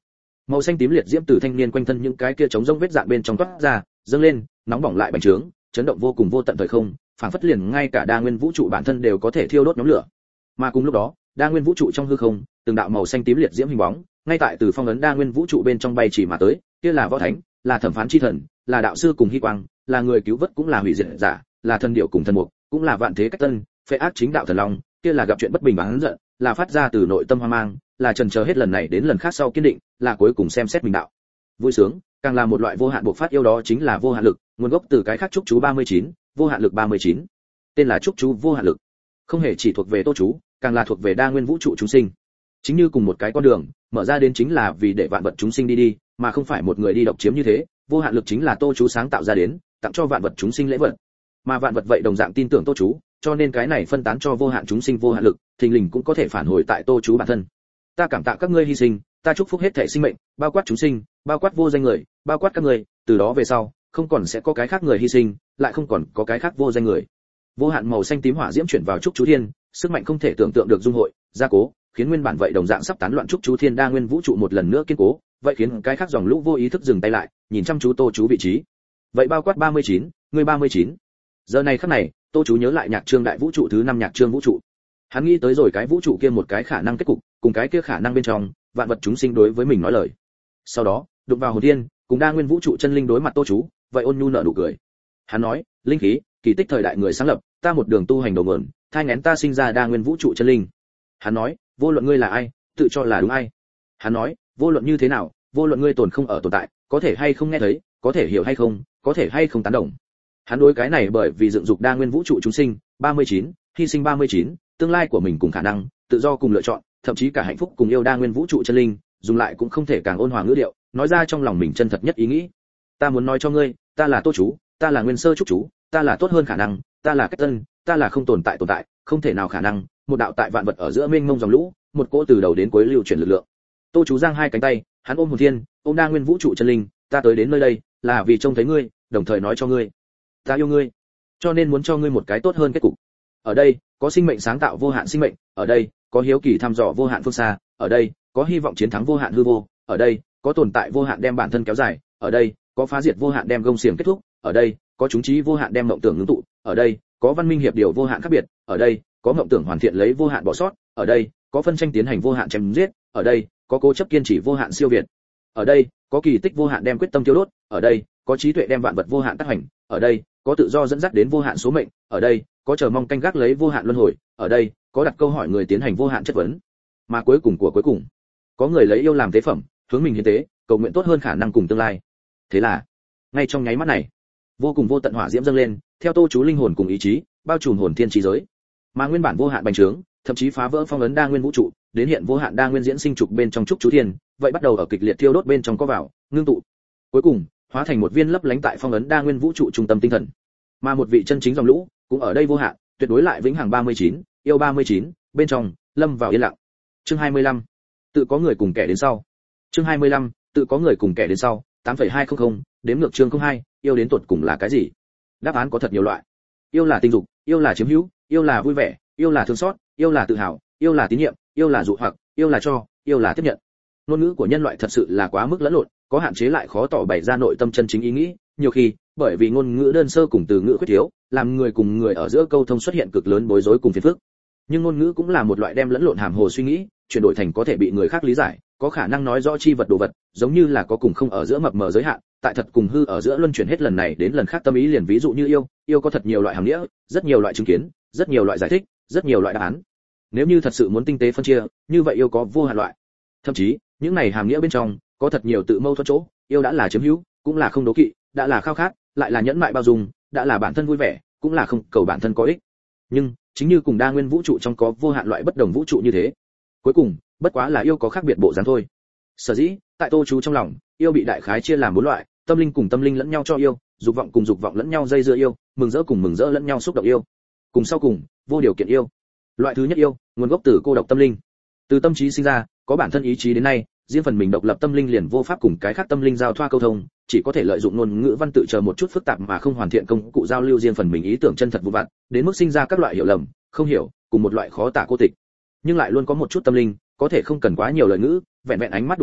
Màu xanh tím liệt diễm từ thanh niên quanh thân những cái kia trống rỗng vết dạn bên trong toát ra, dâng lên, nóng bỏng lại bành trướng, chấn động vô cùng vô tận thời không, phảng phất liền ngay cả đa nguyên vũ trụ bản thân đều có thể thiêu đốt nhóm lửa. Mà cùng lúc đó, đa nguyên vũ trụ trong hư không, từng đạo màu xanh tím liệt diễm hình bóng, ngay tại từ phong ấn đa nguyên vũ trụ bên trong bay chỉ mà tới, kia là võ thánh, là thẩm phán chi thần, là đạo sư cùng hy quang, là người cứu vớt cũng là hủy diệt giả, là thần điệu cùng thần mục, cũng là vạn thế cách tân, phệ ác chính đạo thần long, kia là gặp chuyện bất bình bán giận, là phát ra từ nội tâm hoang mang, là chần chờ hết lần này đến lần khác sau kiên định, là cuối cùng xem xét mình đạo. Vui sướng, càng là một loại vô hạn bộc phát yêu đó chính là vô hạn lực, nguồn gốc từ cái khác trúc chú 39, vô hạn lực 39. Tên là trúc chú vô hạn lực. Không hề chỉ thuộc về Tô chú, càng là thuộc về đa nguyên vũ trụ chúng sinh. Chính như cùng một cái con đường, mở ra đến chính là vì để vạn vật chúng sinh đi đi, mà không phải một người đi độc chiếm như thế, vô hạn lực chính là Tô chú sáng tạo ra đến, tặng cho vạn vật chúng sinh lễ vật. Mà vạn vật vậy đồng dạng tin tưởng Tô chú, cho nên cái này phân tán cho vô hạn chúng sinh vô hạn lực, thình lình cũng có thể phản hồi tại Tô chú bản thân. Ta cảm tạ các ngươi hy sinh, ta chúc phúc hết thể sinh mệnh, bao quát chúng sinh, bao quát vô danh người, bao quát các ngươi, từ đó về sau, không còn sẽ có cái khác người hy sinh, lại không còn có cái khác vô danh người. Vô hạn màu xanh tím hỏa diễm chuyển vào trúc chú thiên, sức mạnh không thể tưởng tượng được dung hội, gia cố, khiến nguyên bản vậy đồng dạng sắp tán loạn trúc chú thiên đa nguyên vũ trụ một lần nữa kiên cố, vậy khiến cái khác dòng lũ vô ý thức dừng tay lại, nhìn chăm chú Tô chú vị trí. Vậy bao quát 39, người 39. Giờ này khắc này, Tô chú nhớ lại nhạc chương đại vũ trụ thứ 5 nhạc chương vũ trụ. Hắn nghĩ tới rồi cái vũ trụ kia một cái khả năng kết cục, cùng cái kia khả năng bên trong, vạn vật chúng sinh đối với mình nói lời. Sau đó, đụng vào hồn thiên, cùng đa nguyên vũ trụ chân linh đối mặt Tô chú, vậy ôn nhu nở nụ cười. Hắn nói, linh khí, kỳ tích thời đại người sáng lập, ta một đường tu hành đầu nguồn, thai nghén ta sinh ra đa nguyên vũ trụ chân linh. Hắn nói, vô luận ngươi là ai, tự cho là đúng ai. Hắn nói, vô luận như thế nào, vô luận ngươi tồn không ở tồn tại, có thể hay không nghe thấy, có thể hiểu hay không, có thể hay không tán đồng. Hắn đối cái này bởi vì dựng dục đa nguyên vũ trụ chúng sinh, 39, hy sinh 39, tương lai của mình cùng khả năng, tự do cùng lựa chọn, thậm chí cả hạnh phúc cùng yêu đa nguyên vũ trụ chân linh, dùng lại cũng không thể càng ôn hòa ngữ điệu, nói ra trong lòng mình chân thật nhất ý nghĩ. Ta muốn nói cho ngươi, ta là Tô chú, ta là nguyên sơ trúc chú, ta là tốt hơn khả năng, ta là cách tân, ta là không tồn tại, không thể nào khả năng, một đạo tại vạn vật ở giữa mênh mông dòng lũ, một cỗ từ đầu đến cuối lưu chuyển lực lượng. Tô chú giang hai cánh tay, hắn ôm hồn thiên, ôm đa nguyên vũ trụ chân linh, ta tới đến nơi đây là vì trông thấy ngươi, đồng thời nói cho ngươi, ta yêu ngươi, cho nên muốn cho ngươi một cái tốt hơn kết cục. Ở đây có sinh mệnh sáng tạo vô hạn sinh mệnh, ở đây có hiếu kỳ thăm dò vô hạn phương xa, ở đây có hy vọng chiến thắng vô hạn hư vô, ở đây có tồn tại vô hạn đem bản thân kéo dài, ở đây có phá diệt vô hạn đem gông xiềng kết thúc, ở đây có chúng trí vô hạn đem mộng tưởng ngưng tụ, ở đây có văn minh hiệp điều vô hạn khác biệt, ở đây có mộng tưởng hoàn thiện lấy vô hạn bỏ sót, ở đây có phân tranh tiến hành vô hạn chém giết, ở đây có cố chấp kiên trì vô hạn siêu việt, ở đây có kỳ tích vô hạn đem quyết tâm tiêu đốt, ở đây có trí tuệ đem vạn vật vô hạn tác hành, ở đây có tự do dẫn dắt đến vô hạn số mệnh, ở đây có chờ mong canh gác lấy vô hạn luân hồi, ở đây có đặt câu hỏi người tiến hành vô hạn chất vấn, mà cuối cùng của cuối cùng có người lấy yêu làm tế phẩm, hướng mình hiến tế, cầu nguyện tốt hơn khả năng cùng tương lai. Thế là ngay trong nháy mắt này, vô cùng vô tận hỏa diễm dâng lên, theo Tô chú linh hồn cùng ý chí bao trùm hồn thiên trí giới, mà nguyên bản vô hạn bành trướng, thậm chí phá vỡ phong ấn đa nguyên vũ trụ, đến hiện vô hạn đa nguyên diễn sinh trục bên trong trúc chú thiên, vậy bắt đầu ở kịch liệt thiêu đốt bên trong có vào, ngưng tụ, cuối cùng hóa thành một viên lấp lánh tại phong ấn đa nguyên vũ trụ trung tâm tinh thần. Mà một vị chân chính dòng lũ cũng ở đây vô hạn, tuyệt đối lại vĩnh hằng 39, yêu 39, bên trong lâm vào yên lặng. Chương 25, tự có người cùng kẻ đến sau. Chương 25, tự có người cùng kẻ đến sau. 8.200, đếm ngược chương 02, yêu đến tuột cùng là cái gì? Đáp án có thật nhiều loại. Yêu là tình dục, yêu là chiếm hữu, yêu là vui vẻ, yêu là thương xót, yêu là tự hào, yêu là tín nhiệm, yêu là dụ hoặc, yêu là cho, yêu là tiếp nhận. Ngôn ngữ của nhân loại thật sự là quá mức lẫn lộn, có hạn chế lại khó tỏ bày ra nội tâm chân chính ý nghĩ, nhiều khi bởi vì ngôn ngữ đơn sơ cùng từ ngữ khuyết thiếu, làm người cùng người ở giữa câu thông xuất hiện cực lớn bối rối cùng phiền phức. Nhưng ngôn ngữ cũng là một loại đem lẫn lộn hàm hồ suy nghĩ, chuyển đổi thành có thể bị người khác lý giải, có khả năng nói rõ chi vật đồ vật, giống như là có cùng không ở giữa mập mờ giới hạn, tại thật cùng hư ở giữa luân chuyển hết lần này đến lần khác tâm ý liền ví dụ như yêu có thật nhiều loại hàm nghĩa, rất nhiều loại chứng kiến, rất nhiều loại giải thích, rất nhiều loại đáp án. Nếu như thật sự muốn tinh tế phân chia, như vậy yêu có vô hạn loại. Thậm chí, những này hàm nghĩa bên trong có thật nhiều tự mâu thuẫn chỗ, yêu đã là chiếm hữu, cũng là không đố kỵ, đã là khao khát, lại là nhẫn mại bao dung, đã là bản thân vui vẻ, cũng là không cầu bản thân có ích. Nhưng chính như cùng đa nguyên vũ trụ trong có vô hạn loại bất đồng vũ trụ như thế, cuối cùng bất quá là yêu có khác biệt bộ dáng thôi. Sở dĩ tại Tô chú trong lòng, yêu bị đại khái chia làm 4 loại: tâm linh cùng tâm linh lẫn nhau cho yêu, dục vọng cùng dục vọng lẫn nhau dây dưa yêu, mừng rỡ cùng mừng rỡ lẫn nhau xúc động yêu, cùng sau cùng vô điều kiện yêu. Loại thứ nhất yêu, nguồn gốc từ cô độc tâm linh, từ tâm trí sinh ra, có bản thân ý chí đến nay, riêng phần mình độc lập tâm linh liền vô pháp cùng cái khác tâm linh giao thoa câu thông, chỉ có thể lợi dụng ngôn ngữ văn tự chờ một chút phức tạp mà không hoàn thiện công cụ giao lưu riêng phần mình ý tưởng chân thật vụ vặt, đến mức sinh ra các loại hiểu lầm, không hiểu, cùng một loại khó tả cô tịch. Nhưng lại luôn có một chút tâm linh, có thể không cần quá nhiều lời ngữ, vẹn vẹn ánh mắt đụng vào,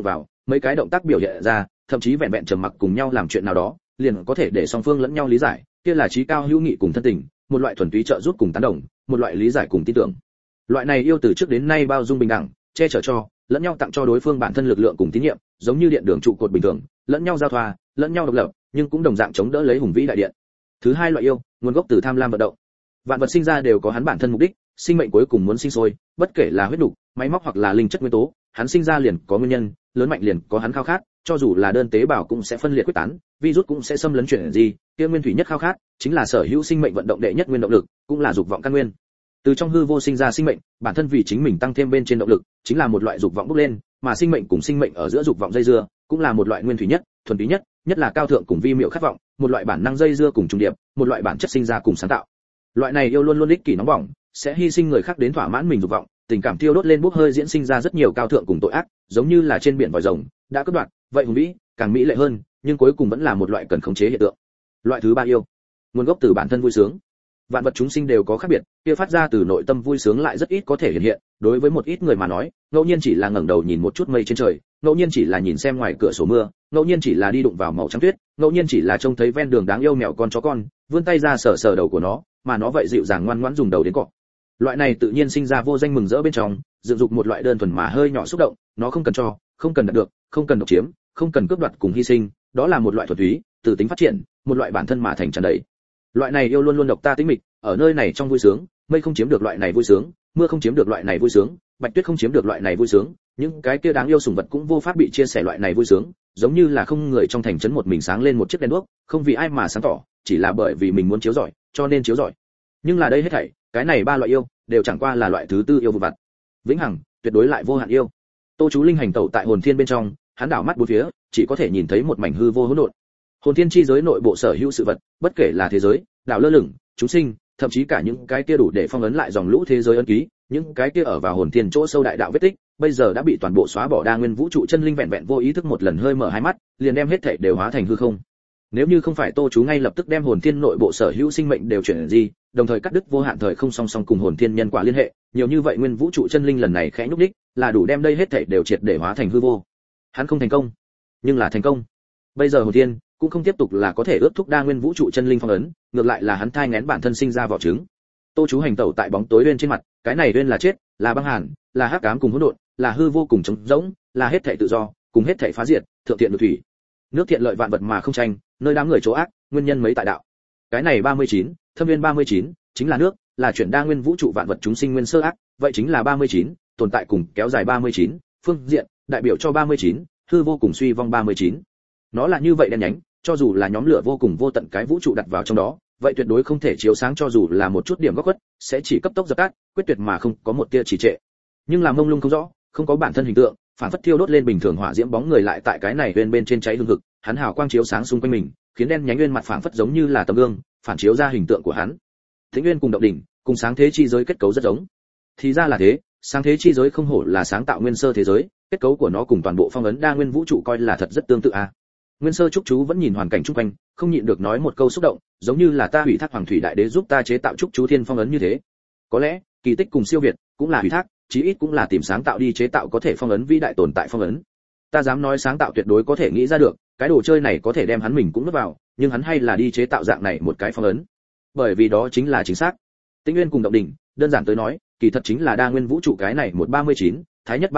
mấy cái động tác biểu hiện ra, thậm chí vẹn vẹn trầm mặc cùng nhau làm chuyện nào đó, liền có thể để song phương lẫn nhau lý giải, kia là trí cao hữu nghị cùng thân tình, một loại thuần túy trợ giúp cùng tán đồng, một loại lý giải cùng tin tưởng. Loại này yêu từ trước đến nay bao dung bình đẳng, che chở cho, lẫn nhau tặng cho đối phương bản thân lực lượng cùng tín nhiệm, giống như điện đường trụ cột bình thường, lẫn nhau giao thoa, lẫn nhau độc lập, nhưng cũng đồng dạng chống đỡ lấy hùng vĩ đại điện. Thứ hai loại yêu, nguồn gốc từ tham lam vận động. Vạn vật sinh ra đều có hắn bản thân mục đích, sinh mệnh cuối cùng muốn sinh sôi, bất kể là huyết nục, máy móc hoặc là linh chất nguyên tố, hắn sinh ra liền có nguyên nhân, lớn mạnh liền có hắn khao khát, cho dù là đơn tế bào cũng sẽ phân liệt quyết tán, virus cũng sẽ xâm lấn chuyển gì, kia nguyên thủy nhất khao khát, chính là sở hữu sinh mệnh vận động đệ nhất nguyên động lực, cũng là dục vọng căn nguyên. Từ trong hư vô sinh ra sinh mệnh, bản thân vì chính mình tăng thêm bên trên động lực, chính là một loại dục vọng bốc lên, mà sinh mệnh cùng sinh mệnh ở giữa dục vọng dây dưa, cũng là một loại nguyên thủy nhất, thuần túy nhất, nhất là cao thượng cùng vi miệu khát vọng, một loại bản năng dây dưa cùng trùng điệp, một loại bản chất sinh ra cùng sáng tạo. Loại này yêu luôn luôn ích kỷ nóng bỏng, sẽ hy sinh người khác đến thỏa mãn mình dục vọng, tình cảm thiêu đốt lên bốc hơi diễn sinh ra rất nhiều cao thượng cùng tội ác, giống như là trên biển vòi rồng, đã cướp đoạt, vậy hùng vĩ, càng mỹ lệ hơn, nhưng cuối cùng vẫn là một loại cần khống chế hiện tượng. Loại thứ ba yêu, nguồn gốc từ bản thân vui sướng. Vạn vật chúng sinh đều có khác biệt, kia phát ra từ nội tâm vui sướng lại rất ít có thể hiện hiện, đối với một ít người mà nói, ngẫu nhiên chỉ là ngẩng đầu nhìn một chút mây trên trời, ngẫu nhiên chỉ là nhìn xem ngoài cửa sổ mưa, ngẫu nhiên chỉ là đi đụng vào màu trắng tuyết, ngẫu nhiên chỉ là trông thấy ven đường đáng yêu mèo con chó con, vươn tay ra sờ sờ đầu của nó, mà nó vậy dịu dàng ngoan ngoãn dùng đầu đến cọ. Loại này tự nhiên sinh ra vô danh mừng rỡ bên trong, dựng dục một loại đơn thuần mà hơi nhỏ xúc động, nó không cần cho, không cần đạt được, không cần độc chiếm, không cần cướp đoạt cùng hy sinh, đó là một loại thuần túy, từ tính phát triển, một loại bản thân mà thành tràn đầy. Loại này yêu luôn luôn độc ta tính mịch, ở nơi này trong vui sướng, mây không chiếm được loại này vui sướng, mưa không chiếm được loại này vui sướng, bạch tuyết không chiếm được loại này vui sướng, những cái kia đáng yêu sủng vật cũng vô pháp bị chia sẻ loại này vui sướng, giống như là không người trong thành trấn một mình sáng lên một chiếc đèn đuốc, không vì ai mà sáng tỏ, chỉ là bởi vì mình muốn chiếu rọi, cho nên chiếu rọi. Nhưng là đây hết thảy, cái này ba loại yêu đều chẳng qua là loại thứ tư yêu vụ vặt. Vĩnh hằng, tuyệt đối lại vô hạn yêu. Tô Chú Linh hành tẩu tại hồn thiên bên trong, hắn đảo mắt bốn phía, chỉ có thể nhìn thấy một mảnh hư vô hỗn độn. Hồn thiên chi giới nội bộ sở hữu sự vật, bất kể là thế giới, đảo lơ lửng, chúng sinh, thậm chí cả những cái kia đủ để phong ấn lại dòng lũ thế giới ấn ký, những cái kia ở vào hồn thiên chỗ sâu đại đạo vết tích, bây giờ đã bị toàn bộ xóa bỏ. Đa nguyên vũ trụ chân linh vẹn vẹn vô ý thức một lần hơi mở hai mắt, liền đem hết thảy đều hóa thành hư không. Nếu như không phải Tô Chú ngay lập tức đem hồn thiên nội bộ sở hữu sinh mệnh đều chuyển gì, đồng thời cắt đứt vô hạn thời không song song cùng hồn thiên nhân quả liên hệ, nhiều như vậy nguyên vũ trụ chân linh lần này khẽ nhúc nhích, là đủ đem đây hết thảy đều triệt để hóa thành hư vô. Hắn không thành công, nhưng là thành công. Bây giờ hồn thiên cũng không tiếp tục là có thể ước thúc đa nguyên vũ trụ chân linh phong ấn, ngược lại là hắn thai nghén bản thân sinh ra vỏ trứng. Tô Chú hành tẩu tại bóng tối bên trên mặt, cái này bên là chết, là băng hàn, là hắc ám cùng hỗn độn, là hư vô cùng trống rỗng, là hết thảy tự do, cùng hết thảy phá diệt, thượng thiện được thủy. Nước thiện lợi vạn vật mà không tranh, nơi đám người chỗ ác, nguyên nhân mấy tại đạo. Cái này 39, thâm viên 39, chính là nước, là chuyển đa nguyên vũ trụ vạn vật chúng sinh nguyên sơ ác, vậy chính là 39, tồn tại cùng kéo dài 39, phương diện, đại biểu cho 39, hư vô cùng suy vong 39. Nó là như vậy đen nhánh, cho dù là nhóm lửa vô cùng vô tận cái vũ trụ đặt vào trong đó, vậy tuyệt đối không thể chiếu sáng, cho dù là một chút điểm góc khuất, sẽ chỉ cấp tốc dập tắt, quyết tuyệt mà không có một tia trì trệ. Nhưng là mông lung không rõ, không có bản thân hình tượng, phản phất thiêu đốt lên bình thường hỏa diễm bóng người lại tại cái này bên trên cháy hừng hực, hắn hào quang chiếu sáng xung quanh mình, khiến đen nhánh nguyên mặt phản phất giống như là tấm gương, phản chiếu ra hình tượng của hắn. Thịnh nguyên cùng động đỉnh, cùng sáng thế chi giới kết cấu rất giống. Thì ra là thế, sáng thế chi giới không hổ là sáng tạo nguyên sơ thế giới, kết cấu của nó cùng toàn bộ phong ấn đa nguyên vũ trụ coi là thật rất tương tự a. Nguyên sơ trúc chú vẫn nhìn hoàn cảnh xung quanh, không nhịn được nói một câu xúc động, giống như là ta ủy thác hoàng thủy đại đế giúp ta chế tạo trúc chú thiên phong ấn như thế. Có lẽ, kỳ tích cùng siêu việt cũng là ủy thác, chí ít cũng là tìm sáng tạo đi chế tạo có thể phong ấn vĩ đại tồn tại phong ấn. Ta dám nói sáng tạo tuyệt đối có thể nghĩ ra được, cái đồ chơi này có thể đem hắn mình cũng nuốt vào, nhưng hắn hay là đi chế tạo dạng này một cái phong ấn. Bởi vì đó chính là chính xác. Tĩnh nguyên cùng động đỉnh, đơn giản tới nói, kỳ thật chính là đa nguyên vũ trụ cái này 139, thái nhất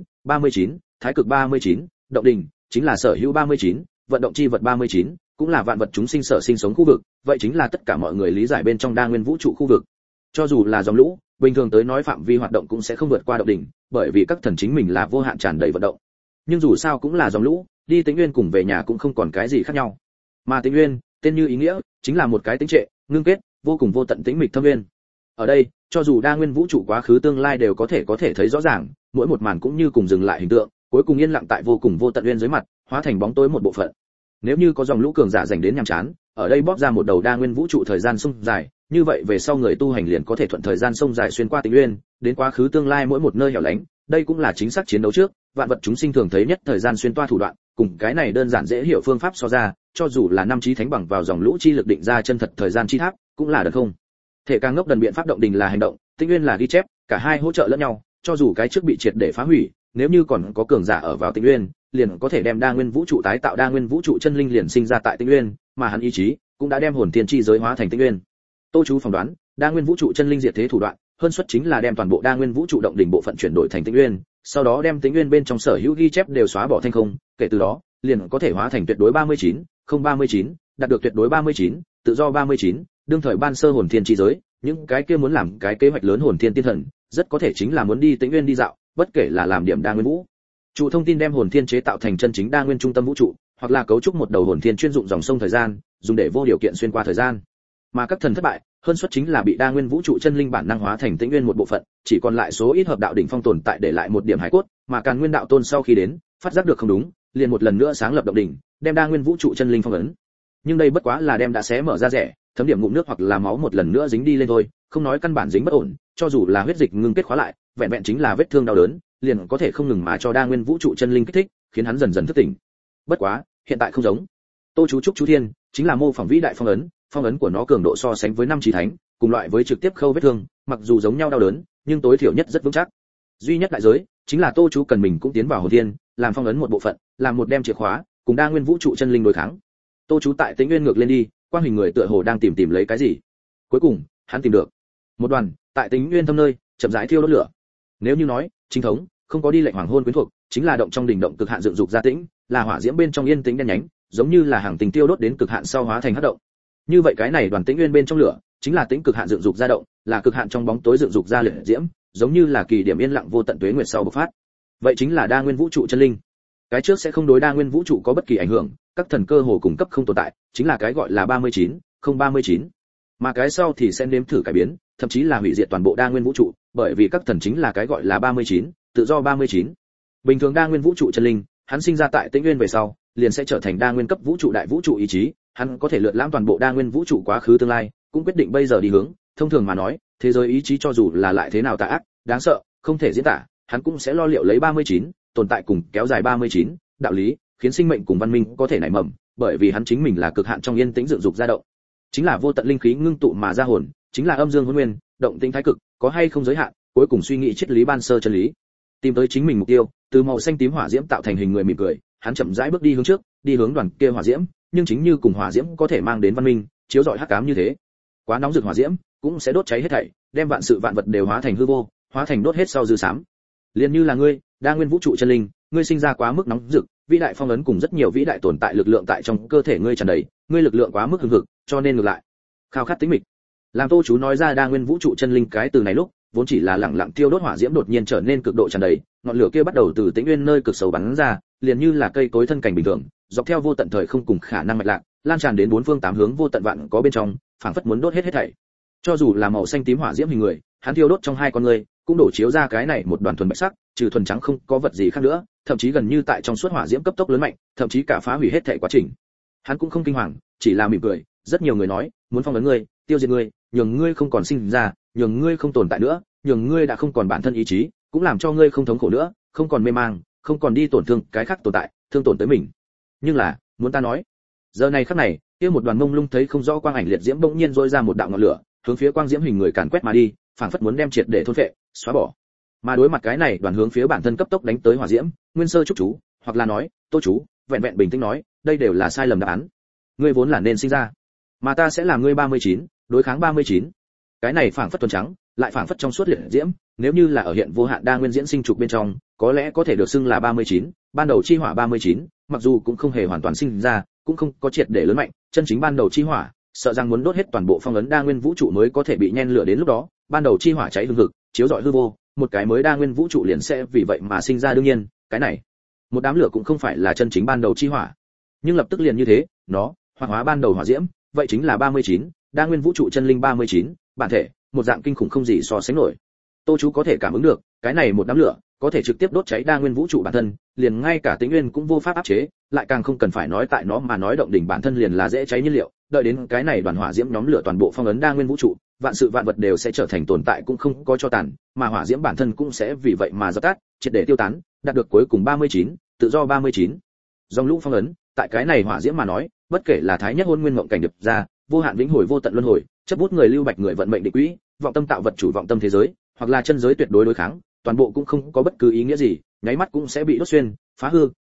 39, thái cực 39, động đỉnh chính là sở hữu 39, vận động chi vật 39, cũng là vạn vật chúng sinh sở sinh sống khu vực, vậy chính là tất cả mọi người lý giải bên trong đa nguyên vũ trụ khu vực. Cho dù là dòng lũ, bình thường tới nói phạm vi hoạt động cũng sẽ không vượt qua động đỉnh, bởi vì các thần chính mình là vô hạn tràn đầy vận động. Nhưng dù sao cũng là dòng lũ, đi Tĩnh nguyên cùng về nhà cũng không còn cái gì khác nhau. Mà Tĩnh nguyên, tên như ý nghĩa, chính là một cái tĩnh trệ, ngưng kết, vô cùng vô tận tĩnh mịch thâm nguyên. Ở đây, cho dù đa nguyên vũ trụ quá khứ tương lai đều có thể thấy rõ ràng, mỗi một màn cũng như cùng dừng lại hình tượng, cuối cùng yên lặng tại vô cùng vô tận nguyên dưới mặt, hóa thành bóng tối một bộ phận. Nếu như có dòng lũ cường giả dành đến nhàm chán, ở đây bóp ra một đầu đa nguyên vũ trụ thời gian sông dài, như vậy về sau người tu hành liền có thể thuận thời gian sông dài xuyên qua Tĩnh nguyên, đến quá khứ tương lai mỗi một nơi hẻo lánh. Đây cũng là chính xác chiến đấu trước, vạn vật chúng sinh thường thấy nhất thời gian xuyên toa thủ đoạn, cùng cái này đơn giản dễ hiểu phương pháp so ra, cho dù là năm chí thánh bằng vào dòng lũ chi lực định ra chân thật thời gian chi tháp, cũng là được không. Thể càng ngốc đần biện pháp động đình là hành động, Tĩnh nguyên là ghi chép, cả hai hỗ trợ lẫn nhau, cho dù cái trước bị triệt để phá hủy, nếu như còn có cường giả ở vào Tĩnh nguyên, liền có thể đem đa nguyên vũ trụ tái tạo, đa nguyên vũ trụ chân linh liền sinh ra tại Tĩnh Nguyên, mà hắn ý chí cũng đã đem hồn thiên chi giới hóa thành Tĩnh Nguyên. Tô chú phỏng đoán, đa nguyên vũ trụ chân linh diệt thế thủ đoạn, hơn suất chính là đem toàn bộ đa nguyên vũ trụ động đỉnh bộ phận chuyển đổi thành Tĩnh Nguyên, sau đó đem Tĩnh Nguyên bên trong sở hữu ghi chép đều xóa bỏ thành không, kể từ đó, liền có thể hóa thành tuyệt đối 39, không 39, đạt được tuyệt đối 39, tự do 39, đương thời ban sơ hồn thiên chi giới, những cái kia muốn làm cái kế hoạch lớn hồn thiên tiên thần, rất có thể chính là muốn đi Tĩnh Nguyên đi dạo, bất kể là làm điểm đa nguyên vũ trụ thông tin đem hồn thiên chế tạo thành chân chính đa nguyên trung tâm vũ trụ, hoặc là cấu trúc một đầu hồn thiên chuyên dụng dòng sông thời gian, dùng để vô điều kiện xuyên qua thời gian. Mà các thần thất bại, hơn suất chính là bị đa nguyên vũ trụ chân linh bản năng hóa thành Tĩnh Nguyên một bộ phận, chỉ còn lại số ít hợp đạo đỉnh phong tồn tại để lại một điểm hải cốt, mà Càn Nguyên đạo tôn sau khi đến, phát giác được không đúng, liền một lần nữa sáng lập động đỉnh, đem đa nguyên vũ trụ chân linh phong ấn. Nhưng đây bất quá là đem đã xé mở ra rẻ, thấm điểm ngụm nước hoặc là máu một lần nữa dính đi lên thôi, không nói căn bản dính bất ổn, cho dù là huyết dịch ngưng kết khóa lại, vẹn vẹn chính là vết thương đau đớn, liền có thể không ngừng mà cho đa nguyên vũ trụ chân linh kích thích, khiến hắn dần dần thức tỉnh. Bất quá, hiện tại không giống. Tô chú trúc chú thiên, chính là mô phỏng vĩ đại phong ấn của nó cường độ so sánh với năm chí thánh, cùng loại với trực tiếp khâu vết thương, mặc dù giống nhau đau đớn, nhưng tối thiểu nhất rất vững chắc. Duy nhất đại giới, chính là Tô chú cần mình cũng tiến vào hồn thiên, làm phong ấn một bộ phận, làm một đem chìa khóa, cùng đa nguyên vũ trụ chân linh đối kháng. Tô chú tại Tĩnh Nguyên ngược lên đi, quang hình người tựa hồ đang tìm lấy cái gì. Cuối cùng, hắn tìm được một đoàn tại Tĩnh Nguyên thâm nơi, chậm rãi thiêu đốt lửa. Nếu như nói, chính thống không có đi lệnh hoàng hôn quyến thuộc, chính là động trong đỉnh động cực hạn dựng dục ra tĩnh, là hỏa diễm bên trong yên tĩnh đen nhánh, giống như là hàng tình tiêu đốt đến cực hạn sau hóa thành hắc động. Như vậy cái này đoàn Tĩnh Nguyên bên trong lửa, chính là tĩnh cực hạn dựng dục ra động, là cực hạn trong bóng tối dựng dục ra liệt diễm, giống như là kỳ điểm yên lặng vô tận tuế nguyệt sau bộc phát. Vậy chính là đa nguyên vũ trụ chân linh. Cái trước sẽ không đối đa nguyên vũ trụ có bất kỳ ảnh hưởng, các thần cơ hồ cung cấp không tồn tại, chính là cái gọi là 39, không 39. Mà cái sau thì sẽ nếm thử cải biến, thậm chí là hủy diệt toàn bộ đa nguyên vũ trụ, bởi vì các thần chính là cái gọi là 39, tự do 39. Bình thường đa nguyên vũ trụ chân linh, hắn sinh ra tại Tĩnh Nguyên về sau, liền sẽ trở thành đa nguyên cấp vũ trụ đại vũ trụ ý chí, hắn có thể lượn lãm toàn bộ đa nguyên vũ trụ quá khứ tương lai, cũng quyết định bây giờ đi hướng. Thông thường mà nói, thế giới ý chí cho dù là lại thế nào tà ác, đáng sợ, không thể diễn tả, hắn cũng sẽ lo liệu lấy 39, tồn tại cùng kéo dài 39, đạo lý, khiến sinh mệnh cùng văn minh có thể nảy mầm, bởi vì hắn chính mình là cực hạn trong yên tĩnh dựng dục ra động, chính là vô tận linh khí ngưng tụ mà ra hồn, chính là âm dương hỗn nguyên, động tĩnh thái cực, có hay không giới hạn, cuối cùng suy nghĩ triết lý ban sơ chân lý, tìm tới chính mình mục tiêu, từ màu xanh tím hỏa diễm tạo thành hình người mỉm cười, hắn chậm rãi bước đi hướng trước, đi hướng đoàn kia hỏa diễm, nhưng chính như cùng hỏa diễm có thể mang đến văn minh, chiếu rọi hắc ám như thế, quá nóng rực hỏa diễm cũng sẽ đốt cháy hết thảy, đem vạn sự vạn vật đều hóa thành hư vô, hóa thành đốt hết sau dư xám. Liên như là ngươi, đa nguyên vũ trụ chân linh, ngươi sinh ra quá mức nóng rực, vĩ đại phong ấn cùng rất nhiều vĩ đại tồn tại lực lượng tại trong cơ thể ngươi tràn đầy, ngươi lực lượng quá mức hừng hực, cho nên ngược lại khao khát tĩnh mịch. Làm Tô chú nói ra đa nguyên vũ trụ chân linh cái từ này lúc, vốn chỉ là lặng lặng tiêu đốt hỏa diễm đột nhiên trở nên cực độ tràn đầy, ngọn lửa kia bắt đầu từ Tĩnh Nguyên nơi cực sâu bắn ra, liền như là cây cối thân cảnh bình thường, dọc theo vô tận thời không cùng khả năng mạch lạc, lan tràn đến bốn phương tám hướng vô tận vạn có bên trong, phảng phất muốn đốt hết thảy. Cho dù là màu xanh tím hỏa diễm hình người, hắn thiêu đốt trong hai con người, cũng đổ chiếu ra cái này một đoàn thuần bạch sắc, trừ thuần trắng không có vật gì khác nữa, thậm chí gần như tại trong suốt hỏa diễm cấp tốc lớn mạnh, thậm chí cả phá hủy hết thảy quá trình. Hắn cũng không kinh hoàng, chỉ là mỉm cười, rất nhiều người nói, muốn phong ấn ngươi, tiêu diệt ngươi, nhường ngươi không còn sinh ra, nhường ngươi không tồn tại nữa, nhường ngươi đã không còn bản thân ý chí, cũng làm cho ngươi không thống khổ nữa, không còn mê mang, không còn đi tổn thương cái khác tồn tại, thương tổn tới mình. Nhưng là, muốn ta nói, giờ này khắc này, kia một đoàn mông lung thấy không rõ quang ảnh liệt diễm bỗng nhiên rôi ra một đạo ngọn lửa, hướng phía quang diễm hình người càn quét mà đi, phảng phất muốn đem triệt để thôn phệ, xóa bỏ. Mà đối mặt cái này, đoàn hướng phía bản thân cấp tốc đánh tới hỏa diễm, Nguyên Sơ chúc chú, hoặc là nói, Tô chú, vẹn vẹn bình tĩnh nói, đây đều là sai lầm đáp án. Ngươi vốn là nên sinh ra, mà ta sẽ làm ngươi 39, đối kháng 39. Cái này phảng phất thuần trắng, lại phảng phất trong suốt liệt diễm, nếu như là ở hiện vô hạn đa nguyên diễn sinh trục bên trong, có lẽ có thể được xưng là 39, ban đầu chi hỏa 39, mặc dù cũng không hề hoàn toàn sinh ra, cũng không có triệt để lớn mạnh, chân chính ban đầu chi hỏa, sợ rằng muốn đốt hết toàn bộ phong ấn đa nguyên vũ trụ mới có thể bị nhen lửa, đến lúc đó, ban đầu chi hỏa cháy hừng hực, chiếu rọi hư vô, một cái mới đa nguyên vũ trụ liền sẽ vì vậy mà sinh ra. Đương nhiên, cái này, một đám lửa cũng không phải là chân chính ban đầu chi hỏa, nhưng lập tức liền như thế, nó hoạt hóa ban đầu hỏa diễm, vậy chính là 39, đa nguyên vũ trụ chân linh 39, bản thể, một dạng kinh khủng không gì so sánh nổi. Tô chú có thể cảm ứng được, cái này một đám lửa có thể trực tiếp đốt cháy đa nguyên vũ trụ bản thân, liền ngay cả Tĩnh Nguyên cũng vô pháp áp chế, lại càng không cần phải nói tại nó mà nói động đỉnh bản thân liền là dễ cháy nhiên liệu, đợi đến cái này đoàn hỏa diễm nhóm lửa toàn bộ phong ấn đa nguyên vũ trụ, vạn sự vạn vật đều sẽ trở thành tồn tại cũng không có cho tàn, mà hỏa diễm bản thân cũng sẽ vì vậy mà dập tắt, triệt để tiêu tán, đạt được cuối cùng 39, tự do 39. Dòng lũ phong ấn, tại cái này hỏa diễm mà nói, bất kể là thái nhất hôn nguyên mộng cảnh điệp ra, vô hạn vĩnh hồi vô tận luân hồi, chấp bút người lưu bạch người vận mệnh định quỹ, vọng tâm tạo vật chủ vọng tâm thế giới, hoặc là chân giới tuyệt đối đối kháng, toàn bộ cũng không có bất cứ ý nghĩa gì, nháy mắt cũng sẽ bị đốt xuyên, phá hư,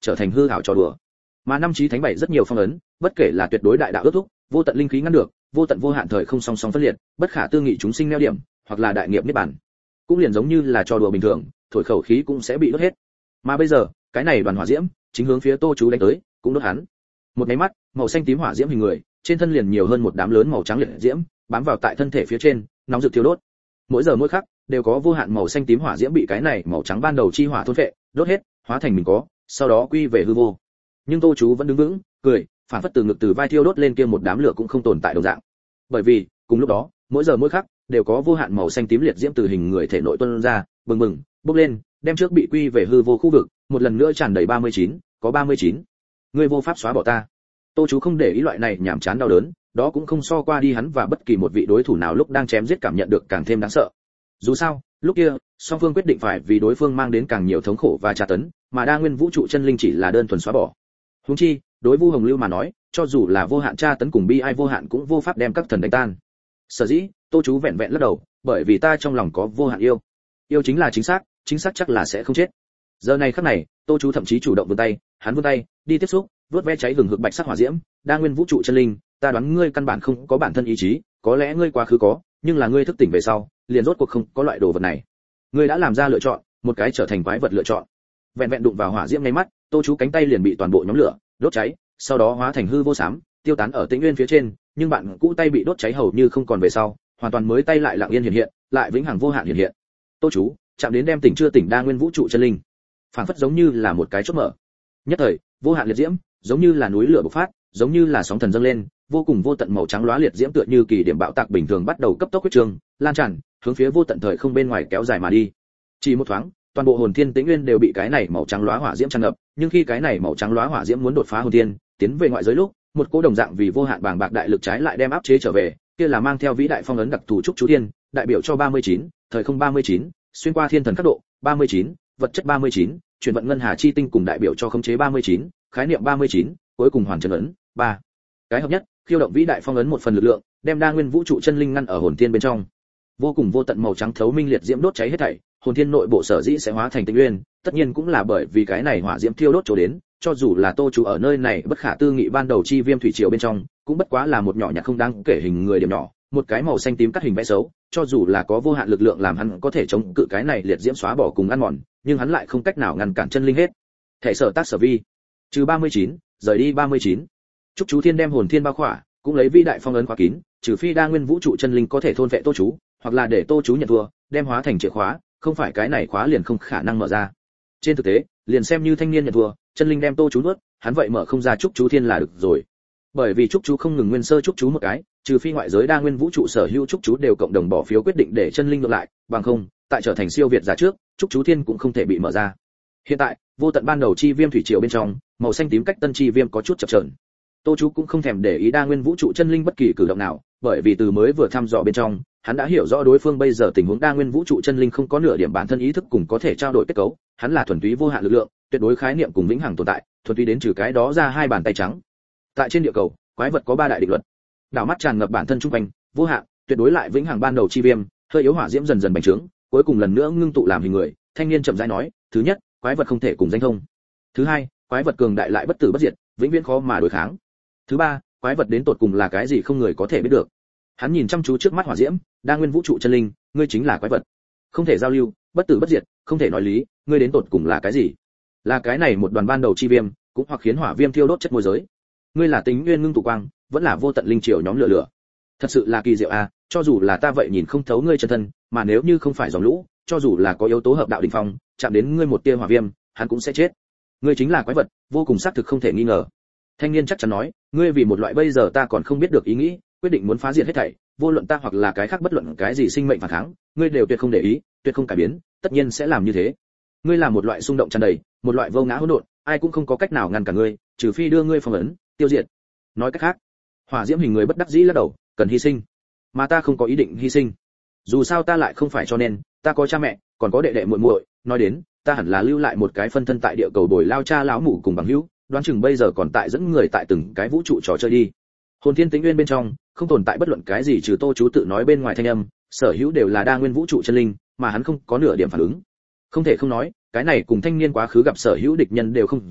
trở thành hư ảo trò đùa. Mà năm chí thánh bảy rất nhiều phong ấn, bất kể là tuyệt đối đại đạo ước thúc, vô tận linh khí ngăn được, vô tận vô hạn thời không song song phân liệt, bất khả tư nghị chúng sinh neo điểm, hoặc là đại nghiệp niết bàn. Cũng liền giống như là trò đùa bình thường, thổi khẩu khí cũng sẽ bị đốt hết. Mà bây giờ, cái này đoàn hỏa diễm chính hướng phía Tô Chú đánh tới, cũng đốt hắn. Một cái mắt, màu xanh tím hỏa diễm hình người, trên thân liền nhiều hơn một đám lớn màu trắng liệt diễm, bám vào tại thân thể phía trên, nóng rực thiêu đốt. Mỗi giờ mỗi khắc, đều có vô hạn màu xanh tím hỏa diễm bị cái này màu trắng ban đầu chi hỏa thôn phệ, đốt hết, hóa thành mình có, sau đó quy về hư vô. Nhưng Tô Chú vẫn đứng vững, cười, phản phất từ ngực từ vai thiêu đốt lên kia một đám lửa cũng không tồn tại đồng dạng. Bởi vì, cùng lúc đó, mỗi giờ mỗi khắc, đều có vô hạn màu xanh tím liệt diễm từ hình người thể nội tuôn ra, bừng bừng, bốc lên, đem trước bị quy về hư vô khu vực, một lần nữa tràn đầy 39, có 39. Ngươi vô pháp xóa bỏ ta. Tô Chú không để ý loại này nhảm chán đau đớn, đó cũng không so qua đi hắn và bất kỳ một vị đối thủ nào lúc đang chém giết cảm nhận được càng thêm đáng sợ. Dù sao, lúc kia, song phương quyết định phải vì đối phương mang đến càng nhiều thống khổ và tra tấn, mà đa nguyên vũ trụ chân linh chỉ là đơn thuần xóa bỏ. Huống chi, đối Vu Hồng Lưu mà nói, cho dù là vô hạn tra tấn cùng bi ai vô hạn cũng vô pháp đem các thần đánh tan. Sở dĩ, Tô Chú vẹn vẹn lắc đầu, bởi vì ta trong lòng có vô hạn yêu. Yêu chính là chính xác chắc là sẽ không chết. Giờ này khắc này, Tô Chú thậm chí chủ động vươn tay, hắn vươn tay, đi tiếp xúc, vuốt ve cháy hừng hực bạch sắc hỏa diễm, đa nguyên vũ trụ chân linh, ta đoán ngươi căn bản không có bản thân ý chí, có lẽ ngươi quá khứ có, nhưng là ngươi thức tỉnh về sau, liền rốt cuộc không có loại đồ vật này. Ngươi đã làm ra lựa chọn, một cái trở thành quái vật lựa chọn. Vẹn vẹn đụng vào hỏa diễm ngay mắt, Tô Chú cánh tay liền bị toàn bộ nhóm lửa đốt cháy, sau đó hóa thành hư vô xám, tiêu tán ở Tĩnh Nguyên phía trên, nhưng bạn cũ tay bị đốt cháy hầu như không còn về sau, hoàn toàn mới tay lại lặng yên hiện hiện, lại vĩnh hằng vô hạn hiện hiện. Tô Chú chạm đến đem tỉnh chưa tỉnh đa nguyên vũ trụ chân linh, phảng phất giống như là một cái chốt mở. Nhất thời, vô hạn liệt diễm, giống như là núi lửa bộc phát, giống như là sóng thần dâng lên, vô cùng vô tận màu trắng lóa liệt diễm tựa như kỳ điểm bạo tạc bình thường bắt đầu cấp tốc huyết trường, lan tràn, hướng phía vô tận thời không bên ngoài kéo dài mà đi. Chỉ một thoáng, toàn bộ hồn thiên Tĩnh Nguyên đều bị cái này màu trắng lóa hỏa diễm tràn ngập, nhưng khi cái này màu trắng lóa hỏa diễm muốn đột phá hồn thiên, tiến về ngoại giới lúc, một cỗ đồng dạng vì vô hạn bàng bạc đại lực trái lại đem áp chế trở về, kia là mang theo vĩ đại phong ấn đặc thù trúc chú thiên, đại biểu cho 39, thời không 39, xuyên qua thiên thần cấp độ 39, vật chất 39, chuyển vận ngân hà chi tinh cùng đại biểu cho khống chế 39, khái niệm 39, cuối cùng hoàn trần ấn 3. Cái hợp nhất, khiêu động vĩ đại phong ấn một phần lực lượng, đem đa nguyên vũ trụ chân linh ngăn ở hồn thiên bên trong. Vô cùng vô tận màu trắng thấu minh liệt diễm đốt cháy hết thảy, hồn thiên nội bộ sở dĩ sẽ hóa thành Tĩnh Nguyên, tất nhiên cũng là bởi vì cái này hỏa diễm thiêu đốt chỗ đến, cho dù là Tô Chú ở nơi này bất khả tư nghị ban đầu chi viêm thủy triều bên trong, cũng bất quá là một nhỏ nhặt không đáng kể hình người điểm nhỏ, một cái màu xanh tím cắt hình vẽ xấu, cho dù là có vô hạn lực lượng làm hắn có thể chống cự cái này liệt diễm xóa bỏ cùng ăn mòn, nhưng hắn lại không cách nào ngăn cản chân linh hết. Thể sở tác sở vi, trừ 39, rời đi 39. Trúc Chú Thiên đem hồn thiên bao khỏa, cũng lấy vĩ đại phong ấn khóa kín, trừ phi đa nguyên vũ trụ chân linh có thể thôn vệ Tô Chú, hoặc là để Tô Chú nhận thua, đem hóa thành chìa khóa, không phải cái này khóa liền không khả năng mở ra. Trên thực tế, liền xem như thanh niên nhận thua, chân linh đem Tô Chú nuốt, hắn vậy mở không ra Trúc Chú Thiên là được rồi. Bởi vì Trúc Chú không ngừng nguyên sơ Trúc Chú một cái, trừ phi ngoại giới đa nguyên vũ trụ sở hữu Trúc Chú đều cộng đồng bỏ phiếu quyết định để chân linh ngược lại, bằng không, tại trở thành siêu việt giả trước, Trúc Chú Thiên cũng không thể bị mở ra. Hiện tại, vô tận ban đầu chi viêm thủy triều bên trong, màu xanh tím cách tân chi viêm có chút chập chờn. Tô Chú cũng không thèm để ý đa nguyên vũ trụ chân linh bất kỳ cử động nào, bởi vì từ mới vừa thăm dò bên trong, hắn đã hiểu rõ đối phương bây giờ tình huống đa nguyên vũ trụ chân linh không có nửa điểm bản thân ý thức cùng có thể trao đổi kết cấu, hắn là thuần túy vô hạn lực lượng, tuyệt đối khái niệm cùng vĩnh hằng tồn tại, thuần túy đến trừ cái đó ra hai bàn tay trắng. Tại trên địa cầu, quái vật có ba đại định luật. Đảo mắt tràn ngập bản thân trung quanh, vô hạn, tuyệt đối lại vĩnh hằng ban đầu chi viêm, hơi yếu hỏa diễm dần dần bành trướng, cuối cùng lần nữa ngưng tụ làm hình người, thanh niên chậm rãi nói, thứ nhất, quái vật không thể cùng danh thông. Thứ hai, quái vật cường đại lại bất tử bất diệt, vĩnh viễn khó mà đối kháng. Thứ ba, quái vật đến tột cùng là cái gì không người có thể biết được. Hắn nhìn chăm chú trước mắt hỏa diễm, đa nguyên vũ trụ chân linh, ngươi chính là quái vật. Không thể giao lưu, bất tử bất diệt, không thể nói lý, ngươi đến tột cùng là cái gì? Là cái này một đoàn ban đầu chi viêm, cũng hoặc khiến hỏa viêm thiêu đốt chất môi giới. Ngươi là Tính Nguyên ngưng tụ quang, vẫn là vô tận linh triều nhóm lửa lửa. Thật sự là kỳ diệu a, cho dù là ta vậy nhìn không thấu ngươi chân thân, mà nếu như không phải dòng lũ, cho dù là có yếu tố hợp đạo đỉnh phong, chạm đến ngươi một tia hỏa viêm, hắn cũng sẽ chết. Ngươi chính là quái vật, vô cùng xác thực không thể nghi ngờ. Thanh niên chắc chắn nói, ngươi vì một loại bây giờ ta còn không biết được ý nghĩ, quyết định muốn phá diệt hết thảy, vô luận ta hoặc là cái khác bất luận cái gì sinh mệnh phản kháng, ngươi đều tuyệt không để ý, tuyệt không cải biến, tất nhiên sẽ làm như thế. Ngươi là một loại xung động tràn đầy, một loại vô ngã hỗn độn, ai cũng không có cách nào ngăn cản ngươi, trừ phi đưa ngươi phong ấn, tiêu diệt. Nói cách khác, hỏa diễm hình người bất đắc dĩ lắc đầu, cần hy sinh, mà ta không có ý định hy sinh. Dù sao ta lại không phải cho nên, ta có cha mẹ, còn có đệ đệ muội muội, nói đến, ta hẳn là lưu lại một cái phân thân tại địa cầu bồi lao cha lão mụ cùng bằng hữu, đoán chừng bây giờ còn tại dẫn người tại từng cái vũ trụ trò chơi đi. Hồn thiên Tĩnh Nguyên bên trong, không tồn tại bất luận cái gì trừ Tô Chú tự nói bên ngoài thanh âm, sở hữu đều là đa nguyên vũ trụ chân linh, mà hắn không có nửa điểm phản ứng. Không thể không nói, cái này cùng thanh niên quá khứ gặp sở hữu địch nhân đều không giống,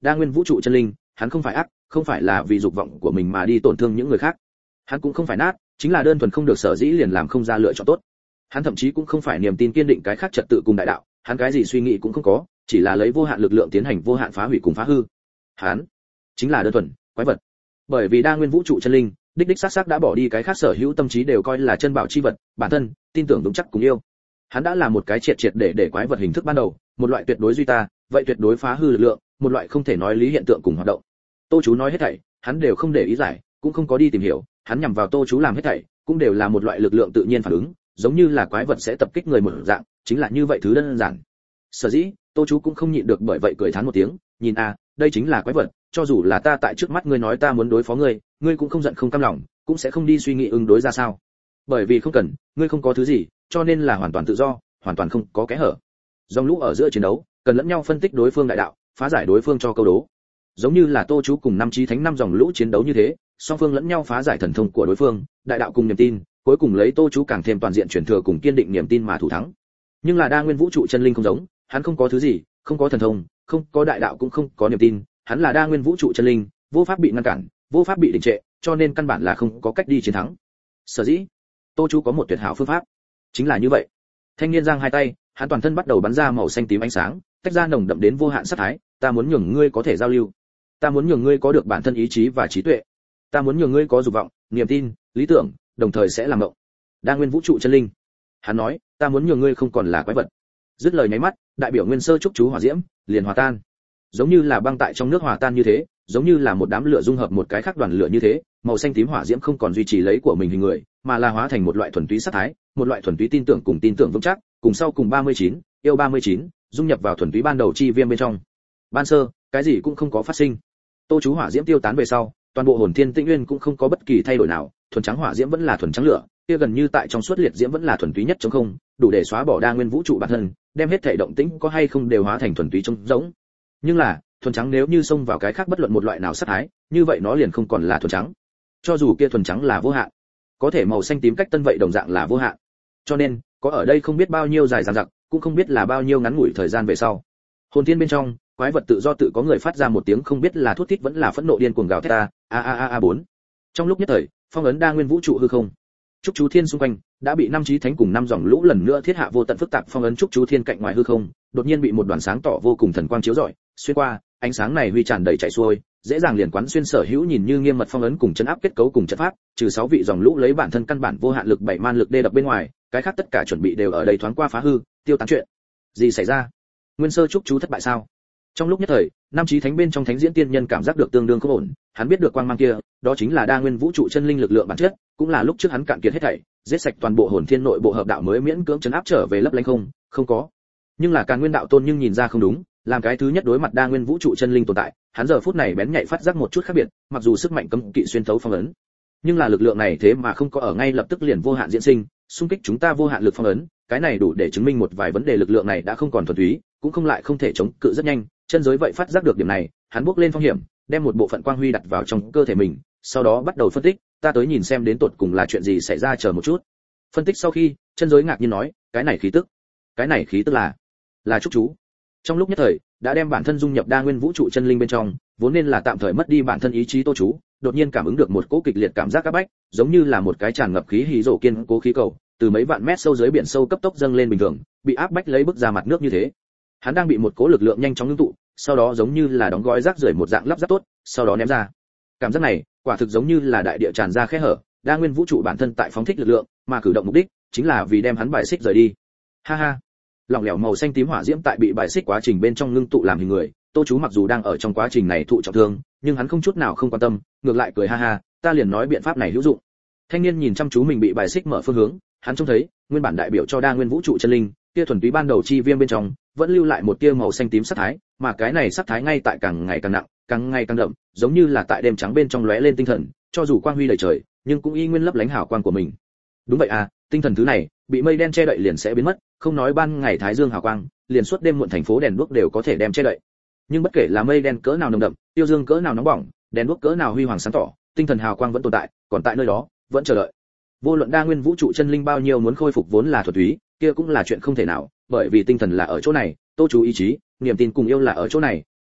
đa nguyên vũ trụ chân linh, hắn không phải ác, không phải là vì dục vọng của mình mà đi tổn thương những người khác. Hắn cũng không phải nát, chính là đơn thuần không được sở dĩ liền làm không ra lựa chọn tốt. Hắn thậm chí cũng không phải niềm tin kiên định cái khác trật tự cùng đại đạo, hắn cái gì suy nghĩ cũng không có, chỉ là lấy vô hạn lực lượng tiến hành vô hạn phá hủy cùng phá hư. Hắn chính là đơn thuần quái vật. Bởi vì đa nguyên vũ trụ chân linh, đích xác đã bỏ đi cái khác sở hữu tâm trí đều coi là chân bảo chi vật, bản thân tin tưởng vững chắc cùng yêu. Hắn đã là một cái triệt để quái vật hình thức ban đầu, một loại tuyệt đối duy ta, vậy tuyệt đối phá hư lực lượng, một loại không thể nói lý hiện tượng cùng hoạt động. Tô chú nói hết thảy, hắn đều không để ý giải, cũng không có đi tìm hiểu, hắn nhằm vào Tô chú làm hết thảy, cũng đều là một loại lực lượng tự nhiên phản ứng, giống như là quái vật sẽ tập kích người một dạng, chính là như vậy thứ đơn giản. Sở dĩ, Tô chú cũng không nhịn được bởi vậy cười thán một tiếng, nhìn a, đây chính là quái vật, cho dù là ta tại trước mắt ngươi nói ta muốn đối phó ngươi, ngươi cũng không giận không cam lòng, cũng sẽ không đi suy nghĩ ứng đối ra sao. Bởi vì không cần, ngươi không có thứ gì, cho nên là hoàn toàn tự do, hoàn toàn không có kẽ hở. Dòng lũ ở giữa chiến đấu, cần lẫn nhau phân tích đối phương đại đạo, phá giải đối phương cho câu đố. Giống như là Tô chú cùng năm chí thánh năm dòng lũ chiến đấu như thế, song phương lẫn nhau phá giải thần thông của đối phương, đại đạo cùng niềm tin, cuối cùng lấy Tô chú càng thêm toàn diện truyền thừa cùng kiên định niềm tin mà thủ thắng. Nhưng là đa nguyên vũ trụ chân linh không giống, hắn không có thứ gì, không có thần thông, không có đại đạo cũng không có niềm tin, hắn là đa nguyên vũ trụ chân linh, vô pháp bị ngăn cản, vô pháp bị đình trệ, cho nên căn bản là không có cách đi chiến thắng. Sở dĩ, Tô chú có một tuyệt hảo phương pháp, chính là như vậy. Thanh niên giang hai tay, hắn toàn thân bắt đầu bắn ra màu xanh tím ánh sáng, tách ra nồng đậm đến vô hạn sát thái, ta muốn nhường ngươi có thể giao lưu, ta muốn nhường ngươi có được bản thân ý chí và trí tuệ, ta muốn nhường ngươi có dục vọng, niềm tin, lý tưởng, đồng thời sẽ làm động. Đa nguyên vũ trụ chân linh, hắn nói, ta muốn nhường ngươi không còn là quái vật. Dứt lời nháy mắt, đại biểu nguyên sơ trúc chú hỏa diễm liền hòa tan, giống như là băng tại trong nước hòa tan như thế, giống như là một đám lửa dung hợp một cái khác đoàn lửa như thế, màu xanh tím hỏa diễm không còn duy trì lấy của mình hình người, mà là hóa thành một loại thuần túy sát thái, một loại thuần túy tin tưởng cùng tin tưởng vững chắc, cùng sau cùng 39, yêu 39, dung nhập vào thuần túy ban đầu chi viêm bên trong. Ban sơ, cái gì cũng không có phát sinh. Tô chú hỏa diễm tiêu tán về sau, toàn bộ hồn thiên tĩnh nguyên cũng không có bất kỳ thay đổi nào, thuần trắng hỏa diễm vẫn là thuần trắng lửa, kia gần như tại trong suốt liệt diễm vẫn là thuần túy nhất trống không, đủ để xóa bỏ đa nguyên vũ trụ bản thân, đem hết thể động tĩnh có hay không đều hóa thành thuần túy trống rỗng. Nhưng là, thuần trắng nếu như xông vào cái khác bất luận một loại nào sát thái, như vậy nó liền không còn là thuần trắng. Cho dù kia thuần trắng là vô hạn, có thể màu xanh tím cách tân vậy đồng dạng là vô hạn. Cho nên, có ở đây không biết bao nhiêu dài dằng dặc, cũng không biết là bao nhiêu ngắn ngủi thời gian về sau. Hồn thiên bên trong, quái vật tự do tự có người phát ra một tiếng không biết là thút thít vẫn là phẫn nộ điên cuồng gào thét a 4. Trong lúc nhất thời, phong ấn đa nguyên vũ trụ hư không. Trúc chú thiên xung quanh đã bị năm chí thánh cùng năm dòng lũ lần nữa thiết hạ vô tận phức tạp phong ấn trúc chú thiên cạnh ngoài hư không, đột nhiên bị một đoàn sáng tỏ vô cùng thần quang chiếu rọi, xuyên qua, ánh sáng này huy tràn đầy chạy xuôi, dễ dàng liền quán xuyên sở hữu nhìn như nghiêm mật phong ấn cùng chân áp kết cấu cùng trận pháp, trừ 6 vị dòng lũ lấy bản thân căn bản vô hạn lực 7 man lực đê đập bên ngoài, cái khác tất cả chuẩn bị đều ở đây thoáng qua phá hư, tiêu tán chuyện. Gì xảy ra? Nguyên sơ trúc chú thất bại sao? Trong lúc nhất thời, năm chí thánh bên trong thánh diễn tiên nhân cảm giác được tương đương không ổn, hắn biết được quang mang kia, đó chính là đa nguyên vũ trụ chân linh lực lượng bản chất, cũng là lúc trước hắn cạn kiệt hết thảy, giết sạch toàn bộ hồn thiên nội bộ hợp đạo mới miễn cưỡng trấn áp trở về lấp lánh không có. Nhưng là Càn Nguyên đạo tôn nhưng nhìn ra không đúng, làm cái thứ nhất đối mặt đa nguyên vũ trụ chân linh tồn tại, hắn giờ phút này bén nhạy phát giác một chút khác biệt, mặc dù sức mạnh cấm kỵ xuyên thấu phong ấn, nhưng là lực lượng này thế mà không có ở ngay lập tức liền vô hạn diễn sinh, xung kích chúng ta vô hạn lực phong ấn, cái này đủ để chứng minh một vài vấn đề lực lượng này đã không còn thuần túy, cũng không lại không thể chống cự rất nhanh, chân giới vậy phát giác được điểm này, hắn bước lên phong hiểm, đem một bộ phận quang huy đặt vào trong cơ thể mình, sau đó bắt đầu phân tích, ta tới nhìn xem đến tột cùng là chuyện gì xảy ra chờ một chút. Phân tích sau khi, chân giới ngạc nhiên nói, cái này khí tức là trúc chú. Trong lúc nhất thời, đã đem bản thân dung nhập đa nguyên vũ trụ chân linh bên trong, vốn nên là tạm thời mất đi bản thân ý chí Tô chú, đột nhiên cảm ứng được một cỗ kịch liệt cảm giác áp bách, giống như là một cái tràn ngập khí hỉ rổ kiên cố khí cầu, từ mấy vạn mét sâu dưới biển sâu cấp tốc dâng lên bình thường, bị áp bách lấy bức ra mặt nước như thế. Hắn đang bị một cỗ lực lượng nhanh chóng ngưng tụ, sau đó giống như là đóng gói rác rưởi một dạng lắp ráp tốt, sau đó ném ra. Cảm giác này, quả thực giống như là đại địa tràn ra khe hở, đa nguyên vũ trụ bản thân tại phóng thích lực lượng, mà cử động mục đích chính là vì đem hắn bài xích rời đi. Ha ha. Lỏng lẻo màu xanh tím hỏa diễm tại bị bài xích quá trình bên trong ngưng tụ làm hình người, Tô chú mặc dù đang ở trong quá trình này thụ trọng thương, nhưng hắn không chút nào không quan tâm, ngược lại cười ha ha, ta liền nói biện pháp này hữu dụng. Thanh niên nhìn chăm chú mình bị bài xích mở phương hướng, hắn trông thấy, nguyên bản đại biểu cho đa nguyên vũ trụ chân linh, kia thuần túy ban đầu chi viêm bên trong, vẫn lưu lại một tia màu xanh tím sắc thái, mà cái này sắc thái ngay tại càng ngày càng nặng, càng ngày càng đậm, giống như là tại đêm trắng bên trong lóe lên tinh thần, cho dù quang huy đầy trời, nhưng cũng y nguyên lấp lánh hào quang của mình. Đúng vậy à, tinh thần thứ này, bị mây đen che đậy liền sẽ biến mất, không nói ban ngày thái dương hào quang, liền suốt đêm muộn thành phố đèn đuốc đều có thể đem che đậy. Nhưng bất kể là mây đen cỡ nào nồng đậm, tiêu dương cỡ nào nóng bỏng, đèn đuốc cỡ nào huy hoàng sáng tỏ, tinh thần hào quang vẫn tồn tại, còn tại nơi đó, vẫn chờ đợi. Vô luận đa nguyên vũ trụ chân linh bao nhiêu muốn khôi phục vốn là thuần túy, kia cũng là chuyện không thể nào, bởi vì tinh thần là ở chỗ này, Tô chú ý chí, niềm tin cùng yêu là ở chỗ này,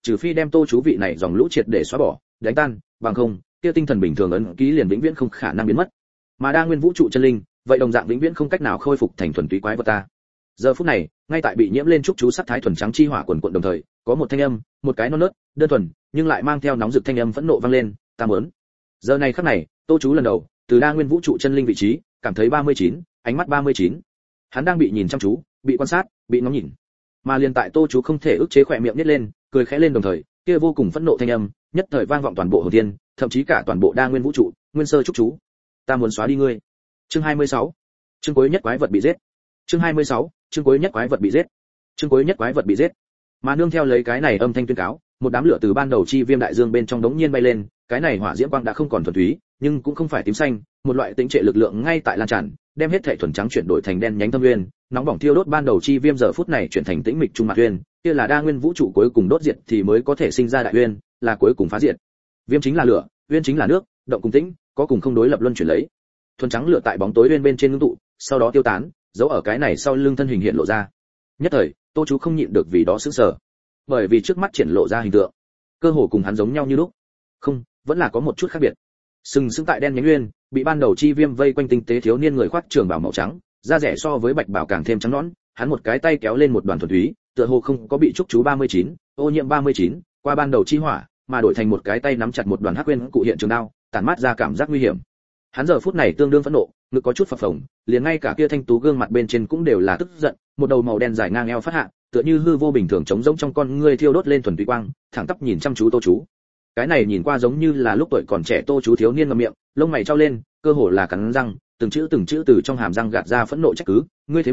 trừ phi đem Tô chú vị này dòng lũ triệt để xóa bỏ, đánh tan, bằng không, kia tinh thần bình thường ấn ký liền vĩnh viễn không khả năng biến mất. Mà đa nguyên vũ trụ chân linh, vậy đồng dạng vĩnh viễn không cách nào khôi phục thành thuần túy quái vật ta. Giờ phút này, ngay tại bị nhiễm lên trúc chú sắc thái thuần trắng chi hỏa quần quần đồng thời, có một thanh âm, một cái non nớt, đơn thuần, nhưng lại mang theo nóng rực thanh âm phẫn nộ vang lên, ta muốn. Giờ này khắc này, Tô chú lần đầu, từ đa nguyên vũ trụ chân linh vị trí, cảm thấy 39, ánh mắt 39. Hắn đang bị nhìn chăm chú, bị quan sát, bị ngắm nhìn. Mà liền tại Tô chú không thể ức chế khỏe miệng nhếch lên, cười khẽ lên đồng thời, kia vô cùng phẫn nộ thanh âm, nhất thời vang vọng toàn bộ hồn thiên, thậm chí cả toàn bộ đa nguyên vũ trụ, nguyên sơ trúc chú. Ta muốn xóa đi ngươi. Chương 26. Chương cuối nhất quái vật bị giết. Chương 26. Chương cuối nhất quái vật bị giết. Chương cuối nhất quái vật bị giết. Mà nương theo lấy cái này âm thanh tuyên cáo, một đám lửa từ ban đầu chi viêm đại dương bên trong đống nhiên bay lên, cái này hỏa diễm quang đã không còn thuần túy, nhưng cũng không phải tím xanh, một loại tĩnh trệ lực lượng ngay tại lan tràn, đem hết thảy thuần trắng chuyển đổi thành đen nhánh thâm nguyên, nóng bỏng thiêu đốt ban đầu chi viêm giờ phút này chuyển thành tĩnh mịch trung mạc nguyên, kia là đa nguyên vũ trụ cuối cùng đốt diệt thì mới có thể sinh ra đại nguyên, là cuối cùng phá diệt. Viêm chính là lửa, nguyên chính là nước, động cùng tĩnh, có cùng không đối lập luân chuyển lấy. Thuần trắng lửa tại bóng tối nguyên bên trên ngưng tụ, sau đó tiêu tán, giấu ở cái này sau lưng thân hình hiện lộ ra. Nhất thời, Tô chú không nhịn được vì đó sửng sở. Bởi vì trước mắt triển lộ ra hình tượng, cơ hồ cùng hắn giống nhau như lúc. Không, vẫn là có một chút khác biệt. Sừng sững tại đen nhánh nguyên, bị ban đầu chi viêm vây quanh tinh tế thiếu niên người khoác trường bào màu trắng, da rẻ so với bạch bào càng thêm trắng nõn, hắn một cái tay kéo lên một đoàn thuần túy, tựa hồ không có bị trúc chú 39, ô nhiễm 39, qua ban đầu chi hỏa, mà đổi thành một cái tay nắm chặt một đoàn hắc nguyên cụ hiện trường đao, tản mát ra cảm giác nguy hiểm. Hắn giờ phút này tương đương phẫn nộ, ngực có chút phập phồng, liền ngay cả kia thanh tú gương mặt bên trên cũng đều là tức giận, một đầu màu đen dài ngang eo phát hạ, tựa như hư vô bình thường trống rỗng trong con ngươi thiêu đốt lên thuần túy quang, thẳng tắp nhìn chăm chú Tô chú. Cái này nhìn qua giống như là lúc tuổi còn trẻ Tô chú thiếu niên ngậm miệng, lông mày trao lên, cơ hồ là cắn răng, từng chữ từ trong hàm răng gạt ra phẫn nộ trách cứ, ngươi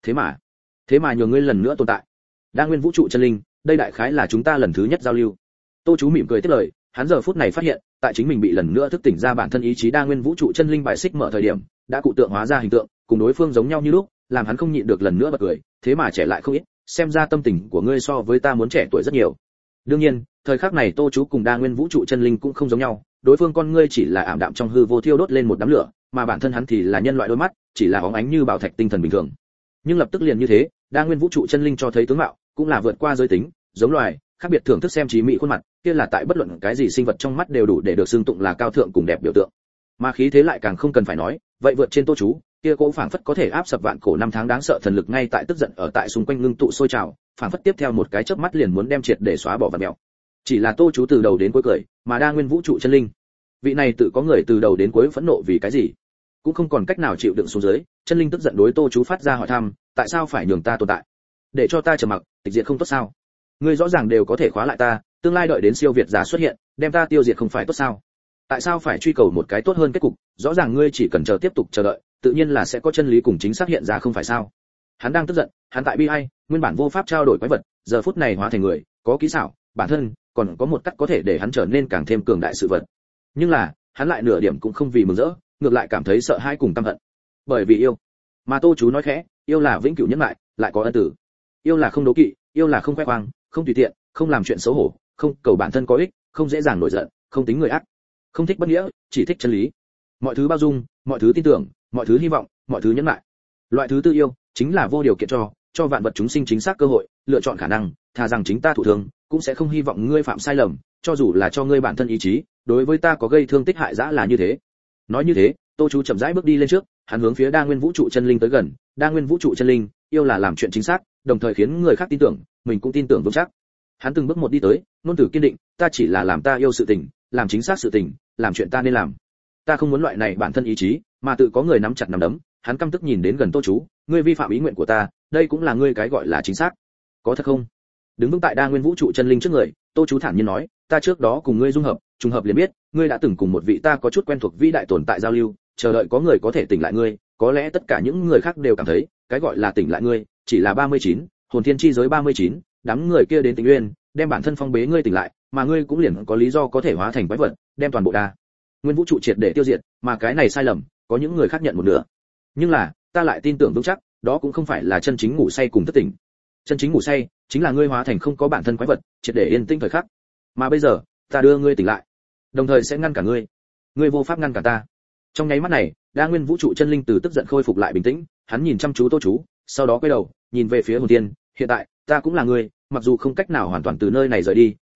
thế mà nhường ngươi lần nữa tồn tại. Đa nguyên vũ trụ chân linh, đây đại khái là chúng ta lần thứ nhất giao lưu. Tô chú mỉm cười tiếp lời, hắn giờ phút này phát hiện, tại chính mình bị lần nữa thức tỉnh ra bản thân ý chí đa nguyên vũ trụ chân linh bài xích mở thời điểm, đã cụ tượng hóa ra hình tượng, cùng đối phương giống nhau như lúc, làm hắn không nhịn được lần nữa bật cười, thế mà trẻ lại không ít, xem ra tâm tình của ngươi so với ta muốn trẻ tuổi rất nhiều. Đương nhiên, thời khắc này Tô chú cùng đa nguyên vũ trụ chân linh cũng không giống nhau, đối phương con ngươi chỉ là ảm đạm trong hư vô thiêu đốt lên một đám lửa, mà bản thân hắn thì là nhân loại đôi mắt, chỉ là óng ánh như bảo thạch tinh thần bình thường. Nhưng lập tức liền như thế, đa nguyên vũ trụ chân linh cho thấy tướng mạo, cũng là vượt qua giới tính, giống loài, khác biệt thưởng thức xem trí mỹ khuôn mặt, kia là tại bất luận cái gì sinh vật trong mắt đều đủ để được xưng tụng là cao thượng cùng đẹp biểu tượng. Mà khí thế lại càng không cần phải nói, vậy vượt trên Tô chú, kia cỗ phảng phất có thể áp sập vạn cổ năm tháng đáng sợ thần lực ngay tại tức giận ở tại xung quanh ngưng tụ sôi trào, phảng phất tiếp theo một cái chớp mắt liền muốn đem triệt để xóa bỏ vạn mèo. Chỉ là Tô chú từ đầu đến cuối cười, mà đa nguyên vũ trụ chân linh, vị này tự có người từ đầu đến cuối phẫn nộ vì cái gì, cũng không còn cách nào chịu đựng xuống dưới. Chân linh tức giận đối Tô chú phát ra hỏi thăm, tại sao phải nhường ta tồn tại, để cho ta trầm mặc tịch diệt không tốt sao? Ngươi rõ ràng đều có thể khóa lại ta, tương lai đợi đến siêu việt giả xuất hiện, đem ta tiêu diệt không phải tốt sao? Tại sao phải truy cầu một cái tốt hơn kết cục? Rõ ràng ngươi chỉ cần chờ tiếp tục chờ đợi, tự nhiên là sẽ có chân lý cùng chính xác hiện ra không phải sao? Hắn đang tức giận, hắn tại bi ai, nguyên bản vô pháp trao đổi quái vật, giờ phút này hóa thành người, có kỹ xảo, bản thân còn có một cách có thể để hắn trở nên càng thêm cường đại sự vật. Nhưng là, hắn lại nửa điểm cũng không vì mừng rỡ, ngược lại cảm thấy sợ hãi cùng căm hận. Bởi vì yêu. Mà Tô chú nói khẽ, yêu là vĩnh cửu nhẫn lại, lại có ân tử. Yêu là không đố kỵ, yêu là không khoe khoang, không tùy tiện, không làm chuyện xấu hổ, không cầu bản thân có ích, không dễ dàng nổi giận, không tính người ác, không thích bất nghĩa, chỉ thích chân lý. Mọi thứ bao dung, mọi thứ tin tưởng, mọi thứ hy vọng, mọi thứ nhẫn lại. Loại thứ tư yêu chính là vô điều kiện cho vạn vật chúng sinh chính xác cơ hội, lựa chọn khả năng, thà rằng chính ta thụ thương, cũng sẽ không hy vọng ngươi phạm sai lầm, cho dù là cho ngươi bản thân ý chí, đối với ta có gây thương tích hại dã là như thế. Nói như thế, Tô chú chậm rãi bước đi lên trước, hắn hướng phía đa nguyên vũ trụ chân linh tới gần. Đa nguyên vũ trụ chân linh, yêu là làm chuyện chính xác, đồng thời khiến người khác tin tưởng, mình cũng tin tưởng vững chắc. Hắn từng bước một đi tới, ngôn từ kiên định, ta chỉ là làm ta yêu sự tình, làm chính xác sự tình, làm chuyện ta nên làm. Ta không muốn loại này bản thân ý chí, mà tự có người nắm chặt nắm đấm. Hắn căm tức nhìn đến gần Tô chú, ngươi vi phạm ý nguyện của ta, đây cũng là ngươi cái gọi là chính xác. Có thật không? Đứng vững tại đa nguyên vũ trụ chân linh trước người, Tô chú thản nhiên nói, ta trước đó cùng ngươi dung hợp, trùng hợp liền biết, ngươi đã từng cùng một vị ta có chút quen thuộc vĩ đại tồn tại giao lưu, chờ đợi có người có thể tỉnh lại ngươi, có lẽ tất cả những người khác đều cảm thấy, cái gọi là tỉnh lại ngươi, chỉ là 39, hồn thiên chi giới 39, đám người kia đến Tịnh Nguyên, đem bản thân phong bế ngươi tỉnh lại, mà ngươi cũng liền có lý do có thể hóa thành quái vật, đem toàn bộ đa nguyên vũ trụ triệt để tiêu diệt, mà cái này sai lầm, có những người khác nhận một nửa. Nhưng là, ta lại tin tưởng vững chắc, đó cũng không phải là chân chính ngủ say cùng thức tỉnh. Chân chính ngủ say, chính là ngươi hóa thành không có bản thân quái vật, triệt để yên tĩnh thời khắc. Mà bây giờ, ta đưa ngươi tỉnh lại, đồng thời sẽ ngăn cả ngươi. Ngươi vô pháp ngăn cả ta. Trong nháy mắt này, đa nguyên vũ trụ chân linh từ tức giận khôi phục lại bình tĩnh, hắn nhìn chăm chú Tô chú, sau đó quay đầu, nhìn về phía hồn tiên, hiện tại, ta cũng là ngươi, mặc dù không cách nào hoàn toàn từ nơi này rời đi,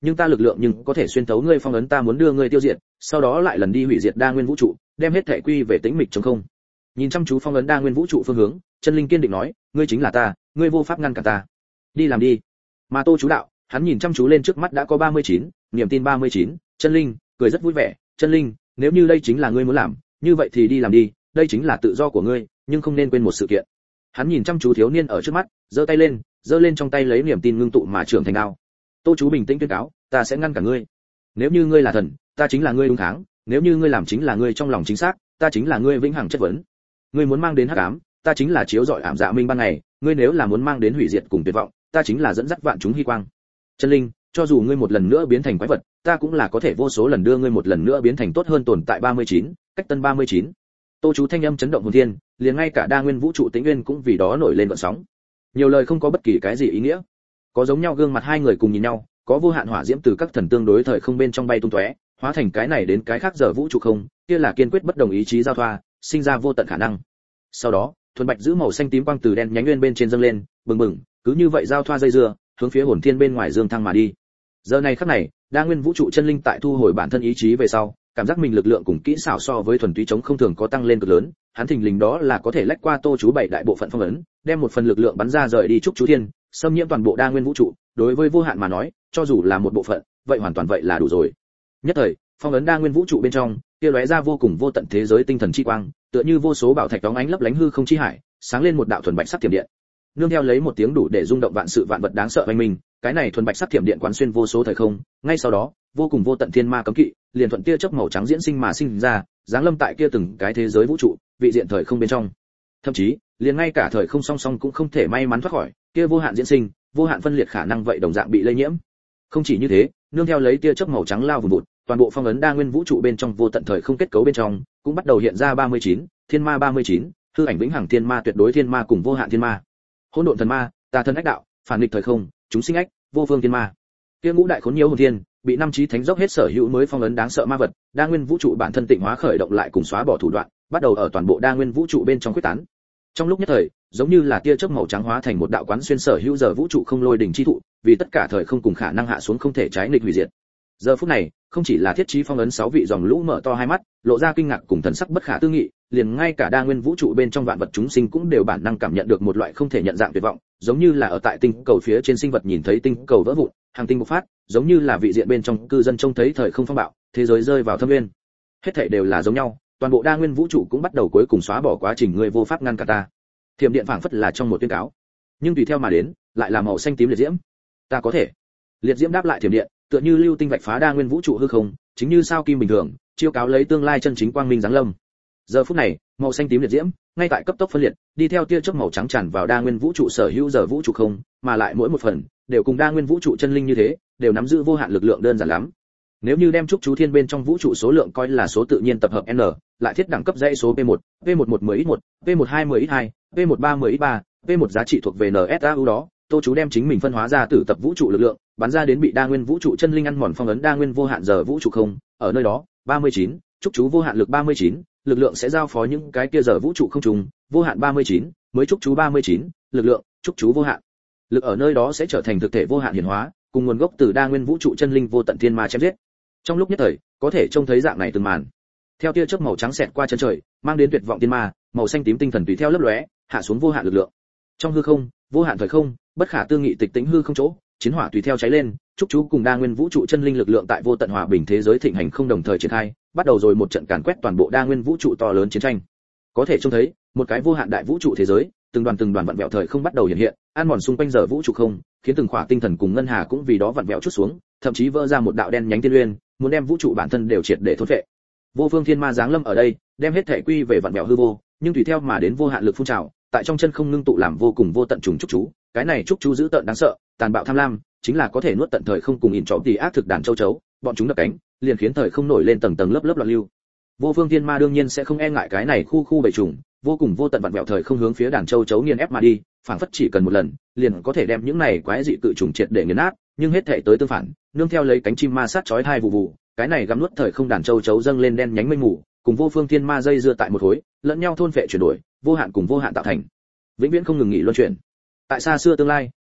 nhưng ta lực lượng nhưng có thể xuyên thấu ngươi phong ấn, ta muốn đưa ngươi tiêu diệt, sau đó lại lần đi hủy diệt đa nguyên vũ trụ, đem hết thể quy về tĩnh mịch trống không. Nhìn chăm chú phong ấn đa nguyên vũ trụ phương hướng, chân linh kiên định nói, ngươi chính là ta, ngươi vô pháp ngăn cản ta. Đi làm đi. Mà Tô chú đạo, hắn nhìn chăm chú lên trước mắt đã có 39, niềm tin 39, chân linh, cười rất vui vẻ, chân linh, nếu như đây chính là ngươi muốn làm, như vậy thì đi làm đi, đây chính là tự do của ngươi, nhưng không nên quên một sự kiện. Hắn nhìn chăm chú thiếu niên ở trước mắt, giơ tay lên, giơ lên trong tay lấy niềm tin ngưng tụ mà trưởng thành đao. Tô chú bình tĩnh tuyên cáo, ta sẽ ngăn cả ngươi. Nếu như ngươi là thần, ta chính là ngươi đúng kháng, nếu như ngươi làm chính là ngươi trong lòng chính xác, ta chính là ngươi vĩnh hằng chất vấn. Ngươi muốn mang đến hắc ám, ta chính là chiếu rọi ảm dạ minh ban ngày, ngươi nếu là muốn mang đến hủy diệt cùng tuyệt vọng, ta chính là dẫn dắt vạn chúng hy quang. Chân linh, cho dù ngươi một lần nữa biến thành quái vật, ta cũng là có thể vô số lần đưa ngươi một lần nữa biến thành tốt hơn tồn tại 39, cách tân 39. Tô chú thanh âm chấn động hồn thiên, liền ngay cả đa nguyên vũ trụ tĩnh nguyên cũng vì đó nổi lên gợn sóng. Nhiều lời không có bất kỳ cái gì ý nghĩa. Có giống nhau gương mặt hai người cùng nhìn nhau, có vô hạn hỏa diễm từ các thần tương đối thời không bên trong bay tung tóe, hóa thành cái này đến cái khác giờ vũ trụ không, kia là kiên quyết bất đồng ý chí giao thoa, sinh ra vô tận khả năng. Sau đó, thuần bạch giữ màu xanh tím quang từ đen nhánh nguyên bên trên dâng lên, bừng bừng, cứ như vậy giao thoa dây dưa, hướng phía hồn thiên bên ngoài dương thăng mà đi. Giờ này khắc này, đa nguyên vũ trụ chân linh tại thu hồi bản thân ý chí về sau, cảm giác mình lực lượng cùng kỹ xảo so với thuần túy chống không thường có tăng lên cực lớn, hắn thình lình đó là có thể lách qua Tô chú bảy đại bộ phận phong ấn, đem một phần lực lượng bắn ra rời đi trúc chú thiên, xâm nhiễm toàn bộ đa nguyên vũ trụ, đối với vô hạn mà nói, cho dù là một bộ phận, vậy hoàn toàn vậy là đủ rồi. Nhất thời, phong ấn đa nguyên vũ trụ bên trong, kia lóe ra vô cùng vô tận thế giới tinh thần chi quang, tựa như vô số bảo thạch đóng ánh lấp lánh hư không chi hải, sáng lên một đạo thuần bạch sắc thiểm điện. Nương theo lấy một tiếng đủ để rung động vạn sự vạn vật đáng sợ oanh minh, cái này thuần bạch sắc thiểm điện quán xuyên vô số thời không, ngay sau đó, vô cùng vô tận thiên ma cấm kỵ, liền thuận tia chớp màu trắng diễn sinh mà sinh ra, giáng lâm tại kia từng cái thế giới vũ trụ, vị diện thời không bên trong. Thậm chí, liền ngay cả thời không song song cũng không thể may mắn thoát khỏi, kia vô hạn diễn sinh, vô hạn phân liệt khả năng vậy đồng dạng bị lây nhiễm. Không chỉ như thế, nương theo lấy tia chớp màu trắng lao vùn vụt, toàn bộ phong ấn đa nguyên vũ trụ bên trong vô tận thời không kết cấu bên trong, cũng bắt đầu hiện ra 39, thiên ma 39, hư ảnh vĩnh hằng thiên ma, tuyệt đối thiên ma cùng vô hạn thiên ma. Hỗn độn thần ma, tà thần ách đạo, phản nghịch thời không, chúng sinh ách, vô phương thiên ma. Kia ngũ đại khốn nhiễu hồn thiên, bị năm chí thánh dốc hết sở hữu mới phong ấn đáng sợ ma vật, đa nguyên vũ trụ bản thân tịnh hóa khởi động lại cùng xóa bỏ thủ đoạn, bắt đầu ở toàn bộ đa nguyên vũ trụ bên trong quyết tán. Trong lúc nhất thời, giống như là tia chớp màu trắng hóa thành một đạo quán xuyên sở hữu giờ vũ trụ không lôi đỉnh chi thụ, vì tất cả thời không cùng khả năng hạ xuống không thể trái nghịch hủy diệt. Giờ phút này, không chỉ là thiết trí phong ấn 6 vị dòng lũ mở to hai mắt, lộ ra kinh ngạc cùng thần sắc bất khả tư nghị, liền ngay cả đa nguyên vũ trụ bên trong vạn vật chúng sinh cũng đều bản năng cảm nhận được một loại không thể nhận dạng tuyệt vọng, giống như là ở tại tinh cầu phía trên sinh vật nhìn thấy tinh cầu vỡ vụn, hàng tinh bộc phát, giống như là vị diện bên trong cư dân trông thấy thời không phong bạo, thế giới rơi vào thâm nguyên. Hết thảy đều là giống nhau, toàn bộ đa nguyên vũ trụ cũng bắt đầu cuối cùng xóa bỏ quá trình người vô pháp ngăn cản ta. Thiểm điện phảng phất là trong một tuyên cáo, nhưng tùy theo mà đến, lại là màu xanh tím liệt diễm. Ta có thể. Liệt diễm đáp lại thiểm điện, tựa như lưu tinh vạch phá đa nguyên vũ trụ hư không, chính như sao kim bình thường, chiếu cáo lấy tương lai chân chính quang minh giáng lâm. Giờ phút này, màu xanh tím liệt diễm, ngay tại cấp tốc phân liệt, đi theo tia chớp màu trắng tràn vào đa nguyên vũ trụ sở hữu giờ vũ trụ không, mà lại mỗi một phần đều cùng đa nguyên vũ trụ chân linh như thế, đều nắm giữ vô hạn lực lượng đơn giản lắm. Nếu như đem trúc chú thiên bên trong vũ trụ số lượng coi là số tự nhiên tập hợp n, lại thiết đẳng cấp dãy số p1, p11 10x1, p12 10x2, p13 10x3, p1 giá trị thuộc về NSAU đó, Tô chú đem chính mình phân hóa ra từ tập vũ trụ lực lượng, bắn ra đến bị đa nguyên vũ trụ chân linh ăn mòn phong ấn đa nguyên vô hạn giờ vũ trụ không, ở nơi đó, 39, trúc chú vô hạn lực 39, lực lượng sẽ giao phó những cái kia giờ vũ trụ không trùng, vô hạn 39, mới trúc chú 39, lực lượng, trúc chú vô hạn. Lực ở nơi đó sẽ trở thành thực thể vô hạn hiển hóa, cùng nguồn gốc từ đa nguyên vũ trụ chân linh vô tận thiên ma chém giết. Trong lúc nhất thời, có thể trông thấy dạng này từng màn. Theo tia chớp màu trắng xẹt qua chân trời, mang đến tuyệt vọng thiên ma, màu xanh tím tinh thần tùy theo lấp lóe, hạ xuống vô hạn lực lượng. Trong hư không, vô hạn thời không, bất khả tư nghị tịch tĩnh hư không chỗ, chiến hỏa tùy theo cháy lên, trúc chú cùng đa nguyên vũ trụ chân linh lực lượng tại vô tận hòa bình thế giới thịnh hành không đồng thời triển khai, bắt đầu rồi một trận càn quét toàn bộ đa nguyên vũ trụ to lớn chiến tranh. Có thể trông thấy, một cái vô hạn đại vũ trụ thế giới, từng đoàn vặn vẹo thời không bắt đầu hiện hiện, ăn mòn xung quanh giờ vũ trụ không, khiến từng khỏa tinh thần cùng ngân hà cũng vì đó vặn vẹo chút xuống, thậm chí vỡ ra một đạo đen nhánh tiên uyên, muốn đem vũ trụ bản thân đều triệt để thôn phệ. Vô phương thiên ma giáng lâm ở đây, đem hết thể quy về vặn vẹo hư vô, nhưng tùy theo mà đến vô hạn lực phun trào, tại trong chân không ngưng tụ làm vô cùng vô tận trùng trúc chú, cái này trúc chú dữ tợn đáng sợ, tàn bạo tham lam, chính là có thể nuốt tận thời không cùng ỉn trọ tỷ ác thực đàn châu chấu, bọn chúng đập cánh, liền khiến thời không nổi lên tầng tầng lớp lớp loạn lưu. Vô phương thiên ma đương nhiên sẽ không e ngại cái này khu bầy trùng, vô cùng vô tận vặn vẹo thời không hướng phía đàn châu chấu nghiền ép mà đi, phảng phất chỉ cần một lần, liền có thể đem những này quái dị cự trùng triệt để nghiền nát, nhưng hết thể tới tương phản, nương theo lấy cánh chim ma sát chói tai vụ vụ, cái này gặm nuốt thời không đàn châu chấu dâng lên đen nhánh mây mù, cùng vô phương thiên ma dây dưa tại một khối, lẫn nhau thôn phệ chuyển đổi, vô hạn cùng vô hạn tạo thành, vĩnh viễn không ngừng nghỉ luân chuyển. Tại xa xưa tương lai,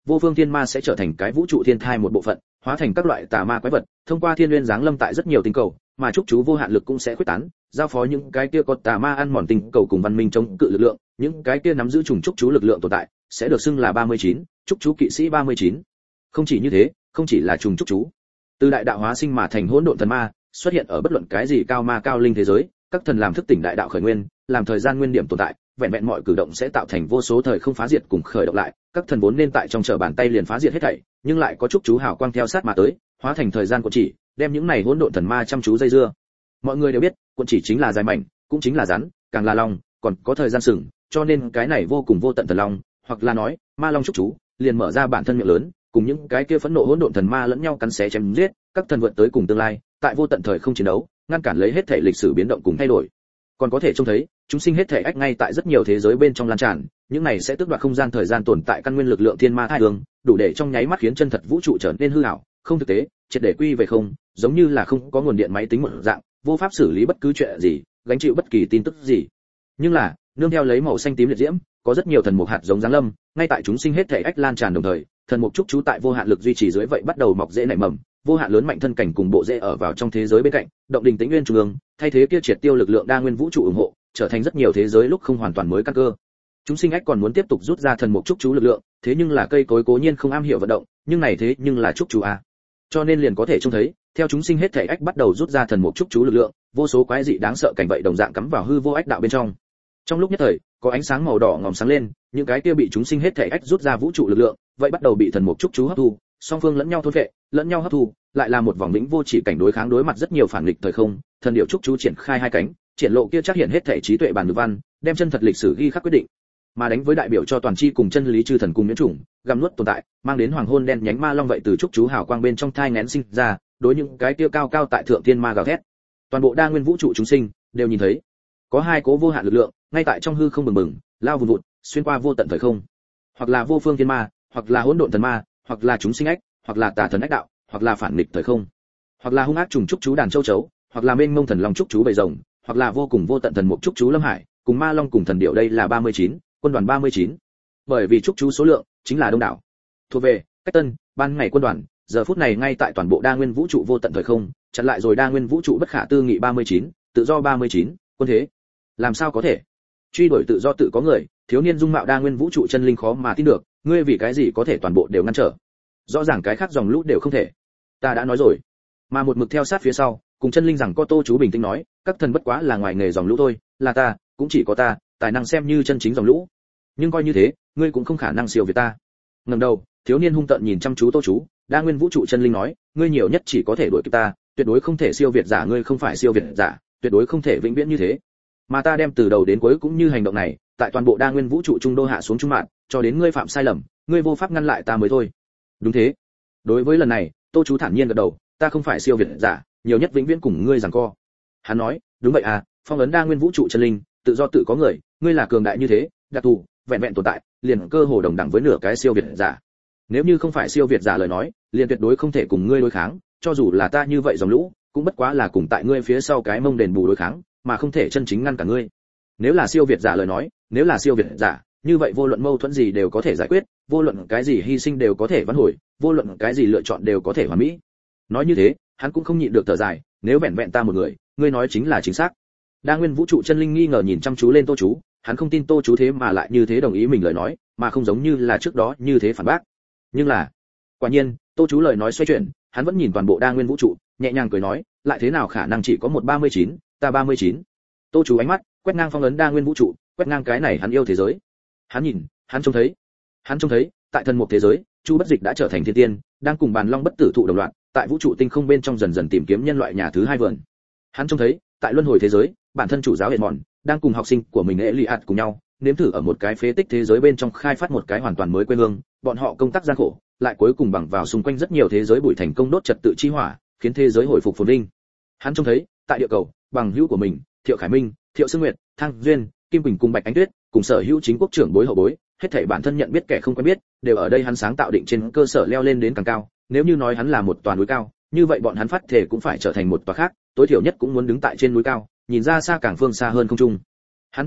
vô phương thiên ma sẽ trở thành cái vũ trụ thiên thai một bộ phận, hóa thành các loại tà ma quái vật, thông qua thiên nguyên giáng lâm tại rất nhiều tinh cầu, mà chúc chú vô hạn lực cũng sẽ khuếch tán, giao phó những cái kia có tà ma ăn mòn tinh cầu cùng văn minh chống cự lực lượng, những cái kia nắm giữ trùng chúc chú lực lượng tồn tại, sẽ được xưng là 39, chúc chú kỵ sĩ 39. Không chỉ như thế, không chỉ là trùng chúc chú, từ đại đạo hóa sinh mà thành hỗn độn thần ma, xuất hiện ở bất luận cái gì cao ma cao linh thế giới, các thần làm thức tỉnh đại đạo khởi nguyên, làm thời gian nguyên điểm tồn tại, vẹn vẹn mọi cử động sẽ tạo thành vô số thời không phá diệt cùng khởi động lại, các thần vốn nên tại trong trở bàn tay liền phá diệt hết thảy, nhưng lại có chúc chú hào quang theo sát mà tới, hóa thành thời gian cuộn chỉ, đem những này hỗn độn thần ma chăm chú dây dưa. Mọi người đều biết, cuộn chỉ chính là dài mảnh, cũng chính là rắn, càng là long, còn có thời gian sừng, cho nên cái này vô cùng vô tận thần long, hoặc là nói, ma long chúc chú, liền mở ra bản thân miệng lớn, cùng những cái kia phẫn nộ hỗn độn thần ma lẫn nhau cắn xé chém giết, các thần vượt tới cùng tương lai, tại vô tận thời không chiến đấu, ngăn cản lấy hết thảy lịch sử biến động cùng thay đổi. Còn có thể trông thấy, chúng sinh hết thảy ách ngay tại rất nhiều thế giới bên trong lan tràn, những này sẽ tước đoạt không gian thời gian tồn tại căn nguyên lực lượng thiên ma thai đường, đủ để trong nháy mắt khiến chân thật vũ trụ trở nên hư ảo, không thực tế, triệt để quy về không, giống như là không có nguồn điện máy tính một dạng, vô pháp xử lý bất cứ chuyện gì, gánh chịu bất kỳ tin tức gì. Nhưng là, nương theo lấy màu xanh tím liệt diễm, có rất nhiều thần mục hạt giống giáng lâm, ngay tại chúng sinh hết thảy ách lan tràn đồng thời, thần mục trúc chú tại vô hạn lực duy trì dưới vậy bắt đầu mọc rễ nảy mầm, vô hạn lớn mạnh thân cảnh cùng bộ rễ ở vào trong thế giới bên cạnh, động đình tĩnh nguyên trung ương, thay thế kia triệt tiêu lực lượng đa nguyên vũ trụ ủng hộ, trở thành rất nhiều thế giới lúc không hoàn toàn mới căn cơ. Chúng sinh ách còn muốn tiếp tục rút ra thần mục trúc chú lực lượng, thế nhưng là cây cối cố nhiên không am hiểu vận động, nhưng này thế nhưng là trúc chú a. Cho nên liền có thể trông thấy, theo chúng sinh hết thảy ách bắt đầu rút ra thần mục trúc chú lực lượng, vô số quái dị đáng sợ cảnh vậy đồng dạng cắm vào hư vô ách đạo bên trong. Trong lúc nhất thời, có ánh sáng màu đỏ ngòm sáng lên, những cái kia bị chúng sinh hết thảy ách rút ra vũ trụ lực lượng, vậy bắt đầu bị thần mục trúc chú hấp thu, song phương lẫn nhau thôn vệ, lẫn nhau hấp thu, lại là một vòng vĩnh vô chỉ cảnh đối kháng đối mặt rất nhiều phản nghịch thời không, thần điệu trúc chú triển khai hai cánh, triển lộ kia chắc hiện hết thảy trí tuệ bản ngữ văn, đem chân thật lịch sử ghi khắc quyết định. Mà đánh với đại biểu cho toàn chi cùng chân lý chư thần cùng miễn chủng, gặm nuốt tồn tại, mang đến hoàng hôn đen nhánh ma long vậy từ trúc chú hào quang bên trong thai nghén sinh ra, đối những cái kia cao cao tại thượng thiên ma gào thét. Toàn bộ đa nguyên vũ trụ chúng sinh đều nhìn thấy, có hai cố vô hạn lực lượng, ngay tại trong hư không bừng bừng, lao vùn vụt, xuyên qua vô tận thời không. Hoặc là vô phương thiên ma, hoặc là hỗn độn thần ma, hoặc là chúng sinh ách, hoặc là tà thần ách đạo, hoặc là phản nghịch thời không, hoặc là hung ác trùng trúc chú đàn châu chấu, hoặc là mênh mông thần long trúc chú bầy rồng, hoặc là vô cùng vô tận thần mục trúc chú lâm hải, cùng ma long cùng thần điệu đây là 39, quân đoàn 39. Bởi vì trúc chú số lượng chính là đông đảo. Thuộc về cách tân, ban ngày quân đoàn, giờ phút này ngay tại toàn bộ đa nguyên vũ trụ vô tận thời không, chặn lại rồi đa nguyên vũ trụ bất khả tư nghị 39, tự do 39, quân thế. Làm sao có thể? Truy đuổi tự do tự có người, thiếu niên dung mạo đa nguyên vũ trụ chân linh khó mà tin được, ngươi vì cái gì có thể toàn bộ đều ngăn trở? Rõ ràng cái khác dòng lũ đều không thể. Ta đã nói rồi. Mà một mực theo sát phía sau, cùng chân linh rằng có Tô chú bình tĩnh nói, các thần bất quá là ngoài nghề dòng lũ thôi, là ta, cũng chỉ có ta, tài năng xem như chân chính dòng lũ. Nhưng coi như thế, ngươi cũng không khả năng siêu việt ta. Ngẩng đầu, thiếu niên hung tợn nhìn chăm chú Tô chú, đa nguyên vũ trụ chân linh nói, ngươi nhiều nhất chỉ có thể đuổi kịp ta, tuyệt đối không thể siêu việt giả, ngươi không phải siêu việt giả, tuyệt đối không thể vĩnh viễn như thế. Mà ta đem từ đầu đến cuối cũng như hành động này, tại toàn bộ đa nguyên vũ trụ trung đô hạ xuống trung mạng, cho đến ngươi phạm sai lầm, ngươi vô pháp ngăn lại ta mới thôi. Đúng thế. Đối với lần này, Tô chú thản nhiên gật đầu, ta không phải siêu việt giả, nhiều nhất vĩnh viễn cùng ngươi giằng co. Hắn nói, đúng vậy à, phong ấn đa nguyên vũ trụ chân linh, tự do tự có người, ngươi là cường đại như thế, đặc thù, vẹn vẹn tồn tại, liền cơ hồ đồng đẳng với nửa cái siêu việt giả. Nếu như không phải siêu việt giả lời nói, liền tuyệt đối không thể cùng ngươi đối kháng, cho dù là ta như vậy dòng lũ, cũng bất quá là cùng tại ngươi phía sau cái mông đền bù đối kháng, mà không thể chân chính ngăn cả ngươi. Nếu là siêu việt giả lời nói, nếu là siêu việt giả, như vậy vô luận mâu thuẫn gì đều có thể giải quyết, vô luận cái gì hy sinh đều có thể vãn hồi, vô luận cái gì lựa chọn đều có thể hoàn mỹ. Nói như thế, hắn cũng không nhịn được thở dài, nếu vẹn vẹn ta một người, ngươi nói chính là chính xác. Đa nguyên vũ trụ chân linh nghi ngờ nhìn chăm chú lên Tô chú, hắn không tin Tô chú thế mà lại như thế đồng ý mình lời nói, mà không giống như là trước đó như thế phản bác. Nhưng là, quả nhiên, Tô chú lời nói xoay chuyển, hắn vẫn nhìn toàn bộ đa nguyên vũ trụ, nhẹ nhàng cười nói, lại thế nào khả năng chỉ có một 39, ta 39. Tô chú ánh mắt quét ngang phong ấn đa nguyên vũ trụ, quét ngang cái này hắn yêu thế giới. Hắn nhìn, hắn trông thấy, tại thần mục thế giới, Chu Bất Dịch đã trở thành thiên tiên, đang cùng Bàn Long bất tử thụ đồng loạt, tại vũ trụ tinh không bên trong dần dần tìm kiếm nhân loại nhà thứ hai vườn. Hắn trông thấy, tại luân hồi thế giới, bản thân chủ giáo Hệt Mòn đang cùng học sinh của mình Eliad cùng nhau, nếm thử ở một cái phế tích thế giới bên trong khai phát một cái hoàn toàn mới quê hương, bọn họ công tác gian khổ, lại cuối cùng bằng vào xung quanh rất nhiều thế giới bụi thành công đốt trật tự chi hỏa, khiến thế giới hồi phục phồn vinh. Hắn trông thấy, tại địa cầu, bằng hữu của mình, Thiệu Khải Minh, Thiệu Sương Nguyệt, Thang Duyên, Kim Quỳnh cùng Bạch Ánh Tuyết, cùng sở hữu chính quốc trưởng bối hậu bối, hết thảy bản thân nhận biết kẻ không quen biết, đều ở đây hắn sáng tạo định trên cơ sở leo lên đến càng cao. Nếu như nói hắn là một tòa núi cao, như vậy bọn hắn phát thể cũng phải trở thành một tòa khác, tối thiểu nhất cũng muốn đứng tại trên núi cao, nhìn ra xa càng phương xa hơn không trung. Hắn trông thấy,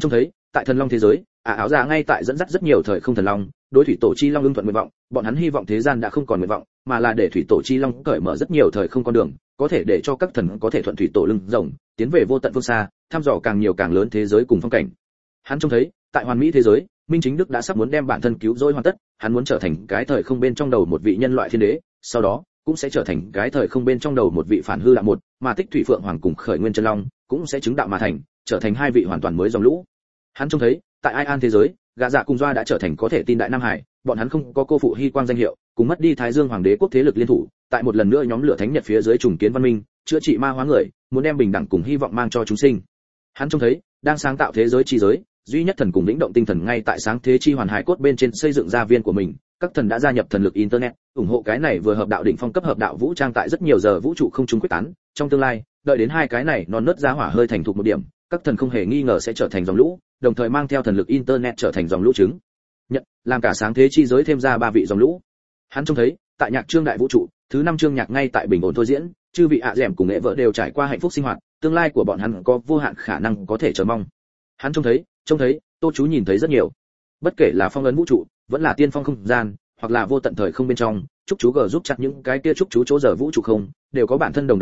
tại thần long thế giới, áo dạ ngay tại dẫn dắt rất nhiều thời không thần long, đối thủy tổ chi long ưng thuận nguyện vọng, bọn hắn hy vọng thế gian đã không còn nguyện vọng, mà là để thủy tổ chi long cởi mở rất nhiều thời không con đường, có thể để cho các thần có thể thuận thủy tổ lưng rồng, tiến về vô tận phương xa, thăm dò càng nhiều càng lớn thế giới cùng phong cảnh. Hắn trông thấy, tại hoàn mỹ thế giới, Minh Chính Đức đã sắp muốn đem bản thân cứu rỗi hoàn tất, hắn muốn trở thành cái thời không bên trong đầu một vị nhân loại thiên đế, sau đó cũng sẽ trở thành cái thời không bên trong đầu một vị phản hư đạo một, mà Tích Thủy Phượng Hoàng cùng Khởi Nguyên Chân Long cũng sẽ chứng đạo mà thành, trở thành hai vị hoàn toàn mới dòng lũ. Hắn trông thấy, tại Ai An thế giới, Gã Dạ cùng Doa đã trở thành có thể tin đại Nam Hải, bọn hắn không có cô phụ Hy Quang danh hiệu, cùng mất đi Thái Dương Hoàng đế quốc thế lực liên thủ, tại một lần nữa nhóm lửa thánh nhật phía dưới trùng kiến văn minh, chữa trị ma hóa người, muốn đem bình đẳng cùng hy vọng mang cho chúng sinh. Hắn trông thấy, đang sáng tạo thế giới chi giới, duy nhất thần cùng lĩnh động tinh thần ngay tại sáng thế chi hoàn hải cốt bên trên xây dựng gia viên của mình, các thần đã gia nhập thần lực internet, ủng hộ cái này vừa hợp đạo đỉnh phong cấp hợp đạo vũ trang tại rất nhiều giờ vũ trụ không trung quyết tán, trong tương lai, đợi đến hai cái này non nớt giá hỏa hơi thành thục một điểm, các thần không hề nghi ngờ sẽ trở thành dòng lũ, đồng thời mang theo thần lực internet trở thành dòng lũ trứng. Nhận, làm cả sáng thế chi giới thêm ra ba vị dòng lũ. Hắn trông thấy, tại nhạc chương đại vũ trụ, thứ 5 chương nhạc ngay tại bình ổn thôi diễn, chư vị ạ dẻm cùng nghệ vợ đều trải qua hạnh phúc sinh hoạt, tương lai của bọn hắn có vô hạn khả năng có thể chờ mong. Hắn trông thấy, Tô Chú nhìn thấy rất nhiều. Bất kể là phong ấn vũ trụ, vẫn là tiên phong không gian, hoặc là vô tận thời không bên trong, chúc chú g giúp chặt những cái kia chúc chú chỗ giờ vũ trụ không, đều có bản thân đồng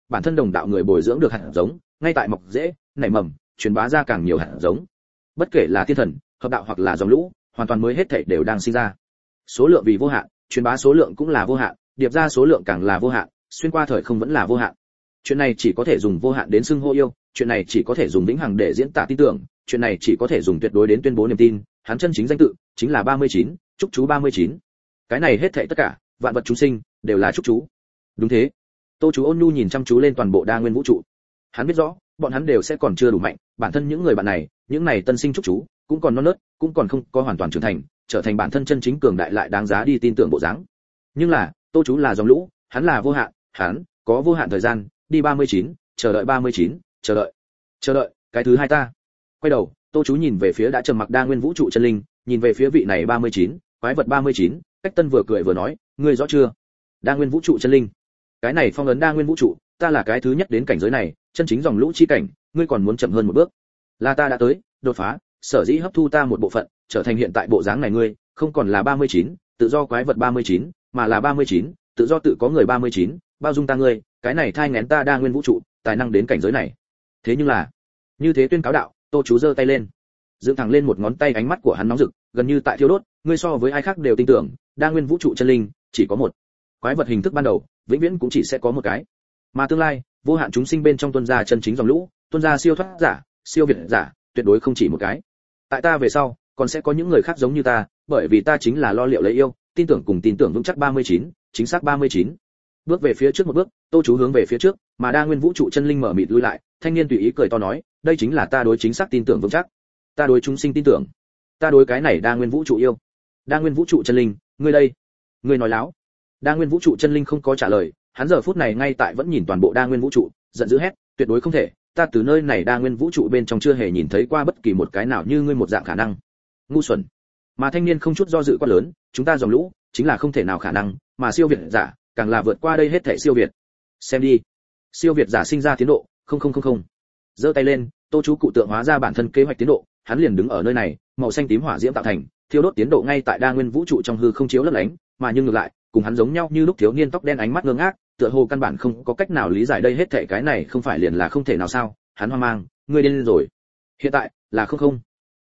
đạo người bồi dưỡng được hạt giống, ngay tại mọc rễ, nảy mầm, truyền bá ra càng nhiều hạt giống. Bất kể là thiên thần, hợp đạo hoặc là dòng lũ, hoàn toàn mới hết thảy đều đang sinh ra. Số lượng vì vô hạn, truyền bá số lượng cũng là vô hạn, điệp ra số lượng càng là vô hạn, xuyên qua thời không vẫn là vô hạn. Chuyện này chỉ có thể dùng vô hạn đến xưng hô yêu, chuyện này chỉ có thể dùng vĩnh hằng để diễn tả tin tưởng, chuyện này chỉ có thể dùng tuyệt đối đến tuyên bố niềm tin, hắn chân chính danh tự chính là 39, chúc chú 39. Cái này hết thảy tất cả, vạn vật chúng sinh đều là chúc chú. Đúng thế. Tô Chú ôn nhu nhìn chăm chú lên toàn bộ đa nguyên vũ trụ. Hắn biết rõ, bọn hắn đều sẽ còn chưa đủ mạnh, bản thân những người bạn này, những này tân sinh chúc chú, cũng còn non nớt, cũng còn không có hoàn toàn trưởng thành, trở thành bản thân chân chính cường đại lại đáng giá đi tin tưởng bộ dáng. Nhưng là, Tô Chú là dòng lũ, hắn là vô hạn, hắn có vô hạn thời gian, đi 39, chờ đợi 39, chờ đợi, cái thứ hai ta. Quay đầu, Tô Chú nhìn về phía đã trầm mặc đa nguyên vũ trụ chân linh, nhìn về phía vị này 39, quái vật 39, Cách Tân vừa cười vừa nói, ngươi rõ chưa? Đa nguyên vũ trụ chân linh. Cái này phong ấn đa nguyên vũ trụ, ta là cái thứ nhất đến cảnh giới này, chân chính dòng lũ chi cảnh, ngươi còn muốn chậm hơn một bước. Là ta đã tới, đột phá, sở dĩ hấp thu ta một bộ phận, trở thành hiện tại bộ dáng này ngươi, không còn là 39, tự do quái vật 39, mà là 39, tự do tự có người 39, bao dung ta ngươi, cái này thai nghén ta đa nguyên vũ trụ, tài năng đến cảnh giới này. Thế nhưng là, như thế tuyên cáo đạo, Tô Chú giơ tay lên, dựng thẳng lên một ngón tay, ánh mắt của hắn nóng rực, gần như tại thiêu đốt, ngươi so với ai khác đều tin tưởng, đa nguyên vũ trụ chân linh chỉ có một. Quái vật hình thức ban đầu, vĩnh viễn cũng chỉ sẽ có một cái. Mà tương lai, vô hạn chúng sinh bên trong tuôn ra chân chính dòng lũ, tuôn ra siêu thoát giả, siêu việt giả, tuyệt đối không chỉ một cái. Tại ta về sau, còn sẽ có những người khác giống như ta, bởi vì ta chính là lo liệu lấy yêu, tin tưởng cùng tin tưởng vững chắc 39, chính xác 39. Bước về phía trước một bước, Tô Chú hướng về phía trước, mà đa nguyên vũ trụ chân linh mở mịt lui lại, thanh niên tùy ý cười to nói, đây chính là ta đối chính xác tin tưởng vững chắc. Ta đối chúng sinh tin tưởng. Ta đối cái này đa nguyên vũ trụ yêu. Đa nguyên vũ trụ chân linh, ngươi đây, ngươi nói láo. Đa nguyên vũ trụ chân linh không có trả lời, hắn giờ phút này ngay tại vẫn nhìn toàn bộ đa nguyên vũ trụ, giận dữ hét, tuyệt đối không thể, ta từ nơi này đa nguyên vũ trụ bên trong chưa hề nhìn thấy qua bất kỳ một cái nào như ngươi một dạng khả năng. Ngu xuẩn. Mà thanh niên không chút do dự quát lớn, chúng ta dòng lũ chính là không thể nào khả năng, mà siêu việt giả càng là vượt qua đây hết thảy siêu việt. Xem đi. Siêu việt giả sinh ra tiến độ, 0000. Giơ tay lên, Tô Chú cụ tượng hóa ra bản thân kế hoạch tiến độ, hắn liền đứng ở nơi này, màu xanh tím hỏa diễm tạo thành, thiêu đốt tiến độ ngay tại đa nguyên vũ trụ trong hư không chiếu lấp lánh, mà nhưng ngược lại, cùng hắn giống nhau như lúc thiếu niên tóc đen ánh mắt ngơ ngác, tựa hồ căn bản không có cách nào lý giải đây hết thảy, cái này không phải liền là không thể nào sao? Hắn hoang mang, ngươi điên rồi. Hiện tại là 0000.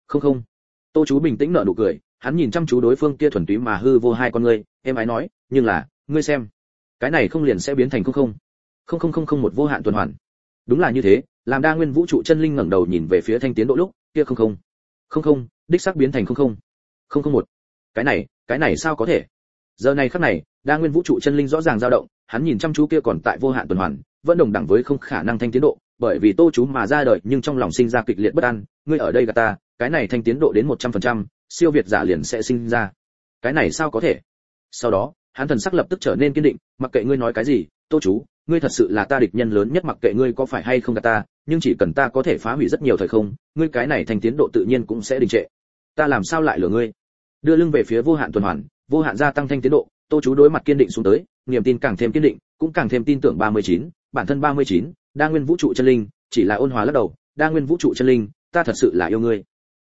Tô Chú bình tĩnh nở nụ cười, hắn nhìn chăm chú đối phương kia thuần túy mà hư vô hai con ngươi, em ái nói, nhưng là, ngươi xem, cái này không liền sẽ biến thành 00. 0000 một vô hạn tuần hoàn. Đúng là như thế, làm đa nguyên vũ trụ chân linh ngẩng đầu nhìn về phía thanh tiến độ lúc, kia 00, đích xác biến thành 001. Cái này sao có thể? Giờ này khắc này, đa nguyên vũ trụ chân linh rõ ràng dao động, hắn nhìn chăm chú kia còn tại vô hạn tuần hoàn, vẫn đồng đẳng với không khả năng thanh tiến độ, bởi vì Tô Chú mà ra đời, nhưng trong lòng sinh ra kịch liệt bất an, ngươi ở đây gạt ta, cái này thanh tiến độ đến 100%, siêu việt giả liền sẽ sinh ra. Cái này sao có thể? Sau đó, hắn thần sắc lập tức trở nên kiên định, mặc kệ ngươi nói cái gì, Tô Chú, ngươi thật sự là ta địch nhân lớn nhất, mặc kệ ngươi có phải hay không gạt ta, nhưng chỉ cần ta có thể phá hủy rất nhiều thời không, ngươi cái này thanh tiến độ tự nhiên cũng sẽ đình trệ. Ta làm sao lại lừa ngươi? Đưa lưng về phía vô hạn tuần hoàn, vô hạn gia tăng thanh tiến độ, Tô Chú đối mặt kiên định xuống tới, niềm tin càng thêm kiên định, cũng càng thêm tin tưởng 39, bản thân 39, đa nguyên vũ trụ chân linh, chỉ là ôn hòa lắc đầu, đa nguyên vũ trụ chân linh, ta thật sự là yêu ngươi.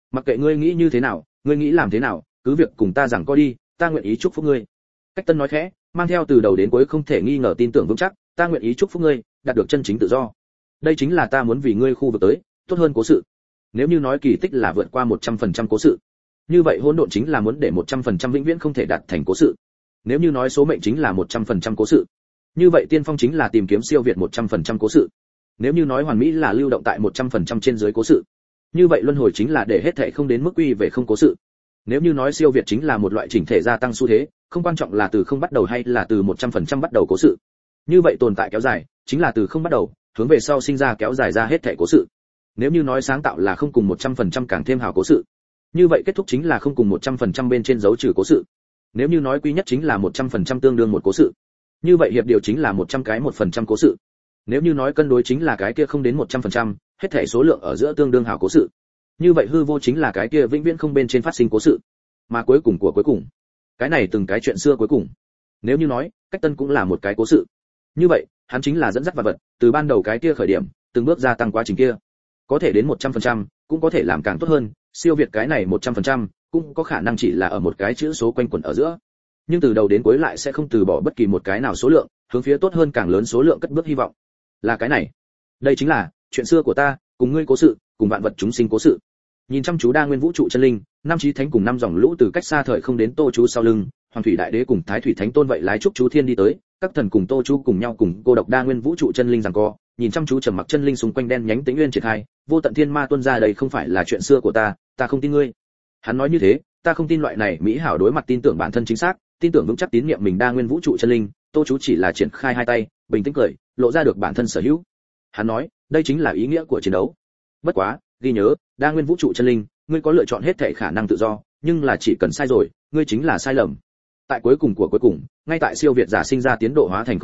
Mặc kệ ngươi nghĩ như thế nào, ngươi nghĩ làm thế nào, cứ việc cùng ta rằng co đi, ta nguyện ý chúc phúc ngươi. Cách Tân nói khẽ, mang theo từ đầu đến cuối không thể nghi ngờ tin tưởng vững chắc, ta nguyện ý chúc phúc ngươi, đạt được chân chính tự do. Đây chính là ta muốn vì ngươi khu vực tới, tốt hơn cố sự. Nếu như nói kỳ tích là vượt qua 100% cố sự, như vậy hỗn độn chính là muốn để 100% vĩnh viễn không thể đạt thành cố sự. Nếu như nói số mệnh chính là 100% cố sự, như vậy tiên phong chính là tìm kiếm siêu việt 100% cố sự. Nếu như nói hoàn mỹ là lưu động tại 100% trên dưới cố sự, như vậy luân hồi chính là để hết thảy không đến mức quy về không cố sự. Nếu như nói siêu việt chính là một loại chỉnh thể gia tăng xu thế, không quan trọng là từ không bắt đầu hay là từ 100% bắt đầu cố sự. Như vậy tồn tại kéo dài, chính là từ không bắt đầu, hướng về sau sinh ra kéo dài ra hết thảy cố sự. Nếu như nói sáng tạo là không cùng 100% càng thêm hào cố sự, như vậy kết thúc chính là không cùng 100% bên trên dấu trừ cố sự. Nếu như nói quy nhất chính là 100% tương đương một cố sự, như vậy hiệp điều chính là 100 cái 1% cố sự. Nếu như nói cân đối chính là cái kia không đến 100%, hết thảy số lượng ở giữa tương đương hào cố sự, như vậy hư vô chính là cái kia vĩnh viễn không bên trên phát sinh cố sự. Mà cuối cùng của cuối cùng, cái này từng cái chuyện xưa cuối cùng. Nếu như nói, Cách Tân cũng là một cái cố sự, như vậy, hắn chính là dẫn dắt vật vật, từ ban đầu cái kia khởi điểm, từng bước gia tăng quá trình kia. Có thể đến 100%, cũng có thể làm càng tốt hơn, siêu việt cái này 100%, cũng có khả năng chỉ là ở một cái chữ số quanh quẩn ở giữa. Nhưng từ đầu đến cuối lại sẽ không từ bỏ bất kỳ một cái nào số lượng, hướng phía tốt hơn càng lớn số lượng cất bước hy vọng. Là cái này. Đây chính là chuyện xưa của ta, cùng ngươi cố sự, cùng vạn vật chúng sinh cố sự. Nhìn chăm chú đa nguyên vũ trụ chân linh, năm chí thánh cùng năm dòng lũ từ cách xa thời không đến Tô chú sau lưng, Hoàng thủy đại đế cùng Thái thủy thánh tôn vậy lái trúc chú thiên đi tới, các thần cùng Tô chú cùng nhau cùng cô độc đa nguyên vũ trụ chân linh giằng co, nhìn chăm chú trầm mặc chân linh xung quanh đen nhánh tĩnh nguyên triển khai, vô tận thiên ma tuôn ra, đây không phải là chuyện xưa của ta, ta không tin ngươi. Hắn nói như thế, ta không tin loại này mỹ hảo đối mặt tin tưởng bản thân chính xác, tin tưởng vững chắc tín niệm mình đa nguyên vũ trụ chân linh. Tô chú chỉ là triển khai hai tay, bình tĩnh cười, lộ ra được bản thân sở hữu. Hắn nói, đây chính là ý nghĩa của chiến đấu. Bất quá, ghi nhớ, đa nguyên vũ trụ chân linh, ngươi có lựa chọn hết thảy khả năng tự do, nhưng là chỉ cần sai rồi, ngươi chính là sai lầm. Tại cuối cùng của cuối cùng, ngay tại siêu việt giả sinh ra tiến độ hóa thành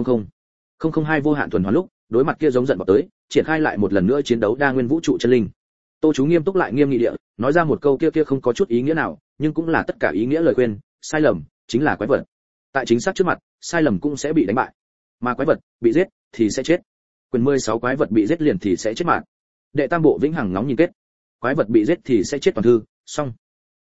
002 vô hạn tuần hoàn lúc, đối mặt kia giống giận vào tới, triển khai lại một lần nữa chiến đấu đa nguyên vũ trụ chân linh. Tô chú nghiêm túc lại nghiêm nghị địa, nói ra một câu kia không có chút ý nghĩa nào, nhưng cũng là tất cả ý nghĩa lời khuyên, sai lầm chính là quái vật. Tại chính xác trước mặt, sai lầm cũng sẽ bị đánh bại, mà quái vật bị giết thì sẽ chết. Quyền 16 quái vật bị giết liền thì sẽ chết mạng. Đệ tam bộ vĩnh hằng ngóng nhìn kết. Quái vật bị giết thì sẽ chết toàn thư, xong.